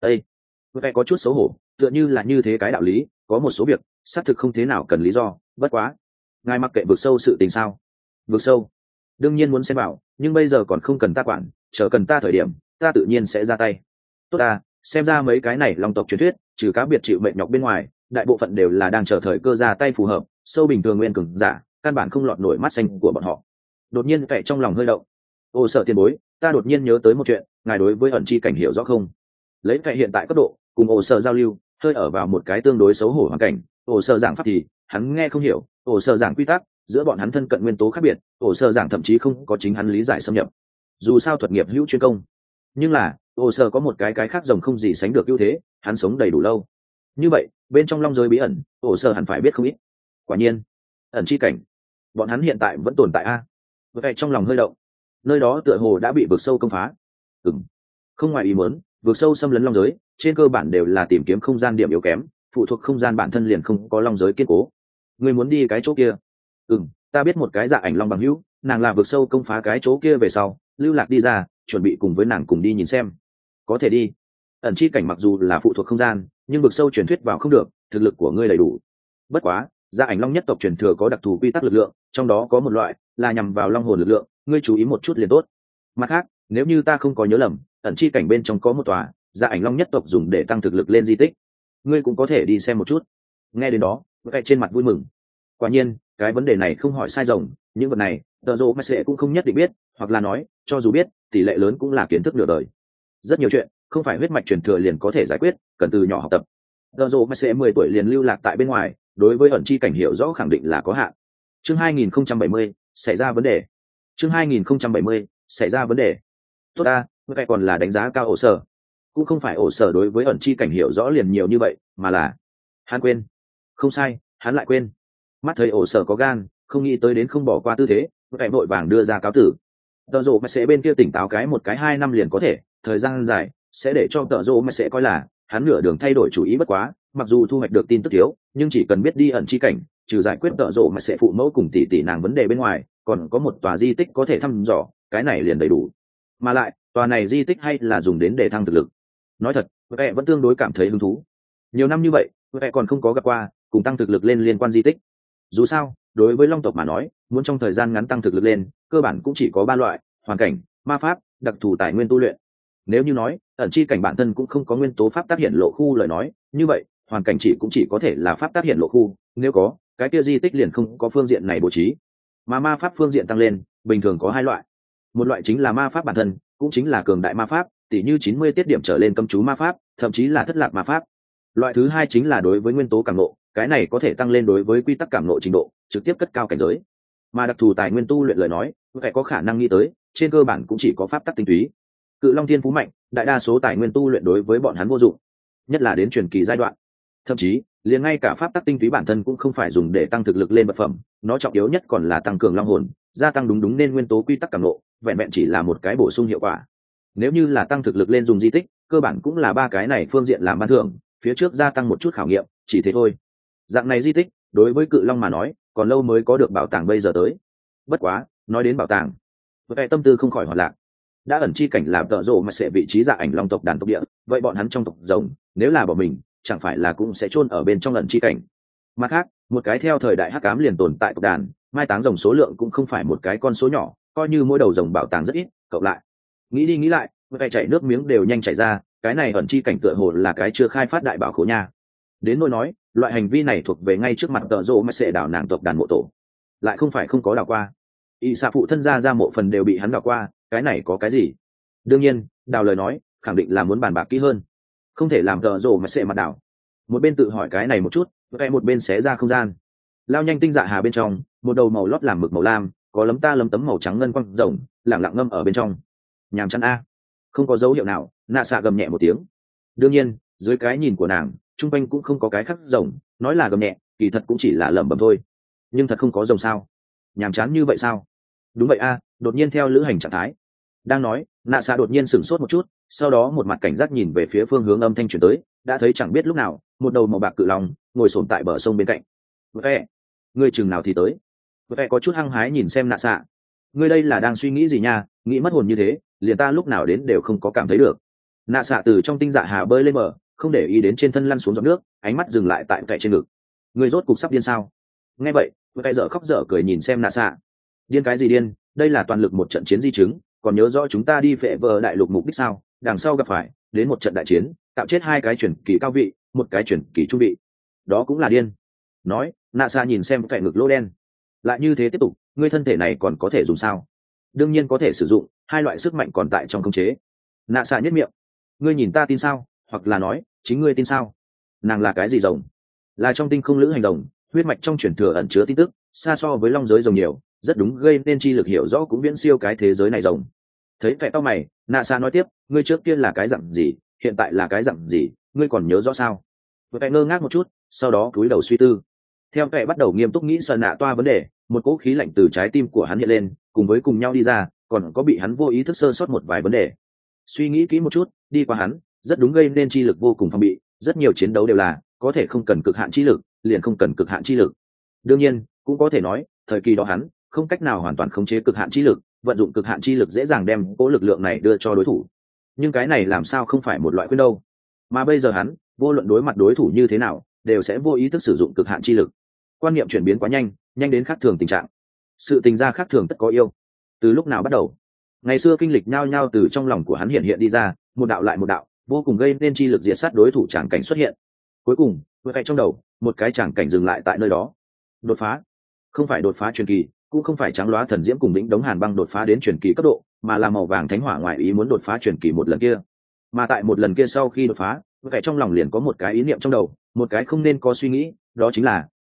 [SPEAKER 1] Cái có chút xấu hổ, tựa như là như thế cái đạo lý, có một số việc xác thực không thế nào cần lý do. Bất quá, ngài mặc kệ vực sâu sự tình sao? Vực sâu đương nhiên muốn xem bảo, nhưng bây giờ còn không cần ta quản, chờ cần ta thời điểm ta tự nhiên sẽ ra tay. Tốt ta, xem ra mấy cái này long tộc truyền thuyết trừ cá biệt chịu mệnh nhọc bên ngoài, đại bộ phận đều là đang chờ thời cơ ra tay phù hợp. Sâu bình thường nguyên cường giả căn bản không lọt nổi mắt xanh của bọn họ. Đột nhiên vẻ trong lòng hơi động. Ô sợ tiền bối, ta đột nhiên nhớ tới một chuyện, ngài đối với ẩn chi cảnh hiểu rõ không? Lấy vẻ hiện tại cấp độ cùng ổ sợ giao lưu, hơi ở vào một cái tương đối xấu hổ hoàn cảnh. Ổ sợ giảng pháp thì hắn nghe không hiểu, ổ sợ giảng quy tắc, giữa bọn hắn thân cận nguyên tố khác biệt, ổ sợ giảng thậm chí không có chính hắn lý giải xâm nhập. Dù sao thuật nghiệp hữu chuyên công, nhưng là ổ sợ có một cái khác rồng không gì sánh được ưu thế, hắn sống đầy đủ lâu. Như vậy bên trong long giới bí ẩn, ổ sợ hẳn phải biết không ít. Quả nhiên, ẩn chi cảnh, bọn hắn hiện tại vẫn tồn tại a? Vậy trong lòng hơi động, nơi đó tựa hồ đã bị vực sâu công phá. Không ngoài ý muốn, vực sâu xâm lấn long giới, trên cơ bản đều là tìm kiếm không gian điểm yếu kém, phụ thuộc không gian bản thân liền không có long giới kiên cố. Người muốn đi cái chỗ kia? Ta biết một cái dạ ảnh long bằng hữu, nàng là vực sâu công phá cái chỗ kia về sau lưu lạc đi ra, chuẩn bị cùng với nàng cùng đi nhìn xem. Có thể đi. Ẩn chi cảnh mặc dù là phụ thuộc không gian, nhưng vực sâu truyền thuyết vào không được, thực lực của ngươi đầy đủ. Bất quá dạ ảnh long nhất tộc truyền thừa có đặc thù quy tắc lực lượng, trong đó có một loại là nhằm vào long hồn lực lượng, ngươi chú ý một chút liền tốt. Mặt khác, nếu như ta không có nhớ lầm, ẩn chi cảnh bên trong có một tòa dạ ảnh long nhất tộc dùng để tăng thực lực lên di tích, ngươi cũng có thể đi xem một chút. Nghe đến đó, vẽ trên mặt vui mừng. Quả nhiên, cái vấn đề này không hỏi sai rồng, những vật này tờ rô mà sẽ cũng không nhất định biết, hoặc là nói cho dù biết, tỷ lệ lớn cũng là kiến thức nửa đời. Rất nhiều chuyện không phải huyết mạch truyền thừa liền có thể giải quyết, cần từ nhỏ học tập. Tờ rô mà sẽ 10 tuổi liền lưu lạc tại bên ngoài, đối với ẩn chi cảnh hiểu rõ khẳng định là có hạn. Chương 2070 xảy ra vấn đề. Chương 2070 xảy ra vấn đề. Tốt ta, vậy còn là đánh giá cao ổ sở. Cũng không phải ổ sở đối với ẩn chi cảnh hiểu rõ liền nhiều như vậy, mà là hắn quên. Không sai, hắn lại quên. Mắt thấy ổ sở có gan, không nghĩ tới đến không bỏ qua tư thế, vậy vội vàng đưa ra cáo tử. Tợ rộ mà sẽ bên kia tỉnh táo cái một cái 2 năm liền có thể, thời gian dài sẽ để cho tợ rộ mà sẽ coi là hắn nửa đường thay đổi chủ ý bất quá, mặc dù thu hoạch được tin tức thiếu, nhưng chỉ cần biết đi ẩn chi cảnh, trừ giải quyết tợ rộ mà sẽ phụ mẫu cùng tỷ tỷ nàng vấn đề bên ngoài, còn có một tòa di tích có thể thăm dò, cái này liền đầy đủ. Mà lại, tòa này di tích hay là dùng đến để thăng thực lực. Nói thật, vẻ vẫn tương đối cảm thấy hứng thú. Nhiều năm như vậy, vẻ còn không có gặp qua cùng tăng thực lực lên liên quan di tích. Dù sao, đối với long tộc mà nói, muốn trong thời gian ngắn tăng thực lực lên, cơ bản cũng chỉ có 3 loại: hoàn cảnh, ma pháp, đặc thù tài nguyên tu luyện. Nếu như nói ẩn chi cảnh bản thân cũng không có nguyên tố pháp tác hiện lộ khu lời nói, như vậy hoàn cảnh cũng chỉ có thể là pháp tác hiện lộ khu, nếu có cái kia di tích liền không có phương diện này bố trí. Mà ma pháp phương diện tăng lên bình thường có 2 loại. Một loại chính là ma pháp bản thân, cũng chính là cường đại ma pháp, tỉ như 90 tiết điểm trở lên cấm chú ma pháp, thậm chí là thất lạc ma pháp. Loại thứ hai chính là đối với nguyên tố cảm ngộ, cái này có thể tăng lên đối với quy tắc cảm ngộ trình độ, trực tiếp cất cao cảnh giới. Mà đặc thù tài nguyên tu luyện lời nói, phải có khả năng nghĩ tới, trên cơ bản cũng chỉ có pháp tắc tinh túy. Cự long thiên phú mạnh, đại đa số tài nguyên tu luyện đối với bọn hắn vô dụng, nhất là đến truyền kỳ giai đoạn. Thậm chí, liền ngay cả pháp tắc tinh túy bản thân cũng không phải dùng để tăng thực lực lên vật phẩm, nó trọng yếu nhất còn là tăng cường long hồn, gia tăng đúng nên nguyên tố quy tắc cảm ngộ, vẹn vẹn chỉ là một cái bổ sung hiệu quả. Nếu như là tăng thực lực lên dùng di tích, cơ bản cũng là 3 cái này phương diện làm ban thưởng, phía trước gia tăng một chút khảo nghiệm, chỉ thế thôi. Dạng này di tích, đối với cự long mà nói, còn lâu mới có được bảo tàng bây giờ tới. Bất quá, nói đến bảo tàng, vẻ tâm tư không khỏi hoạt lạc. Đã ẩn chi cảnh làm tợ rộ mà sẽ vị trí dạ ảnh long tộc đàn tộc địa, vậy bọn hắn trong tộc rồng, nếu là bỏ mình, chẳng phải là cũng sẽ chôn ở bên trong ẩn chi cảnh. Mặt khác, một cái theo thời đại hắc ám liền tồn tại tộc đàn, mai táng rồng số lượng cũng không phải một cái con số nhỏ, coi như mỗi đầu rồng bảo tàng rất ít, cộng lại. Nghĩ đi nghĩ lại, vẻ chảy nước miếng đều nhanh chảy ra, cái này ẩn chi cảnh tựa hồ là cái chưa khai phát đại bảo khố nha. Đến nỗi nói, loại hành vi này thuộc về ngay trước mặt tợ rộ mà sẽ đảo nàng tộc đàn mộ tổ, lại không phải không có đảo qua. Y xạ phụ thân ra mộ phần đều bị hắn đảo qua, cái này có cái gì? Đương nhiên, đào lời nói khẳng định là muốn bàn bạc kỹ hơn, không thể làm tợ rộ mà sẽ mặt đảo. Một bên tự hỏi cái này một chút, vẽ một bên xé ra không gian, lao nhanh tinh dạ hà bên trong, một đầu màu lót làm mực màu lam, có lấm ta lấm tấm màu trắng ngân quang rồng lẳng lặng ngâm ở bên trong. Nhàm chán a. Không có dấu hiệu nào, nạ xạ gầm nhẹ một tiếng. Đương nhiên, dưới cái nhìn của nàng, trung quanh cũng không có cái khác rồng, nói là gầm nhẹ, kỳ thật cũng chỉ là lẩm bẩm thôi. Nhưng thật không có rồng sao? Nhàm chán như vậy sao? Đúng vậy a, đột nhiên theo lữ hành trạng thái. Đang nói, nạ xạ đột nhiên sửng sốt một chút, sau đó một mặt cảnh giác nhìn về phía phương hướng âm thanh truyền tới, đã thấy chẳng biết lúc nào, một đầu màu bạc cự long ngồi xổm tại bờ sông bên cạnh. Vẻ, ngươi chừng nào thì tới? Vẻ có chút hăng hái nhìn xem nạ xạ. Ngươi đây là đang suy nghĩ gì nha? Nghĩ mất hồn như thế, liền ta lúc nào đến đều không có cảm thấy được. Nạ xạ từ trong tinh dạ hà bơi lên bờ, không để ý đến trên thân lăn xuống giọt nước, ánh mắt dừng lại tại vẻ trên ngực. Ngươi rốt cục sắp điên sao? Nghe vậy, vẻ dở khóc dở cười nhìn xem nạ xạ. Điên cái gì điên? Đây là toàn lực một trận chiến di chứng, còn nhớ rõ chúng ta đi phệ vờ đại lục mục đích sao? Đằng sau gặp phải đến một trận đại chiến, tạo chết 2 cái chuyển kỳ cao vị, một cái chuyển kỳ trung vị, đó cũng là điên. Nói, nạ xạ nhìn xem vẻ ngực lỗ đen. Lại như thế tiếp tục, ngươi thân thể này còn có thể dùng sao? Đương nhiên có thể sử dụng, 2 loại sức mạnh còn tại trong khống chế. Nạ xạ nhếch miệng. Ngươi nhìn ta tin sao, hoặc là nói chính ngươi tin sao? Nàng là cái gì rồng? Là trong tinh không lữ hành đồng, huyết mạch trong truyền thừa ẩn chứa tin tức xa so với long giới rồng nhiều, rất đúng, gây nên chi lực hiểu rõ cũng viễn siêu cái thế giới này rồng. Thấy vẻ tao mày, nạ xạ nói tiếp, ngươi trước tiên là cái dặn gì, hiện tại là cái dặn gì, ngươi còn nhớ rõ sao? Vẻ ngơ ngác một chút, sau đó cúi đầu suy tư. Theo vẻ bắt đầu nghiêm túc nghĩ sợ nạ toa vấn đề, một cỗ khí lạnh từ trái tim của hắn hiện lên, cùng với cùng nhau đi ra, còn có bị hắn vô ý thức sơ sót một vài vấn đề. Suy nghĩ kỹ một chút, đi qua hắn, rất đúng, gây nên chi lực vô cùng phòng bị, rất nhiều chiến đấu đều là có thể không cần cực hạn chi lực, liền không cần cực hạn chi lực. Đương nhiên, cũng có thể nói, thời kỳ đó hắn không cách nào hoàn toàn khống chế cực hạn chi lực, vận dụng cực hạn chi lực dễ dàng đem cỗ lực lượng này đưa cho đối thủ. Nhưng cái này làm sao không phải một loại khuyên đâu? Mà bây giờ hắn, vô luận đối mặt đối thủ như thế nào, đều sẽ vô ý thức sử dụng cực hạn chi lực. Quan niệm chuyển biến quá nhanh, nhanh đến khác thường tình trạng. Sự tình ra khác thường tất có yêu. Từ lúc nào bắt đầu? Ngày xưa kinh lịch nhao nhao từ trong lòng của hắn hiện đi ra, một đạo lại một đạo, vô cùng gây nên chi lực diệt sát đối thủ tràng cảnh xuất hiện. Cuối cùng, vừa cạnh trong đầu, một cái tràng cảnh dừng lại tại nơi đó. Đột phá. Không phải đột phá truyền kỳ, cũng không phải trắng loá thần diễm cùng lĩnh đống hàn băng đột phá đến truyền kỳ cấp độ, mà là màu vàng thánh hỏa ngoài ý muốn đột phá truyền kỳ một lần kia. Mà tại một lần kia sau khi đột phá, vừa cạnh trong lòng liền có một cái ý niệm trong đầu, một cái không nên có suy nghĩ, đó chính là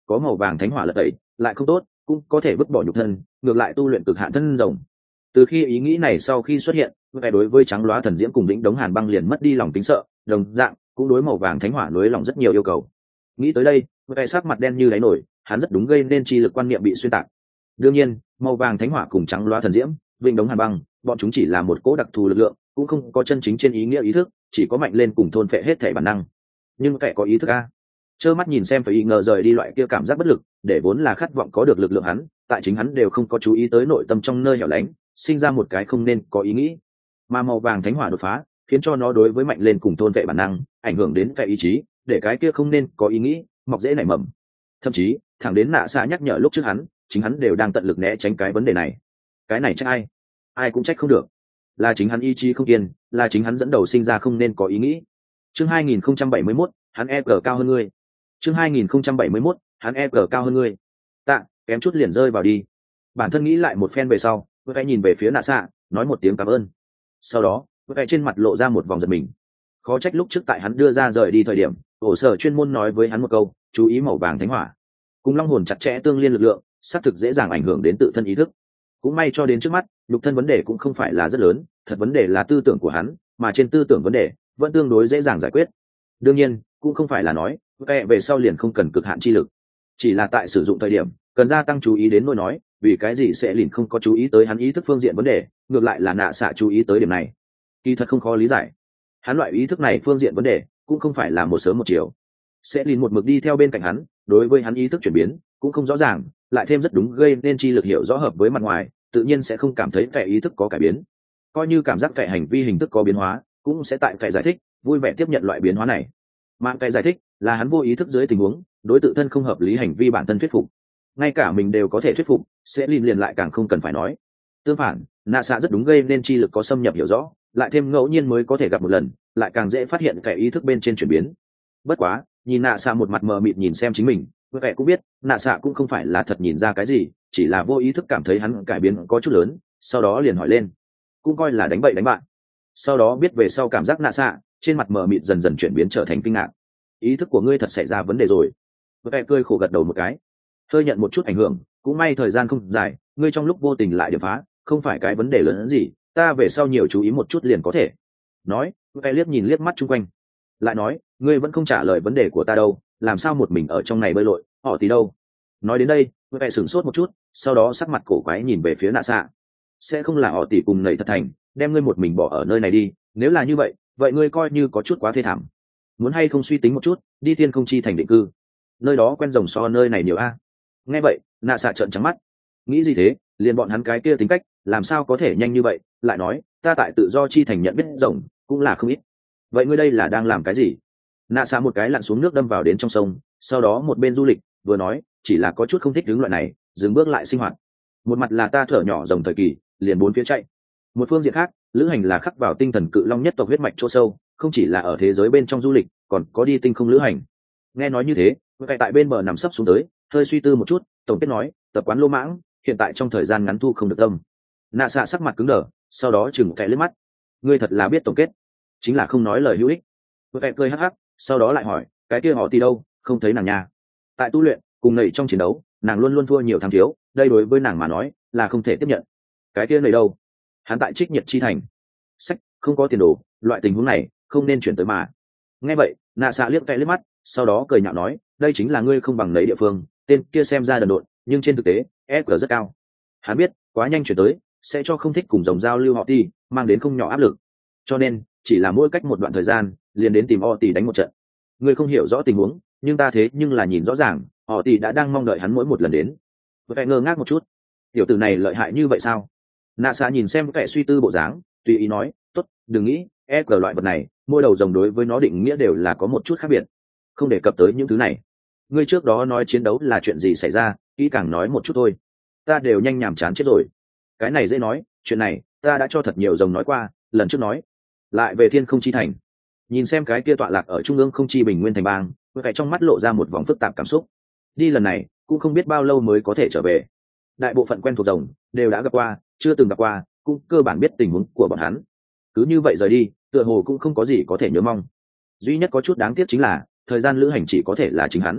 [SPEAKER 1] có màu vàng thánh hỏa lật tẩy lại không tốt, cũng có thể vứt bỏ nhục thân, ngược lại tu luyện cực hạn thân rồng. Từ khi ý nghĩ này sau khi xuất hiện, vẻ đối với trắng loá thần diễm cùng lĩnh đống hàn băng liền mất đi lòng tính sợ, đồng dạng cũng đối màu vàng thánh hỏa nối lòng rất nhiều yêu cầu. Nghĩ tới đây, vẻ sắc mặt đen như đáy nổi, hắn rất đúng gây nên chi lực quan niệm bị xuyên tạc. Đương nhiên, màu vàng thánh hỏa cùng trắng loá thần diễm, vịnh đống hàn băng, bọn chúng chỉ là một cỗ đặc thù lực lượng, cũng không có chân chính trên ý nghĩa ý thức, chỉ có mạnh lên cùng thôn phệ hết thể bản năng. Nhưng vẻ có ý thức a. Trơ mắt nhìn xem phải ý ngờ rời đi loại kia cảm giác bất lực, để vốn là khát vọng có được lực lượng hắn, tại chính hắn đều không có chú ý tới nội tâm trong nơi hẻo lánh, sinh ra một cái không nên có ý nghĩ. Mà màu vàng thánh hỏa đột phá, khiến cho nó đối với mạnh lên cùng thôn vệ bản năng, ảnh hưởng đến vẻ ý chí, để cái kia không nên có ý nghĩ, mọc dễ nảy mầm. Thậm chí, thẳng đến nạ xạ nhắc nhở lúc trước hắn, chính hắn đều đang tận lực né tránh cái vấn đề này. Cái này trách ai? Ai cũng trách không được. Là chính hắn ý chí không kiên, là chính hắn dẫn đầu sinh ra không nên có ý nghĩ. Chương 2071, hắn EG cao hơn ngươi. Chương 2071, hắn EG cao hơn ngươi. Tạ, kém chút liền rơi vào đi. Bản thân nghĩ lại một phen về sau, Vẽ nhìn về phía nạ xạ, nói một tiếng cảm ơn. Sau đó, Vẽ trên mặt lộ ra một vòng giật mình. Khó trách lúc trước tại hắn đưa ra rời đi thời điểm, ổ sở chuyên môn nói với hắn một câu, chú ý màu vàng thánh hỏa. Cùng long hồn chặt chẽ tương liên lực lượng, xác thực dễ dàng ảnh hưởng đến tự thân ý thức. Cũng may cho đến trước mắt, nhục thân vấn đề cũng không phải là rất lớn, thật vấn đề là tư tưởng của hắn, mà trên tư tưởng vấn đề vẫn tương đối dễ dàng giải quyết. Đương nhiên, cũng không phải là nói về sau liền không cần cực hạn chi lực, chỉ là tại sử dụng thời điểm cần gia tăng chú ý đến nỗi nói vì cái gì sẽ liền không có chú ý tới hắn ý thức phương diện vấn đề, ngược lại là nạ xạ chú ý tới điểm này. Kỳ thật không khó lý giải, hắn loại ý thức này phương diện vấn đề cũng không phải là một sớm một chiều. Sẽ liền một mực đi theo bên cạnh hắn, đối với hắn ý thức chuyển biến cũng không rõ ràng, lại thêm rất đúng gây nên chi lực hiểu rõ hợp với mặt ngoài, tự nhiên sẽ không cảm thấy vẻ ý thức có cải biến. Coi như cảm giác vẻ hành vi hình thức có biến hóa, cũng sẽ tại vẻ giải thích vui vẻ tiếp nhận loại biến hóa này. Mà vẻ giải thích là hắn vô ý thức dưới tình huống đối tự thân không hợp lý hành vi bản thân thuyết phục, ngay cả mình đều có thể thuyết phục, sẽ liền lại càng không cần phải nói. Tương phản, nạ xạ rất đúng gây nên chi lực có xâm nhập hiểu rõ, lại thêm ngẫu nhiên mới có thể gặp một lần, lại càng dễ phát hiện vẻ ý thức bên trên chuyển biến. Bất quá, nhìn nạ xạ một mặt mờ mịt nhìn xem chính mình, với vẻ cũng biết nạ xạ cũng không phải là thật nhìn ra cái gì, chỉ là vô ý thức cảm thấy hắn cải biến có chút lớn, sau đó liền hỏi lên, cũng coi là đánh bậy đánh bạn. Sau đó biết về sau cảm giác nạ xạ trên mặt mờ mịt dần dần chuyển biến trở thành kinh ngạc. Ý thức của ngươi thật xảy ra vấn đề rồi. Với vẻ cười khổ gật đầu một cái, hơi nhận một chút ảnh hưởng, cũng may thời gian không dài, ngươi trong lúc vô tình lại điểm phá, không phải cái vấn đề lớn hơn gì, ta về sau nhiều chú ý một chút liền có thể. Nói, vẻ liếc nhìn liếc mắt chung quanh, lại nói, ngươi vẫn không trả lời vấn đề của ta đâu, làm sao một mình ở trong này bơi lội, họ tí đâu. Nói đến đây, vẻ sửng sốt một chút, sau đó sắc mặt cổ quái nhìn về phía nạ xạ. Sẽ không là họ tỷ cùng nảy thật thành đem ngươi một mình bỏ ở nơi này đi, nếu là như vậy, vậy ngươi coi như có chút quá thê thảm. Muốn hay không suy tính một chút, đi Thiên Không Chi thành định cư, nơi đó quen rồng so nơi này nhiều a. Nghe vậy, nạ xạ trợn trắng mắt, nghĩ gì thế, liền bọn hắn cái kia tính cách làm sao có thể nhanh như vậy, lại nói ta tại Tự Do Chi thành nhận biết rồng cũng là không ít. Vậy ngươi đây là đang làm cái gì? Nạ xạ một cái lặn xuống nước đâm vào đến trong sông, sau đó một bên du lịch vừa nói, chỉ là có chút không thích hướng loại này dừng bước lại sinh hoạt. Một mặt là ta thở nhỏ rồng thời kỳ liền bốn phía chạy, một phương diện khác lữ hành là khắc vào tinh thần cự long nhất tộc huyết mạch chỗ sâu, không chỉ là ở thế giới bên trong du lịch, còn có đi tinh không lữ hành. Nghe nói như thế, vậy tại bên bờ nằm sấp xuống tới, hơi suy tư một chút, tổng kết nói, tập quán lô mãng, hiện tại trong thời gian ngắn thu không được tâm. Nạ xạ sắc mặt cứng đờ, sau đó chừng kẻ liếc mắt, ngươi thật là biết tổng kết, chính là không nói lời hữu ích. Vậy cười hắc hắc, sau đó lại hỏi, cái kia họ thì đâu, không thấy nàng nha. Tại tu luyện cùng nảy trong chiến đấu, nàng luôn luôn thua nhiều thắng thiếu, đây đối với nàng mà nói là không thể tiếp nhận. Cái kia nảy đâu? Hắn tại Trích Nhiệt Chi thành. Sách, không có tiền đồ, loại tình huống này không nên chuyển tới mà. Nghe vậy, nạ xạ liếc liếc mắt, sau đó cười nhạo nói, đây chính là ngươi không bằng nấy địa phương, tên kia xem ra đần độn, nhưng trên thực tế EQ rất cao. Hắn biết quá nhanh chuyển tới sẽ cho không thích cùng dòng giao lưu họ tỷ mang đến không nhỏ áp lực, cho nên chỉ là mỗi cách một đoạn thời gian liền đến tìm họ tỷ đánh một trận. Ngươi không hiểu rõ tình huống, nhưng ta thế nhưng là nhìn rõ ràng, họ tỷ đã đang mong đợi hắn mỗi một lần đến. Vẻ ngơ ngác một chút, tiểu tử này lợi hại như vậy sao? Nạ xạ nhìn xem kẻ suy tư bộ dáng, tùy ý nói, tốt, đừng nghĩ, EQ loại vật này mỗi đầu rồng đối với nó định nghĩa đều là có một chút khác biệt, không đề cập tới những thứ này. Ngươi trước đó nói chiến đấu là chuyện gì xảy ra, kỹ càng nói một chút thôi, ta đều nhanh nhàm chán chết rồi. Cái này dễ nói, chuyện này ta đã cho thật nhiều rồng nói qua, lần trước nói lại về Thiên Không Chi thành. Nhìn xem cái kia tọa lạc ở trung ương không chi bình nguyên thành bang, với cái trong mắt lộ ra một vòng phức tạp cảm xúc. Đi lần này cũng không biết bao lâu mới có thể trở về. Đại bộ phận quen thuộc rồng đều đã gặp qua, chưa từng gặp qua cũng cơ bản biết tình huống của bọn hắn. Cứ như vậy rời đi, tựa hồ cũng không có gì có thể nhớ mong. Duy nhất có chút đáng tiếc chính là thời gian lữ hành chỉ có thể là chính hắn.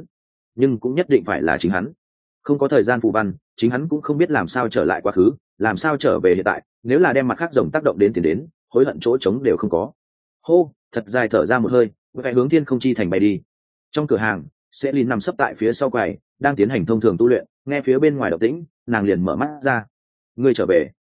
[SPEAKER 1] nhưng cũng nhất định phải là chính hắn. Không có thời gian phù văn, chính hắn cũng không biết làm sao trở lại quá khứ, làm sao trở về hiện tại. Nếu là đem mặt khác rồng tác động đến tiền đến, hối hận chỗ trống đều không có. Hô, thật dài thở ra một hơi, vẽ hướng thiên không chi thành bay đi. Trong cửa hàng, sẽ lìn nằm sấp tại phía sau quầy, đang tiến hành thông thường tu luyện. Nghe phía bên ngoài động tĩnh, nàng liền mở mắt ra. Ngươi trở về?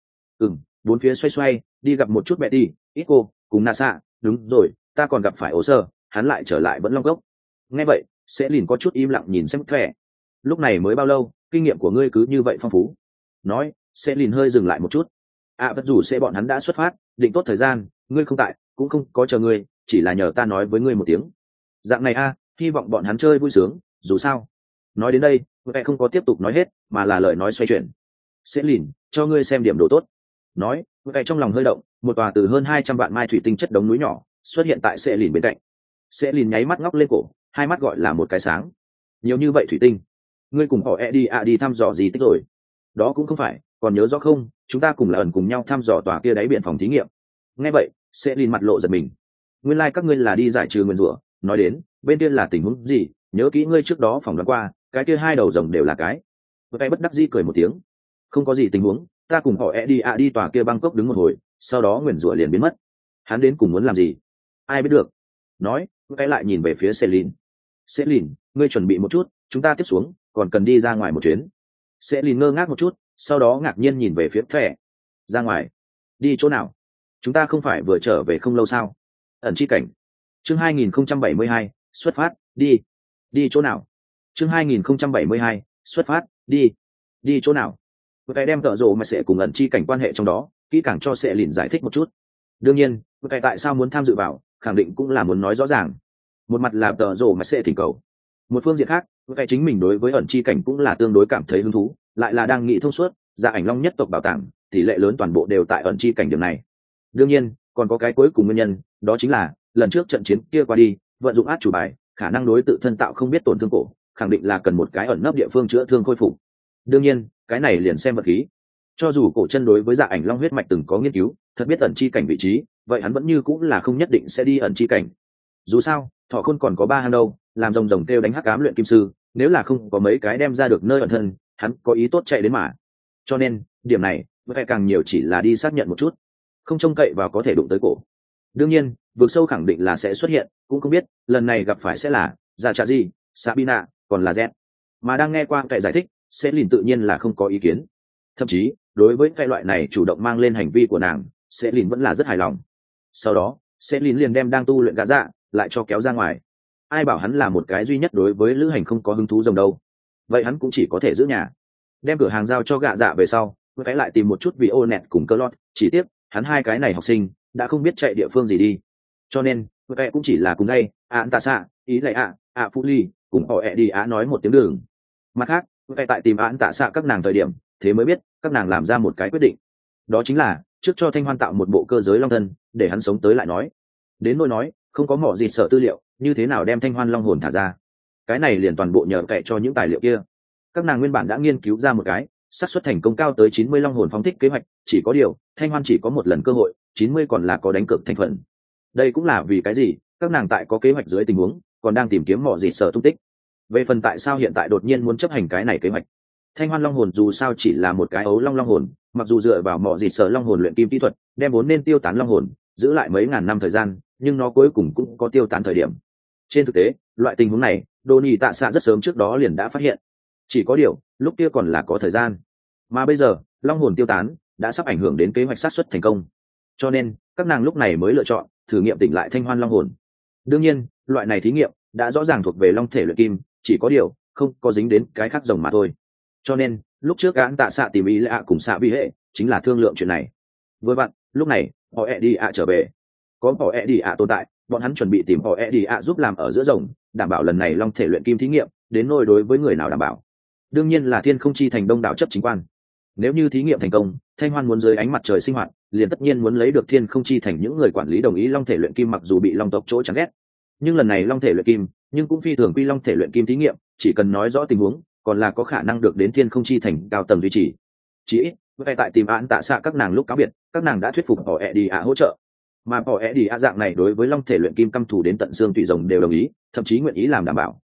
[SPEAKER 1] Bốn phía xoay xoay, đi gặp một chút Betty, Ico, cùng Nasa. Đúng rồi, ta còn gặp phải ổ sơ, hắn lại trở lại vẫn long gốc. Nghe vậy, sẽ lìn có chút im lặng nhìn xem thẻ. Lúc này mới bao lâu, kinh nghiệm của ngươi cứ như vậy phong phú. Nói, sẽ lìn hơi dừng lại một chút. Bất dù sẽ bọn hắn đã xuất phát, định tốt thời gian, ngươi không tại, cũng không có chờ ngươi, chỉ là nhờ ta nói với ngươi một tiếng. Dạng này hy vọng bọn hắn chơi vui sướng, dù sao. Nói đến đây, mẹ không có tiếp tục nói hết, mà là lời nói xoay chuyển. Sẽ lìn, cho ngươi xem điểm đồ tốt. Nói, mẹ trong lòng hơi động, một tòa từ hơn 200 vạn mai thủy tinh chất đống núi nhỏ xuất hiện tại sẽ lìn bên cạnh. Sẽ lìn nháy mắt ngóc lên cổ, hai mắt gọi là một cái sáng. Nhiều như vậy thủy tinh, ngươi cùng họ đi thăm dò gì tích rồi? Đó cũng không phải, còn nhớ rõ không, chúng ta cùng là ẩn cùng nhau thăm dò tòa kia đáy biển phòng thí nghiệm. Nghe vậy, sẽ lìn mặt lộ giật mình. Nguyên lai các ngươi là đi giải trừ nguyên rủa. Nói đến bên kia là tình huống gì, nhớ kỹ ngươi trước đó phỏng đoán qua, cái kia hai đầu rồng đều là cái. Với cái bất đắc dĩ cười một tiếng. Không có gì tình huống, ta cùng họ đi tòa kia Bangkok đứng một hồi, sau đó nguyền rủa liền biến mất. Hắn đến cùng muốn làm gì, ai biết được. Nói, cái lại nhìn về phía Selin. Selin, ngươi chuẩn bị một chút, chúng ta tiếp xuống, còn cần đi ra ngoài một chuyến. Selin ngơ ngác một chút, sau đó ngạc nhiên nhìn về phía thẻ. Ra ngoài? Đi chỗ nào? Chúng ta không phải vừa trở về không lâu sao? Ẩn chi cảnh. Chương 2072, xuất phát, đi. Đi chỗ nào? Chương 2072, xuất phát, đi. Đi chỗ nào? Cái đem tợ rộ mà sẽ cùng ẩn chi cảnh quan hệ trong đó, kỹ càng cho sẽ lìn giải thích một chút. Đương nhiên, cái tại sao muốn tham dự vào, khẳng định cũng là muốn nói rõ ràng. Một mặt là tợ rộ mà sẽ thỉnh cầu. Một phương diện khác, cái chính mình đối với ẩn chi cảnh cũng là tương đối cảm thấy hứng thú, lại là đang nghĩ thông suốt, Dạ Ảnh Long nhất tộc bảo tàng, tỷ lệ lớn toàn bộ đều tại ẩn chi cảnh điểm này. Đương nhiên, còn có cái cuối cùng nguyên nhân, đó chính là lần trước trận chiến kia qua đi, vận dụng át chủ bài, khả năng đối tự thân tạo không biết tổn thương cổ, khẳng định là cần một cái ẩn nấp địa phương chữa thương khôi phục. Đương nhiên, cái này liền xem vật khí. Cho dù cổ chân đối với Dạ Ảnh Long huyết mạch từng có nghiên cứu, thật biết ẩn chi cảnh vị trí, vậy hắn vẫn như cũng là không nhất định sẽ đi ẩn chi cảnh. Dù sao, Thỏ Khôn còn có 3 hang đâu, làm rồng rồng kêu đánh hắc ám luyện kim sư, nếu là không có mấy cái đem ra được nơi ẩn thân, hắn có ý tốt chạy đến mà. Cho nên, điểm này, vậy càng nhiều chỉ là đi xác nhận một chút, không trông cậy vào có thể đụng tới cổ. Đương nhiên, vực sâu khẳng định là sẽ xuất hiện, cũng không biết lần này gặp phải sẽ là Dạ Trà gì, Sabina, còn là Z. Mà đang nghe qua cái giải thích, sẽ lìn tự nhiên là không có ý kiến. Thậm chí, đối với cái loại này chủ động mang lên hành vi của nàng, sẽ lìn vẫn là rất hài lòng. Sau đó, sẽ lìn liền đem đang tu luyện gã dạ lại cho kéo ra ngoài. Ai bảo hắn là một cái duy nhất đối với lữ hành không có hứng thú rồng đâu. Vậy hắn cũng chỉ có thể giữ nhà. Đem cửa hàng giao cho gã dạ về sau, cái lại tìm một chút vị ô nẹt cùng cơ lót, chỉ tiếc hắn hai cái này học sinh đã không biết chạy địa phương gì đi. Cho nên, cái cũng chỉ là cùng đây, tạ xạ, ý lại phụ ly, cùng họ đi nói một tiếng đường. Mặt khác, cái tại tìm tạ xạ các nàng thời điểm, thế mới biết các nàng làm ra một cái quyết định. Đó chính là trước cho Thanh Hoan tạo một bộ cơ giới long thân, để hắn sống tới lại nói. Đến nỗi nói, không có mỏ gì sợ tư liệu, như thế nào đem Thanh Hoan long hồn thả ra. Cái này liền toàn bộ nhờ cậy cho những tài liệu kia. Các nàng nguyên bản đã nghiên cứu ra một cái xác suất thành công cao tới 90 long hồn phóng thích kế hoạch, chỉ có điều Thanh Hoan chỉ có một lần cơ hội, 90 còn là có đánh cược thành phần. Đây cũng là vì cái gì các nàng tại có kế hoạch dưới tình huống còn đang tìm kiếm mỏ gì sợ tung tích. Về phần tại sao hiện tại đột nhiên muốn chấp hành cái này kế hoạch, Thanh Hoan long hồn dù sao chỉ là một cái ấu long long hồn, mặc dù dựa vào mỏ gì sợ long hồn luyện kim kỹ thuật đem vốn nên tiêu tán long hồn giữ lại mấy ngàn năm thời gian, nhưng nó cuối cùng cũng có tiêu tán thời điểm. Trên thực tế, loại tình huống này Đô Nhi Tạ Xạ rất sớm trước đó liền đã phát hiện, chỉ có điều lúc kia còn là có thời gian, mà bây giờ long hồn tiêu tán đã sắp ảnh hưởng đến kế hoạch sát xuất thành công, cho nên các nàng lúc này mới lựa chọn thử nghiệm tỉnh lại Thanh Hoan long hồn. Đương nhiên, loại này thí nghiệm đã rõ ràng thuộc về long thể luyện kim, chỉ có điều không có dính đến cái khác rồng mà thôi. Cho nên lúc trước Án Tạ Xạ tìm ý lạ cùng xạ vi hệ chính là thương lượng chuyện này. Với bạn, lúc này họ đi trở về, có họ đi tồn tại, bọn hắn chuẩn bị tìm họ đi giúp làm ở giữa rồng, đảm bảo lần này long thể luyện kim thí nghiệm đến nôi đối với người nào đảm bảo. Đương nhiên là Thiên Không Chi thành đông đảo chấp chính quan. Nếu như thí nghiệm thành công, Thanh Hoan muốn dưới ánh mặt trời sinh hoạt, liền tất nhiên muốn lấy được Thiên Không Chi thành những người quản lý đồng ý long thể luyện kim, mặc dù bị long tộc chỗ chán ghét. Nhưng lần này long thể luyện kim, nhưng cũng phi thường quy long thể luyện kim thí nghiệm, chỉ cần nói rõ tình huống, còn là có khả năng được đến Thiên Không Chi thành cao tầng duy trì. Chỉ ít, về tại tìm Án Tạ Xạ các nàng lúc cáo biệt, các nàng đã thuyết phục họ đi hỗ trợ. Mà họ đi dạng này đối với long thể luyện kim căm thù đến tận xương tùy rồng đều đồng ý, thậm chí nguyện ý làm đảm bảo,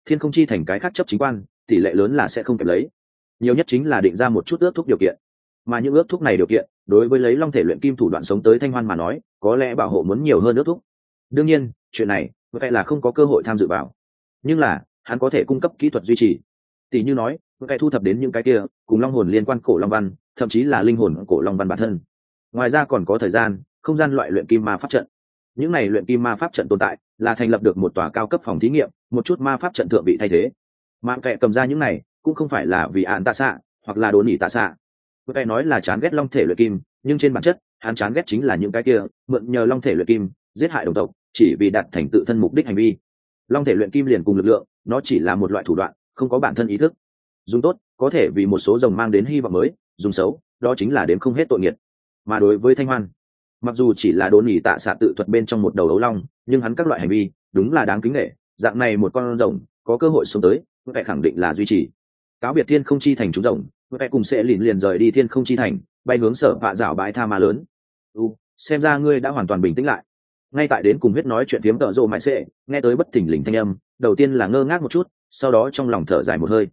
[SPEAKER 1] thiên không chi thành cái khác chấp chính quan tỷ lệ lớn là sẽ không kịp lấy, nhiều nhất chính là định ra một chút ước thúc điều kiện, mà những ước thúc này điều kiện đối với lấy long thể luyện kim thủ đoạn sống tới Thanh Hoan mà nói có lẽ bảo hộ muốn nhiều hơn ước thúc. Đương nhiên chuyện này vậy là không có cơ hội tham dự vào, nhưng là hắn có thể cung cấp kỹ thuật duy trì, tỷ như nói vậy thu thập đến những cái kia cùng long hồn liên quan cổ long văn, thậm chí là linh hồn cổ long văn bản thân. Ngoài ra còn có thời gian không gian loại luyện kim ma pháp trận, những này luyện kim ma pháp trận tồn tại là thành lập được một tòa cao cấp phòng thí nghiệm, một chút ma pháp trận thượng bị thay thế. Mà vẽ cầm ra những này cũng không phải là vì án tạ xạ hoặc là đốn nỉ tạ xạ, vẽ nói là chán ghét long thể luyện kim, nhưng trên bản chất hắn chán ghét chính là những cái kia mượn nhờ long thể luyện kim giết hại đồng tộc chỉ vì đạt thành tự thân mục đích hành vi. Long thể luyện kim liền cùng lực lượng, nó chỉ là một loại thủ đoạn, không có bản thân ý thức. Dùng tốt có thể vì một số rồng mang đến hy vọng mới, dùng xấu đó chính là đếm không hết tội nghiệt. Mà đối với Thanh Hoan, mặc dù chỉ là đốn nhỉ tạ xạ tự thuật bên trong một đầu đấu long, nhưng hắn các loại hành vi đúng là đáng kính nể. Dạng này một con rồng có cơ hội sống tới, vậy khẳng định là duy trì. Cáo biệt thiên không chi thành chúng rồng, vậy cùng sẽ liền rời đi thiên không chi thành, bay hướng sở vạ dạo bãi tha ma lớn. Xem ra ngươi đã hoàn toàn bình tĩnh lại. Ngay tại đến cùng huyết nói chuyện phiếm tợ rộ mãi sệ, nghe tới bất thình lình thanh âm, đầu tiên là ngơ ngác một chút, sau đó trong lòng thở dài một hơi.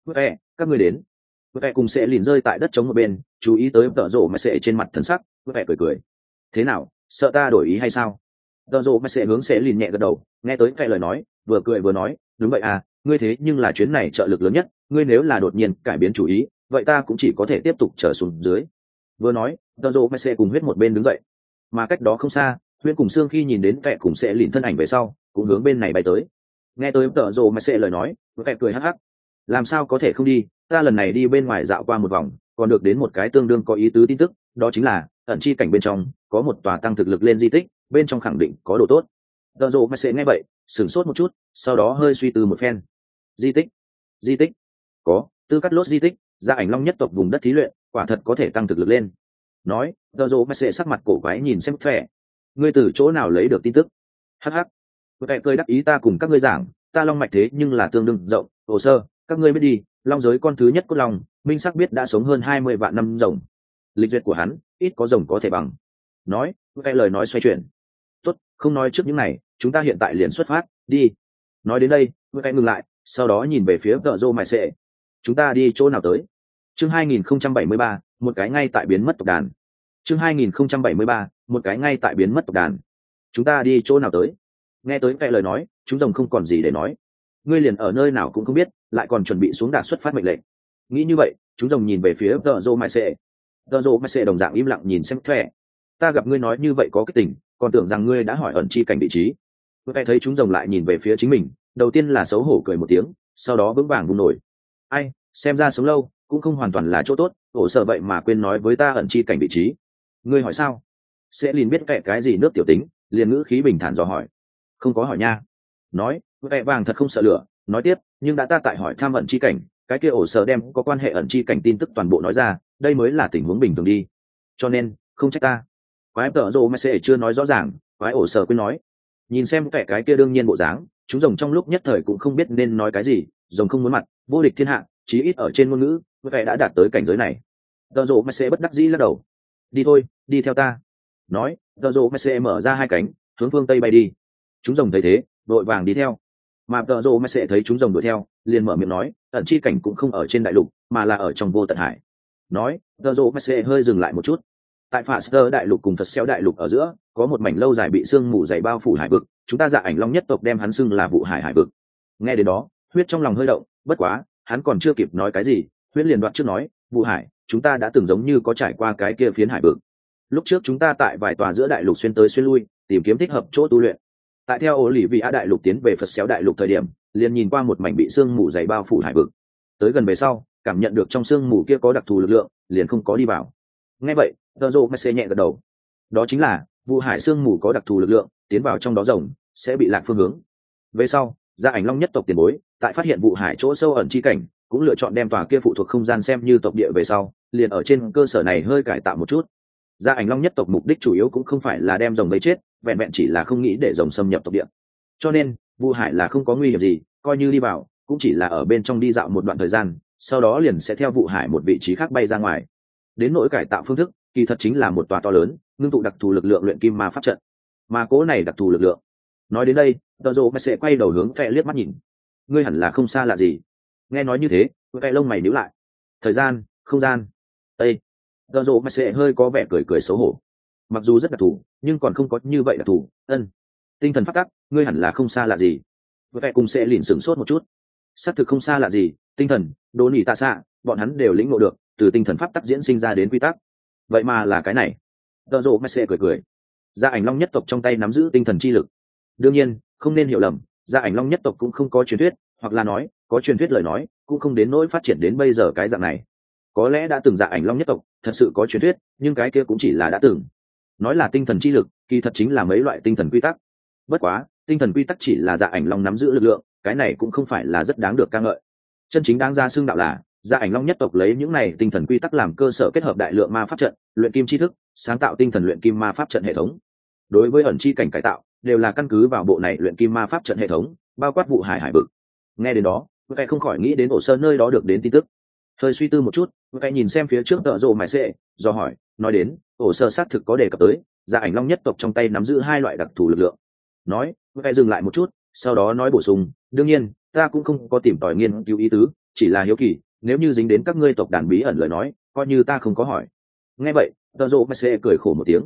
[SPEAKER 1] Các ngươi đến. Cùng sẽ liền rơi tại đất trống một bên, chú ý tới tợ rộ mãi sệ trên mặt thần sắc, cười cười. Thế nào, sợ ta đổi ý hay sao? Tợ rộ mãi sệ hướng sẽ liền nhẹ gật đầu, nghe tới lời nói, vừa cười vừa nói, đúng vậy à, ngươi thế nhưng là chuyến này trợ lực lớn nhất, ngươi nếu là đột nhiên cải biến chủ ý, vậy ta cũng chỉ có thể tiếp tục trở xuống dưới. Vừa nói, tợ rộ mãi sệ cùng huyết một bên đứng dậy, mà cách đó không xa, huyết cùng xương khi nhìn đến vẻ cùng sẽ liền thân ảnh về sau cũng hướng bên này bay tới. Nghe tới tợ rộ mãi sệ lời nói, vẻ cười hắc hắc. Làm sao có thể không đi, ta lần này đi bên ngoài dạo qua một vòng, còn được đến một cái tương đương có ý tứ tin tức, đó chính là ẩn chi cảnh bên trong có một tòa tăng thực lực lên di tích, bên trong khẳng định có đồ tốt. Tợ rộ mãi sệ nghe vậy sửng sốt một chút, sau đó hơi suy tư một phen. Di tích có tư cách lốt di tích, gia ảnh long nhất tộc vùng đất thí luyện, quả thật có thể tăng thực lực lên. Nói, tợ rộ mãi sệ sắc mặt cổ quái nhìn xem vẻ. Ngươi từ chỗ nào lấy được tin tức? Hắc hắc. Vẻ cười đắc ý, ta cùng các ngươi giảng, ta long mạch thế nhưng là tương đương rộng, hồ sơ các ngươi biết đi, long giới con thứ nhất cốt long minh sắc biết đã sống hơn 20 vạn năm rồng, lịch duyệt của hắn ít có rồng có thể bằng. Nói, vẻ lời nói xoay chuyển. Tốt, không nói trước những này, chúng ta hiện tại liền xuất phát đi. Nói đến đây vẻ ngừng lại, sau đó nhìn về phía tợ rộ mãi sệ. Chúng ta đi chỗ nào tới? Chương 2073, một cái ngay tại biến mất tộc đàn. Chương 2073, một cái ngay tại biến mất tộc đàn. Chúng ta đi chỗ nào tới? Nghe tới vẻ lời nói, chúng rồng không còn gì để nói. Ngươi liền ở nơi nào cũng không biết, lại còn chuẩn bị xuống đạt xuất phát mệnh lệnh. Nghĩ như vậy, chúng rồng nhìn về phía tợ rộ mãi sệ. Tợ rộ mãi sệ đồng dạng im lặng nhìn xem vẻ. Ta gặp ngươi nói như vậy có cái tình, còn tưởng rằng ngươi đã hỏi ẩn chi cảnh vị trí. Vẻ thấy chúng rồng lại nhìn về phía chính mình, đầu tiên là xấu hổ cười một tiếng, sau đó vững vàng vung nổi. Ai, xem ra sống lâu cũng không hoàn toàn là chỗ tốt, ổ sợ vậy mà quên nói với ta ẩn chi cảnh vị trí. Ngươi hỏi sao? Sẽ liền biết vẻ cái gì nước tiểu tính, liền ngữ khí bình thản dò hỏi. Không có hỏi nha. Nói, vẻ vàng thật không sợ lửa, nói tiếp, nhưng đã ta tại hỏi tham ẩn chi cảnh, cái kia ổ sợ đem có quan hệ ẩn chi cảnh tin tức toàn bộ nói ra, đây mới là tình huống bình thường đi. Cho nên không trách ta. Quái tợ rộ mãi sệ chưa nói rõ ràng, quái ổ sợ quên nói. Nhìn xem vẻ cái kia đương nhiên bộ dáng, chúng rồng trong lúc nhất thời cũng không biết nên nói cái gì. Rồng không muốn mặt, vô địch thiên hạ, chí ít ở trên ngôn ngữ vẻ đã đạt tới cảnh giới này. Tợ rộ mãi sệ bất đắc dĩ lắc đầu. Đi thôi, đi theo ta. Nói, tợ rộ mãi sệ mở ra hai cánh, hướng phương tây bay đi. Chúng rồng thấy thế đội vàng đi theo, mà tợ rộ mãi sệ thấy chúng rồng đuổi theo liền mở miệng nói, ẩn chi cảnh cũng không ở trên đại lục mà là ở trong vô tận hải. Nói, tợ rộ mãi sệ hơi dừng lại một chút. Tại phạ sơ đại lục cùng Phật xéo đại lục ở giữa có một mảnh lâu dài bị sương mù dày bao phủ hải vực, chúng ta dạ ảnh long nhất tộc đem hắn xưng là vụ hải hải vực. Nghe đến đó huyết trong lòng hơi động, bất quá hắn còn chưa kịp nói cái gì, huyết liền đoạt trước nói, vụ hải, chúng ta đã từng giống như có trải qua cái kia phiến hải vực. Lúc trước chúng ta tại vài tòa giữa đại lục xuyên tới xuyên lui, tìm kiếm thích hợp chỗ tu luyện. Tại theo ổ lì vị á đại lục tiến về Phật xéo đại lục thời điểm, liền nhìn qua một mảnh bị sương mù dày bao phủ hải vực. Tới gần về sau, cảm nhận được trong sương mù kia có đặc thù lực lượng, liền không có đi vào. Nghe vậy, tợ rộ mãi sệ nhẹ gật đầu. Đó chính là vụ hải sương mù có đặc thù lực lượng, tiến vào trong đó rồng sẽ bị lạc phương hướng. Về sau, gia ảnh long nhất tộc tiền bối tại phát hiện vụ hải chỗ sâu ẩn chi cảnh, cũng lựa chọn đem tòa kia phụ thuộc không gian xem như tộc địa về sau, liền ở trên cơ sở này hơi cải tạo một chút. Gia ảnh long nhất tộc mục đích chủ yếu cũng không phải là đem rồng bấy chết, vẹn vẹn chỉ là không nghĩ để rồng xâm nhập tộc địa. Cho nên vụ hải là không có nguy hiểm gì, coi như đi vào cũng chỉ là ở bên trong đi dạo một đoạn thời gian, sau đó liền sẽ theo vụ hải một vị trí khác bay ra ngoài. Đến nỗi cải tạo phương thức, kỳ thật chính là một tòa to lớn ngưng tụ đặc thù lực lượng luyện kim ma pháp trận. Mà cố này đặc thù lực lượng, nói đến đây tợ rộ mãi sệ quay đầu hướng vẻ liếc mắt nhìn. ngươi hẳn là không xa lạ gì. Nghe nói như thế, cái lông mày nhíu lại. Thời gian, không gian. Ê, tợ rộ mà sẽ hơi có vẻ cười cười xấu hổ. Mặc dù rất đặc thù, nhưng còn không có như vậy đặc thù. Tinh thần pháp tắc, ngươi hẳn là không xa lạ gì. Cái cùng sẽ lìn sửng sốt một chút. Xác thực không xa lạ gì, tinh thần, đồ nỉ tạ xạ, bọn hắn đều lĩnh ngộ được từ tinh thần pháp tắc diễn sinh ra đến quy tắc. Vậy mà là cái này. Tợ rộ mà sẽ cười cười. Gia ảnh long nhất tộc trong tay nắm giữ tinh thần chi lực. Đương nhiên, không nên hiểu lầm, Gia ảnh long nhất tộc cũng không có truyền thuyết, hoặc là nói có truyền thuyết lời nói cũng không đến nỗi phát triển đến bây giờ cái dạng này. Có lẽ đã từng Gia ảnh long nhất tộc thật sự có truyền thuyết, nhưng cái kia cũng chỉ là đã từng. Nói là tinh thần chi lực, kỳ thật chính là mấy loại tinh thần quy tắc. Bất quá, tinh thần quy tắc chỉ là Gia ảnh long nắm giữ lực lượng, cái này cũng không phải là rất đáng được ca ngợi. Chân chính đáng ra xương đạo là Gia ảnh long nhất tộc lấy những này tinh thần quy tắc làm cơ sở, kết hợp đại lượng ma pháp trận, luyện kim tri thức, sáng tạo tinh thần luyện kim ma pháp trận hệ thống. Đối với ẩn chi cảnh cải tạo đều là căn cứ vào bộ này luyện kim ma pháp trận hệ thống, bao quát vụ hải vực. Nghe đến đó, cái không khỏi nghĩ đến ổ sơ nơi đó được đến tin tức. Hơi suy tư một chút, cái nhìn xem phía trước tợ rộ mải xệ, do hỏi, nói đến ổ sơ xác thực có đề cập tới Gia ảnh long nhất tộc trong tay nắm giữ hai loại đặc thù lực lượng. Nói, cái dừng lại một chút, sau đó nói bổ sung, đương nhiên ta cũng không có tìm tòi nghiên cứu ý tứ, chỉ là hiếu kỳ, nếu như dính đến các ngươi tộc đàn bí ẩn lời nói, coi như ta không có hỏi. Nghe vậy, tợ rộ mải xệ cười khổ một tiếng.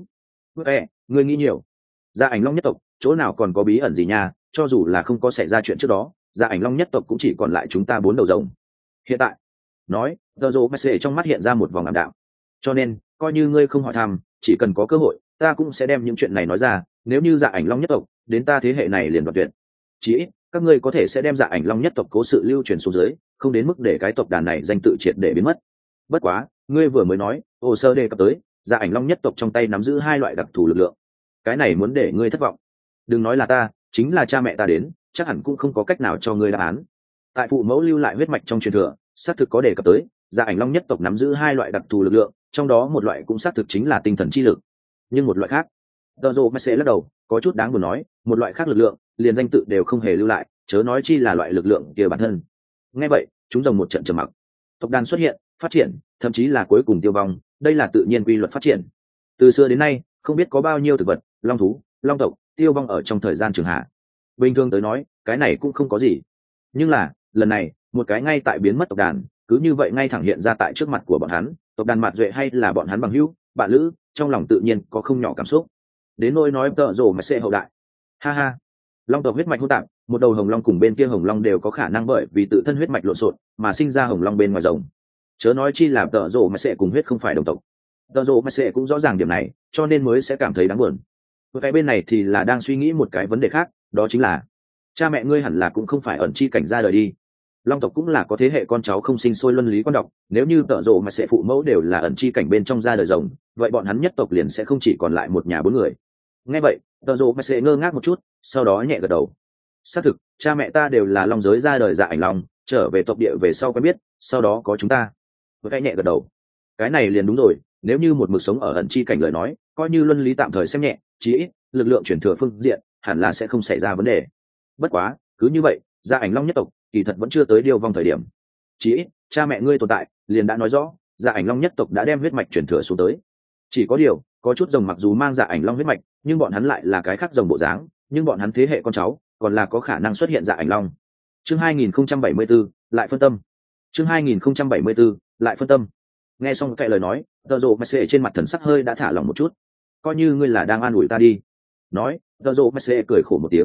[SPEAKER 1] Ngươi nghĩ nhiều. Gia ảnh long nhất tộc chỗ nào còn có bí ẩn gì nha, cho dù là không có xảy ra chuyện trước đó, Gia ảnh long nhất tộc cũng chỉ còn lại chúng ta 4 đầu rồng. Hiện tại, nói, tờ rộ mẹ trong mắt hiện ra một vòng ảm đạm. Cho nên, coi như ngươi không hỏi thăm, chỉ cần có cơ hội, ta cũng sẽ đem những chuyện này nói ra. Nếu như Gia ảnh long nhất tộc đến ta thế hệ này liền đoạt tuyệt, chí ít các ngươi có thể sẽ đem Gia ảnh long nhất tộc cố sự lưu truyền xuống dưới, không đến mức để cái tộc đàn này danh tự triệt để biến mất. Bất quá, ngươi vừa mới nói hồ sơ đề cập tới Gia ảnh long nhất tộc trong tay nắm giữ hai loại đặc thù lực lượng, cái này muốn để ngươi thất vọng. Đừng nói là ta, chính là cha mẹ ta đến, chắc hẳn cũng không có cách nào cho ngươi đáp án. Tại phụ mẫu lưu lại huyết mạch trong truyền thừa, xác thực có đề cập tới Gia ảnh long nhất tộc nắm giữ hai loại đặc thù lực lượng, trong đó một loại cũng xác thực chính là tinh thần chi lực, nhưng một loại khác, tờ rộ mẹ lắc đầu, có chút đáng buồn nói, một loại khác lực lượng liền danh tự đều không hề lưu lại, chớ nói chi là loại lực lượng kia bản thân. Nghe vậy, chúng rồng một trận trầm mặc. Tộc đàn xuất hiện, phát triển, thậm chí là cuối cùng tiêu vong, đây là tự nhiên quy luật phát triển. Từ xưa đến nay, không biết có bao nhiêu thực vật, long thú, long tộc tiêu vong ở trong thời gian trường hạ. Bình thường tới nói, cái này cũng không có gì. Nhưng là, lần này, một cái ngay tại biến mất tộc đàn, cứ như vậy ngay thẳng hiện ra tại trước mặt của bọn hắn, tộc đàn mạt duệ hay là bọn hắn bằng hữu, bạn lữ, trong lòng tự nhiên có không nhỏ cảm xúc. Đến nỗi nói tợ rồ mà sẽ hậu đại. Ha ha. Long tộc huyết mạch hỗn tạp, một đầu hồng long cùng bên kia hồng long đều có khả năng bởi vì tự thân huyết mạch lộn xộn mà sinh ra hồng long bên ngoài rồng. Chớ nói chi là tợ rồ mà sẽ cùng huyết không phải đồng tộc. Tợ rồ mà sẽ cũng rõ ràng điểm này, cho nên mới sẽ cảm thấy đáng buồn. Cái bên này thì là đang suy nghĩ một cái vấn đề khác, đó chính là cha mẹ ngươi hẳn là cũng không phải ẩn chi cảnh ra đời đi. Long tộc cũng là có thế hệ con cháu không sinh sôi luân lý quan đọc, nếu như tợ rộ mà sẽ phụ mẫu đều là ẩn chi cảnh bên trong ra đời rồng, vậy bọn hắn nhất tộc liền sẽ không chỉ còn lại một nhà 4 người. Nghe vậy, tợ rộ mà sẽ ngơ ngác một chút, sau đó nhẹ gật đầu. Xác thực, cha mẹ ta đều là long giới ra đời Dạ ảnh long, trở về tộc địa về sau quen biết, sau đó có chúng ta. Với cái nhẹ gật đầu. Cái này liền đúng rồi, nếu như một mực sống ở ẩn chi cảnh lời nói, coi như luân lý tạm thời xem nhẹ, chí ít lực lượng chuyển thừa phương diện hẳn là sẽ không xảy ra vấn đề. Bất quá, cứ như vậy, Dạ ảnh long nhất tộc kỳ thật vẫn chưa tới điều vong thời điểm. Chí ít cha mẹ ngươi tồn tại liền đã nói rõ Dạ ảnh long nhất tộc đã đem huyết mạch chuyển thừa xuống tới. Chỉ có điều, có chút rồng mặc dù mang Dạ ảnh long huyết mạch, nhưng bọn hắn lại là cái khác rồng bộ dáng, nhưng bọn hắn thế hệ con cháu còn là có khả năng xuất hiện Dạ ảnh long. Chương 2074, lại phân tâm. Chương 2074, lại phân tâm. Nghe xong cái lời nói, tờ rộ mà sẽ trên mặt thần sắc hơi đã thả lỏng một chút. Coi như ngươi là đang an ủi ta đi. Nói, tờ rộ mà sẽ cười khổ một tiếng.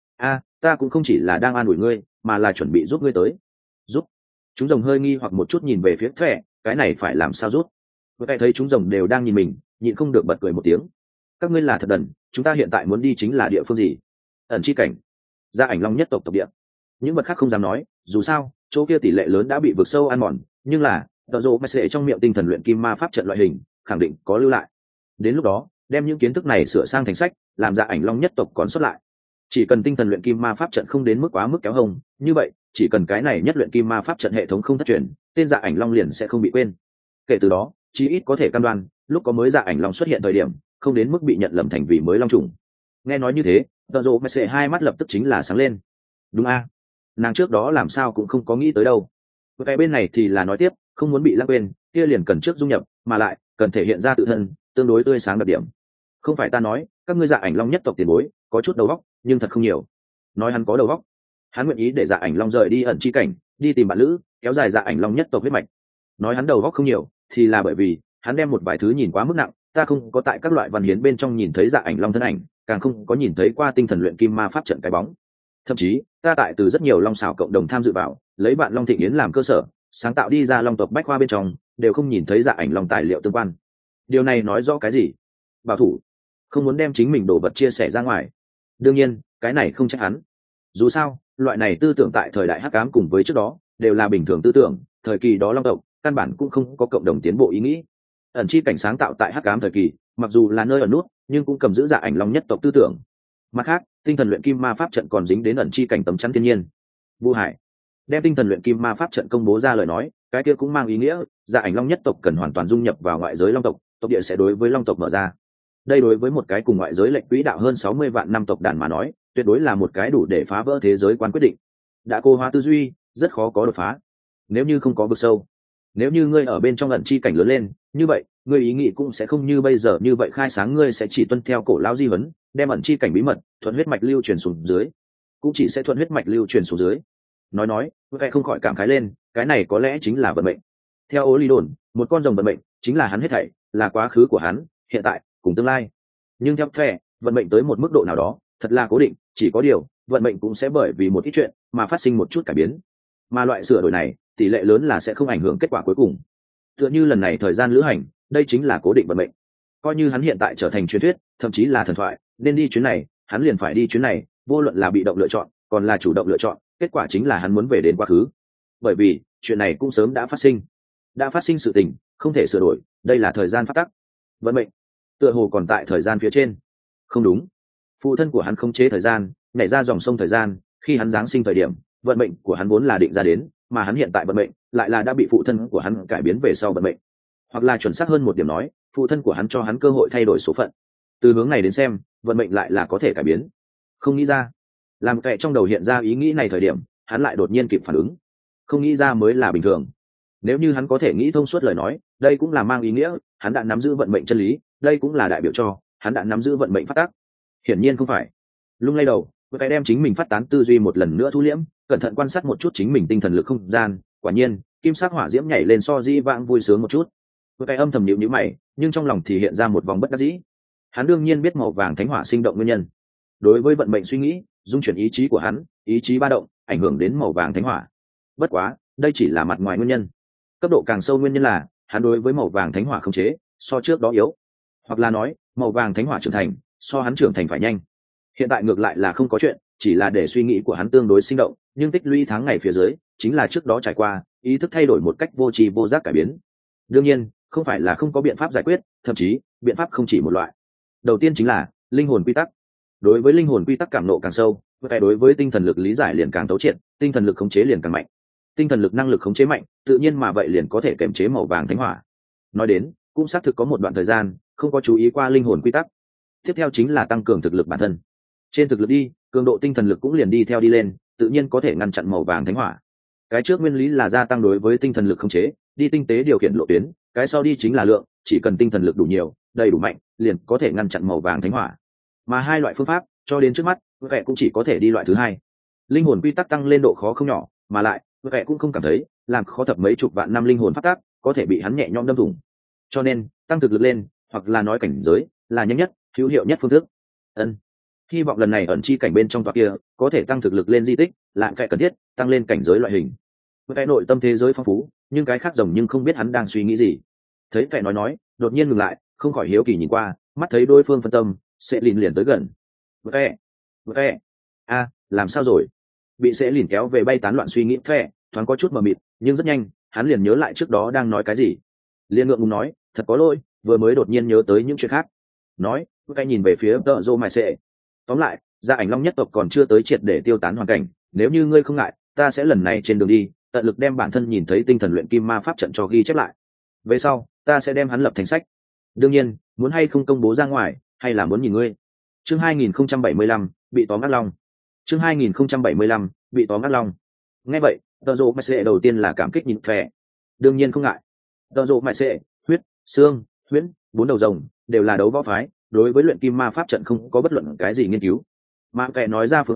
[SPEAKER 1] Ta cũng không chỉ là đang an ủi ngươi, mà là chuẩn bị giúp ngươi tới. Giúp? Chúng rồng hơi nghi hoặc một chút nhìn về phía Thẻ, cái này phải làm sao giúp? Thẻ thấy chúng rồng đều đang nhìn mình, nhịn không được bật cười một tiếng. Các ngươi là thật đần, chúng ta hiện tại muốn đi chính là địa phương gì? Ẩn chi cảnh. Gia ảnh long nhất tộc tộc địa. Những vật khác không dám nói, dù sao chỗ kia tỷ lệ lớn đã bị vực sâu ăn mòn, nhưng là tờ rộ mà sẽ trong miệng tinh thần luyện kim ma pháp trận loại hình khẳng định có lưu lại. Đến lúc đó đem những kiến thức này sửa sang thành sách, làm Dạ ảnh long nhất tộc còn xuất lại. Chỉ cần tinh thần luyện kim ma pháp trận không đến mức quá mức kéo hông, như vậy chỉ cần cái này nhất luyện kim ma pháp trận hệ thống không thất truyền, tên Dạ ảnh long liền sẽ không bị quên. Kể từ đó chí ít có thể cam đoan lúc có mới Dạ ảnh long xuất hiện thời điểm không đến mức bị nhận lầm thành vì mới long trùng. Nghe nói như thế, tờ rộ mà sẽ hai mắt lập tức chính là sáng lên. Đúng a, nàng trước đó làm sao cũng không có nghĩ tới đâu. Cái bên này thì là nói tiếp, không muốn bị lãng quên, kia liền cần trước dung nhập, mà lại cần thể hiện ra tự thân tương đối tươi sáng đặc điểm. Không phải ta nói, các ngươi Dạ ảnh long nhất tộc tiền bối có chút đầu óc, nhưng thật không nhiều. Nói hắn có đầu óc, Hắn nguyện ý để Dạ Ảnh Long rời đi ẩn chi cảnh, đi tìm bạn lữ, kéo dài Dạ Ảnh Long nhất tộc huyết mạch. Nói hắn đầu óc không nhiều, thì là bởi vì hắn đem một vài thứ nhìn quá mức nặng, ta không có tại các loại văn hiến bên trong nhìn thấy Dạ Ảnh Long thân ảnh, càng không có nhìn thấy qua tinh thần luyện kim ma pháp trận cái bóng. Thậm chí, ta tại từ rất nhiều long xảo cộng đồng tham dự vào, lấy bạn Long Thịnh Yến làm cơ sở, sáng tạo đi ra long tộc bách khoa bên trong, đều không nhìn thấy Dạ Ảnh Long tài liệu tương quan. Điều này nói rõ cái gì? Bảo thủ, không muốn đem chính mình đồ vật chia sẻ ra ngoài. Đương nhiên, cái này không trách hắn. Dù sao, loại này tư tưởng tại thời đại hắc ám cùng với trước đó đều là bình thường tư tưởng, thời kỳ đó long tộc căn bản cũng không có cộng đồng tiến bộ ý nghĩ. Ẩn chi cảnh sáng tạo tại hắc ám thời kỳ, mặc dù là nơi ẩn nút, nhưng cũng cầm giữ Dạ Ảnh Long nhất tộc tư tưởng. Mặt khác, tinh thần luyện kim ma pháp trận còn dính đến ẩn chi cảnh tấm chắn thiên nhiên. Vu Hải đem tinh thần luyện kim ma pháp trận công bố ra lời nói, cái kia cũng mang ý nghĩa Dạ Ảnh Long nhất tộc cần hoàn toàn dung nhập vào ngoại giới long tộc, tộc địa sẽ đối với long tộc mở ra. Đây đối với một cái cùng ngoại giới lệch quỹ đạo hơn 60 vạn năm tộc đàn mà nói, tuyệt đối là một cái đủ để phá vỡ thế giới quan quyết định. Đã cô hóa tư duy, rất khó có đột phá. Nếu như không có vực sâu, nếu như ngươi ở bên trong ẩn chi cảnh lớn lên, như vậy ngươi ý nghĩ cũng sẽ không như bây giờ như vậy khai sáng, ngươi sẽ chỉ tuân theo cổ lão di huấn, đem ẩn chi cảnh bí mật thuận huyết mạch lưu truyền xuống dưới, cũng chỉ sẽ thuận huyết mạch lưu truyền xuống dưới. Nói vậy không khỏi cảm khái lên, cái này có lẽ chính là vận mệnh. Theo Ô Ly đồn, một con rồng vận mệnh chính là hắn hết thảy, là quá khứ của hắn, hiện tại cùng tương lai. Nhưng theo Thẻ, vận mệnh tới một mức độ nào đó thật là cố định, chỉ có điều vận mệnh cũng sẽ bởi vì một ít chuyện mà phát sinh một chút cải biến, mà loại sửa đổi này tỷ lệ lớn là sẽ không ảnh hưởng kết quả cuối cùng. Tựa như lần này thời gian lữ hành, đây chính là cố định vận mệnh. Coi như hắn hiện tại trở thành truyền thuyết, thậm chí là thần thoại, nên đi chuyến này hắn liền phải đi chuyến này, vô luận là bị động lựa chọn còn là chủ động lựa chọn, kết quả chính là hắn muốn về đến quá khứ. Bởi vì chuyện này cũng sớm đã phát sinh sự tình không thể sửa đổi, đây là thời gian phát tắc. Vận mệnh tựa hồ còn tại thời gian phía trên. Không đúng, phụ thân của hắn khống chế thời gian, nhảy ra dòng sông thời gian, khi hắn giáng sinh thời điểm, vận mệnh của hắn vốn là định ra đến, mà hắn hiện tại vận mệnh lại là đã bị phụ thân của hắn cải biến về sau vận mệnh. Hoặc là chuẩn xác hơn một điểm nói, phụ thân của hắn cho hắn cơ hội thay đổi số phận. Từ hướng này đến xem, vận mệnh lại là có thể cải biến. Không nghĩ ra, làm kệ trong đầu hiện ra ý nghĩ này thời điểm, hắn lại đột nhiên kịp phản ứng. Không nghĩ ra mới là bình thường. Nếu như hắn có thể nghĩ thông suốt lời nói, đây cũng là mang ý nghĩa hắn đã nắm giữ vận mệnh chân lý, đây cũng là đại biểu cho hắn đã nắm giữ vận mệnh phát tác. Hiển nhiên không phải. Lung lay đầu, cái đem chính mình phát tán tư duy một lần nữa thu liễm, cẩn thận quan sát một chút chính mình tinh thần lực không gian, quả nhiên kim sắc hỏa diễm nhảy lên so dĩ vãng vui sướng một chút. Cái âm thầm nhíu nhíu mày, nhưng trong lòng thì hiện ra một vòng bất đắc dĩ. Hắn đương nhiên biết màu vàng thánh hỏa sinh động nguyên nhân. Đối với vận mệnh suy nghĩ, dung chuyển ý chí của hắn, ý chí ba động, ảnh hưởng đến màu vàng thánh hỏa. Bất quá, đây chỉ là mặt ngoài nguyên nhân. Cấp độ càng sâu nguyên nhân là, hắn đối với màu vàng thánh hỏa khống chế so trước đó yếu, hoặc là nói, màu vàng thánh hỏa trưởng thành so hắn trưởng thành phải nhanh. Hiện tại ngược lại là không có chuyện, chỉ là để suy nghĩ của hắn tương đối sinh động, nhưng tích lũy tháng ngày phía dưới, chính là trước đó trải qua, ý thức thay đổi một cách vô tri vô giác cải biến. Đương nhiên, không phải là không có biện pháp giải quyết, thậm chí biện pháp không chỉ một loại. Đầu tiên chính là linh hồn quy tắc. Đối với linh hồn quy tắc cảm nộ càng sâu, vậy đối với tinh thần lực lý giải liền càng thấu triệt, tinh thần lực khống chế liền càng mạnh. Tinh thần lực năng lực khống chế mạnh, tự nhiên mà vậy liền có thể kiềm chế màu vàng thánh hỏa. Nói đến, cũng xác thực có một đoạn thời gian không có chú ý qua linh hồn quy tắc. Tiếp theo chính là tăng cường thực lực bản thân. Trên thực lực đi, cường độ tinh thần lực cũng liền đi theo đi lên, tự nhiên có thể ngăn chặn màu vàng thánh hỏa. Cái trước nguyên lý là gia tăng đối với tinh thần lực khống chế, đi tinh tế điều khiển lộ tuyến, cái sau đi chính là lượng, chỉ cần tinh thần lực đủ nhiều, đầy đủ mạnh, liền có thể ngăn chặn màu vàng thánh hỏa. Mà hai loại phương pháp, cho đến trước mắt, vẻ cũng chỉ có thể đi loại thứ hai. Linh hồn quy tắc tăng lên độ khó không nhỏ, mà lại, vẻ cũng không cảm thấy làm khó thập mấy chục vạn năm linh hồn phát tác có thể bị hắn nhẹ nhõm đâm thủng. Cho nên, tăng thực lực lên, hoặc là nói cảnh giới, là nhanh nhất, hữu hiệu nhất phương thức. Hy vọng lần này ẩn chi cảnh bên trong tòa kia có thể tăng thực lực lên di tích, lại phải cần thiết tăng lên cảnh giới loại hình. Cái nội tâm thế giới phong phú, nhưng cái khác rồng nhưng không biết hắn đang suy nghĩ gì. Thấy vẻ nói, đột nhiên ngừng lại, không khỏi hiếu kỳ nhìn qua, mắt thấy đối phương phân tâm, sẽ liền tới gần. Vẻ, làm sao rồi? Bị sẽ liền kéo về bay tán loạn suy nghĩ vẻ, thoáng có chút mờ mịt, nhưng rất nhanh, hắn liền nhớ lại trước đó đang nói cái gì. Liên ngượng ngùng nói, thật có lỗi, vừa mới đột nhiên nhớ tới những chuyện khác. Nói, vẻ nhìn về phía Tợ Dô Mại Sệ. Tóm lại, Dạ Ảnh Long nhất tộc còn chưa tới triệt để tiêu tán hoàn cảnh, nếu như ngươi không ngại, ta sẽ lần này trên đường đi tận lực đem bản thân nhìn thấy tinh thần luyện kim ma pháp trận cho ghi chép lại. Về sau, ta sẽ đem hắn lập thành sách. Đương nhiên, muốn hay không công bố ra ngoài, hay là muốn nhìn ngươi. Chương 2075, bị tóm ác long. Chương 2075, bị tóm ác long. Nghe vậy, Tợ Dô Mại Sệ đầu tiên là cảm kích nhìn vẻ. Đương nhiên không ngại. Tợ Dô Mại Sệ, huyết, xương, huyễn, bốn đầu rồng, đều là đấu võ phái, đối với luyện kim ma pháp trận không có bất luận cái gì nghiên cứu. Mà vẻ nói ra phương án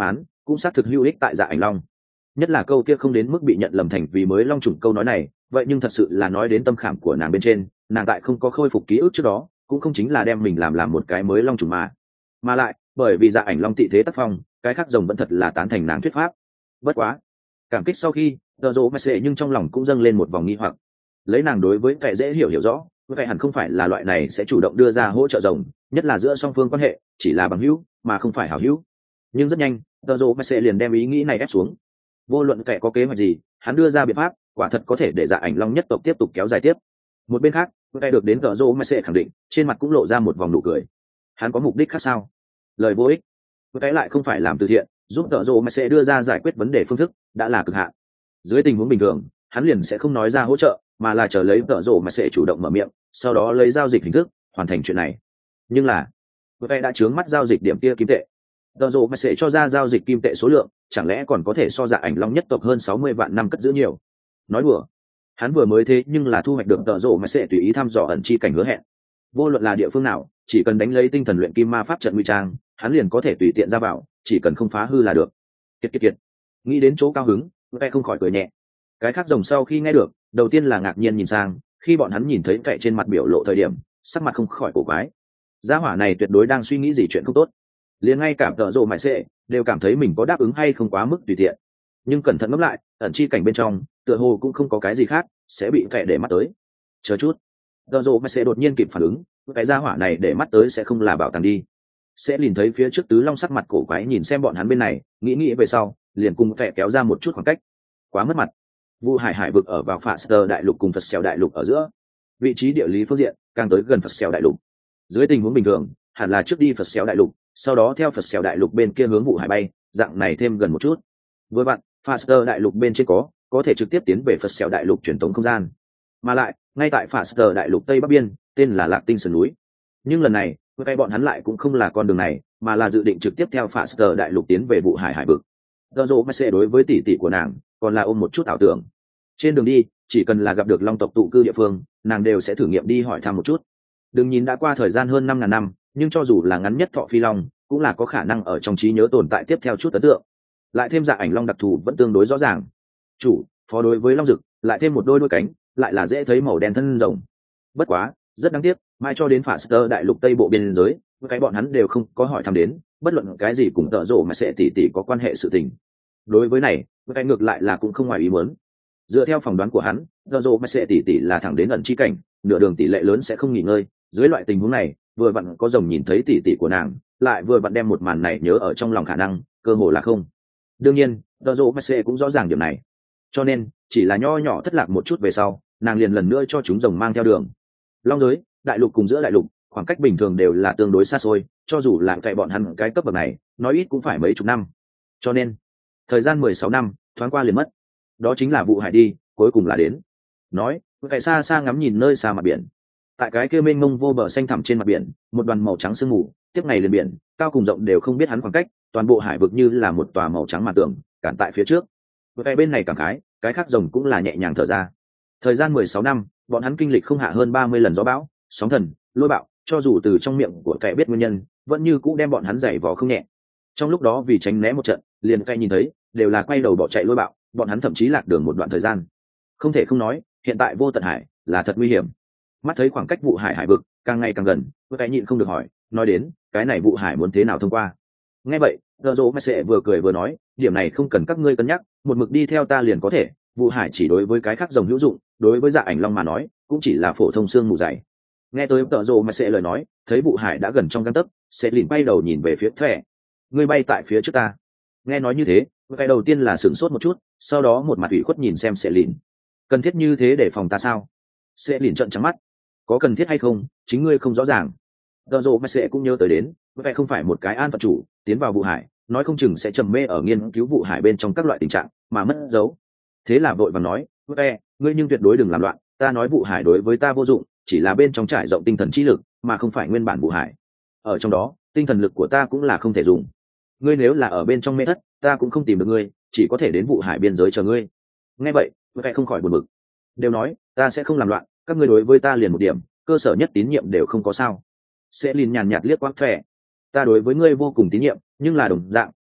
[SPEAKER 1] cũng xác thực hữu ích tại Dạ Ảnh Long. Nhất là câu kia không đến mức bị nhận lầm thành vì mới long trùng câu nói này, vậy nhưng thật sự là nói đến tâm khảm của nàng bên trên. Nàng tại không có khôi phục ký ức trước đó, cũng không chính là đem mình làm một cái mới long trùng mà lại bởi vì Dạ Ảnh Long tị thế tác phong, cái khác rồng vẫn thật là tán thành nàng thuyết pháp. Bất quá cảm kích sau khi tờ rộ mà sệ, nhưng trong lòng cũng dâng lên một vòng nghi hoặc. Lấy nàng đối với vẻ dễ hiểu rõ, vẻ hẳn không phải là loại này sẽ chủ động đưa ra hỗ trợ rồng, nhất là giữa song phương quan hệ chỉ là bằng hữu mà không phải hảo hữu. Nhưng rất nhanh tờ rộ mà sệ liền đem ý nghĩ này ép xuống. Vô luận vẻ có kế hoạch gì, hắn đưa ra biện pháp quả thật có thể để Dạ Ảnh Long nhất tộc tiếp tục kéo dài tiếp. Một bên khác, vẻ được đến tờ rộ mà sệ khẳng định, trên mặt cũng lộ ra một vòng nụ cười. Hắn có mục đích khác sao? Lời vô ích. Cái lại không phải làm từ thiện, giúp tợ rộ mà sẽ đưa ra giải quyết vấn đề phương thức đã là cực hạn. Dưới tình huống bình thường hắn liền sẽ không nói ra hỗ trợ, mà là chờ lấy tợ rộ mà sẽ chủ động mở miệng, sau đó lấy giao dịch hình thức hoàn thành chuyện này. Nhưng là cái đã chướng mắt giao dịch điểm kia kim tệ. Tợ rộ mà sẽ cho ra giao dịch kim tệ số lượng chẳng lẽ còn có thể so Dạ Ảnh Long nhất tộc hơn 60 vạn năm cất giữ nhiều. Nói đùa, hắn vừa mới thế nhưng là thu hoạch được tợ rộ mà sẽ tùy ý thăm dò ẩn chi cảnh hứa hẹn. Vô luận là địa phương nào, chỉ cần đánh lấy tinh thần luyện kim ma pháp trận nguy trang, hắn liền có thể tùy tiện ra vào, chỉ cần không phá hư là được. Kiệt nghĩ đến chỗ cao hứng, vẻ không khỏi cười nhẹ. Cái khác rồng sau khi nghe được, đầu tiên là ngạc nhiên nhìn sang, khi bọn hắn nhìn thấy vẻ trên mặt biểu lộ thời điểm, sắc mặt không khỏi cổ quái. Gia hỏa này tuyệt đối đang suy nghĩ gì chuyện không tốt. Liền ngay cả tợ rộ mại sệ đều cảm thấy mình có đáp ứng hay không quá mức tùy tiện. Nhưng cẩn thận ngẫm lại, ẩn chi cảnh bên trong tựa hồ cũng không có cái gì khác sẽ bị vẻ để mắt tới. Chờ chút, tợ rộ mại sệ đột nhiên kịp phản ứng, cái gia hỏa này để mắt tới sẽ không là bảo tàng đi. Sẽ nhìn thấy phía trước tứ long sắc mặt cổ quái nhìn xem bọn hắn bên này, nghĩ về sau liền cùng vẻ kéo ra một chút khoảng cách. Quá mất mặt. Vu hải vực ở vào Faster đại lục cùng Phật Xèo đại lục ở giữa, vị trí địa lý phương diện càng tới gần Phật Xèo đại lục. Dưới tình huống bình thường hẳn là trước đi Phật Xèo đại lục, sau đó theo Phật Xèo đại lục bên kia hướng Vụ Hải bay, dạng này thêm gần một chút. Với bạn Faster đại lục bên trên có thể trực tiếp tiến về Phật Xèo đại lục truyền tống không gian, mà lại ngay tại Faster đại lục tây bắc biên tên là Lạc Tinh sườn núi. Nhưng lần này với bọn hắn lại cũng không là con đường này, mà là dự định trực tiếp theo Faster đại lục tiến về Vụ Hải hải vực. Tờ rộ mà sẽ đối với tỷ tỷ của nàng còn là ôm một chút ảo tưởng. Trên đường đi chỉ cần là gặp được long tộc tụ cư địa phương, nàng đều sẽ thử nghiệm đi hỏi thăm một chút. Đừng nhìn đã qua thời gian hơn 5.000 năm, nhưng cho dù là ngắn nhất thọ phi long cũng là có khả năng ở trong trí nhớ tồn tại tiếp theo chút ấn tượng. Lại thêm Dạ Ảnh Long đặc thù vẫn tương đối rõ ràng. Chủ phó đối với long dực lại thêm một đôi cánh, lại là dễ thấy màu đen thân rồng. Bất quá rất đáng tiếc, mai cho đến Faster đại lục tây bộ biên giới, cái bọn hắn đều không có hỏi thăm đến bất luận cái gì cùng tợ rộ mà sẽ tỷ có quan hệ sự tình. Đối với này cái ngược lại là cũng không ngoài ý muốn. Dựa theo phỏng đoán của hắn, tợ rộ mà sẽ tỷ là thẳng đến ẩn chi cảnh, nửa đường tỷ lệ lớn sẽ không nghỉ ngơi. Dưới loại tình huống này vừa vặn có rồng nhìn thấy tỷ của nàng, lại vừa vặn đem một màn này nhớ ở trong lòng, khả năng cơ hồ là không. Đương nhiên tợ rộ mà sẽ cũng rõ ràng điểm này, cho nên chỉ là nho nhỏ thất lạc một chút về sau, nàng liền lần nữa cho chúng rồng mang theo đường. Long giới đại lục cùng giữa đại lục khoảng cách bình thường đều là tương đối xa xôi, cho dù là tại bọn hắn cái cấp bậc này nói ít cũng phải mấy chục năm, cho nên thời gian 16 năm thoáng qua liền mất. Đó chính là Vụ Hải đi, cuối cùng là đến. Nói cái xa xa ngắm nhìn nơi xa mặt biển, tại cái kia mênh mông vô bờ xanh thẳm trên mặt biển, một đoàn màu trắng sương mù tiếp ngày liền biển cao cùng rộng đều không biết hắn khoảng cách, toàn bộ hải vực như là một tòa màu trắng màn tường cản tại phía trước. Cái bên này cảm khái, cái khác rồng cũng là nhẹ nhàng thở ra. Thời gian 16 năm bọn hắn kinh lịch không hạ hơn 30 lần gió bão, sóng thần, lôi bạo, cho dù từ trong miệng của kẻ biết nguyên nhân, vẫn như cũ đem bọn hắn giày vò không nhẹ. Trong lúc đó vì tránh né một trận, liền kẻ nhìn thấy đều là quay đầu bỏ chạy lôi bạo, bọn hắn thậm chí lạc đường một đoạn thời gian. Không thể không nói, hiện tại Vô Tận Hải là thật nguy hiểm. Mắt thấy khoảng cách Vụ Hải hải vực càng ngày càng gần, kẻ nhịn không được hỏi, nói đến cái này Vụ Hải muốn thế nào thông qua. Nghe vậy Dỗ Mẹ Sệ vừa cười vừa nói, điểm này không cần các ngươi cân nhắc, một mực đi theo ta liền có thể. Vụ Hải chỉ đối với cái khác rồng hữu dụng, đối với Dạ Ảnh Long mà nói cũng chỉ là phổ thông xương mù dày. Nghe tới Dỗ Mẹ Sệ lời nói, thấy Vụ Hải đã gần trong gang tấc, sẽ liền bay đầu nhìn về phía thẻ. Ngươi bay tại phía trước ta. Nghe nói như thế, cái đầu tiên là sửng sốt một chút, sau đó một mặt ủy khuất nhìn xem sẽ liền. Cần thiết như thế để phòng ta sao? Sẽ liền trợn trắng mắt. Có cần thiết hay không, chính ngươi không rõ ràng. Dỗ Mẹ Sệ cũng nhớ tới đến, vậy không phải một cái an phận chủ tiến vào Vụ Hải, nói không chừng sẽ trầm mê ở nghiên cứu Vụ Hải bên trong các loại tình trạng mà mất dấu. Thế là vội vàng nói, ngươi nhưng tuyệt đối đừng làm loạn, ta nói Vụ Hải đối với ta vô dụng, chỉ là bên trong trải rộng tinh thần trí lực, mà không phải nguyên bản Vụ Hải. Ở trong đó tinh thần lực của ta cũng là không thể dùng. Ngươi nếu là ở bên trong mê thất, ta cũng không tìm được ngươi, chỉ có thể đến Vụ Hải biên giới chờ ngươi. Nghe vậy không khỏi buồn bực. Đều nói ta sẽ không làm loạn, các ngươi đối với ta liền một điểm cơ sở nhất tín nhiệm đều không có sao? Sẽ liền nhàn nhạt liếc quát thẻ. Ta đối với ngươi vô cùng tín nhiệm, nhưng là đồng dạng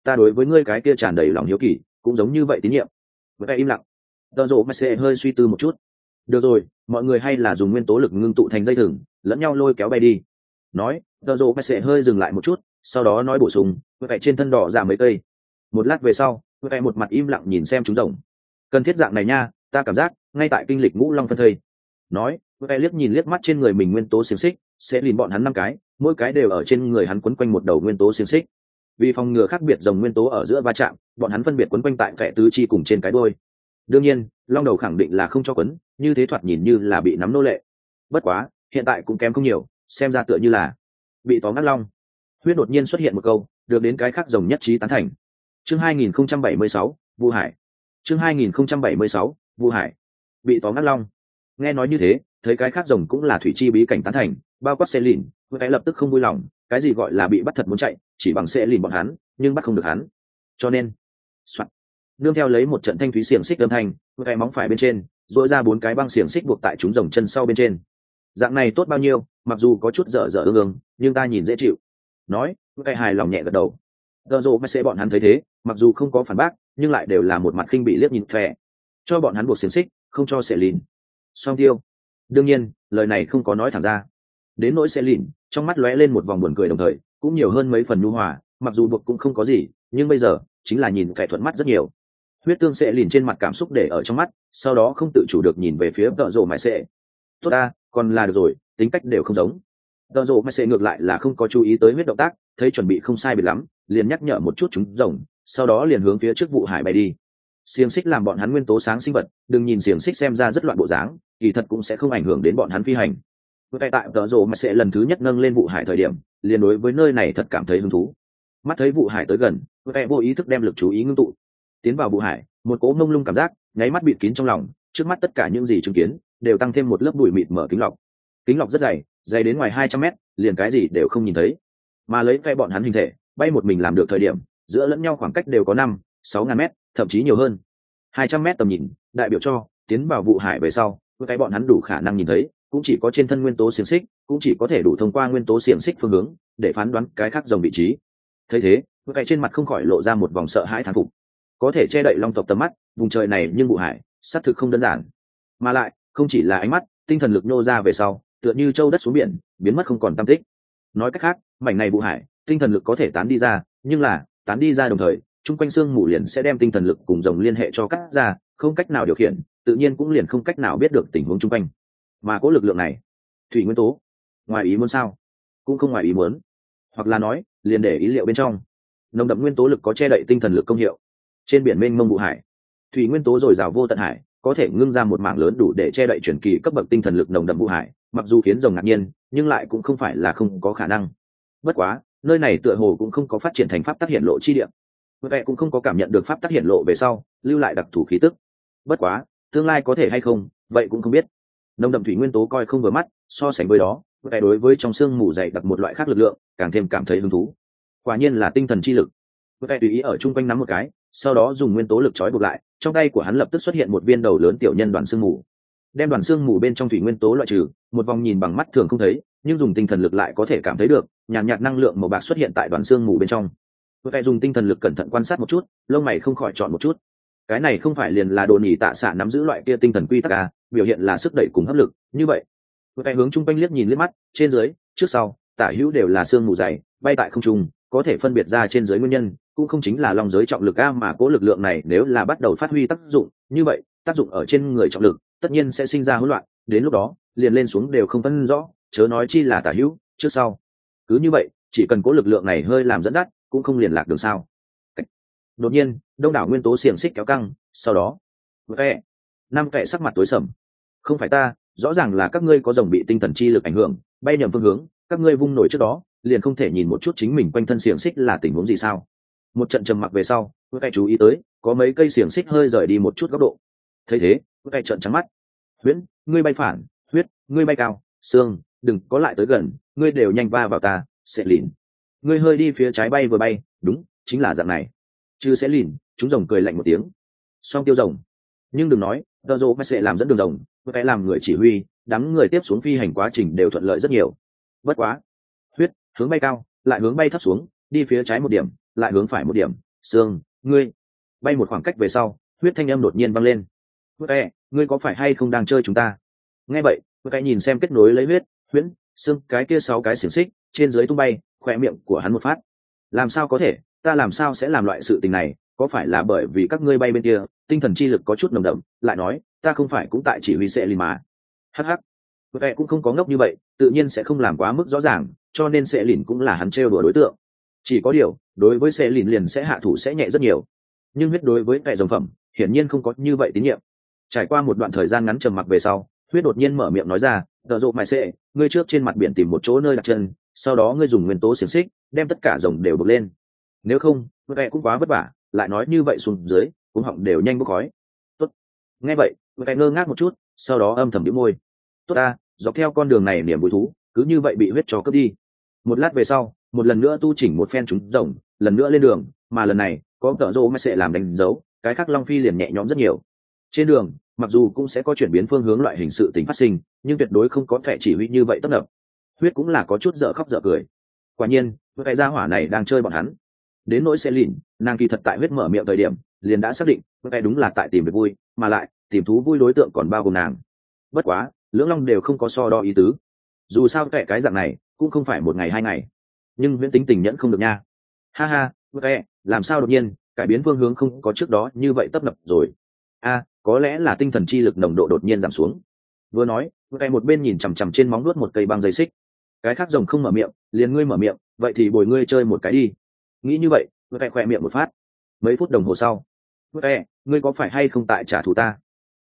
[SPEAKER 1] ta đối với ngươi cái kia tràn đầy lòng hiếu kỳ cũng giống như vậy tín nhiệm. Với im lặng, tợ rộ mà sẽ hơi suy tư một chút. Được rồi, mọi người hay là dùng nguyên tố lực ngưng tụ thành dây thừng lẫn nhau lôi kéo bay đi. Nói, tợ rộ mà sẽ hơi dừng lại một chút, sau đó nói bổ sung, với trên thân đỏ ra mấy cây. Một lát về sau, với một mặt im lặng nhìn xem chúng rồng. Cần thiết dạng này nha, ta cảm giác ngay tại kinh lịch ngũ long phân thây. Nói, với liếc nhìn liếc mắt trên người mình nguyên tố xiềng xích, sẽ lìn bọn hắn 5 cái, mỗi cái đều ở trên người hắn quấn quanh một đầu nguyên tố xiềng xích. Vì phòng ngừa khác biệt rồng nguyên tố ở giữa va chạm, bọn hắn phân biệt quấn quanh tại vẻ tứ chi cùng trên cái đuôi. Đương nhiên, long đầu khẳng định là không cho quấn, như thế thoạt nhìn như là bị nắm nô lệ. Bất quá, hiện tại cũng kém không nhiều, xem ra tựa như là bị tóm ác long. Huyết đột nhiên xuất hiện một câu, được đến cái khác rồng nhất trí tán thành. Chương 2076, Vu Hải. Chương 2076, Vu Hải. Bị tóm ác long. Nghe nói như thế, thấy cái khác rồng cũng là thủy chi bí cảnh tán thành, bao quát xe lìn, với cái lập tức không vui lòng, cái gì gọi là bị bắt thật muốn chạy, chỉ bằng xe lìn bọn hắn, nhưng bắt không được hắn. Cho nên, soạn, nương theo lấy một trận thanh thúy xiềng xích âm thanh, với cái móng phải bên trên, rỗi ra 4 cái băng xiềng xích buộc tại chúng rồng chân sau bên trên. Dạng này tốt bao nhiêu, mặc dù có chút dở dở ương, nhưng ta nhìn dễ chịu. Nói, với cái hài lòng nhẹ gật đầu. Gờ rộ mà sẽ bọn hắn thấy thế, mặc dù không có phản bác, nhưng lại đều là một mặt khinh bị liếc nhìn thẻ, cho bọn hắn buộc xiềng xích, không cho xe lìn. Song tiêu. Đương nhiên, lời này không có nói thẳng ra. Đến nỗi xe lìn, trong mắt lóe lên một vòng buồn cười đồng thời, cũng nhiều hơn mấy phần nhu hòa, mặc dù buộc cũng không có gì, nhưng bây giờ chính là nhìn kẻ thuận mắt rất nhiều. Huyết tương sẽ lìn trên mặt cảm xúc để ở trong mắt, sau đó không tự chủ được nhìn về phía tợ rộ mãi sẽ. Tốt ta, còn là được rồi, tính cách đều không giống. Tợ rộ mãi sẽ ngược lại là không có chú ý tới huyết động tác, thấy chuẩn bị không sai biệt lắm, liền nhắc nhở một chút chúng rồng, sau đó liền hướng phía trước vụ hải bay đi. Xiềng xích làm bọn hắn nguyên tố sáng sinh vật, đừng nhìn xiềng xích xem ra rất loạn bộ dáng, kỳ thật cũng sẽ không ảnh hưởng đến bọn hắn phi hành. Với tại tợ rộ mãi sẽ lần thứ nhất nâng lên vụ hải thời điểm, liền đối với nơi này thật cảm thấy hứng thú. Mắt thấy vụ hải tới gần, với vô ý thức đem lực chú ý ngưng tụ, tiến vào vụ hải, một cỗ mông lung cảm giác nháy mắt bịt kín trong lòng, trước mắt tất cả những gì chứng kiến đều tăng thêm một lớp bụi mịt mở kính lọc. Kính lọc rất dày, dày đến ngoài 200 mét, liền cái gì đều không nhìn thấy. Mà lấy ve bọn hắn hình thể, bay một mình làm được thời điểm, giữa lẫn nhau khoảng cách đều có 5-6 ngàn mét, thậm chí nhiều hơn. 200 mét tầm nhìn, đại biểu cho tiến vào vụ hải về sau, cái bọn hắn đủ khả năng nhìn thấy, cũng chỉ có trên thân nguyên tố xiềng xích, cũng chỉ có thể đủ thông qua nguyên tố xiềng xích phương hướng để phán đoán cái khác dòng vị trí. Thấy thế, cái trên mặt không khỏi lộ ra một vòng sợ hãi thán phục. Có thể che đậy long tộc tầm mắt, vùng trời này nhưng vụ hải xác thực không đơn giản. Mà lại, không chỉ là ánh mắt, tinh thần lực nô ra về sau, tựa như châu đất xuống biển, biến mất không còn tăm tích. Nói cách khác, mảnh này vụ hải, tinh thần lực có thể tán đi ra, nhưng là tán đi ra đồng thời, chung quanh xương mù liền sẽ đem tinh thần lực cùng dòng liên hệ cho cắt ra, không cách nào điều khiển, tự nhiên cũng liền không cách nào biết được tình huống chung quanh. Mà có lực lượng này, thủy nguyên tố, ngoài ý muốn sao? Cũng không ngoài ý muốn, hoặc là nói, liền để ý liệu bên trong. Nồng đậm nguyên tố lực có che đậy tinh thần lực công hiệu. Trên biển mênh mông vụ hải, thủy nguyên tố dồi dào vô tận hải, có thể ngưng ra một mảng lớn đủ để che đậy chuyển kỳ cấp bậc tinh thần lực nồng đậm vụ hải, mặc dù khiến rồng ngạc nhiên, nhưng lại cũng không phải là không có khả năng. Bất quá, nơi này tựa hồ cũng không có phát triển thành pháp tác hiện lộ chi địa. Vậy cũng không có cảm nhận được pháp tác hiện lộ về sau, lưu lại đặc thù khí tức. Bất quá, tương lai có thể hay không, vậy cũng không biết. Nồng đậm thủy nguyên tố coi không vừa mắt, so sánh với đó, vậy đối với trong xương mù dày đặc một loại khác lực lượng, càng thêm cảm thấy hứng thú. Quả nhiên là tinh thần chi lực. Vậy tùy ý ở chung quanh nắm một cái, sau đó dùng nguyên tố lực trói buộc lại, trong tay của hắn lập tức xuất hiện một viên đầu lớn tiểu nhân đoàn xương mù. Đem đoàn xương mù bên trong thủy nguyên tố loại trừ, một vòng nhìn bằng mắt thường không thấy, nhưng dùng tinh thần lực lại có thể cảm thấy được, nhàn nhạt năng lượng màu bạc xuất hiện tại đoàn xương mù bên trong. Vậy dùng tinh thần lực cẩn thận quan sát một chút, lông mày không khỏi chọn một chút. Cái này không phải liền là đồ nhỉ tạ xạ nắm giữ loại kia tinh thần quy tắc à, biểu hiện là sức đẩy cùng hấp lực, như vậy. Vậy hướng chung quanh liếc nhìn liếc mắt, trên dưới, trước sau, tả hữu đều là xương mù dày, bay tại không trung, có thể phân biệt ra trên dưới nguyên nhân, cũng không chính là long giới trọng lực a, mà cố lực lượng này nếu là bắt đầu phát huy tác dụng, như vậy, tác dụng ở trên người trọng lực, tất nhiên sẽ sinh ra hỗn loạn, đến lúc đó, liền lên xuống đều không phân rõ, chớ nói chi là tả hữu, trước sau. Cứ như vậy, chỉ cần cố lực lượng này hơi làm dẫn dắt, cũng không liền lạc đường sao. Đột nhiên, đông đảo nguyên tố xiềng xích kéo căng, sau đó, vẽ, 5 kẻ sắc mặt tối sầm. Không phải ta, rõ ràng là các ngươi có rồng bị tinh thần chi lực ảnh hưởng, bay nhầm phương hướng, các ngươi vung nổi trước đó, liền không thể nhìn một chút chính mình quanh thân xiềng xích là tình huống gì sao? Một trận trầm mặc về sau, vẽ chú ý tới, có mấy cây xiềng xích hơi rời đi một chút góc độ. Thấy thế, vẽ trợn trắng mắt. Huyễn, ngươi bay phản, huyết, ngươi bay cao, xương, đừng có lại tới gần, ngươi đều nhanh va vào ta, sẽ lìn. Ngươi hơi đi phía trái bay vừa bay, đúng, chính là dạng này. Chứ sẽ lìn, chúng rồng cười lạnh một tiếng. Song tiêu rồng. Nhưng đừng nói, tờ rô phải sẽ làm dẫn đường rồng, phải làm người chỉ huy, đám người tiếp xuống phi hành quá trình đều thuận lợi rất nhiều. Bất quá, huyết, hướng bay cao, lại hướng bay thấp xuống, đi phía trái một điểm, lại hướng phải một điểm, Sương, ngươi bay một khoảng cách về sau, huyết thanh âm đột nhiên vang lên. Huyết, ngươi có phải hay không đang chơi chúng ta? Nghe vậy, huyết nhìn xem kết nối lấy huyễn, xương cái kia 6 cái xiềng xích trên dưới tung bay, khỏe miệng của hắn một phát. Làm sao có thể, ta làm sao sẽ làm loại sự tình này? Có phải là bởi vì các ngươi bay bên kia tinh thần chi lực có chút nồng đậm, lại nói ta không phải cũng tại chỉ huy sẽ lìn mà. Hắc hắc, huyết cũng không có ngốc như vậy, tự nhiên sẽ không làm quá mức rõ ràng, cho nên sẽ lìn cũng là hắn trêu đùa đối tượng. Chỉ có điều đối với sẽ lìn liền sẽ hạ thủ sẽ nhẹ rất nhiều, nhưng huyết đối với kẻ dòng phẩm hiển nhiên không có như vậy tín nhiệm. Trải qua một đoạn thời gian ngắn trầm mặc về sau, huyết đột nhiên mở miệng nói ra, tợ rộ mài xệ, ngươi trước trên mặt biển tìm một chỗ nơi đặt chân, sau đó ngươi dùng nguyên tố xiềng xích đem tất cả rồng đều bực lên, nếu không vẽ cũng quá vất vả, lại nói như vậy xuống dưới cũng họng đều nhanh bốc khói. Tốt. Nghe vậy vẽ ngơ ngác một chút, sau đó âm thầm đĩu môi. Tốt ta, dọc theo con đường này niềm vui thú cứ như vậy bị huyết cho cướp đi. Một lát về sau, một lần nữa tu chỉnh một phen chúng rồng, lần nữa lên đường, mà lần này có tợ rộ mài xệ làm đánh dấu, cái khác long phi liền nhẹ nhõm rất nhiều. Trên đường mặc dù cũng sẽ có chuyển biến phương hướng loại hình sự tình phát sinh, nhưng tuyệt đối không có thể chỉ huy như vậy tấp nập. Huyết cũng là có chút dở khóc dở cười. Quả nhiên cái gia hỏa này đang chơi bọn hắn. Đến nỗi sẽ lìn, nàng kỳ thật tại huyết mở miệng thời điểm liền đã xác định cái đúng là tại tìm việc vui, mà lại tìm thú vui đối tượng còn bao gồm nàng. Bất quá lưỡng long đều không có so đo ý tứ, dù sao cái dạng này cũng không phải một ngày 2 ngày, nhưng huyễn tính tình nhẫn không được nha. Ha ha, làm sao đột nhiên cải biến phương hướng không có trước đó như vậy tấp nập rồi? Có lẽ là tinh thần chi lực nồng độ đột nhiên giảm xuống. Vừa nói một bên nhìn chằm chằm trên móng nuốt một cây băng dây xích. Cái khác rồng không mở miệng, liền ngươi mở miệng, vậy thì bồi ngươi chơi một cái đi. Nghĩ như vậy khỏe miệng một phát. Mấy phút đồng hồ sau, ngươi có phải hay không tại trả thù ta?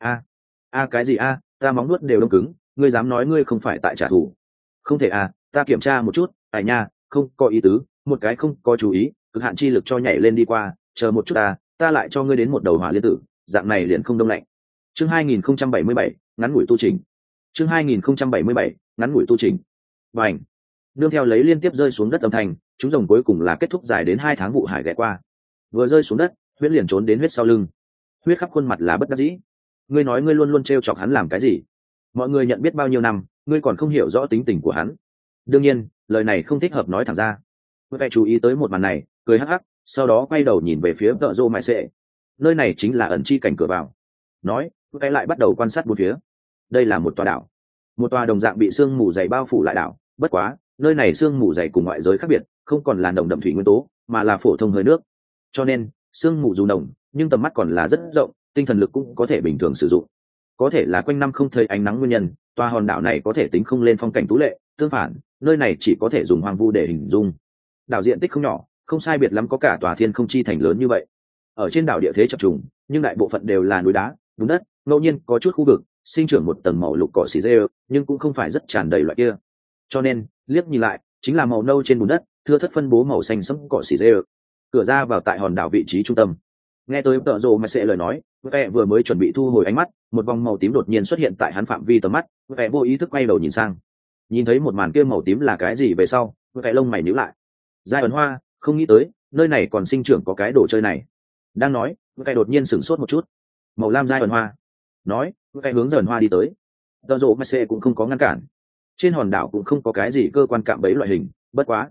[SPEAKER 1] Cái gì ta móng nuốt đều đông cứng, ngươi dám nói ngươi không phải tại trả thù? Không thể ta kiểm tra một chút, nha, không có ý tứ, một cái không có chú ý, cực hạn chi lực cho nhảy lên đi qua, chờ một chút ta lại cho ngươi đến một đầu hỏa liên tử, dạng này liền không đông lạnh. Chương 2077, ngắn ngủi tu trình. Chương 2077, ngắn ngủi tu trình. Bành. Nương theo lấy liên tiếp rơi xuống đất âm thanh, chúng rồng cuối cùng là kết thúc dài đến 2 tháng vụ hải ghé qua. Vừa rơi xuống đất, huyết liền trốn đến huyết sau lưng. Huyết khắp khuôn mặt là bất đắc dĩ. Ngươi nói ngươi luôn luôn trêu chọc hắn làm cái gì? Mọi người nhận biết bao nhiêu năm, ngươi còn không hiểu rõ tính tình của hắn. Đương nhiên, lời này không thích hợp nói thẳng ra. Huyết chú ý tới một màn này, cười hắc hắc, sau đó quay đầu nhìn về phía tợ rô mại xệ. Nơi này chính là ẩn chi cảnh cửa vào. Nói cái lại bắt đầu quan sát bốn phía. Đây là một tòa đảo, một tòa đồng dạng bị sương mù dày bao phủ lại đảo, bất quá nơi này sương mù dày cùng ngoại giới khác biệt, không còn là nồng đậm thủy nguyên tố mà là phổ thông hơi nước, cho nên sương mù dù nồng nhưng tầm mắt còn là rất rộng, tinh thần lực cũng có thể bình thường sử dụng. Có thể là quanh năm không thấy ánh nắng nguyên nhân, tòa hòn đảo này có thể tính không lên phong cảnh tú lệ, tương phản nơi này chỉ có thể dùng hoang vu để hình dung. Đảo diện tích không nhỏ, không sai biệt lắm có cả tòa thiên không chi thành lớn như vậy. Ở trên đảo địa thế chập trùng, nhưng đại bộ phận đều là núi đá, bùn đất, ngẫu nhiên có chút khu vực sinh trưởng một tầng màu lục cỏ xì dê, nhưng cũng không phải rất tràn đầy loại kia. Cho nên liếc nhìn lại chính là màu nâu trên bùn đất, thưa thất phân bố màu xanh sẫm cỏ xì dê. Cửa ra vào tại hòn đảo vị trí trung tâm. Nghe tới tợ rồ mà sẽ lời nói, vẻ vừa mới chuẩn bị thu hồi ánh mắt, một vòng màu tím đột nhiên xuất hiện tại hắn phạm vi tầm mắt, vẻ vô ý thức quay đầu nhìn sang. Nhìn thấy một màn kia màu tím là cái gì về sau, vẻ lông mày nhíu lại. Giai ẩn hoa, không nghĩ tới nơi này còn sinh trưởng có cái đồ chơi này. Đang nói cái đột nhiên sửng sốt một chút. Màu lam giai ẩn hoa. Nói cái hướng dần hoa đi tới. Tợ rộ mà sẽ cũng không có ngăn cản. Trên hòn đảo cũng không có cái gì cơ quan cạm bẫy loại hình, bất quá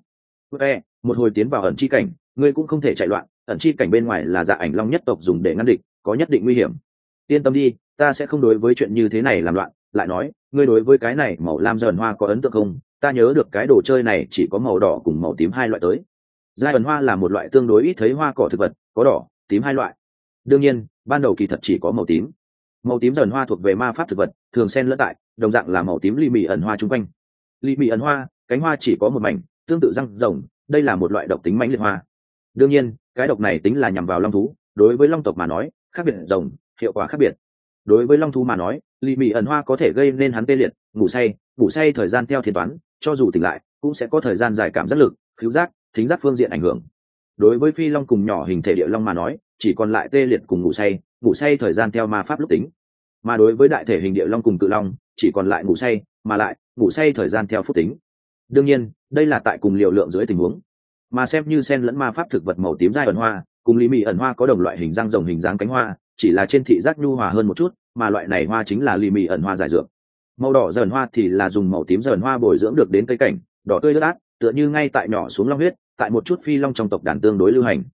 [SPEAKER 1] một hồi tiến vào ẩn chi cảnh, ngươi cũng không thể chạy loạn, ẩn chi cảnh bên ngoài là dạ ảnh long nhất tộc dùng để ngăn địch, có nhất định nguy hiểm. Yên tâm đi, ta sẽ không đối với chuyện như thế này làm loạn. Lại nói ngươi đối với cái này màu lam dần hoa có ấn tượng không? Ta nhớ được cái đồ chơi này chỉ có màu đỏ cùng màu tím 2 loại tới. Giai ẩn hoa là một loại tương đối ít thấy hoa cỏ thực vật, có đỏ tím 2 loại. Đương nhiên ban đầu kỳ thật chỉ có màu tím. Màu tím dần hoa thuộc về ma pháp thực vật, thường xen lẫn tại, đồng dạng là màu tím ly mì ẩn hoa chung quanh. Ly mì ẩn hoa, cánh hoa chỉ có một mảnh, tương tự răng rồng, đây là một loại độc tính mãnh liệt hoa. Đương nhiên cái độc này tính là nhằm vào long thú, đối với long tộc mà nói khác biệt rồng, hiệu quả khác biệt. Đối với long thú mà nói, ly mì ẩn hoa có thể gây nên hắn tê liệt, ngủ say thời gian theo thiên toán, cho dù tỉnh lại cũng sẽ có thời gian dài cảm giác lực, khứu giác, thính giác phương diện ảnh hưởng. Đối với phi long cùng nhỏ hình thể địa long mà nói, chỉ còn lại tê liệt cùng ngủ say thời gian theo ma pháp lúc tính. Mà đối với đại thể hình địa long cùng cự long, chỉ còn lại ngủ say, mà lại ngủ say thời gian theo phúc tính. Đương nhiên đây là tại cùng liều lượng dưới tình huống. Mà xem như sen lẫn ma pháp thực vật màu tím giai ẩn hoa cùng lý mì ẩn hoa có đồng loại hình răng rồng hình dáng cánh hoa, chỉ là trên thị giác nhu hòa hơn một chút, mà loại này hoa chính là lý mì ẩn hoa giải dược. Màu đỏ dần hoa thì là dùng màu tím dần hoa bồi dưỡng được đến cây cảnh đỏ tươi ướt át, tựa như ngay tại nhỏ xuống long huyết, tại một chút phi long trong tộc đàn tương đối lưu hành.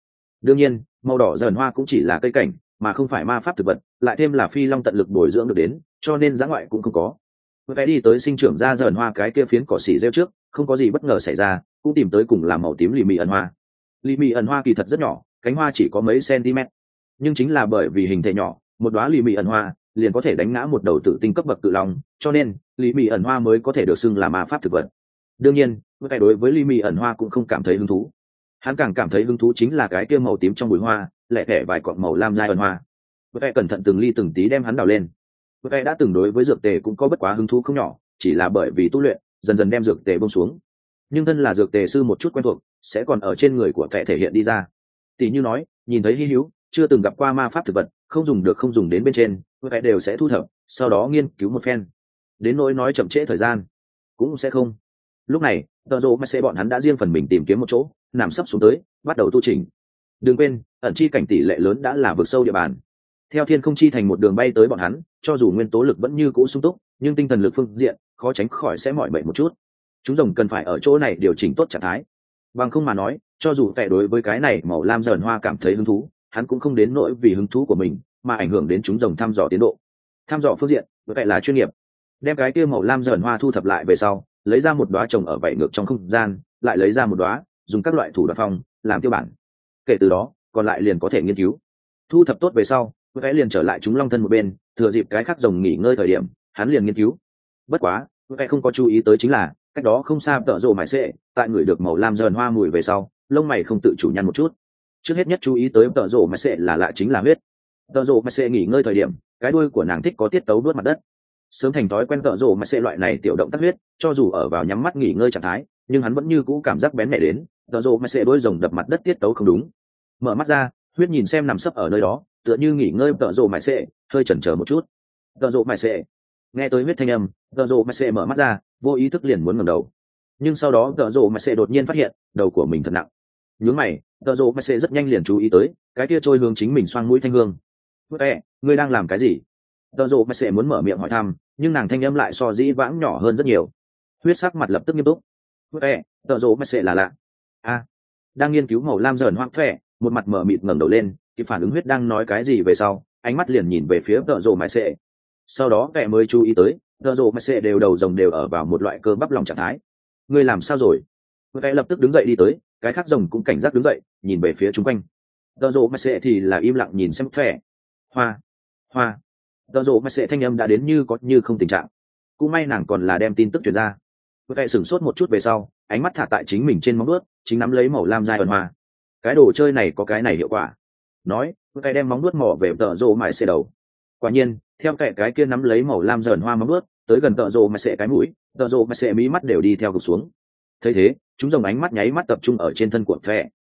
[SPEAKER 1] Đương nhiên màu đỏ dần hoa cũng chỉ là cây cảnh mà không phải ma pháp thực vật, lại thêm là phi long tận lực bồi dưỡng được đến, cho nên dã ngoại cũng không có. Vẽ đi tới sinh trưởng ra dần hoa cái kia phiến cỏ xỉ rêu trước, không có gì bất ngờ xảy ra, cũng tìm tới cùng là màu tím lì mì ẩn hoa. Lì mì ẩn hoa kỳ thật rất nhỏ, cánh hoa chỉ có mấy cm, nhưng chính là bởi vì hình thể nhỏ, một đóa lì mì ẩn hoa liền có thể đánh ngã một đầu tử tinh cấp bậc cự long, cho nên lì mì ẩn hoa mới có thể được xưng là ma pháp thực vật. Đương nhiên vẽ đối với lì mì ẩn hoa cũng không cảm thấy hứng thú, hắn càng cảm thấy hứng thú chính là cái kia màu tím trong bụi hoa lẻ thẻ vài cọng màu lam dai ẩn hoa. Vẽ cẩn thận từng ly từng tí đem hắn đào lên. Vẽ đã từng đối với dược tề cũng có bất quá hứng thú không nhỏ, chỉ là bởi vì tu luyện dần dần đem dược tề bông xuống, nhưng thân là dược tề sư một chút quen thuộc sẽ còn ở trên người của thẻ thể hiện đi ra. Tỷ như nói nhìn thấy hy hữu chưa từng gặp qua ma pháp thực vật, không dùng được không dùng đến bên trên, vẽ đều sẽ thu thập sau đó nghiên cứu một phen. Đến nỗi nói chậm trễ thời gian cũng sẽ không. Lúc này tờ rộ mà sẽ bọn hắn đã riêng phần mình tìm kiếm một chỗ nằm sấp xuống tới bắt đầu tu trình. Đừng quên ẩn chi cảnh tỷ lệ lớn đã là vượt sâu địa bàn, theo thiên không chi thành một đường bay tới bọn hắn, cho dù nguyên tố lực vẫn như cũ sung túc nhưng tinh thần lực phương diện khó tránh khỏi sẽ mỏi mệt một chút. Chúng rồng cần phải ở chỗ này điều chỉnh tốt trạng thái, bằng không mà nói cho dù kẻ đối với cái này màu lam dần hoa cảm thấy hứng thú, hắn cũng không đến nỗi vì hứng thú của mình mà ảnh hưởng đến chúng rồng thăm dò tiến độ. Thăm dò phương diện với vẻ là chuyên nghiệp, đem cái kia màu lam dần hoa thu thập lại về sau, lấy ra một đóa trồng ở vảy ngược trong không gian, lại lấy ra một đóa dùng các loại thủ đoạn phong làm tiêu bản. Kể từ đó còn lại liền có thể nghiên cứu. Thu thập tốt về sau vẽ liền trở lại chúng long thân một bên, thừa dịp cái khác rồng nghỉ ngơi thời điểm hắn liền nghiên cứu. Bất quá vẽ không có chú ý tới chính là cách đó không xa tợ rộ mải xệ tại người được màu lam dần hoa mùi về sau lông mày không tự chủ nhăn một chút. Trước hết nhất chú ý tới tợ rộ mải xệ là lạ chính là huyết. Tợ rộ mải xệ nghỉ ngơi thời điểm cái đuôi của nàng thích có tiết tấu vuốt mặt đất, sớm thành thói quen tợ rộ mải xệ loại này tiểu động tác huyết, cho dù ở vào nhắm mắt nghỉ ngơi trạng thái nhưng hắn vẫn như cũ cảm giác bén mẹ đến. Tợ rộ mải xệ đôi rồng đập mặt đất tiết tấu không đúng, mở mắt ra huyết nhìn xem nằm sấp ở nơi đó tựa như nghỉ ngơi tợ rộ mải xệ hơi chần chờ một chút. Tợ rộ mải xệ nghe tới huyết thanh âm, tợ rộ mải xệ mở mắt ra vô ý thức liền muốn ngẩng đầu, nhưng sau đó tợ rộ mải xệ đột nhiên phát hiện đầu của mình thật nặng. Nhướng mày tợ rộ mải xệ rất nhanh liền chú ý tới cái kia trôi hướng chính mình xoang mũi thanh hương. Ngươi đang làm cái gì? Tợ rộ mải xệ muốn mở miệng hỏi thăm nhưng nàng thanh âm lại so dĩ vãng nhỏ hơn rất nhiều. Huyết sắc mặt lập tức nghiêm túc. Tợ rộ mải xệ là lạ. Đang nghiên cứu màu lam dần hoang thẻ một mặt mở mịt ngẩng đầu lên, kịp phản ứng huyết đang nói cái gì về sau ánh mắt liền nhìn về phía tợ rộ mải xệ. Sau đó kẻ mới chú ý tới tợ rộ mải xệ đều đầu rồng đều ở vào một loại cơ bắp lòng trạng thái. Ngươi làm sao rồi? Kẻ lập tức đứng dậy đi tới, cái khác rồng cũng cảnh giác đứng dậy nhìn về phía chung quanh. Tợ rộ mải xệ thì là im lặng nhìn xem thẻ. Hoa tợ rộ mải xệ thanh âm đã đến như có như không tình trạng, cũng may nàng còn là đem tin tức truyền ra. Kẻ sửng sốt một chút về sau ánh mắt thả tại chính mình trên móng vuốt, chính nắm lấy màu lam dai ẩn hoa. Cái đồ chơi này có cái này hiệu quả. Nói cái đem móng vuốt mò về tợ rộ mải xệ đầu. Quả nhiên theo cái kia nắm lấy màu lam dần hoa móng vuốt tới gần tợ rộ mải xệ cái mũi, tợ rộ mải xệ mí mắt đều đi theo gục xuống. Thấy thế chúng rồng ánh mắt nháy mắt tập trung ở trên thân của thẻ.